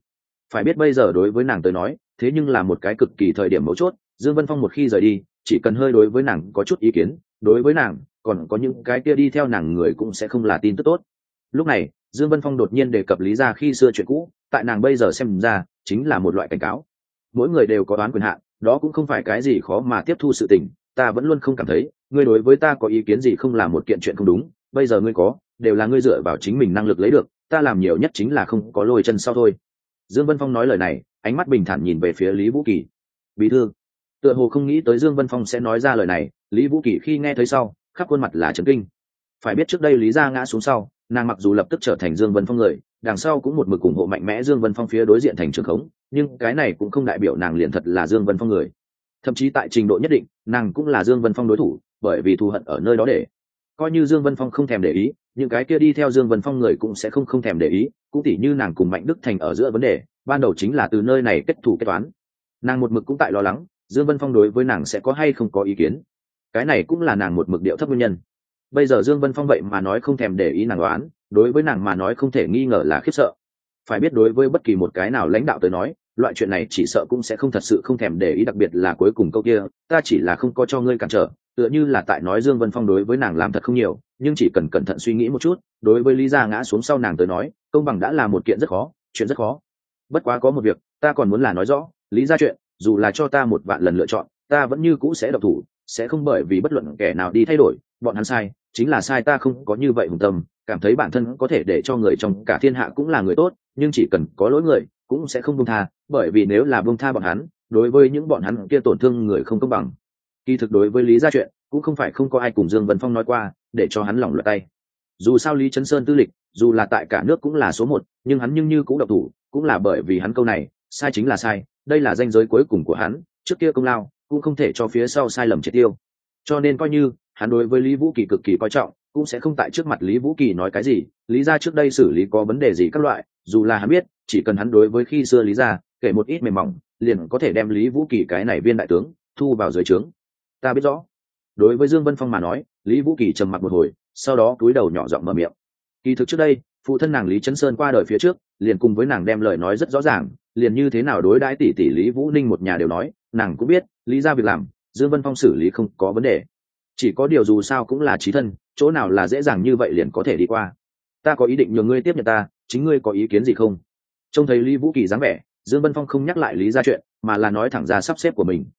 Phải biết bây giờ đối với nàng tới nói thế nhưng là một cái cực kỳ thời điểm mấu chốt. Dương Vân Phong một khi rời đi chỉ cần hơi đối với nàng có chút ý kiến, đối với nàng còn có những cái kia đi theo nàng người cũng sẽ không là tin tức tốt. Lúc này Dương Vân Phong đột nhiên đề cập Lý Gia khi xưa chuyện cũ, tại nàng bây giờ xem ra chính là một loại cảnh cáo. Mỗi người đều có đoán quyền hạn, đó cũng không phải cái gì khó mà tiếp thu sự tình. Ta vẫn luôn không cảm thấy ngươi đối với ta có ý kiến gì không là một kiện chuyện không đúng, bây giờ ngươi có đều là ngươi dựa vào chính mình năng lực lấy được, ta làm nhiều nhất chính là không có lôi chân sau thôi. Dương Vân Phong nói lời này, ánh mắt bình thản nhìn về phía Lý Vũ Kỳ. Bí thư, tựa hồ không nghĩ tới Dương Vân Phong sẽ nói ra lời này, Lý Vũ Kỳ khi nghe thấy sau khắp khuôn mặt là chấn kinh. Phải biết trước đây Lý Gia ngã xuống sau, nàng mặc dù lập tức trở thành Dương Vân Phong người, đằng sau cũng một mực ủng hộ mạnh mẽ Dương Vân Phong phía đối diện thành trường khống, nhưng cái này cũng không đại biểu nàng liền thật là Dương Vân Phong người. Thậm chí tại trình độ nhất định nàng cũng là Dương Vân Phong đối thủ, bởi vì thù hận ở nơi đó để coi như Dương Vân Phong không thèm để ý, những cái kia đi theo Dương Vân Phong người cũng sẽ không thèm để ý. Cũng tỉ như nàng cùng Mạnh Đức Thành ở giữa vấn đề ban đầu chính là từ nơi này kết thù kết toán, nàng một mực cũng tại lo lắng Dương Vân Phong đối với nàng sẽ có hay không có ý kiến, cái này cũng là nàng một mực điệu thấp nguyên nhân. Bây giờ Dương Vân Phong vậy mà nói không thèm để ý nàng đoán, đối với nàng mà nói không thể nghi ngờ là khiếp sợ. Phải biết đối với bất kỳ một cái nào lãnh đạo tới nói loại chuyện này chỉ sợ cũng sẽ không thật sự không thèm để ý, đặc biệt là cuối cùng câu kia ta chỉ là không có cho ngươi cản trở, tựa như là tại nói Dương Vân Phong đối với nàng làm thật không nhiều, nhưng chỉ cần cẩn thận suy nghĩ một chút, đối với Lý Gia ngã xuống sau nàng tới nói công bằng đã là một kiện rất khó, chuyện rất khó. Bất quá có một việc ta còn muốn là nói rõ, Lý Gia chuyện dù là cho ta một vạn lần lựa chọn ta vẫn như cũ sẽ độc thủ, sẽ không bởi vì bất luận kẻ nào đi thay đổi. Bọn hắn sai chính là sai, ta không có như vậy hùng tâm, cảm thấy bản thân có thể để cho người trong cả thiên hạ cũng là người tốt, nhưng chỉ cần có lỗi người cũng sẽ không buông tha, bởi vì nếu là buông tha bọn hắn, đối với những bọn hắn kia tổn thương người không công bằng. Kỳ thực đối với Lý Gia chuyện cũng không phải không có ai cùng Dương Vân Phong nói qua để cho hắn lỏng lựa tay. Dù sao Lý Chấn Sơn tư lịch dù là tại cả nước cũng là số một, nhưng hắn như cũng độc thủ, cũng là bởi vì hắn câu này sai chính là sai, đây là ranh giới cuối cùng của hắn, trước kia công lao cũng không thể cho phía sau sai lầm triệt tiêu. Cho nên coi như hắn đối với Lý Vũ Kỳ cực kỳ coi trọng cũng sẽ không tại trước mặt Lý Vũ Kỳ nói cái gì Lý Gia trước đây xử lý có vấn đề gì các loại, dù là hắn biết chỉ cần hắn đối với khi xưa Lý Gia kể một ít mềm mỏng liền có thể đem Lý Vũ Kỳ cái này viên đại tướng thu vào dưới trướng. Ta biết rõ. Đối với Dương Vân Phong mà nói, Lý Vũ Kỳ trầm mặc một hồi, sau đó cúi đầu nhỏ giọng mở miệng. Kỳ thực trước đây phụ thân nàng Lý Chấn Sơn qua đời phía trước liền cùng với nàng đem lời nói rất rõ ràng, liền như thế nào đối đãi tỷ tỷ Lý Vũ Ninh một nhà đều nói, nàng cũng biết Lý Gia việc làm Dương Vân Phong xử lý không có vấn đề, chỉ có điều dù sao cũng là chí thân, chỗ nào là dễ dàng như vậy liền có thể đi qua. Ta có ý định nhường ngươi tiếp nhận ta, chính ngươi có ý kiến gì không? Trông thấy Lý Vũ Kỳ dáng vẻ, Dương Vân Phong không nhắc lại Lý Gia chuyện mà là nói thẳng ra sắp xếp của mình.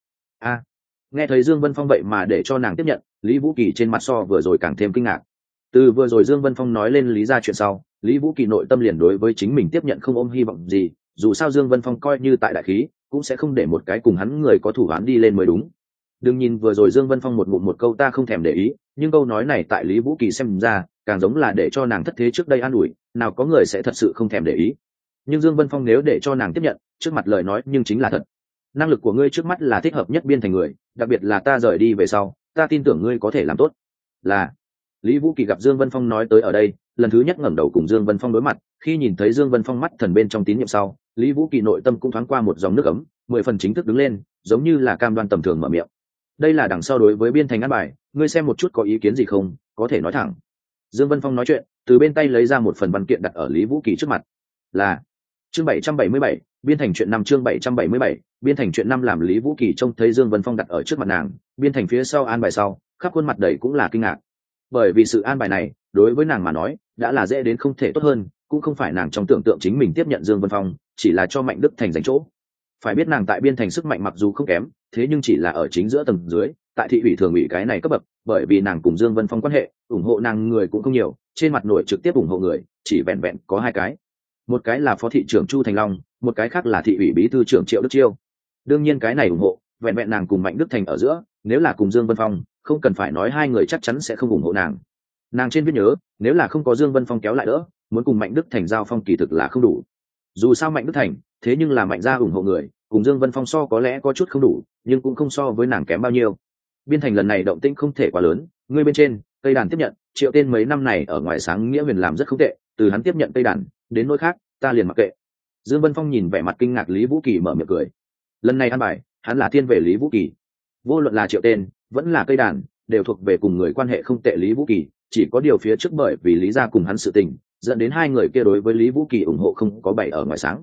Nghe thấy Dương Vân Phong vậy mà để cho nàng tiếp nhận, Lý Vũ Kỳ trên mặt so vừa rồi càng thêm kinh ngạc. Từ vừa rồi Dương Vân Phong nói lên Lý Gia chuyện sau, Lý Vũ Kỳ nội tâm liền đối với chính mình tiếp nhận không ôm hy vọng gì, dù sao Dương Vân Phong coi như tại đại khí cũng sẽ không để một cái cùng hắn người có thủ án đi lên mới đúng. Đừng nhìn vừa rồi Dương Vân Phong một ngụm một câu ta không thèm để ý, nhưng câu nói này tại Lý Vũ Kỳ xem ra càng giống là để cho nàng thất thế trước đây an ủi, nào có người sẽ thật sự không thèm để ý. Nhưng Dương Vân Phong nếu để cho nàng tiếp nhận, trước mặt lời nói nhưng chính là thật. Năng lực của ngươi trước mắt là thích hợp nhất biên thành người, đặc biệt là ta rời đi về sau ta tin tưởng ngươi có thể làm tốt. Là. Lý Vũ Kỳ gặp Dương Vân Phong nói tới ở đây, lần thứ nhất ngẩng đầu cùng Dương Vân Phong đối mặt, khi nhìn thấy Dương Vân Phong mắt thần bên trong tín nhiệm sau, Lý Vũ Kỳ nội tâm cũng thoáng qua một dòng nước ấm, 10 phần chính thức đứng lên, giống như là cam đoan tầm thường mở miệng. Đây là đằng sau đối với biên thành ăn bài, ngươi xem một chút có ý kiến gì không, có thể nói thẳng. Dương Vân Phong nói chuyện, từ bên tay lấy ra một phần văn kiện đặt ở Lý Vũ Kỳ trước mặt. Là chương 777, biên thành chuyện năm chương 777, biên thành chuyện năm. Làm Lý Vũ Kỳ trông thấy Dương Vân Phong đặt ở trước mặt nàng, biên thành phía sau an bài sau, khắp khuôn mặt đầy cũng là kinh ngạc. Bởi vì sự an bài này, đối với nàng mà nói, đã là dễ đến không thể tốt hơn, cũng không phải nàng trong tưởng tượng chính mình tiếp nhận Dương Vân Phong, chỉ là cho Mạnh Đức Thành giành chỗ. Phải biết nàng tại biên thành sức mạnh mặc dù không kém, thế nhưng chỉ là ở chính giữa tầng dưới, tại thị ủy thường ủy cái này cấp bậc, bởi vì nàng cùng Dương Vân Phong quan hệ, ủng hộ nàng người cũng không nhiều, trên mặt nổi trực tiếp ủng hộ người, chỉ vẹn vẹn có 2 cái. Một cái là phó thị trưởng Chu Thành Long, một cái khác là thị ủy bí thư trưởng Triệu Đức Chiêu. Đương nhiên cái này ủng hộ, vẹn vẹn nàng cùng Mạnh Đức Thành ở giữa, nếu là cùng Dương Vân Phong, không cần phải nói hai người chắc chắn sẽ không ủng hộ nàng. Nàng trên viết nhớ, nếu là không có Dương Vân Phong kéo lại đỡ, muốn cùng Mạnh Đức Thành giao phong kỳ thực là không đủ. Dù sao Mạnh Đức Thành, thế nhưng là Mạnh gia ủng hộ người, cùng Dương Vân Phong so có lẽ có chút không đủ, nhưng cũng không so với nàng kém bao nhiêu. Biên thành lần này động tĩnh không thể quá lớn, ngươi bên trên, Tây Đàn tiếp nhận, Triệu Tên mấy năm này ở ngoài sáng nghĩa huyền làm rất không tệ, từ hắn tiếp nhận Tây Đàn, đến nỗi khác, ta liền mặc kệ. Dương Vân Phong nhìn vẻ mặt kinh ngạc Lý Vũ Kỳ mở miệng cười. Lần này ăn bài, hắn là thiên về Lý Vũ Kỳ. Vô luận là Triệu Tên, vẫn là Tây Đàn, đều thuộc về cùng người quan hệ không tệ Lý Vũ Kỳ, chỉ có điều phía trước bởi vì Lý gia cùng hắn sự tình, dẫn đến hai người kia đối với Lý Vũ Kỳ ủng hộ không có bày ở ngoài sáng.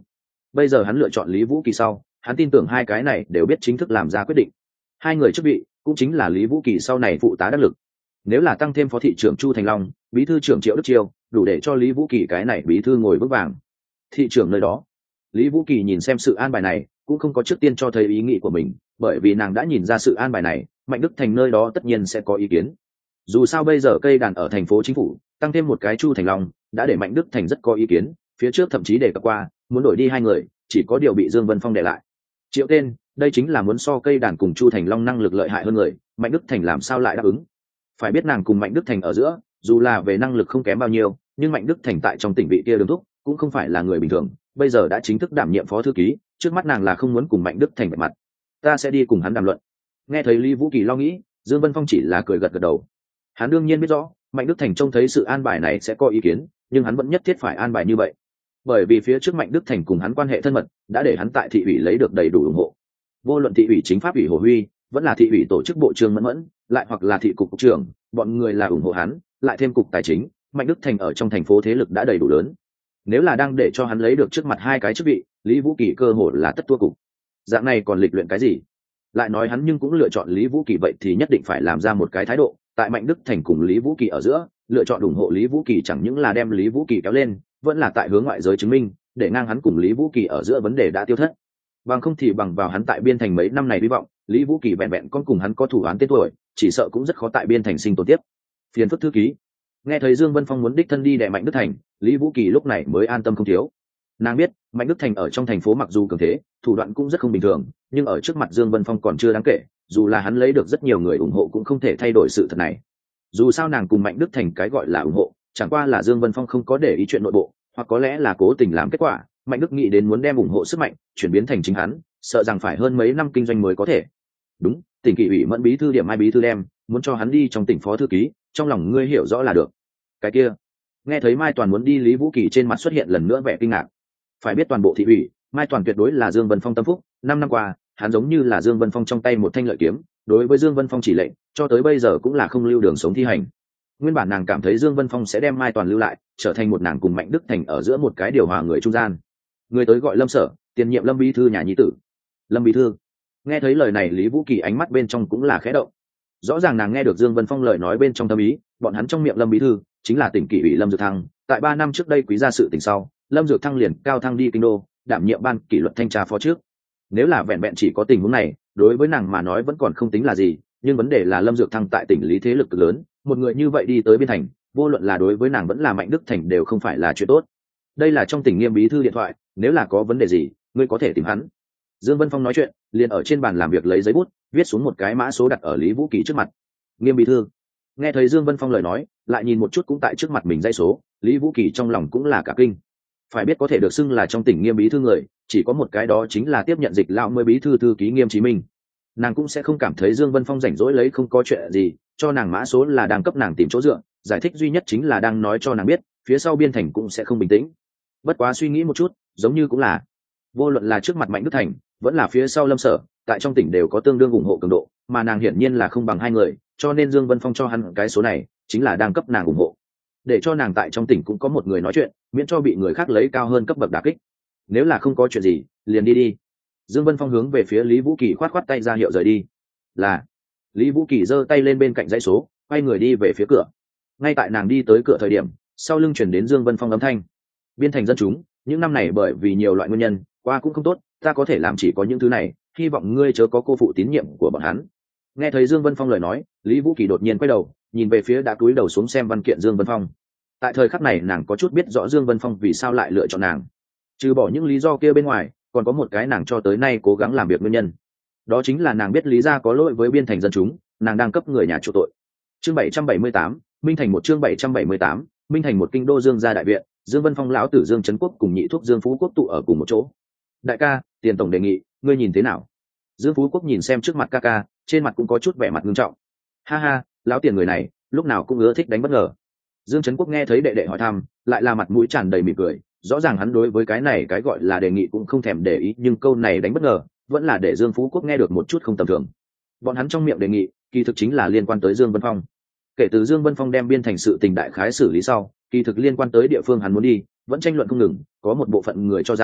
bây giờ hắn lựa chọn Lý Vũ Kỳ sau, hắn tin tưởng hai cái này đều biết chính thức làm ra quyết định. Hai người chức vị cũng chính là Lý Vũ Kỳ sau này phụ tá đắc lực. Nếu là tăng thêm phó thị trưởng Chu Thành Long, bí thư trưởng Triệu Đức Chiêu, đủ để cho Lý Vũ Kỳ cái này bí thư ngồi vững vàng. Thị trưởng nơi đó, Lý Vũ Kỳ nhìn xem sự an bài này, cũng không có trước tiên cho thấy ý nghĩ của mình, bởi vì nàng đã nhìn ra sự an bài này, Mạnh Đức Thành nơi đó tất nhiên sẽ có ý kiến. Dù sao bây giờ cây đàn ở thành phố chính phủ, tăng thêm một cái Chu Thành Long, đã để Mạnh Đức Thành rất có ý kiến, phía trước thậm chí đề cập qua, muốn đổi đi hai người, chỉ có điều bị Dương Vân Phong để lại. Triệu tên, đây chính là muốn so cây đàn cùng Chu Thành Long năng lực lợi hại hơn người, Mạnh Đức Thành làm sao lại đáp ứng? Phải biết nàng cùng Mạnh Đức Thành ở giữa, dù là về năng lực không kém bao nhiêu, nhưng Mạnh Đức Thành tại trong tỉnh vị kia Đường Thúc, cũng không phải là người bình thường, bây giờ đã chính thức đảm nhiệm phó thư ký, trước mắt nàng là không muốn cùng Mạnh Đức Thành bạch mặt. Ta sẽ đi cùng hắn đàm luận. Nghe thấy Lý Vũ Kỳ lo nghĩ, Dương Vân Phong chỉ là cười gật gật đầu. Hắn đương nhiên biết rõ, Mạnh Đức Thành trông thấy sự an bài này sẽ có ý kiến, nhưng hắn vẫn nhất thiết phải an bài như vậy, bởi vì phía trước Mạnh Đức Thành cùng hắn quan hệ thân mật, đã để hắn tại thị ủy lấy được đầy đủ ủng hộ. Vô luận thị ủy chính pháp ủy Hồ Huy, vẫn là thị ủy tổ chức bộ trưởng Mẫn Mẫn, lại hoặc là thị cục cục trưởng, bọn người là ủng hộ hắn, lại thêm cục tài chính, Mạnh Đức Thành ở trong thành phố thế lực đã đầy đủ lớn. Nếu là đang để cho hắn lấy được trước mặt hai cái chức vị, Lý Vũ Kỳ cơ hội là tất thua cục. Dạng này còn lịch luyện cái gì? Lại nói hắn nhưng cũng lựa chọn Lý Vũ Kỳ, vậy thì nhất định phải làm ra một cái thái độ, tại Mạnh Đức Thành cùng Lý Vũ Kỳ ở giữa, lựa chọn ủng hộ Lý Vũ Kỳ chẳng những là đem Lý Vũ Kỳ kéo lên, vẫn là tại hướng ngoại giới chứng minh, để ngang hắn cùng Lý Vũ Kỳ ở giữa vấn đề đã tiêu thất. Bằng không thì bằng vào hắn tại Biên Thành mấy năm này hy vọng, Lý Vũ Kỳ vẹn vẹn con cùng hắn có thủ án tên tuổi, chỉ sợ cũng rất khó tại Biên Thành sinh tồn tiếp. Phiền phức thư ký. Nghe thấy Dương Vân Phong muốn đích thân đi đè Mạnh Đức Thành, Lý Vũ Kỳ lúc này mới an tâm không thiếu. Nàng biết, Mạnh Đức Thành ở trong thành phố mặc dù cường thế, thủ đoạn cũng rất không bình thường, nhưng ở trước mặt Dương Vân Phong còn chưa đáng kể, dù là hắn lấy được rất nhiều người ủng hộ cũng không thể thay đổi sự thật này. Dù sao nàng cùng Mạnh Đức Thành cái gọi là ủng hộ, chẳng qua là Dương Vân Phong không có để ý chuyện nội bộ, hoặc có lẽ là cố tình làm kết quả. Mạnh Đức nghĩ đến muốn đem ủng hộ sức mạnh chuyển biến thành chính hắn, sợ rằng phải hơn mấy năm kinh doanh mới có thể. Đúng, tỉnh kỷ ủy Mẫn bí thư điểm Mai bí thư đem muốn cho hắn đi trong tỉnh phó thư ký, trong lòng ngươi hiểu rõ là được. Cái kia, nghe thấy Mai Toàn muốn đi, Lý Vũ Kỳ trên mặt xuất hiện lần nữa vẻ kinh ngạc. Phải biết toàn bộ thị ủy, Mai Toàn tuyệt đối là Dương Vân Phong tâm phúc, 5 năm qua, hắn giống như là Dương Vân Phong trong tay một thanh lợi kiếm, đối với Dương Vân Phong chỉ lệnh, cho tới bây giờ cũng là không lưu đường sống thi hành. Nguyên bản nàng cảm thấy Dương Vân Phong sẽ đem Mai Toàn lưu lại, trở thành một nàng cùng Mạnh Đức Thành ở giữa một cái điều hòa người trung gian. Người tới gọi Lâm Sở, tiền nhiệm Lâm bí thư nhà nhí tử. Lâm bí thư. Nghe thấy lời này, Lý Vũ Kỳ ánh mắt bên trong cũng là khẽ động. Rõ ràng nàng nghe được Dương Vân Phong lời nói bên trong tâm ý, bọn hắn trong miệng Lâm bí thư chính là tỉnh kỷ ủy Lâm Dược Thăng, tại 3 năm trước đây quý gia sự tình sau, Lâm Dược Thăng liền cao thăng đi kinh đô, đảm nhiệm ban kỷ luật thanh tra phó trước. Nếu là vẹn vẹn chỉ có tình huống này, đối với nàng mà nói vẫn còn không tính là gì, nhưng vấn đề là Lâm Dược Thăng tại tỉnh lý thế lực cực lớn, một người như vậy đi tới Biên Thành, vô luận là đối với nàng vẫn là Mạnh Đức Thành đều không phải là chuyện tốt. Đây là trong tỉnh Nghiêm bí thư điện thoại, nếu là có vấn đề gì, ngươi có thể tìm hắn. Dương Vân Phong nói chuyện, liền ở trên bàn làm việc lấy giấy bút, viết xuống một cái mã số đặt ở Lý Vũ Kỳ trước mặt. Nghiêm bí thư. Nghe thấy Dương Vân Phong lời nói, lại nhìn một chút cũng tại trước mặt mình dãy số, Lý Vũ Kỳ trong lòng cũng là cả kinh. Phải biết có thể được xưng là trong tỉnh Nghiêm bí thư người, chỉ có một cái, đó chính là tiếp nhận Dịch lão mới bí thư thư ký Nghiêm Chí Minh. Nàng cũng sẽ không cảm thấy Dương Vân Phong rảnh rỗi lấy không có chuyện gì, cho nàng mã số là đang cấp nàng tìm chỗ dựa, giải thích duy nhất chính là đang nói cho nàng biết, phía sau Biên Thành cũng sẽ không bình tĩnh. Bất quá suy nghĩ một chút, giống như cũng là, vô luận là trước mặt Mạnh Đức Thành, vẫn là phía sau Lâm Sở, tại trong tỉnh đều có tương đương ủng hộ cường độ, mà nàng hiển nhiên là không bằng hai người, cho nên Dương Vân Phong cho hắn cái số này, chính là đang cấp nàng ủng hộ, để cho nàng tại trong tỉnh cũng có một người nói chuyện, miễn cho bị người khác lấy cao hơn cấp bậc đả kích. Nếu là không có chuyện gì, liền đi đi. Dương Vân Phong hướng về phía Lý Vũ Kỳ khoát tay ra hiệu rời đi. Là. Lý Vũ Kỳ giơ tay lên bên cạnh dãy số, quay người đi về phía cửa. Ngay tại nàng đi tới cửa thời điểm, sau lưng truyền đến Dương Vân Phong âm thanh. Biên Thành dân chúng, những năm này bởi vì nhiều loại nguyên nhân, qua cũng không tốt, ta có thể làm chỉ có những thứ này, hy vọng ngươi chớ có cô phụ tín nhiệm của bọn hắn. Nghe thấy Dương Vân Phong lời nói, Lý Vũ Kỳ đột nhiên quay đầu, nhìn về phía đã cúi đầu xuống xem văn kiện Dương Vân Phong. Tại thời khắc này nàng có chút biết rõ Dương Vân Phong vì sao lại lựa chọn nàng. Trừ bỏ những lý do kia bên ngoài, còn có một cái nàng cho tới nay cố gắng làm việc nguyên nhân. Đó chính là nàng biết Lý gia có lỗi với Biên Thành dân chúng, nàng đang cấp người nhà chuộc tội. Chương 778, Minh Thành một chương 778, Minh Thành một kinh đô Dương gia đại viện, Dương Vân Phong lão tử Dương Trấn Quốc cùng nhị thuốc Dương Phú Quốc tụ ở cùng một chỗ. Đại ca, Tiền tổng đề nghị, ngươi nhìn thế nào? Dương Phú Quốc nhìn xem trước mặt ca ca, trên mặt cũng có chút vẻ mặt nghiêm trọng. Ha ha, lão Tiền người này, lúc nào cũng ưa thích đánh bất ngờ. Dương Trấn Quốc nghe thấy đệ đệ hỏi thăm, lại là mặt mũi tràn đầy mỉm cười, rõ ràng hắn đối với cái này cái gọi là đề nghị cũng không thèm để ý, nhưng câu này đánh bất ngờ, vẫn là để Dương Phú Quốc nghe được một chút không tầm thường. Bọn hắn trong miệng đề nghị, kỳ thực chính là liên quan tới Dương Vân Phong. Kể từ Dương Vân Phong đem Biên Thành sự tình đại khái xử lý sau, kỳ thực liên quan tới địa phương hắn muốn đi, vẫn tranh luận không ngừng, có một bộ phận người cho rằng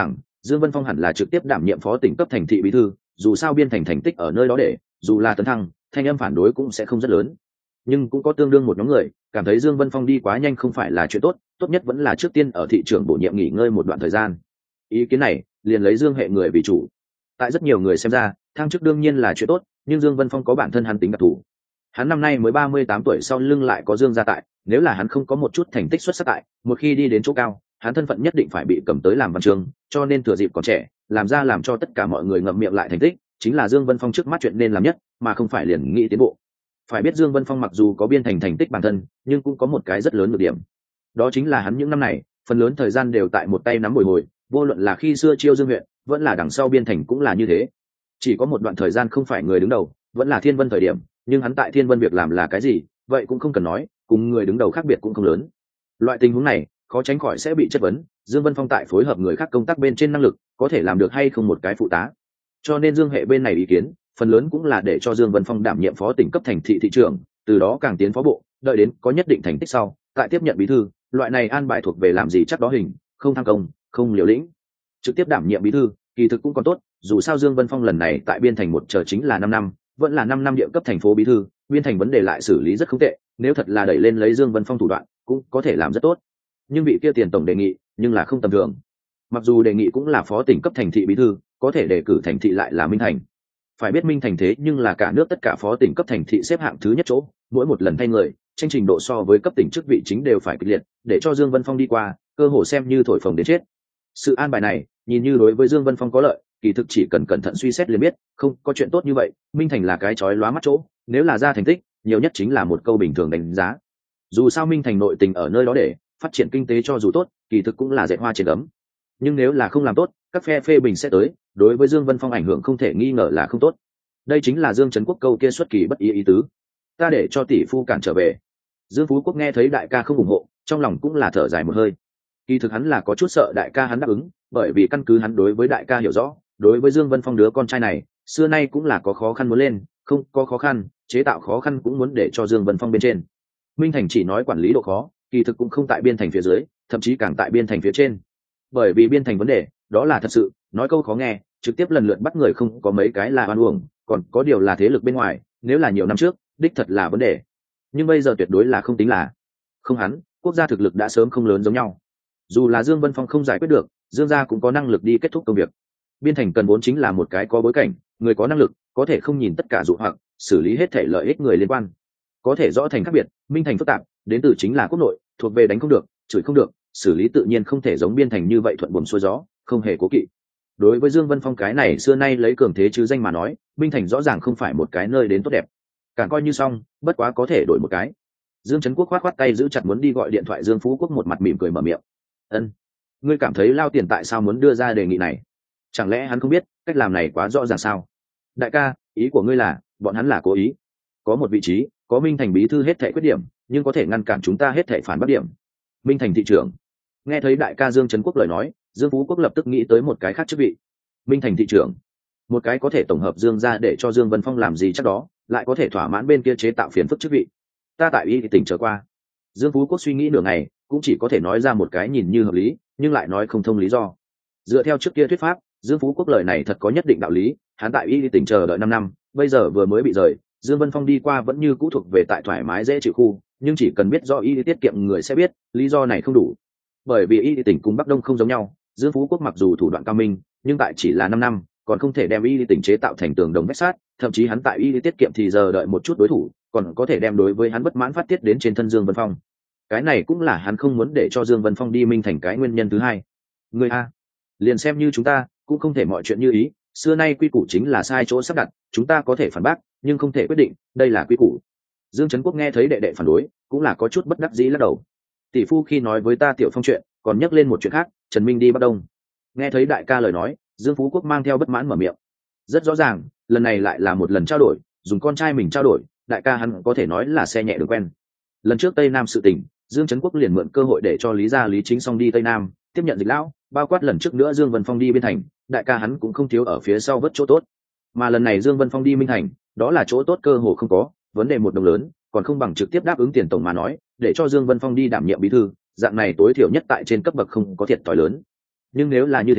Dương Vân Phong hẳn là trực tiếp đảm nhiệm phó tỉnh cấp thành thị bí thư, dù sao biên thành thành tích ở nơi đó để dù là tấn thăng, thanh âm phản đối cũng sẽ không rất lớn. Nhưng cũng có tương đương một nhóm người cảm thấy Dương Vân Phong đi quá nhanh không phải là chuyện tốt, tốt nhất vẫn là trước tiên ở thị trường bổ nhiệm nghỉ ngơi một đoạn thời gian. Ý kiến này liền lấy Dương hệ người vì chủ. Tại rất nhiều người xem ra, thăng chức đương nhiên là chuyện tốt, nhưng Dương Vân Phong có bản thân hắn tính đặc thù. Hắn năm nay mới 38 tuổi, sau lưng lại có Dương gia tại, nếu là hắn không có một chút thành tích xuất sắc tại, một khi đi đến chỗ cao, hắn thân phận nhất định phải bị cầm tới làm văn chương, cho nên thừa dịp còn trẻ, làm cho tất cả mọi người ngậm miệng lại thành tích, chính là Dương Vân Phong trước mắt chuyện nên làm nhất, mà không phải liền nghĩ tiến bộ. Phải biết Dương Vân Phong mặc dù có biên thành thành tích bản thân, nhưng cũng có một cái rất lớn nhược điểm. Đó chính là hắn những năm này, phần lớn thời gian đều tại một tay nắm bồi hồi, vô luận là khi xưa chiêu Dương huyện, vẫn là đằng sau biên thành cũng là như thế. Chỉ có một đoạn thời gian không phải người đứng đầu, vẫn là Thiên Vân thời điểm, nhưng hắn tại Thiên Vân việc làm là cái gì, vậy cũng không cần nói, cùng người đứng đầu khác biệt cũng không lớn. Loại tình huống này, khó tránh khỏi sẽ bị chất vấn, Dương Vân Phong tại phối hợp người khác công tác bên trên năng lực, có thể làm được hay không một cái phụ tá. Cho nên Dương hệ bên này ý kiến, phần lớn cũng là để cho Dương Vân Phong đảm nhiệm phó tỉnh cấp thành thị thị trưởng, từ đó càng tiến phó bộ, đợi đến có nhất định thành tích sau, tại tiếp nhận bí thư, loại này an bài thuộc về làm gì chắc đó hình, không tham công, không liều lĩnh. Trực tiếp đảm nhiệm bí thư, kỳ thực cũng còn tốt, dù sao Dương Vân Phong lần này tại biên thành một chờ chính là 5 năm, vẫn là 5 năm địa cấp thành phố bí thư, biên thành vấn đề lại xử lý rất không tệ, nếu thật là đẩy lên lấy Dương Vân Phong thủ đoạn, cũng có thể làm rất tốt. Nhưng vị kia tiền tổng đề nghị, nhưng là không tầm thường. Mặc dù đề nghị cũng là phó tỉnh cấp thành thị bí thư, có thể đề cử thành thị lại là Minh Thành. Phải biết Minh Thành thế nhưng là cả nước tất cả phó tỉnh cấp thành thị xếp hạng thứ nhất chỗ, mỗi một lần thay người, tranh trình độ so với cấp tỉnh chức vị chính đều phải kịch liệt, để cho Dương Vân Phong đi qua, cơ hồ xem như thổi phồng đến chết. Sự an bài này, nhìn như đối với Dương Vân Phong có lợi, kỳ thực chỉ cần cẩn thận suy xét liền biết, không có chuyện tốt như vậy. Minh Thành là cái chói lóa mắt chỗ, nếu là ra thành tích, nhiều nhất chính là một câu bình thường đánh giá. Dù sao Minh Thành nội tình ở nơi đó để phát triển kinh tế cho dù tốt, kỳ thực cũng là dệt hoa trên gấm. Nhưng nếu là không làm tốt, các phe phê bình sẽ tới, đối với Dương Vân Phong ảnh hưởng không thể nghi ngờ là không tốt. Đây chính là Dương Trấn Quốc câu kia xuất kỳ bất ý ý tứ. Ta để cho tỷ phu cản trở về. Dương Phú Quốc nghe thấy đại ca không ủng hộ, trong lòng cũng là thở dài một hơi. Kỳ thực hắn là có chút sợ đại ca hắn đáp ứng, bởi vì căn cứ hắn đối với đại ca hiểu rõ, đối với Dương Vân Phong đứa con trai này, xưa nay cũng là có khó khăn muốn lên, không có khó khăn, chế tạo khó khăn cũng muốn để cho Dương Vân Phong bên trên. Minh Thành chỉ nói quản lý độ khó, kỳ thực cũng không tại biên thành phía dưới, thậm chí càng tại biên thành phía trên. Bởi vì biên thành vấn đề, đó là thật sự, nói câu khó nghe, trực tiếp lần lượt bắt người không có mấy cái là oan uổng, còn có điều là thế lực bên ngoài, nếu là nhiều năm trước, đích thật là vấn đề. Nhưng bây giờ tuyệt đối là không tính là. Không hắn, quốc gia thực lực đã sớm không lớn giống nhau. Dù là Dương Vân Phong không giải quyết được, Dương gia cũng có năng lực đi kết thúc công việc. Biên thành cần vốn chính là một cái có bối cảnh, người có năng lực, có thể không nhìn tất cả dụ hoặc, xử lý hết thể lợi ích người liên quan. Có thể rõ thành khác biệt, Minh Thành phức tạp, đến từ chính là quốc nội, thuộc về đánh không được, chửi không được, xử lý tự nhiên không thể giống biên thành như vậy thuận buồm xuôi gió, không hề cố kỵ. Đối với Dương Vân Phong cái này xưa nay lấy cường thế chứ danh mà nói, Minh Thành rõ ràng không phải một cái nơi đến tốt đẹp. Càng coi như xong, bất quá có thể đổi một cái. Dương Trấn Quốc khoát tay giữ chặt muốn đi gọi điện thoại Dương Phú Quốc, một mặt mỉm cười mở miệng. Ân, ngươi cảm thấy Lao Tiền tại sao muốn đưa ra đề nghị này? Chẳng lẽ hắn không biết cách làm này quá rõ ràng sao? Đại ca, ý của ngươi là bọn hắn là cố ý? Có một vị trí, có Minh Thành bí thư hết thảy khuyết điểm, nhưng có thể ngăn cản chúng ta hết thảy phản bác điểm. Minh Thành thị trưởng. Nghe thấy đại ca Dương Trấn Quốc lời nói, Dương Phú Quốc lập tức nghĩ tới một cái khác chức vị. Minh Thành thị trưởng, một cái có thể tổng hợp Dương ra để cho Dương Vân Phong làm gì chắc đó, lại có thể thỏa mãn bên kia chế tạo phiền phức chức vị. Ta tại Y tỉnh trở qua. Dương Phú Quốc suy nghĩ nửa ngày, cũng chỉ có thể nói ra một cái nhìn như hợp lý, nhưng lại nói không thông lý do. Dựa theo trước kia thuyết pháp, Dương Phú Quốc lời này thật có nhất định đạo lý, hắn tại Y tỉnh chờ đợi 5 năm, bây giờ vừa mới bị rời, Dương Vân Phong đi qua vẫn như cũ thuộc về tại thoải mái dễ chịu khu, nhưng chỉ cần biết do Y tiết kiệm người sẽ biết, lý do này không đủ. Bởi vì Y tỉnh cùng Bắc Đông không giống nhau, Dương Phú Quốc mặc dù thủ đoạn cao minh, nhưng tại chỉ là 5 năm, còn không thể đem Y tỉnh chế tạo thành tường đồng vách sát, thậm chí hắn tại Y tiết kiệm thì giờ đợi một chút đối thủ, còn có thể đem đối với hắn bất mãn phát tiết đến trên thân Dương Vân Phong. Cái này cũng là hắn không muốn để cho Dương Vân Phong đi Minh Thành cái nguyên nhân thứ hai. Người a, liền xem như chúng ta, cũng không thể mọi chuyện như ý, xưa nay quy củ chính là sai chỗ sắp đặt, chúng ta có thể phản bác, nhưng không thể quyết định, đây là quy củ. Dương Trấn Quốc nghe thấy đệ đệ phản đối, cũng là có chút bất đắc dĩ lắc đầu. Tỷ phu khi nói với ta Tiểu Phong chuyện, còn nhắc lên một chuyện khác, Trần Minh đi Bắc Đông. Nghe thấy đại ca lời nói, Dương Phú Quốc mang theo bất mãn mở miệng. Rất rõ ràng, lần này lại là một lần trao đổi, dùng con trai mình trao đổi, đại ca hắn có thể nói là xe nhẹ đường quen. Lần trước Tây Nam sự tình, Dương Trấn Quốc liền mượn cơ hội để cho Lý gia Lý Chính Song đi Tây Nam, tiếp nhận Dịch lão, bao quát lần trước nữa Dương Vân Phong đi Biên Thành, đại ca hắn cũng không thiếu ở phía sau vớt chỗ tốt. Mà lần này Dương Vân Phong đi Minh Thành, đó là chỗ tốt cơ hồ không có, vấn đề một đồng lớn, còn không bằng trực tiếp đáp ứng tiền tổng mà nói, để cho Dương Vân Phong đi đảm nhiệm bí thư, dạng này tối thiểu nhất tại trên cấp bậc không có thiệt thòi lớn. Nhưng nếu là như thế,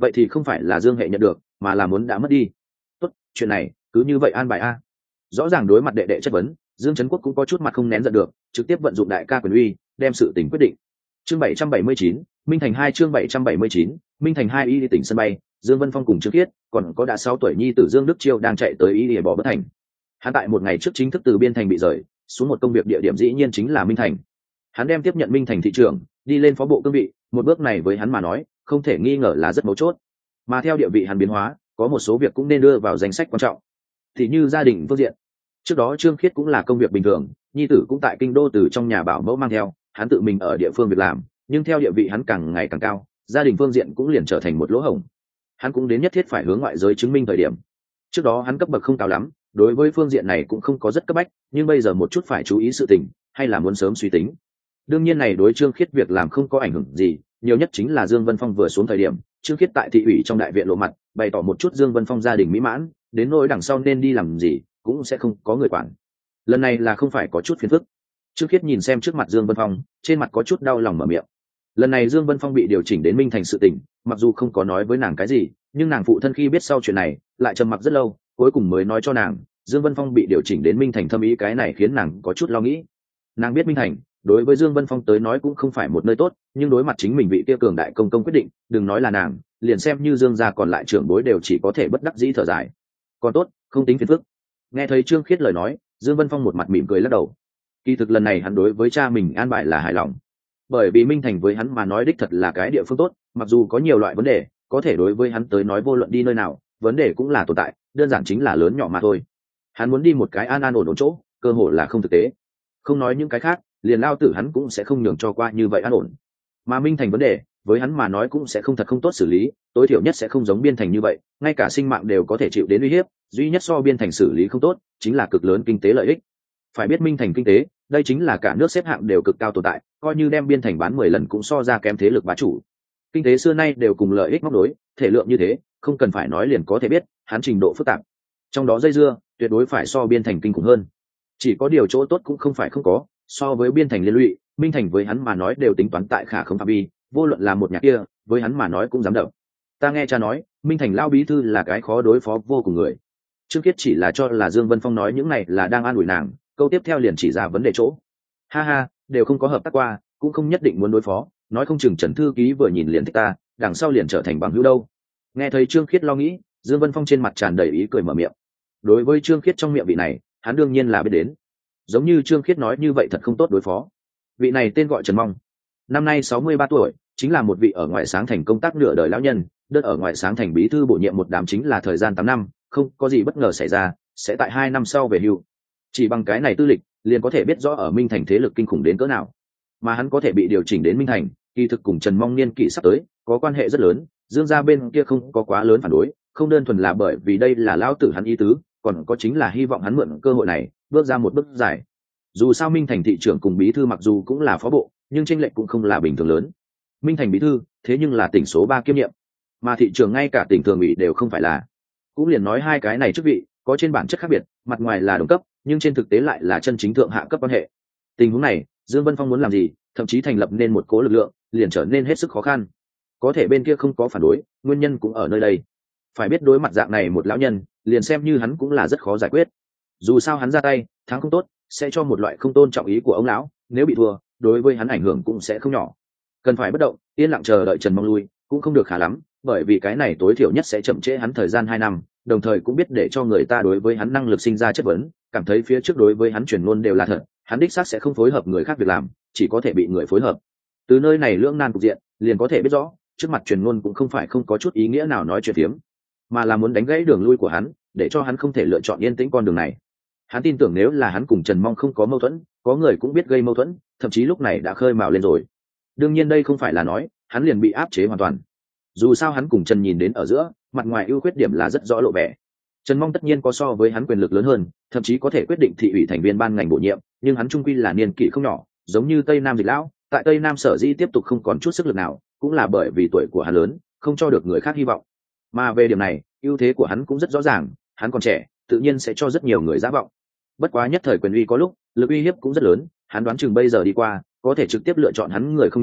vậy thì không phải là Dương hệ nhận được mà là muốn đã mất đi. Tốt, chuyện này cứ như vậy an bài a. Rõ ràng đối mặt đệ đệ chất vấn, Dương Trấn Quốc cũng có chút mặt không nén giận được, trực tiếp vận dụng đại ca quyền uy, đem sự tình quyết định. Chương 779, Minh Thành 2 chương 779, Minh Thành 2 y tỉnh sân bay, Dương Vân Phong cùng Trương Khiết, còn có đã 6 tuổi nhi tử Dương Đức Chiêu đang chạy tới y bỏ bất thành. Hắn tại một ngày trước chính thức từ Biên Thành bị rời, xuống một công việc địa điểm dĩ nhiên chính là Minh Thành. Hắn đem tiếp nhận Minh Thành thị trưởng, đi lên phó bộ cương vị, một bước này với hắn mà nói, không thể nghi ngờ là rất mấu chốt. Mà theo địa vị hắn biến hóa, có một số việc cũng nên đưa vào danh sách quan trọng. Thì như gia đình phương diện, trước đó Trương Khiết cũng là công việc bình thường, nhi tử cũng tại kinh đô từ trong nhà bảo mẫu mang theo, hắn tự mình ở địa phương việc làm, nhưng theo địa vị hắn càng ngày càng cao, gia đình phương diện cũng liền trở thành một lỗ hổng. Hắn cũng đến nhất thiết phải hướng ngoại giới chứng minh thời điểm. Trước đó hắn cấp bậc không cao lắm, đối với phương diện này cũng không có rất cấp bách, nhưng bây giờ một chút phải chú ý sự tình, hay là muốn sớm suy tính. Đương nhiên này đối Trương Khiết việc làm không có ảnh hưởng gì, nhiều nhất chính là Dương Vân Phong vừa xuống thời điểm, Trương Khiết tại thị ủy trong đại viện lộ mặt, bày tỏ một chút Dương Vân Phong gia đình mỹ mãn, đến nỗi đằng sau nên đi làm gì, cũng sẽ không có người quản. Lần này là không phải có chút phiền phức. Trương Khiết nhìn xem trước mặt Dương Vân Phong, trên mặt có chút đau lòng mở miệng. Lần này Dương Vân Phong bị điều chỉnh đến Minh Thành sự tình, mặc dù không có nói với nàng cái gì, nhưng nàng phụ thân khi biết sau chuyện này, lại trầm mặc rất lâu, cuối cùng mới nói cho nàng, Dương Vân Phong bị điều chỉnh đến Minh Thành thâm ý, cái này khiến nàng có chút lo nghĩ. Nàng biết Minh Thành đối với Dương Vân Phong tới nói cũng không phải một nơi tốt, nhưng đối mặt chính mình vị kia cường đại công công quyết định, đừng nói là nàng, liền xem như Dương gia còn lại trưởng bối đều chỉ có thể bất đắc dĩ thở dài. Còn tốt, không tính phiền phức. Nghe thấy Trương Khiết lời nói, Dương Vân Phong một mặt mỉm cười lắc đầu. Kỳ thực lần này hắn đối với cha mình an bài là hài lòng, bởi vì Minh Thành với hắn mà nói đích thật là cái địa phương tốt, mặc dù có nhiều loại vấn đề, có thể đối với hắn tới nói vô luận đi nơi nào, vấn đề cũng là tồn tại, đơn giản chính là lớn nhỏ mà thôi. Hắn muốn đi một cái an an ổn ổn chỗ, cơ hội là không thực tế. Không nói những cái khác, liền lao tử hắn cũng sẽ không nhường cho qua như vậy an ổn. Mà Minh Thành vấn đề, với hắn mà nói cũng sẽ không thật không tốt xử lý, tối thiểu nhất sẽ không giống Biên Thành như vậy, ngay cả sinh mạng đều có thể chịu đến uy hiếp, duy nhất so Biên Thành xử lý không tốt, chính là cực lớn kinh tế lợi ích. Phải biết Minh Thành kinh tế, đây chính là cả nước xếp hạng đều cực cao tồn tại, coi như đem Biên Thành bán 10 lần cũng so ra kém thế lực bá chủ. Kinh tế xưa nay đều cùng lợi ích móc đối, thể lượng như thế, không cần phải nói liền có thể biết, hắn trình độ phức tạp. Trong đó dây dưa, tuyệt đối phải so Biên Thành kinh khủng hơn. Chỉ có điều chỗ tốt cũng không phải không có, so với Biên Thành liên lụy, Minh Thành với hắn mà nói đều tính toán tại khả không phạm vi, vô luận là một nhà kia, với hắn mà nói cũng dám động. Ta nghe cha nói, Minh Thành lao bí thư là cái khó đối phó vô cùng người. Trương Kiết chỉ là cho là Dương Vân Phong nói những này là đang an ủi nàng, câu tiếp theo liền chỉ ra vấn đề chỗ. Ha ha, đều không có hợp tác qua, cũng không nhất định muốn đối phó, nói không chừng Trần thư ký vừa nhìn liền thích ta, đằng sau liền trở thành bằng hữu đâu. Nghe thấy Trương Khiết lo nghĩ, Dương Vân Phong trên mặt tràn đầy ý cười mở miệng. Đối với Trương Khiết trong miệng vị này, hắn đương nhiên là biết đến. Giống như Trương Khiết nói như vậy thật không tốt đối phó. Vị này tên gọi Trần Mong, năm nay 63 tuổi, chính là một vị ở ngoại sáng thành công tác nửa đời lão nhân, đơn ở ngoại sáng thành bí thư bổ nhiệm một đám chính là thời gian 8 năm, không có gì bất ngờ xảy ra, sẽ tại 2 năm sau về hưu. Chỉ bằng cái này tư lịch, liền có thể biết rõ ở Minh Thành thế lực kinh khủng đến cỡ nào. Mà hắn có thể bị điều chỉnh đến Minh Thành, kỳ thực cùng Trần Mong niên kỷ sắp tới, có quan hệ rất lớn, Dương gia bên kia không có quá lớn phản đối, không đơn thuần là bởi vì đây là lão tử hắn ý tứ, còn có chính là hy vọng hắn mượn cơ hội này, bước ra một bước dài. Dù sao Minh Thành thị trưởng cùng bí thư mặc dù cũng là phó bộ, nhưng chênh lệch cũng không là bình thường lớn. Minh Thành bí thư, thế nhưng là tỉnh số 3 kiêm nhiệm, mà thị trưởng ngay cả tỉnh thường ủy đều không phải là. Cũng liền nói hai cái này chức vị có trên bản chất khác biệt, mặt ngoài là đồng cấp, nhưng trên thực tế lại là chân chính thượng hạ cấp quan hệ. Tình huống này, Dương Vân Phong muốn làm gì, thậm chí thành lập nên một cố lực lượng, liền trở nên hết sức khó khăn. Có thể bên kia không có phản đối, nguyên nhân cũng ở nơi đây. Phải biết đối mặt dạng này một lão nhân, liền xem như hắn cũng là rất khó giải quyết. Dù sao hắn ra tay, thắng không tốt, sẽ cho một loại không tôn trọng ý của ông lão, nếu bị thua, đối với hắn ảnh hưởng cũng sẽ không nhỏ. Cần phải bất động, yên lặng chờ đợi Trần Mong lui, cũng không được khá lắm, bởi vì cái này tối thiểu nhất sẽ chậm trễ hắn thời gian 2 năm, đồng thời cũng biết để cho người ta đối với hắn năng lực sinh ra chất vấn, cảm thấy phía trước đối với hắn truyền ngôn đều là thật, hắn đích xác sẽ không phối hợp người khác việc làm, chỉ có thể bị người phối hợp. Từ nơi này lưỡng nan cục diện, liền có thể biết rõ, trước mặt truyền ngôn cũng không phải không có chút ý nghĩa nào nói chuyện phiếm, mà là muốn đánh gãy đường lui của hắn, để cho hắn không thể lựa chọn yên tĩnh con đường này. Hắn tin tưởng nếu là hắn cùng Trần Mong không có mâu thuẫn, có người cũng biết gây mâu thuẫn, thậm chí lúc này đã khơi mào lên rồi. Đương nhiên đây không phải là nói hắn liền bị áp chế hoàn toàn. Dù sao hắn cùng Trần nhìn đến ở giữa, mặt ngoài ưu khuyết điểm là rất rõ lộ vẻ. Trần Mong tất nhiên có so với hắn quyền lực lớn hơn, thậm chí có thể quyết định thị ủy thành viên ban ngành bổ nhiệm, nhưng hắn trung quy là niên kỷ không nhỏ, giống như Tây Nam Dịch lão, tại Tây Nam sở dĩ tiếp tục không còn chút sức lực nào, cũng là bởi vì tuổi của hắn lớn, không cho được người khác hy vọng. Mà về điểm này, ưu thế của hắn cũng rất rõ ràng, hắn còn trẻ, tự nhiên sẽ cho rất nhiều người giả vọng. Bất quá nhất thời quyền uy có lúc, lực uy hiếp cũng rất lớn, hắn đoán chừng bây giờ đi qua, có thể trực tiếp lựa chọn hắn người không nhiều,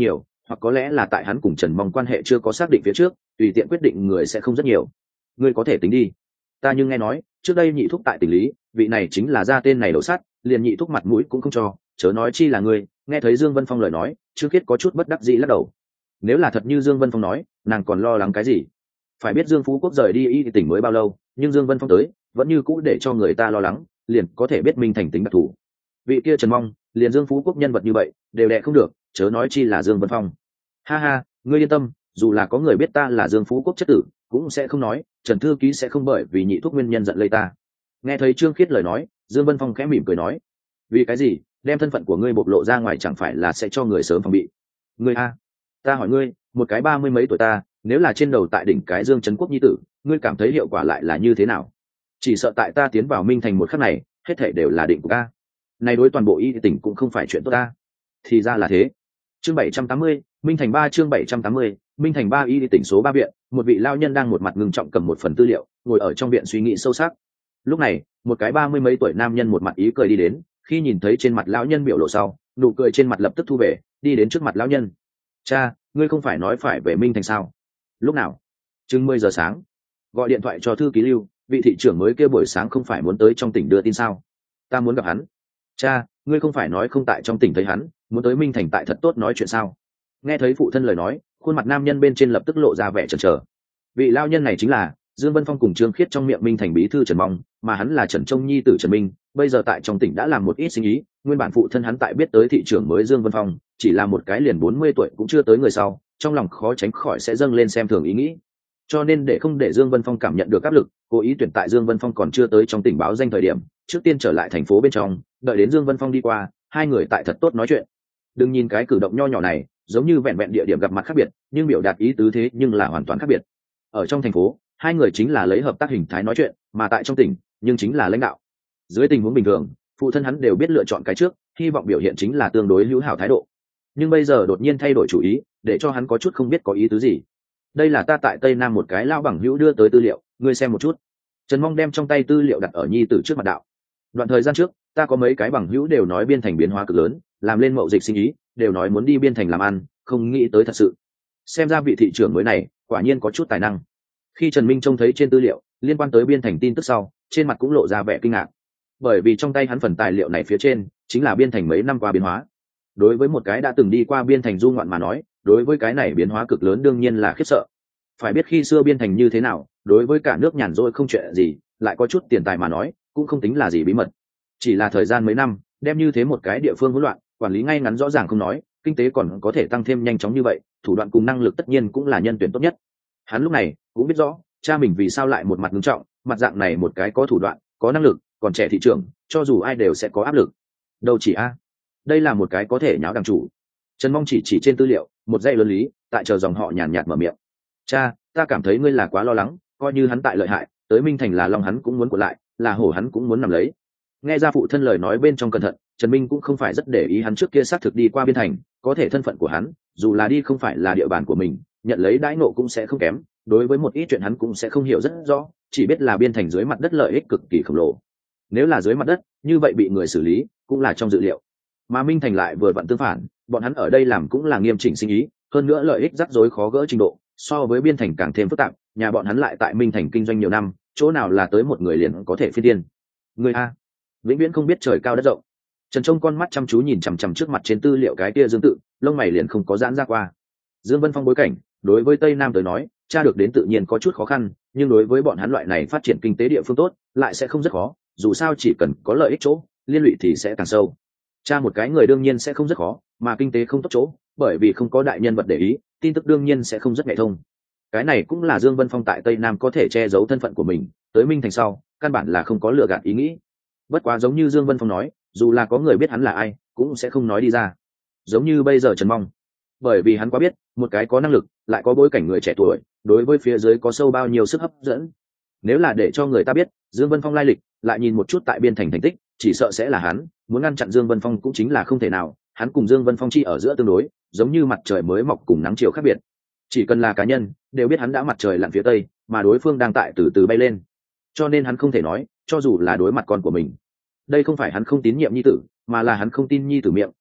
hoặc có lẽ là tại hắn cùng Trần Mong quan hệ chưa có xác định phía trước, tùy tiện quyết định người sẽ không rất nhiều. Ngươi có thể tính đi. Ta nhưng nghe nói, trước đây nhị thúc tại tỉnh lý, vị này chính là ra tên này đổ sát, liền nhị thúc mặt mũi cũng không cho, chớ nói chi là ngươi. Nghe thấy Dương Vân Phong lời nói, Trương Khiết có chút bất đắc dĩ lắc đầu. Nếu là thật như Dương Vân Phong nói, nàng còn lo lắng cái gì? Phải biết Dương Phú Quốc rời đi y tỉnh mới bao lâu, nhưng Dương Vân Phong tới, vẫn như cũ để cho người ta lo lắng, liền có thể biết Minh Thành tính đặc thù. Vị kia Trần Mong, liền Dương Phú Quốc nhân vật như vậy, đều đè không được, chớ nói chi là Dương Vân Phong. Ha ha, ngươi yên tâm, dù là có người biết ta là Dương Phú Quốc chất tử, cũng sẽ không nói, Trần thư ký sẽ không bởi vì nhị thuốc nguyên nhân giận lây ta. Nghe thấy Trương Khiết lời nói, Dương Vân Phong khẽ mỉm cười nói, vì cái gì, đem thân phận của ngươi bộc lộ ra ngoài chẳng phải là sẽ cho người sớm phòng bị. Ngươi a, ta hỏi ngươi, một cái 30 mấy tuổi ta, nếu là trên đầu tại đỉnh cái Dương Trấn Quốc nhi tử, ngươi cảm thấy hiệu quả lại là như thế nào? Chỉ sợ tại ta tiến vào Minh Thành một khắc này, hết thảy đều là định của ta. Này đối toàn bộ y tỉnh cũng không phải chuyện tốt ta. Thì ra là thế. Chương 780, Minh Thành 3 chương 780, Minh Thành 3 y tỉnh số 3 viện, một vị lao nhân đang một mặt ngưng trọng cầm một phần tư liệu, ngồi ở trong viện suy nghĩ sâu sắc. Lúc này, một cái 30 mấy tuổi nam nhân một mặt ý cười đi đến, khi nhìn thấy trên mặt lão nhân biểu lộ sau, nụ cười trên mặt lập tức thu về, đi đến trước mặt lão nhân. Cha, ngươi không phải nói phải về Minh Thành sao? Lúc nào? Chừng 10 giờ sáng. Gọi điện thoại cho thư ký Lưu, vị thị trưởng mới kêu buổi sáng không phải muốn tới trong tỉnh đưa tin sao? Ta muốn gặp hắn. Cha, ngươi không phải nói không tại trong tỉnh thấy hắn, muốn tới Minh Thành tại thật tốt nói chuyện sao? Nghe thấy phụ thân lời nói, khuôn mặt nam nhân bên trên lập tức lộ ra vẻ chần chờ. Vị lao nhân này chính là Dương Vân Phong cùng Trương Khiết trong miệng Minh Thành bí thư Trần Mong, mà hắn là Trần Trông nhi tử Trần Minh, bây giờ tại trong tỉnh đã làm một ít sinh ý. Nguyên bản phụ thân hắn tại biết tới thị trưởng mới Dương Vân Phong, chỉ là một cái liền 40 tuổi cũng chưa tới người sau, trong lòng khó tránh khỏi sẽ dâng lên xem thường ý nghĩ. Cho nên để không để Dương Vân Phong cảm nhận được áp lực, cố ý tuyển tại Dương Vân Phong còn chưa tới trong tỉnh báo danh thời điểm, trước tiên trở lại thành phố bên trong, đợi đến Dương Vân Phong đi qua, hai người tại thật tốt nói chuyện. Đừng nhìn cái cử động nho nhỏ này, giống như vẹn vẹn địa điểm gặp mặt khác biệt, nhưng biểu đạt ý tứ thế nhưng là hoàn toàn khác biệt. Ở trong thành phố, hai người chính là lấy hợp tác hình thái nói chuyện, mà tại trong tỉnh, nhưng chính là lãnh đạo. Dưới tình huống bình thường, phụ thân hắn đều biết lựa chọn cái trước, hy vọng biểu hiện chính là tương đối hữu hảo thái độ. Nhưng bây giờ đột nhiên thay đổi chủ ý, để cho hắn có chút không biết có ý tứ gì. Đây là ta tại Tây Nam một cái lao bằng hữu đưa tới tư liệu, ngươi xem một chút. Trần Mong đem trong tay tư liệu đặt ở nhi tử trước mặt đạo. Đoạn thời gian trước, ta có mấy cái bằng hữu đều nói Biên Thành biến hóa cực lớn, làm lên mậu dịch sinh ý, đều nói muốn đi Biên Thành làm ăn, không nghĩ tới thật sự. Xem ra vị thị trưởng mới này, quả nhiên có chút tài năng. Khi Trần Minh trông thấy trên tư liệu liên quan tới Biên Thành tin tức sau, trên mặt cũng lộ ra vẻ kinh ngạc. Bởi vì trong tay hắn phần tài liệu này phía trên, chính là Biên Thành mấy năm qua biến hóa. Đối với một cái đã từng đi qua Biên Thành du ngoạn mà nói, đối với cái này biến hóa cực lớn đương nhiên là khiếp sợ. Phải biết khi xưa Biên Thành như thế nào, đối với cả nước nhàn rỗi không chuyện gì, lại có chút tiền tài mà nói, cũng không tính là gì bí mật. Chỉ là thời gian mấy năm, đem như thế một cái địa phương hỗn loạn, quản lý ngay ngắn rõ ràng không nói, kinh tế còn có thể tăng thêm nhanh chóng như vậy, thủ đoạn cùng năng lực tất nhiên cũng là nhân tuyển tốt nhất. Hắn lúc này cũng biết rõ, cha mình vì sao lại một mặt nghiêm trọng, mặt dạng này một cái có thủ đoạn, có năng lực, còn trẻ thị trưởng, cho dù ai đều sẽ có áp lực. Đâu chỉ a, đây là một cái có thể nháo đằng chủ. Trần Mong chỉ trên tư liệu, một dãy lớn lý, tại chờ dòng họ nhàn nhạt mở miệng. Cha, ta cảm thấy ngươi là quá lo lắng, coi như hắn tại lợi hại, tới Minh Thành là long hắn cũng muốn của lại, là hổ hắn cũng muốn nằm lấy. Nghe ra phụ thân lời nói bên trong cẩn thận, Trần Minh cũng không phải rất để ý hắn trước kia xác thực đi qua Biên Thành, có thể thân phận của hắn, dù là đi không phải là địa bàn của mình, nhận lấy đãi ngộ cũng sẽ không kém, đối với một ít chuyện hắn cũng sẽ không hiểu rất rõ, chỉ biết là Biên Thành dưới mặt đất lợi ích cực kỳ khổng lồ. Nếu là dưới mặt đất, như vậy bị người xử lý, cũng là trong dự liệu. Mà Minh Thành lại vừa vặn tương phản, bọn hắn ở đây làm cũng là nghiêm chỉnh sinh ý, hơn nữa lợi ích rắc rối khó gỡ trình độ, so với Biên Thành càng thêm phức tạp, nhà bọn hắn lại tại Minh Thành kinh doanh nhiều năm, chỗ nào là tới một người liền có thể phi tiên. Người a, vĩnh viễn không biết trời cao đất rộng. Trần Trông con mắt chăm chú nhìn chằm chằm trước mặt trên tư liệu cái kia Dương tự, lông mày liền không có giãn ra qua. Dương Vân Phong bối cảnh, đối với Tây Nam tới nói, tra được đến tự nhiên có chút khó khăn, nhưng đối với bọn hắn loại này phát triển kinh tế địa phương tốt, lại sẽ không rất khó, dù sao chỉ cần có lợi ích chỗ, liên lụy thì sẽ càng sâu. Tra một cái người đương nhiên sẽ không rất khó, mà kinh tế không tốt chỗ, bởi vì không có đại nhân vật để ý, tin tức đương nhiên sẽ không rất nhạy thông. Cái này cũng là Dương Vân Phong tại Tây Nam có thể che giấu thân phận của mình, tới Minh Thành sau, căn bản là không có lừa gạt ý nghĩ. Bất quá giống như Dương Vân Phong nói, dù là có người biết hắn là ai, cũng sẽ không nói đi ra. Giống như bây giờ Trần Mong, bởi vì hắn quá biết, một cái có năng lực, lại có bối cảnh người trẻ tuổi, đối với phía dưới có sâu bao nhiêu sức hấp dẫn. Nếu là để cho người ta biết Dương Vân Phong lai lịch, lại nhìn một chút tại Biên Thành thành tích, chỉ sợ sẽ là hắn muốn ngăn chặn Dương Vân Phong cũng chính là không thể nào. Hắn cùng Dương Vân Phong chi ở giữa tương đối, giống như mặt trời mới mọc cùng nắng chiều khác biệt. Chỉ cần là cá nhân, đều biết hắn đã mặt trời lặn phía tây, mà đối phương đang tại từ từ bay lên. Cho nên hắn không thể nói, cho dù là đối mặt con của mình. Đây không phải hắn không tín nhiệm nhi tử, mà là hắn không tin nhi tử miệng,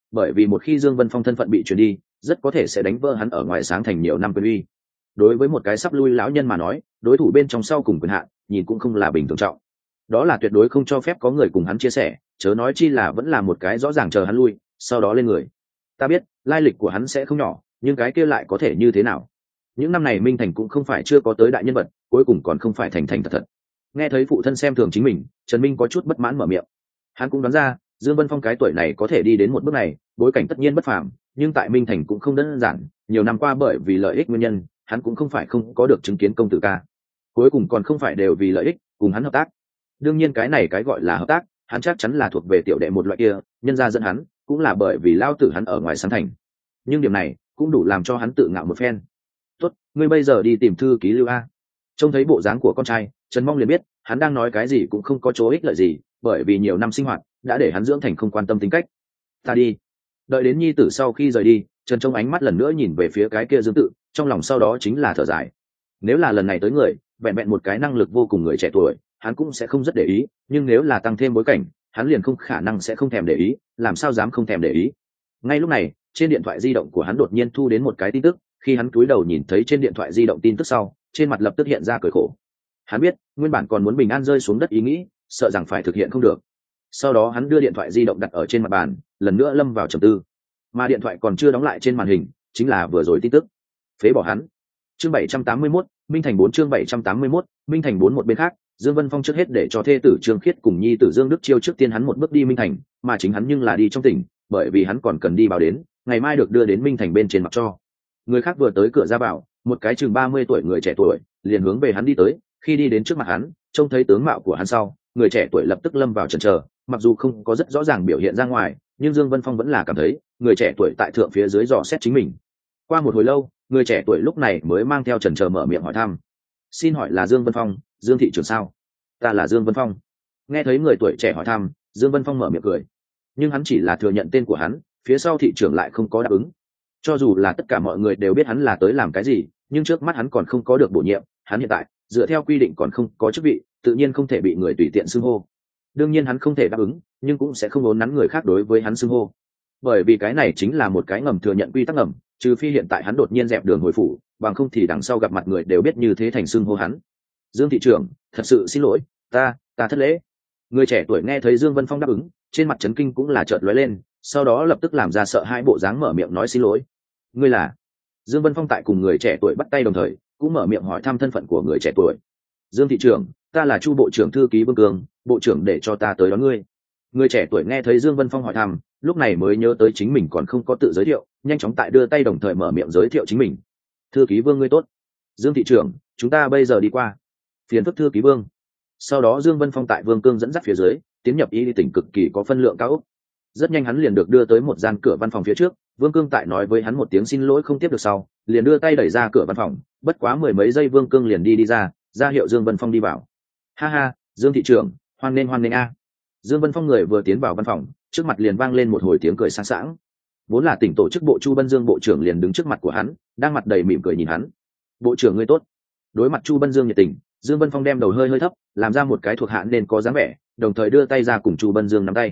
bởi vì một khi Dương Vân Phong thân phận bị truyền đi, rất có thể sẽ đánh vỡ hắn ở ngoài sáng thành nhiều năm quyền uy. Đối với một cái sắp lui lão nhân mà nói, đối thủ bên trong sau cùng quyền hạn, nhìn cũng không là bình thường trọng. Đó là tuyệt đối không cho phép có người cùng hắn chia sẻ, chớ nói chi là vẫn là một cái rõ ràng chờ hắn lui, sau đó lên người. Ta biết, lai lịch của hắn sẽ không nhỏ, nhưng cái kia lại có thể như thế nào? Những năm này Minh Thành cũng không phải chưa có tới đại nhân vật, cuối cùng còn không phải thành thành thật thật. Nghe thấy phụ thân xem thường chính mình, Trần Minh có chút bất mãn mở miệng. Hắn cũng đoán ra, Dương Vân Phong cái tuổi này có thể đi đến một bước này, bối cảnh tất nhiên bất phàm, nhưng tại Minh Thành cũng không đơn giản, nhiều năm qua bởi vì lợi ích nguyên nhân, hắn cũng không phải không có được chứng kiến công tử ca. Cuối cùng còn không phải đều vì lợi ích, cùng hắn hợp tác. Đương nhiên cái này cái gọi là hợp tác, hắn chắc chắn là thuộc về tiểu đệ một loại kia, nhân gia dẫn hắn, cũng là bởi vì lao tử hắn ở ngoài sáng thành. Nhưng điểm này cũng đủ làm cho hắn tự ngạo một phen. Tốt, ngươi bây giờ đi tìm thư ký Lưu A. Trông thấy bộ dáng của con trai, Trần Mong liền biết, hắn đang nói cái gì cũng không có chỗ ích lợi gì, bởi vì nhiều năm sinh hoạt đã để hắn dưỡng thành không quan tâm tính cách. Ta đi. Đợi đến nhi tử sau khi rời đi, Trần Trông ánh mắt lần nữa nhìn về phía cái kia Dương Tự, trong lòng sau đó chính là thở dài. Nếu là lần này tới người, vẹn vẹn một cái năng lực vô cùng người trẻ tuổi, hắn cũng sẽ không rất để ý, nhưng nếu là tăng thêm bối cảnh, hắn liền không khả năng sẽ không thèm để ý, làm sao dám không thèm để ý. Ngay lúc này, trên điện thoại di động của hắn đột nhiên thu đến một cái tin tức, khi hắn cúi đầu nhìn thấy trên điện thoại di động tin tức sau, trên mặt lập tức hiện ra cười khổ. Hắn biết, nguyên bản còn muốn bình an rơi xuống đất ý nghĩ, sợ rằng phải thực hiện không được. Sau đó hắn đưa điện thoại di động đặt ở trên mặt bàn, lần nữa lâm vào trầm tư. Mà điện thoại còn chưa đóng lại trên màn hình, chính là vừa rồi tin tức. Phế bỏ hắn. Chương 781, Minh Thành 4 chương 781, Minh Thành 4 một bên khác, Dương Vân Phong trước hết để cho thê tử Trương Khiết cùng nhi tử Dương Đức Chiêu trước tiên hắn một bước đi Minh Thành, mà chính hắn nhưng là đi trong tỉnh, bởi vì hắn còn cần đi báo đến, ngày mai được đưa đến Minh Thành bên trên mặc cho. Người khác vừa tới cửa ra vào, một cái chừng 30 tuổi người trẻ tuổi, liền hướng về hắn đi tới, khi đi đến trước mặt hắn, trông thấy tướng mạo của hắn sau, người trẻ tuổi lập tức lâm vào chần chờ, mặc dù không có rất rõ ràng biểu hiện ra ngoài, nhưng Dương Vân Phong vẫn là cảm thấy, người trẻ tuổi tại thượng phía dưới dò xét chính mình. Qua một hồi lâu, người trẻ tuổi lúc này mới mang theo chần chờ mở miệng hỏi thăm. Xin hỏi là Dương Vân Phong, Dương thị trưởng sao? Ta là Dương Vân Phong. Nghe thấy người tuổi trẻ hỏi thăm, Dương Vân Phong mở miệng cười, nhưng hắn chỉ là thừa nhận tên của hắn, phía sau thị trưởng lại không có đáp ứng. Cho dù là tất cả mọi người đều biết hắn là tới làm cái gì, nhưng trước mắt hắn còn không có được bổ nhiệm, hắn hiện tại dựa theo quy định còn không có chức vị, tự nhiên không thể bị người tùy tiện xưng hô. Đương nhiên hắn không thể đáp ứng, nhưng cũng sẽ không ốn nắn người khác đối với hắn xưng hô, bởi vì cái này chính là một cái ngầm thừa nhận quy tắc ngầm, trừ phi hiện tại hắn đột nhiên dẹp đường hồi phủ, bằng không thì đằng sau gặp mặt người đều biết như thế thành xưng hô hắn. Dương thị trưởng, thật sự xin lỗi, ta thất lễ. Người trẻ tuổi nghe thấy Dương Vân Phong đáp ứng, trên mặt chấn kinh cũng là chợt lóe lên, sau đó lập tức làm ra sợ hai bộ dáng mở miệng nói xin lỗi. Ngươi là? Dương Vân Phong tại cùng người trẻ tuổi bắt tay đồng thời, cũng mở miệng hỏi thăm thân phận của người trẻ tuổi. Dương thị trưởng, ta là Chu bộ trưởng thư ký Vương Cường, bộ trưởng để cho ta tới đón ngươi. Người trẻ tuổi nghe thấy Dương Vân Phong hỏi thăm, lúc này mới nhớ tới chính mình còn không có tự giới thiệu, nhanh chóng tại đưa tay đồng thời mở miệng giới thiệu chính mình. Thư ký Vương ngươi tốt. Dương thị trưởng, chúng ta bây giờ đi qua. Phiền phức thư ký Vương. Sau đó Dương Vân Phong tại Vương Cương dẫn dắt phía dưới, tiến nhập y tỉnh cực kỳ có phân lượng cao ốc. Rất nhanh hắn liền được đưa tới một gian cửa văn phòng phía trước, Vương Cương tại nói với hắn một tiếng xin lỗi không tiếp được sau, liền đưa tay đẩy ra cửa văn phòng, bất quá mười mấy giây Vương Cương liền đi ra, ra hiệu Dương Vân Phong đi vào. Ha ha, Dương thị trưởng, hoan nghênh a. Dương Vân Phong người vừa tiến vào văn phòng, trước mặt liền vang lên một hồi tiếng cười sáng sảng. Vốn là tỉnh tổ chức bộ Chu Bân Dương bộ trưởng liền đứng trước mặt của hắn, đang mặt đầy mỉm cười nhìn hắn. Bộ trưởng ngươi tốt. Đối mặt Chu Bân Dương nhiệt tình, Dương Vân Phong đem đầu hơi thấp, làm ra một cái thuộc hạ nên có dáng vẻ, đồng thời đưa tay ra cùng Chu Bân Dương nắm tay.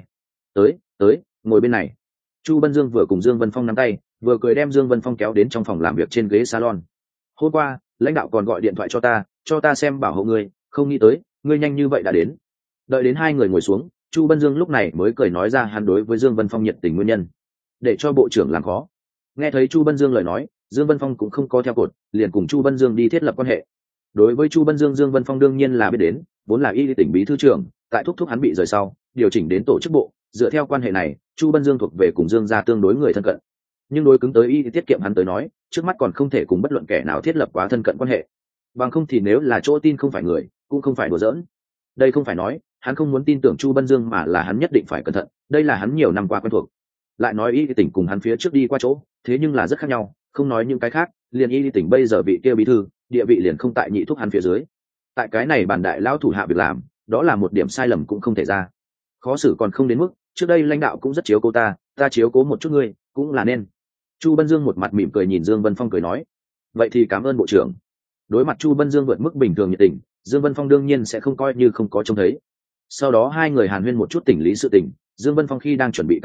Tới, ngồi bên này. Chu Bân Dương vừa cùng Dương Vân Phong nắm tay, vừa cười đem Dương Vân Phong kéo đến trong phòng làm việc trên ghế salon. Hôm qua, lãnh đạo còn gọi điện thoại cho ta xem bảo hộ ngươi, không nghĩ tới, ngươi nhanh như vậy đã đến. Đợi đến hai người ngồi xuống, Chu Bân Dương lúc này mới cười nói ra hắn đối với Dương Vân Phong nhiệt tình nguyên nhân, để cho bộ trưởng làm khó. Nghe thấy Chu Bân Dương lời nói, Dương Vân Phong cũng không có theo cột, liền cùng Chu Bân Dương đi thiết lập quan hệ. Đối với Chu Bân Dương, Dương Vân Phong đương nhiên là biết đến, vốn là y tỉnh bí thư trưởng, tại thúc hắn bị rời sau, điều chỉnh đến tổ chức bộ, dựa theo quan hệ này, Chu Bân Dương thuộc về cùng Dương gia tương đối người thân cận. Nhưng đối cứng tới y tiết kiệm hắn tới nói, trước mắt còn không thể cùng bất luận kẻ nào thiết lập quá thân cận quan hệ. Bằng không thì nếu là chỗ tin không phải người, cũng không phải đùa giỡn. Đây không phải nói hắn không muốn tin tưởng Chu Bân Dương, mà là hắn nhất định phải cẩn thận, đây là hắn nhiều năm qua quen thuộc. Lại nói y tỉnh cùng hắn phía trước đi qua chỗ, thế nhưng là rất khác nhau, không nói những cái khác, liền y tỉnh bây giờ vị kia bí thư, địa vị liền không tại nhị thúc hắn phía dưới. Tại cái này bản đại lão thủ hạ việc làm, đó là một điểm sai lầm cũng không thể ra. Khó xử còn không đến mức, trước đây lãnh đạo cũng rất chiếu cố ta chiếu cố một chút ngươi, cũng là nên. Chu Bân Dương một mặt mỉm cười nhìn Dương Vân Phong cười nói, vậy thì cảm ơn bộ trưởng. Đối mặt Chu Bân Dương vượt mức bình thường nhiệt tình, Dương Vân Phong đương nhiên sẽ không coi như không có trông thấy. Sau đó hai người hàn huyên một chút tình lý sự tình, Dương Vân Phong khi đang chuẩn bị cáo tử,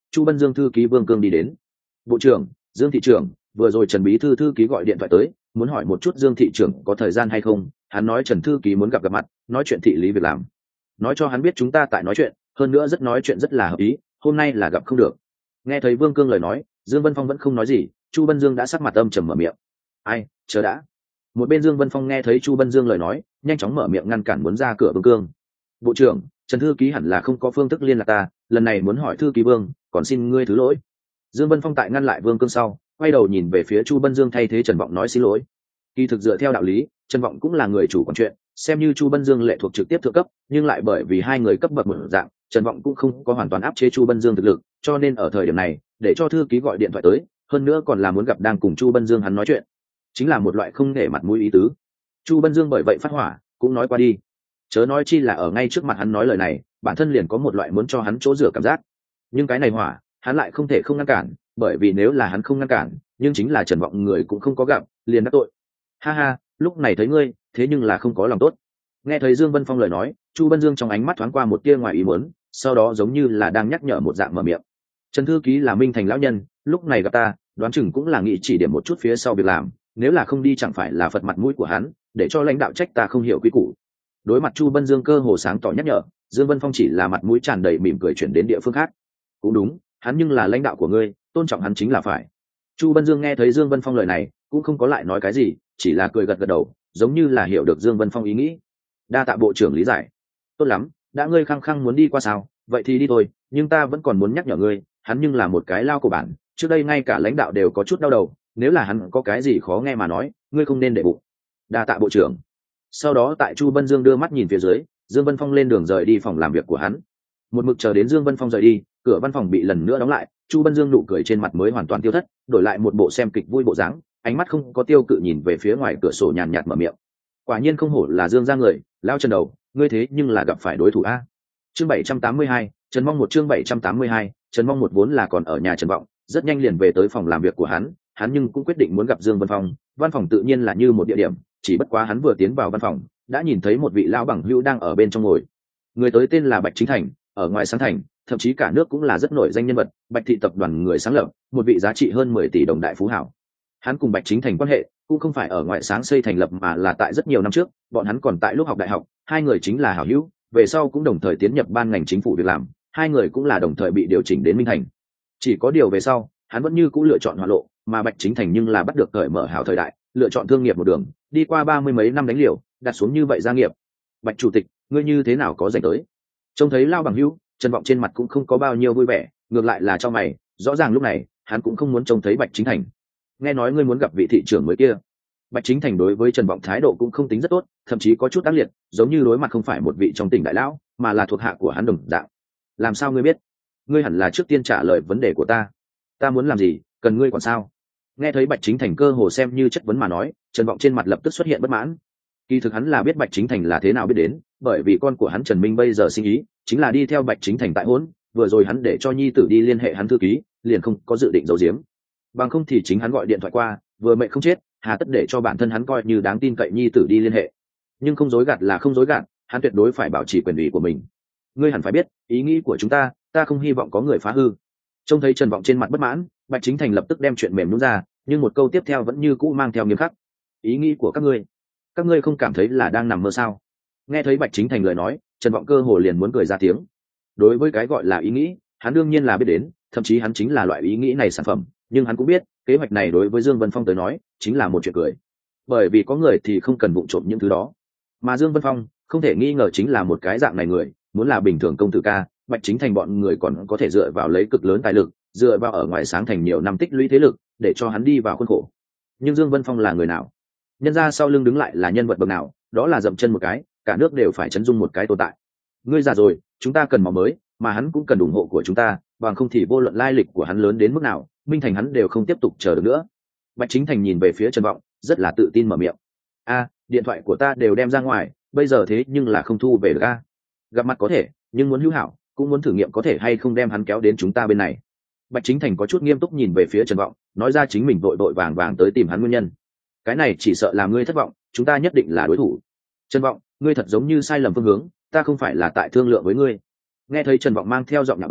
Chu Bân Dương thư ký Vương Cương đi đến. Bộ trưởng, Dương thị trưởng, vừa rồi Trần bí thư thư ký gọi điện thoại tới, muốn hỏi một chút Dương thị trưởng có thời gian hay không. Hắn nói Trần thư ký muốn gặp mặt, nói chuyện thị lý việc làm, nói cho hắn biết chúng ta tại nói chuyện, hơn nữa nói chuyện rất là hợp ý, hôm nay là gặp không được. Nghe thấy Vương Cương lời nói, Dương Vân Phong vẫn không nói gì, Chu Bân Dương đã sắc mặt âm trầm mở miệng. Ai, chờ đã. Một bên Dương Vân Phong nghe thấy Chu Bân Dương lời nói, nhanh chóng mở miệng ngăn cản muốn ra cửa Vương Cương. Bộ trưởng, Trần thư ký hẳn là không có phương thức liên lạc ta, lần này muốn hỏi thư ký Vương, còn xin ngươi thứ lỗi. Dương Vân Phong tại ngăn lại Vương Cương sau, quay đầu nhìn về phía Chu Bân Dương thay thế Trần Vọng nói xin lỗi. Kỳ thực dựa theo đạo lý, Trần Vọng cũng là người chủ quản chuyện, xem như Chu Bân Dương lệ thuộc trực tiếp thượng cấp, nhưng lại bởi vì hai người cấp bậc một dạng, Trần Vọng cũng không có hoàn toàn áp chế Chu Bân Dương thực lực, cho nên ở thời điểm này, để cho thư ký gọi điện thoại tới, hơn nữa còn là muốn gặp đang cùng Chu Bân Dương hắn nói chuyện, chính là một loại không để mặt mũi ý tứ. Chu Bân Dương bởi vậy phát hỏa, cũng nói qua đi. Chớ nói chi là ở ngay trước mặt hắn nói lời này, bản thân liền có một loại muốn cho hắn chỗ rửa cảm giác. Nhưng cái này hỏa, hắn lại không thể không ngăn cản, bởi vì nếu là hắn không ngăn cản, nhưng chính là Trần Vọng người cũng không có gặp, liền đắc tội. Ha ha, lúc này thấy ngươi, thế nhưng là không có lòng tốt. Nghe thấy Dương Vân Phong lời nói, Chu Bân Dương trong ánh mắt thoáng qua một tia ngoài ý muốn, sau đó giống như là đang nhắc nhở một dạng mở miệng. Trần thư ký là Minh Thành lão nhân, lúc này gặp ta, đoán chừng cũng là nghĩ chỉ điểm một chút phía sau việc làm, nếu là không đi chẳng phải là phật mặt mũi của hắn, để cho lãnh đạo trách ta không hiểu quy củ. Đối mặt Chu Bân Dương cơ hồ sáng tỏ nhắc nhở, Dương Vân Phong chỉ là mặt mũi tràn đầy mỉm cười chuyển đến địa phương khác. Cũng đúng, hắn nhưng là lãnh đạo của ngươi, tôn trọng hắn chính là phải. Chu Bân Dương nghe thấy Dương Vân Phong lời này, cũng không có lại nói cái gì, chỉ là cười gật gật đầu, giống như là hiểu được Dương Vân Phong ý nghĩ. Đa tạ bộ trưởng lý giải. Tốt lắm, đã ngươi khăng khăng muốn đi qua sao, vậy thì đi thôi, nhưng ta vẫn còn muốn nhắc nhở ngươi, hắn nhưng là một cái lao của bản, trước đây ngay cả lãnh đạo đều có chút đau đầu, nếu là hắn có cái gì khó nghe mà nói, ngươi không nên để bụng. Đa tạ bộ trưởng. Sau đó tại Chu Bân Dương đưa mắt nhìn phía dưới, Dương Vân Phong lên đường rời đi phòng làm việc của hắn. Một mực chờ đến Dương Vân Phong rời đi, cửa văn phòng bị lần nữa đóng lại, Chu Bân Dương nụ cười trên mặt mới hoàn toàn tiêu thất, đổi lại một bộ xem kịch vui bộ dáng, ánh mắt không có tiêu cự nhìn về phía ngoài cửa sổ nhàn nhạt mở miệng. Quả nhiên không hổ là Dương gia người, lao Trần đầu, ngươi thế nhưng là gặp phải đối thủ a. Chương 782, Trần Mong một chương 782, Trần Mong một vốn là còn ở nhà Trần Vọng, rất nhanh liền về tới phòng làm việc của hắn nhưng cũng quyết định muốn gặp Dương Vân Phong, văn phòng tự nhiên là như một địa điểm, chỉ bất quá hắn vừa tiến vào văn phòng, đã nhìn thấy một vị lão bằng hữu đang ở bên trong ngồi. Người tới tên là Bạch Chính Thành, ở ngoài sáng thành, thậm chí cả nước cũng là rất nổi danh nhân vật, Bạch thị tập đoàn người sáng lập, một vị giá trị hơn 10 tỷ đồng đại phú hảo. Hắn cùng Bạch Chính Thành quan hệ cũng không phải ở ngoại sáng xây thành lập mà là tại rất nhiều năm trước, bọn hắn còn tại lúc học đại học, hai người chính là hảo hữu, về sau cũng đồng thời tiến nhập ban ngành chính phủ việc làm, hai người cũng là đồng thời bị điều chỉnh đến Minh Thành. Chỉ có điều về sau, hắn vẫn như cũng lựa chọn hoa lộ, mà Bạch Chính Thành nhưng là bắt được cởi mở hảo thời đại, lựa chọn thương nghiệp một đường, đi qua 30 mấy năm đánh liều, đặt xuống như vậy gia nghiệp. Bạch chủ tịch, ngươi như thế nào có dành tới? Trông thấy lao bằng hữu, Trần Vọng trên mặt cũng không có bao nhiêu vui vẻ, ngược lại là cho mày, rõ ràng lúc này, hắn cũng không muốn trông thấy Bạch Chính Thành. Nghe nói ngươi muốn gặp vị thị trưởng mới kia. Bạch Chính Thành đối với Trần Vọng thái độ cũng không tính rất tốt, thậm chí có chút ác liệt, giống như đối mặt không phải một vị trong tỉnh đại lão, mà là thuộc hạ của hắn đồng dạng. Làm sao ngươi biết? Ngươi hẳn là trước tiên trả lời vấn đề của ta. Ta muốn làm gì, cần ngươi còn sao? Nghe thấy Bạch Chính Thành cơ hồ xem như chất vấn mà nói, Trần Vọng trên mặt lập tức xuất hiện bất mãn. Kỳ thực hắn là biết Bạch Chính Thành là thế nào biết đến, bởi vì con của hắn Trần Minh bây giờ sinh ý chính là đi theo Bạch Chính Thành tại hỗn, vừa rồi hắn để cho nhi tử đi liên hệ hắn thư ký, liền không có dự định giấu giếm. Bằng không thì chính hắn gọi điện thoại qua, vừa mệnh không chết, hà tất để cho bản thân hắn coi như đáng tin cậy nhi tử đi liên hệ. Nhưng không dối gạt là không dối gạt, hắn tuyệt đối phải bảo trì quyền ủy của mình. Ngươi hẳn phải biết, ý nghĩ của chúng ta, ta không hy vọng có người phá hư. Trông thấy Trần Vọng trên mặt bất mãn, Bạch Chính Thành lập tức đem chuyện mềm nhún ra, nhưng một câu tiếp theo vẫn như cũ mang theo nghiêm khắc. Ý nghĩ của các ngươi không cảm thấy là đang nằm mơ sao? Nghe thấy Bạch Chính Thành lời nói, Trần Vọng cơ hồ liền muốn cười ra tiếng. Đối với cái gọi là ý nghĩ, hắn đương nhiên là biết đến, thậm chí hắn chính là loại ý nghĩ này sản phẩm, nhưng hắn cũng biết, kế hoạch này đối với Dương Vân Phong tới nói, chính là một chuyện cười. Bởi vì có người thì không cần vụng trộm những thứ đó, mà Dương Vân Phong không thể nghi ngờ chính là một cái dạng này người, muốn là bình thường công tử ca, Bạch Chính Thành bọn người còn có thể dựa vào lấy cực lớn tài lực, dựa vào ở ngoài sáng thành nhiều năm tích lũy thế lực, để cho hắn đi vào khuôn khổ. Nhưng Dương Vân Phong là người nào? Nhân ra sau lưng đứng lại là nhân vật bậc nào? Đó là dậm chân một cái, cả nước đều phải chấn dung một cái tồn tại. Ngươi già rồi, chúng ta cần máu mới, mà hắn cũng cần ủng hộ của chúng ta, bằng không thì vô luận lai lịch của hắn lớn đến mức nào, Minh Thành hắn đều không tiếp tục chờ được nữa. Bạch Chính Thành nhìn về phía Trần Vọng, rất là tự tin mở miệng. Điện thoại của ta đều đem ra ngoài, bây giờ thế nhưng là không thu về được a. Gặp mặt có thể, nhưng muốn hữu hảo, cũng muốn thử nghiệm có thể hay không đem hắn kéo đến chúng ta bên này. Bạch Chính Thành có chút nghiêm túc nhìn về phía Trần Vọng, nói ra chính mình vội vội vàng vàng tới tìm hắn nguyên nhân. Cái này chỉ sợ làm ngươi thất vọng, chúng ta nhất định là đối thủ. Trần Vọng, ngươi thật giống như sai lầm phương hướng, ta không phải là tại thương lượng với ngươi. Nghe thấy Trần Vọng mang theo giọng nhạo báng,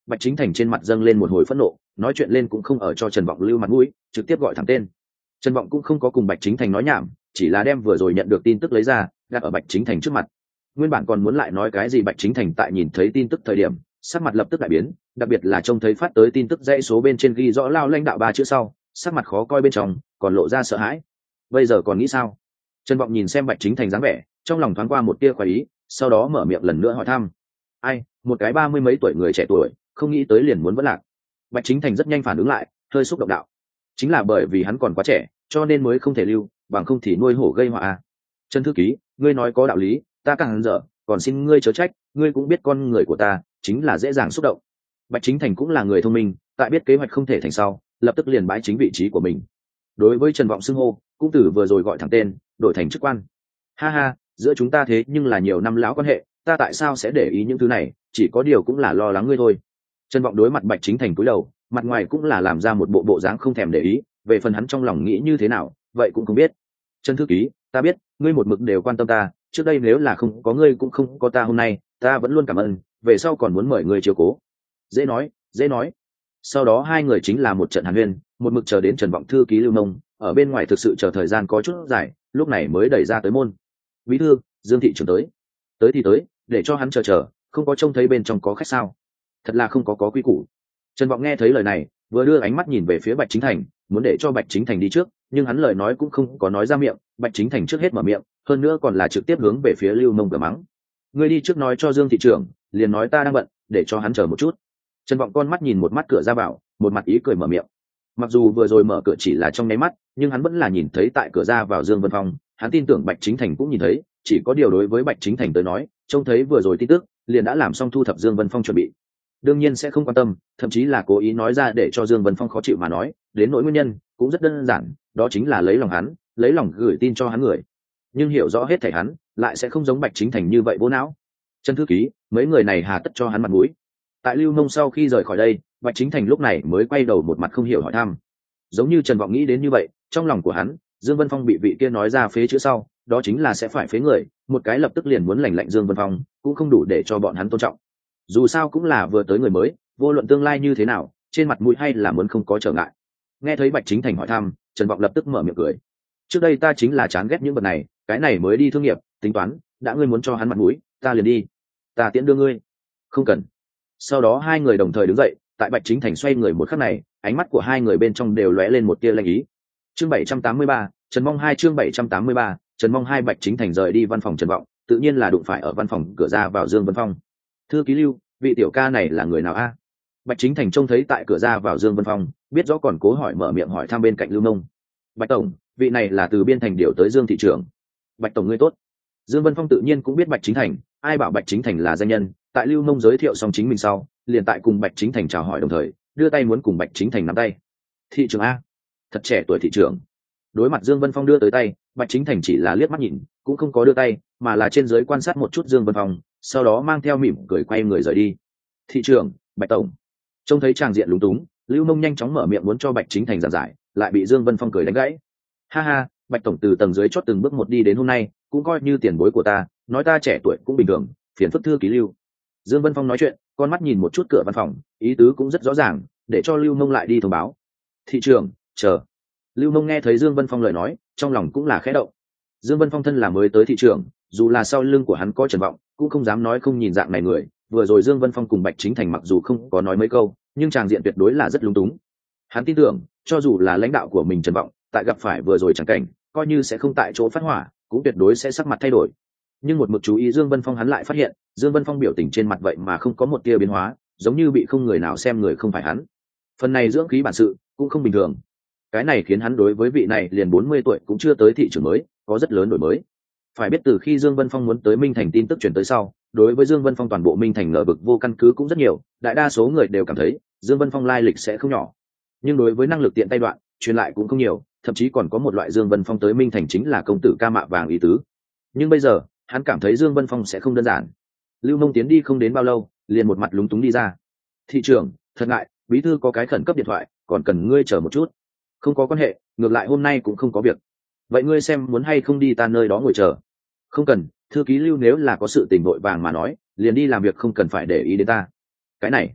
Bạch Chính Thành trên mặt dâng lên một hồi phẫn nộ, nói chuyện lên cũng không ở cho Trần Vọng lưu mặt mũi, trực tiếp gọi thẳng tên. Trần Vọng cũng không có cùng Bạch Chính Thành nói nhảm, chỉ là đem vừa rồi nhận được tin tức lấy ra, đặt ở Bạch Chính Thành trước mặt. Nguyên bản còn muốn lại nói cái gì, Bạch Chính Thành tại nhìn thấy tin tức thời điểm, sắc mặt lập tức đại biến, đặc biệt là trông thấy phát tới tin tức dãy số bên trên ghi rõ Lao lãnh đạo 3 chữ sau, sắc mặt khó coi bên trong, còn lộ ra sợ hãi. Bây giờ còn nghĩ sao? Trần Vọng nhìn xem Bạch Chính Thành dáng vẻ, trong lòng thoáng qua một tia khoái ý, sau đó mở miệng lần nữa hỏi thăm. Ai, một cái 30 mấy tuổi người trẻ tuổi, không nghĩ tới liền muốn vẫn lạc. Bạch Chính Thành rất nhanh phản ứng lại, hơi xúc động đạo. Chính là bởi vì hắn còn quá trẻ, cho nên mới không thể lưu, bằng không thì nuôi hổ gây họa à. Trần thư ký, ngươi nói có đạo lý, ta càng dở, còn xin ngươi chớ trách, ngươi cũng biết con người của ta chính là dễ dàng xúc động. Bạch Chính Thành cũng là người thông minh, tại biết kế hoạch không thể thành sau, lập tức liền bãi chính vị trí của mình. Đối với Trần Vọng xưng hô, cũng từ vừa rồi gọi thẳng tên, đổi thành chức quan. Ha ha, giữa chúng ta thế nhưng là nhiều năm lão quan hệ, ta tại sao sẽ để ý những thứ này, chỉ có điều cũng là lo lắng ngươi thôi. Trần Vọng đối mặt Bạch Chính Thành cúi đầu, mặt ngoài cũng là làm ra một bộ dáng không thèm để ý, về phần hắn trong lòng nghĩ như thế nào, vậy cũng không biết. Trần thư ký, ta biết, ngươi một mực đều quan tâm ta, trước đây nếu là không có ngươi cũng không có ta hôm nay, ta vẫn luôn cảm ơn, về sau còn muốn mời ngươi chiếu cố. Dễ nói, dễ nói. Sau đó hai người chính là một trận hàn huyên, một mực chờ đến Trần Vọng thư ký Lưu Nông, ở bên ngoài thực sự chờ thời gian có chút dài, lúc này mới đẩy ra tới môn. Bí thư, Dương thị trưởng tới. Tới thì tới, để cho hắn chờ, không có trông thấy bên trong có khách sao? Thật là không có quy củ. Trần Vọng nghe thấy lời này, vừa đưa ánh mắt nhìn về phía Bạch Chính Thành, muốn để cho Bạch Chính Thành đi trước, nhưng hắn lời nói cũng không có nói ra miệng, Bạch Chính Thành trước hết mở miệng, hơn nữa còn là trực tiếp hướng về phía Lưu Nông cửa mắng. Ngươi đi trước nói cho Dương thị trưởng, liền nói ta đang bận, để cho hắn chờ một chút. Trần Vọng con mắt nhìn một mắt cửa ra vào, một mặt ý cười mở miệng. Mặc dù vừa rồi mở cửa chỉ là trong nháy mắt, nhưng hắn vẫn là nhìn thấy tại cửa ra vào Dương Vân Phong, hắn tin tưởng Bạch Chính Thành cũng nhìn thấy, chỉ có điều đối với Bạch Chính Thành tới nói, trông thấy vừa rồi tin tức, liền đã làm xong thu thập Dương Vân Phong chuẩn bị. Đương nhiên sẽ không quan tâm, thậm chí là cố ý nói ra để cho Dương Vân Phong khó chịu mà nói, đến nỗi nguyên nhân cũng rất đơn giản, đó chính là lấy lòng hắn, lấy lòng gửi tin cho hắn người. Nhưng hiểu rõ hết thảy hắn, lại sẽ không giống Bạch Chính Thành như vậy vô não. Trần thư ký, mấy người này hà tất cho hắn mặt mũi. Tại Lưu Nông sau khi rời khỏi đây, Bạch Chính Thành lúc này mới quay đầu một mặt không hiểu hỏi thăm. Giống như Trần Vọng nghĩ đến như vậy, trong lòng của hắn, Dương Vân Phong bị vị kia nói ra phế chữ sau, đó chính là sẽ phải phế người, một cái lập tức liền muốn lành lạnh Dương Vân Phong, cũng không đủ để cho bọn hắn tôn trọng. Dù sao cũng là vừa tới người mới, vô luận tương lai như thế nào, trên mặt mũi hay là muốn không có trở ngại. Nghe thấy Bạch Chính Thành hỏi thăm, Trần Vọng lập tức mở miệng cười. Trước đây ta chính là chán ghét những vật này, cái này mới đi thương nghiệp, tính toán, đã ngươi muốn cho hắn mặt mũi, ta liền đi. Ta tiễn đưa ngươi. Không cần. Sau đó hai người đồng thời đứng dậy, tại Bạch Chính Thành xoay người một khắc này, ánh mắt của hai người bên trong đều lóe lên một tia lanh ý. Chương 783, Trần Mong 2 chương 783, Trần Mong 2 Bạch Chính Thành rời đi văn phòng Trần Vọng, tự nhiên là đụng phải ở văn phòng cửa ra vào Dương Vân Phong. Thư ký Lưu, vị tiểu ca này là người nào a? Bạch Chính Thành trông thấy tại cửa ra vào Dương Vân Phong, biết rõ còn cố hỏi mở miệng hỏi thăm bên cạnh Lưu Nông. Bạch tổng, vị này là từ biên thành điều tới Dương thị trưởng. Bạch tổng ngươi tốt. Dương Vân Phong tự nhiên cũng biết Bạch Chính Thành, ai bảo Bạch Chính Thành là danh nhân, tại Lưu Nông giới thiệu xong chính mình sau, liền tại cùng Bạch Chính Thành chào hỏi đồng thời, đưa tay muốn cùng Bạch Chính Thành nắm tay. Thị trưởng a? Thật trẻ tuổi thị trưởng. Đối mặt Dương Vân Phong đưa tới tay, Bạch Chính Thành chỉ là liếc mắt nhìn, cũng không có đưa tay, mà là trên dưới quan sát một chút Dương Vân Phong, sau đó mang theo mỉm cười quay người rời đi. Thị trưởng, Bạch tổng. Trông thấy tràng diện lúng túng, Lưu Nông nhanh chóng mở miệng muốn cho Bạch Chính Thành giảng giải, lại bị Dương Vân Phong cười đánh gãy. Ha ha, Bạch tổng từ tầng dưới chót từng bước một đi đến hôm nay, cũng coi như tiền bối của ta, nói ta trẻ tuổi cũng bình thường, phiền phức thư ký Lưu. Dương Vân Phong nói chuyện, con mắt nhìn một chút cửa văn phòng, ý tứ cũng rất rõ ràng, để cho Lưu Nông lại đi thông báo. Thị trưởng, chờ. Lưu Nông nghe thấy Dương Vân Phong lời nói, trong lòng cũng là khẽ động. Dương Vân Phong thân là mới tới thị trưởng, dù là sau lưng của hắn có Trần Vọng, cũng không dám nói không nhìn dạng này người. Vừa rồi Dương Vân Phong cùng Bạch Chính Thành mặc dù không có nói mấy câu, nhưng tràng diện tuyệt đối là rất lung túng. Hắn tin tưởng, cho dù là lãnh đạo của mình Trần Vọng, tại gặp phải vừa rồi chẳng cảnh, coi như sẽ không tại chỗ phát hỏa, cũng tuyệt đối sẽ sắc mặt thay đổi. Nhưng một mực chú ý Dương Vân Phong hắn lại phát hiện, Dương Vân Phong biểu tình trên mặt vậy mà không có một tia biến hóa, giống như bị không người nào xem người không phải hắn. Phần này dưỡng khí bản sự cũng không bình thường. Cái này khiến hắn đối với vị này liền 40 tuổi cũng chưa tới thị trưởng mới, có rất lớn đổi mới. Phải biết từ khi Dương Vân Phong muốn tới Minh Thành tin tức truyền tới sau, đối với Dương Vân Phong toàn bộ Minh Thành ngờ vực vô căn cứ cũng rất nhiều, đại đa số người đều cảm thấy Dương Vân Phong lai lịch sẽ không nhỏ. Nhưng đối với năng lực tiện tay đoạn, truyền lại cũng không nhiều, thậm chí còn có một loại Dương Vân Phong tới Minh Thành chính là công tử ca mạ vàng ý tứ. Nhưng bây giờ, hắn cảm thấy Dương Vân Phong sẽ không đơn giản. Lưu Mông tiến đi không đến bao lâu, liền một mặt lúng túng đi ra. Thị trưởng, thật ngại, bí thư có cái khẩn cấp điện thoại, còn cần ngươi chờ một chút. Không có quan hệ, ngược lại hôm nay cũng không có việc. Vậy ngươi xem muốn hay không đi ta nơi đó ngồi chờ. Không cần, thư ký Lưu nếu là có sự tình vội vàng mà nói, liền đi làm việc không cần phải để ý đến ta. Cái này,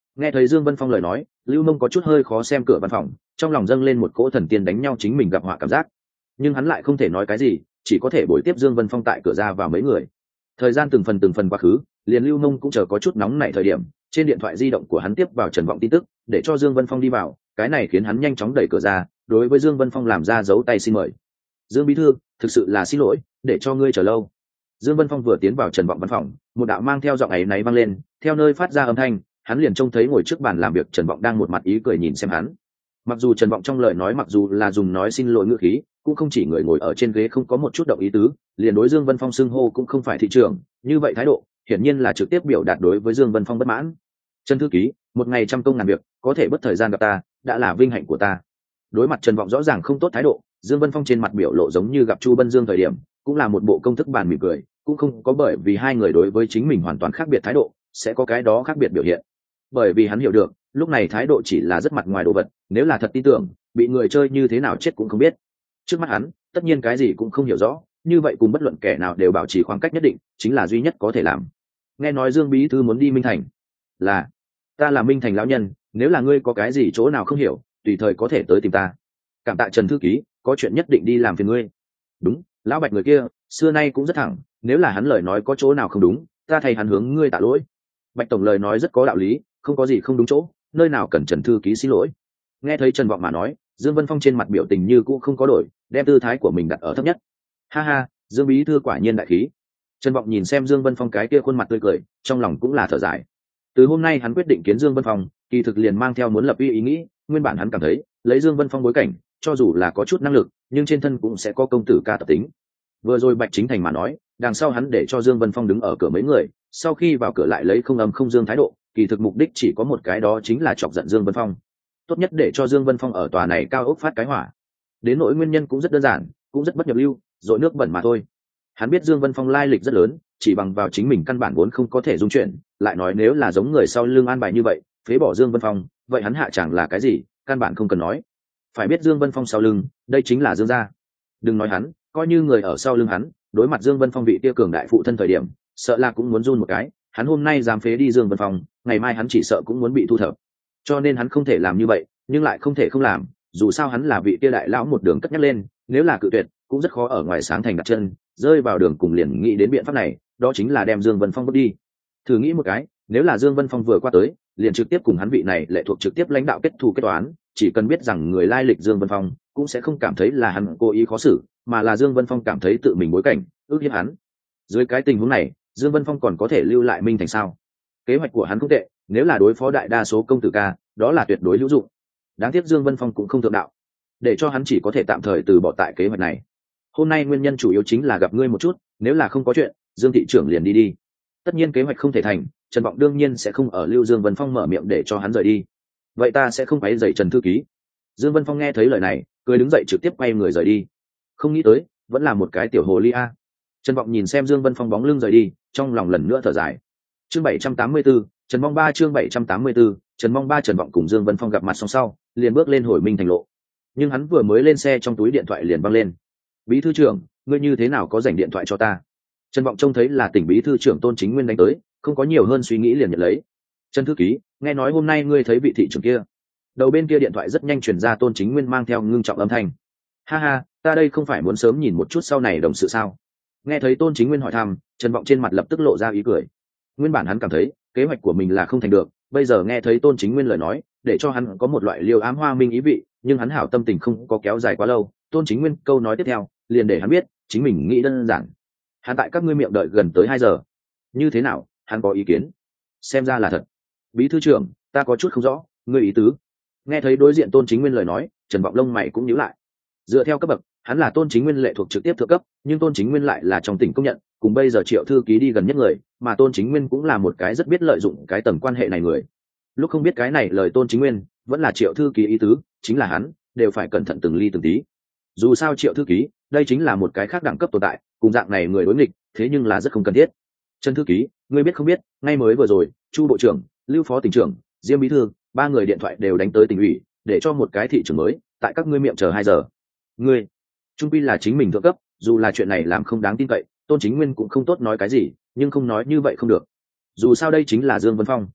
Nghe thấy Dương Vân Phong lời nói, Lưu Mông có chút hơi khó xem cửa văn phòng, trong lòng dâng lên một cỗ thần tiên đánh nhau chính mình gặp họa cảm giác, nhưng hắn lại không thể nói cái gì, chỉ có thể bồi tiếp Dương Vân Phong tại cửa ra vào mấy người. Thời gian từng phần quá khứ, liền Lưu Mông cũng chờ có chút nóng nảy thời điểm, trên điện thoại di động của hắn tiếp vào Trần Vọng tin tức, để cho Dương Vân Phong đi vào, cái này khiến hắn nhanh chóng đẩy cửa ra, đối với Dương Vân Phong làm ra dấu tay xin mời. Dương bí thư, thực sự là xin lỗi, để cho ngươi chờ lâu. Dương Vân Phong vừa tiến vào Trần Vọng văn phòng, một đạo mang theo giọng ấy náy vang lên, theo nơi phát ra âm thanh, hắn liền trông thấy ngồi trước bàn làm việc Trần Vọng đang một mặt ý cười nhìn xem hắn. Mặc dù Trần Vọng trong lời nói mặc dù là dùng nói xin lỗi ngữ khí, cũng không chỉ người ngồi ở trên ghế không có một chút động ý tứ, liền đối Dương Vân Phong xưng hô cũng không phải thị trưởng, như vậy thái độ, hiển nhiên là trực tiếp biểu đạt đối với Dương Vân Phong bất mãn. Trần thư ký, một ngày trăm công ngàn việc, có thể bất thời gian gặp ta, đã là vinh hạnh của ta. Đối mặt Trần Vọng rõ ràng không tốt thái độ, Dương Vân Phong trên mặt biểu lộ giống như gặp Chu Bân Dương thời điểm, cũng là một bộ công thức bàn mỉm cười, cũng không có bởi vì hai người đối với chính mình hoàn toàn khác biệt thái độ, sẽ có cái đó khác biệt biểu hiện. Bởi vì hắn hiểu được, lúc này thái độ chỉ là rất mặt ngoài đồ vật, nếu là thật tin tưởng, bị người chơi như thế nào chết cũng không biết. Trước mắt hắn, tất nhiên cái gì cũng không hiểu rõ, như vậy cùng bất luận kẻ nào đều bảo trì khoảng cách nhất định, chính là duy nhất có thể làm. Nghe nói Dương bí thư muốn đi Minh Thành, là ta là Minh Thành lão nhân, nếu là ngươi có cái gì chỗ nào không hiểu, tùy thời có thể tới tìm ta. Cảm tạ Trần thư ký, có chuyện nhất định đi làm phiền ngươi. Đúng, lão Bạch người kia, xưa nay cũng rất thẳng, nếu là hắn lời nói có chỗ nào không đúng, ta thay hắn hướng ngươi tạ lỗi. Bạch tổng lời nói rất có đạo lý, không có gì không đúng chỗ, nơi nào cần Trần thư ký xin lỗi. Nghe thấy Trần Vọng mà nói, Dương Vân Phong trên mặt biểu tình như cũ không có đổi, đem tư thái của mình đặt ở thấp nhất. Ha ha, Dương bí thư quả nhiên đại khí. Trần Vọng nhìn xem Dương Vân Phong cái kia khuôn mặt tươi cười, trong lòng cũng là thở dài. Từ hôm nay hắn quyết định kiến Dương Vân Phong, kỳ thực liền mang theo muốn lập uy ý nghĩ, nguyên bản hắn cảm thấy, lấy Dương Vân Phong bối cảnh, cho dù là có chút năng lực, nhưng trên thân cũng sẽ có công tử ca tập tính. Vừa rồi Bạch Chính Thành mà nói, đằng sau hắn để cho Dương Vân Phong đứng ở cửa mấy người, sau khi vào cửa lại lấy không âm không dương thái độ, kỳ thực mục đích chỉ có một cái, đó chính là chọc giận Dương Vân Phong. Tốt nhất để cho Dương Vân Phong ở tòa này cao ốc phát cái hỏa. Đến nỗi nguyên nhân cũng rất đơn giản, cũng rất bất nhập lưu, dội nước bẩn mà thôi. Hắn biết Dương Vân Phong lai lịch rất lớn, chỉ bằng vào chính mình căn bản vốn không có thể dung chuyển, lại nói nếu là giống người sau lưng an bài như vậy, phế bỏ Dương Vân Phong, vậy hắn hạ chẳng là cái gì, căn bản không cần nói. Phải biết Dương Vân Phong sau lưng, đây chính là Dương gia. Đừng nói hắn, coi như người ở sau lưng hắn, đối mặt Dương Vân Phong vị kia cường đại phụ thân thời điểm, sợ là cũng muốn run một cái, hắn hôm nay dám phế đi Dương Vân Phong, ngày mai hắn chỉ sợ cũng muốn bị thu thập. Cho nên hắn không thể làm như vậy, nhưng lại không thể không làm, dù sao hắn là vị kia đại lão một đường cất nhắc lên, nếu là cự tuyệt, cũng rất khó ở ngoài sáng thành đặt chân, rơi vào đường cùng liền nghĩ đến biện pháp này, đó chính là đem Dương Vân Phong vứt đi. Thử nghĩ một cái, nếu là Dương Vân Phong vừa qua tới, liền trực tiếp cùng hắn vị này lệ thuộc trực tiếp lãnh đạo kết thù kết toán, chỉ cần biết rằng người lai lịch Dương Vân Phong, cũng sẽ không cảm thấy là hắn cố ý khó xử, mà là Dương Vân Phong cảm thấy tự mình bối cảnh, ước hiếp hắn. Dưới cái tình huống này, Dương Vân Phong còn có thể lưu lại Minh Thành sao? Kế hoạch của hắn không tệ, nếu là đối phó đại đa số công tử ca, đó là tuyệt đối hữu dụng. Đáng tiếc Dương Vân Phong cũng không thượng đạo, để cho hắn chỉ có thể tạm thời từ bỏ tại kế hoạch này. Hôm nay nguyên nhân chủ yếu chính là gặp ngươi một chút, nếu là không có chuyện, Dương thị trưởng liền đi đi. Tất nhiên kế hoạch không thể thành, Trần Vọng đương nhiên sẽ không ở lưu Dương Vân Phong mở miệng để cho hắn rời đi. Vậy ta sẽ không quấy rầy Trần thư ký. Dương Vân Phong nghe thấy lời này, cười đứng dậy trực tiếp quay người rời đi. Không nghĩ tới, vẫn là một cái tiểu hồ ly a. Trần Vọng nhìn xem Dương Vân Phong bóng lưng rời đi, trong lòng lần nữa thở dài. Chương 784, Trần Mong 3 chương 784, Trần Mong 3 Trần Vọng cùng Dương Vân Phong gặp mặt xong sau, liền bước lên hồi Minh Thành lộ. Nhưng hắn vừa mới lên xe trong túi điện thoại liền văng lên. Bí thư trưởng, ngươi như thế nào có dành điện thoại cho ta? Trần Vọng trông thấy là tỉnh bí thư trưởng Tôn Chính Nguyên đánh tới, không có nhiều hơn suy nghĩ liền nhận lấy. Trần thư ký, nghe nói hôm nay ngươi thấy vị thị trưởng kia. Đầu bên kia điện thoại rất nhanh truyền ra Tôn Chính Nguyên mang theo ngưng trọng âm thanh. Ha ha, ta đây không phải muốn sớm nhìn một chút sau này đồng sự sao? Nghe thấy Tôn Chính Nguyên hỏi thăm, Trần Vọng trên mặt lập tức lộ ra ý cười. Nguyên bản hắn cảm thấy kế hoạch của mình là không thành được, bây giờ nghe thấy Tôn Chính Nguyên lời nói, để cho hắn có một loại liều ám hoa minh ý vị, nhưng hắn hảo tâm tình không có kéo dài quá lâu. Tôn Chính Nguyên câu nói tiếp theo, liền để hắn biết, chính mình nghĩ đơn giản. Hắn tại các ngươi miệng đợi gần tới 2 giờ. Như thế nào, hắn có ý kiến? Xem ra là thật. Bí thư trưởng, ta có chút không rõ, ngươi ý tứ. Nghe thấy đối diện Tôn Chính Nguyên lời nói, Trần Vọng lông mày cũng nhíu lại. Dựa theo cấp bậc, hắn là Tôn Chính Nguyên lệ thuộc trực tiếp thượng cấp, nhưng Tôn Chính Nguyên lại là trong tỉnh công nhận, cùng bây giờ Triệu thư ký đi gần nhất người, mà Tôn Chính Nguyên cũng là một cái rất biết lợi dụng cái tầng quan hệ này người. Lúc không biết cái này lời Tôn Chính Nguyên, vẫn là Triệu thư ký ý tứ, chính là hắn đều phải cẩn thận từng ly từng tí. Dù sao Triệu thư ký, đây chính là một cái khác đẳng cấp tồn tại, cùng dạng này người đối nghịch, thế nhưng là rất không cần thiết. Trần thư ký, ngươi biết không biết, ngay mới vừa rồi, Chu bộ trưởng, Lưu phó tỉnh trưởng, Diêm bí thư, 3 người điện thoại đều đánh tới tỉnh ủy, để cho một cái thị trưởng mới, tại các ngươi miệng chờ 2 giờ. Ngươi, trung quy là chính mình thượng cấp, dù là chuyện này làm không đáng tin cậy, Tôn Chính Nguyên cũng không tốt nói cái gì, nhưng không nói như vậy không được. Dù sao đây chính là Dương Vân Phong.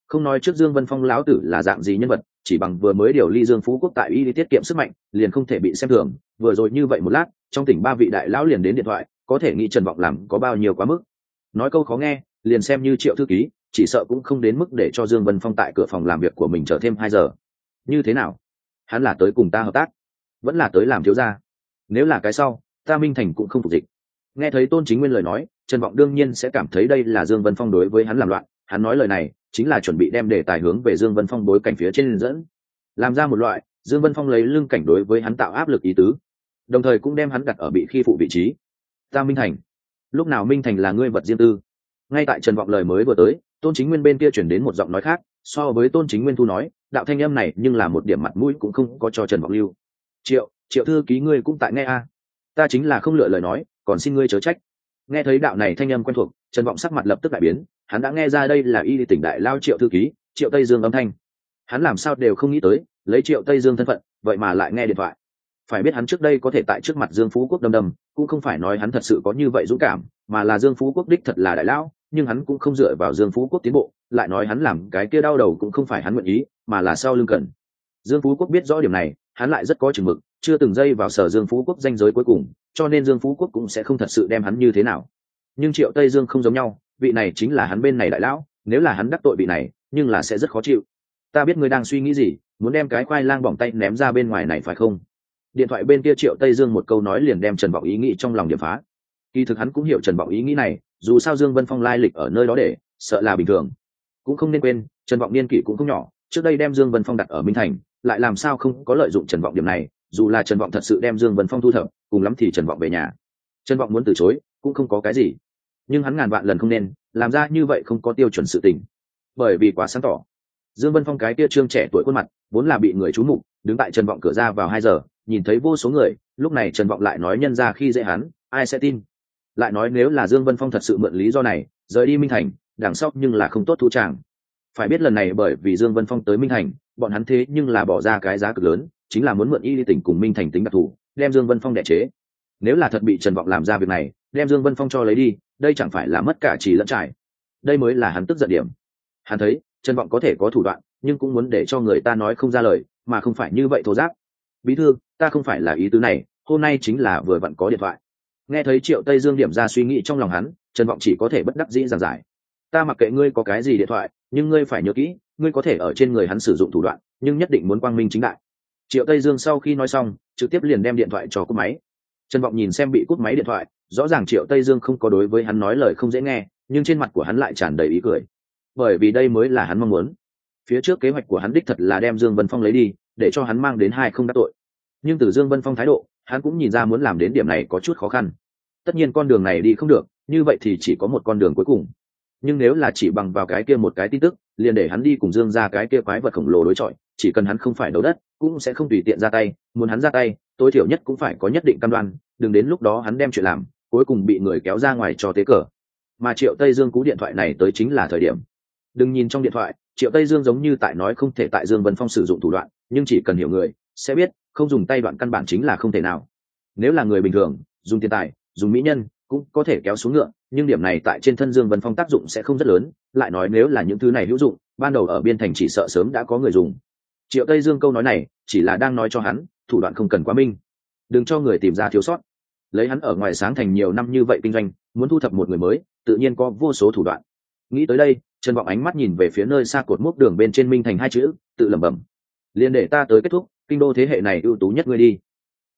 Không nói trước Dương Vân Phong lão tử là dạng gì nhân vật, chỉ bằng vừa mới điều ly Dương Phú Quốc tại y tiết kiệm sức mạnh, liền không thể bị xem thường. Vừa rồi như vậy một lát, trong tỉnh ba vị đại lão liền đến điện thoại, có thể nghĩ Trần Vọng làm có bao nhiêu quá mức. Nói câu khó nghe, liền xem như Triệu thư ký, chỉ sợ cũng không đến mức để cho Dương Vân Phong tại cửa phòng làm việc của mình chờ thêm 2 giờ. Như thế nào? Hắn là tới cùng ta hợp tác, vẫn là tới làm thiếu gia? Nếu là cái sau, ta Minh Thành cũng không phục dịch. Nghe thấy Tôn Chính Nguyên lời nói, Trần Vọng đương nhiên sẽ cảm thấy đây là Dương Vân Phong đối với hắn làm loạn. Hắn nói lời này chính là chuẩn bị đem đề tài hướng về Dương Vân Phong bối cảnh phía trên dẫn, làm ra một loại Dương Vân Phong lấy lưng cảnh đối với hắn tạo áp lực ý tứ, đồng thời cũng đem hắn đặt ở bị khi phụ vị trí. Ta Minh Thành, lúc nào Minh Thành là ngươi vật riêng tư? Ngay tại Trần Vọng lời mới vừa tới, Tôn Chính Nguyên bên kia chuyển đến một giọng nói khác, so với Tôn Chính Nguyên thu nói, đạo thanh âm này nhưng là một điểm mặt mũi cũng không có cho Trần Vọng lưu. Triệu thư ký ngươi cũng tại nghe a? Ta chính là không lựa lời nói, còn xin ngươi chớ trách. Nghe thấy đạo này thanh âm quen thuộc, Trần Vọng sắc mặt lập tức đại biến, hắn đã nghe ra đây là y tỉnh đại lao Triệu thư ký Triệu Tây Dương âm thanh. Hắn làm sao đều không nghĩ tới, lấy Triệu Tây Dương thân phận vậy mà lại nghe điện thoại. Phải biết hắn trước đây có thể tại trước mặt Dương Phú Quốc đâm đâm, cũng không phải nói hắn thật sự có như vậy dũng cảm, mà là Dương Phú Quốc đích thật là đại lão, nhưng hắn cũng không dựa vào Dương Phú Quốc tiến bộ, lại nói hắn làm cái kia đau đầu cũng không phải hắn nguyện ý, mà là sau lưng cần. Dương Phú Quốc biết rõ điểm này, hắn lại rất có chừng mực, chưa từng dây vào sở Dương Phú Quốc danh giới cuối cùng, cho nên Dương Phú Quốc cũng sẽ không thật sự đem hắn như thế nào. Nhưng Triệu Tây Dương không giống nhau, vị này chính là hắn bên này đại lão, nếu là hắn đắc tội vị này, nhưng là sẽ rất khó chịu. Ta biết ngươi đang suy nghĩ gì, muốn đem cái khoai lang bỏng tay ném ra bên ngoài này phải không? Điện thoại bên kia Triệu Tây Dương một câu nói liền đem Trần Vọng ý nghĩ trong lòng điểm phá. Kỳ thực hắn cũng hiểu Trần Vọng ý nghĩ này, dù sao Dương Vân Phong lai lịch ở nơi đó để sợ là bình thường. Cũng không nên quên, Trần Vọng niên kỷ cũng không nhỏ, trước đây đem Dương Vân Phong đặt ở Minh Thành, lại làm sao không có lợi dụng Trần Vọng điểm này, dù là Trần Vọng thật sự đem Dương Vân Phong thu thập, cùng lắm thì Trần Vọng về nhà. Trần Vọng muốn từ chối, cũng không có cái gì. Nhưng hắn ngàn vạn lần không nên làm ra như vậy không có tiêu chuẩn sự tình, bởi vì quá sáng tỏ. Dương Vân Phong cái kia trương trẻ tuổi khuôn mặt vốn là bị người chú mục, đứng tại Trần Vọng cửa ra vào 2 giờ, nhìn thấy vô số người, lúc này Trần Vọng lại nói nhân ra khi dễ hắn, ai sẽ tin? Lại nói nếu là Dương Vân Phong thật sự mượn lý do này rời đi Minh Thành, đằng sau nhưng là không tốt thu tràng. Phải biết lần này bởi vì Dương Vân Phong tới Minh Thành, bọn hắn thế nhưng là bỏ ra cái giá cực lớn, chính là muốn mượn y tỉnh cùng Minh Thành tính đặc thù, đem Dương Vân Phong đè chế. Nếu là thật bị Trần Vọng làm ra việc này, đem Dương Vân Phong cho lấy đi, đây chẳng phải là mất cả trì lẫn trải. Đây mới là hắn tức giận điểm. Hắn thấy Trần Vọng có thể có thủ đoạn, nhưng cũng muốn để cho người ta nói không ra lời, mà không phải như vậy thô giáp. Bí thư, ta không phải là ý tứ này, hôm nay chính là vừa vặn có điện thoại. Nghe thấy Triệu Tây Dương điểm ra suy nghĩ trong lòng hắn, Trần Vọng chỉ có thể bất đắc dĩ giảng giải. Ta mặc kệ ngươi có cái gì điện thoại, nhưng ngươi phải nhớ kỹ, ngươi có thể ở trên người hắn sử dụng thủ đoạn, nhưng nhất định muốn quang minh chính đại. Triệu Tây Dương sau khi nói xong, trực tiếp liền đem điện thoại cho cúp máy. Trần Vọng nhìn xem bị cúp máy điện thoại, rõ ràng Triệu Tây Dương không có đối với hắn nói lời không dễ nghe, nhưng trên mặt của hắn lại tràn đầy ý cười, bởi vì đây mới là hắn mong muốn. Phía trước kế hoạch của hắn đích thật là đem Dương Vân Phong lấy đi, để cho hắn mang đến hai không đắc tội. Nhưng từ Dương Vân Phong thái độ, hắn cũng nhìn ra muốn làm đến điểm này có chút khó khăn. Tất nhiên con đường này đi không được, như vậy thì chỉ có một con đường cuối cùng. Nhưng nếu là chỉ bằng vào cái kia một cái tin tức, liền để hắn đi cùng Dương ra cái kia quái vật khổng lồ đối chọi, chỉ cần hắn không phải đấu đất, cũng sẽ không tùy tiện ra tay. Muốn hắn ra tay, tối thiểu nhất cũng phải có nhất định cam đoan, đừng đến lúc đó hắn đem chuyện làm, cuối cùng bị người kéo ra ngoài cho tế cờ. Mà Triệu Tây Dương cú điện thoại này tới chính là thời điểm. Đừng nhìn trong điện thoại, Triệu Tây Dương giống như tại nói không thể tại Dương Vân Phong sử dụng thủ đoạn, nhưng chỉ cần hiểu người, sẽ biết, không dùng tay đoạn căn bản chính là không thể nào. Nếu là người bình thường, dùng tiền tài, dùng mỹ nhân, cũng có thể kéo xuống ngựa, nhưng điểm này tại trên thân Dương Vân Phong tác dụng sẽ không rất lớn, lại nói nếu là những thứ này hữu dụng, ban đầu ở biên thành chỉ sợ sớm đã có người dùng. Triệu Tây Dương câu nói này, chỉ là đang nói cho hắn, thủ đoạn không cần quá minh, đừng cho người tìm ra thiếu sót. Lấy hắn ở ngoài sáng thành nhiều năm như vậy kinh doanh, muốn thu thập một người mới, tự nhiên có vô số thủ đoạn. Nghĩ tới đây, Trần Vọng ánh mắt nhìn về phía nơi xa cột mốc đường bên trên Minh Thành hai chữ, tự lẩm bẩm: liền để ta tới kết thúc, kinh đô thế hệ này ưu tú nhất ngươi đi.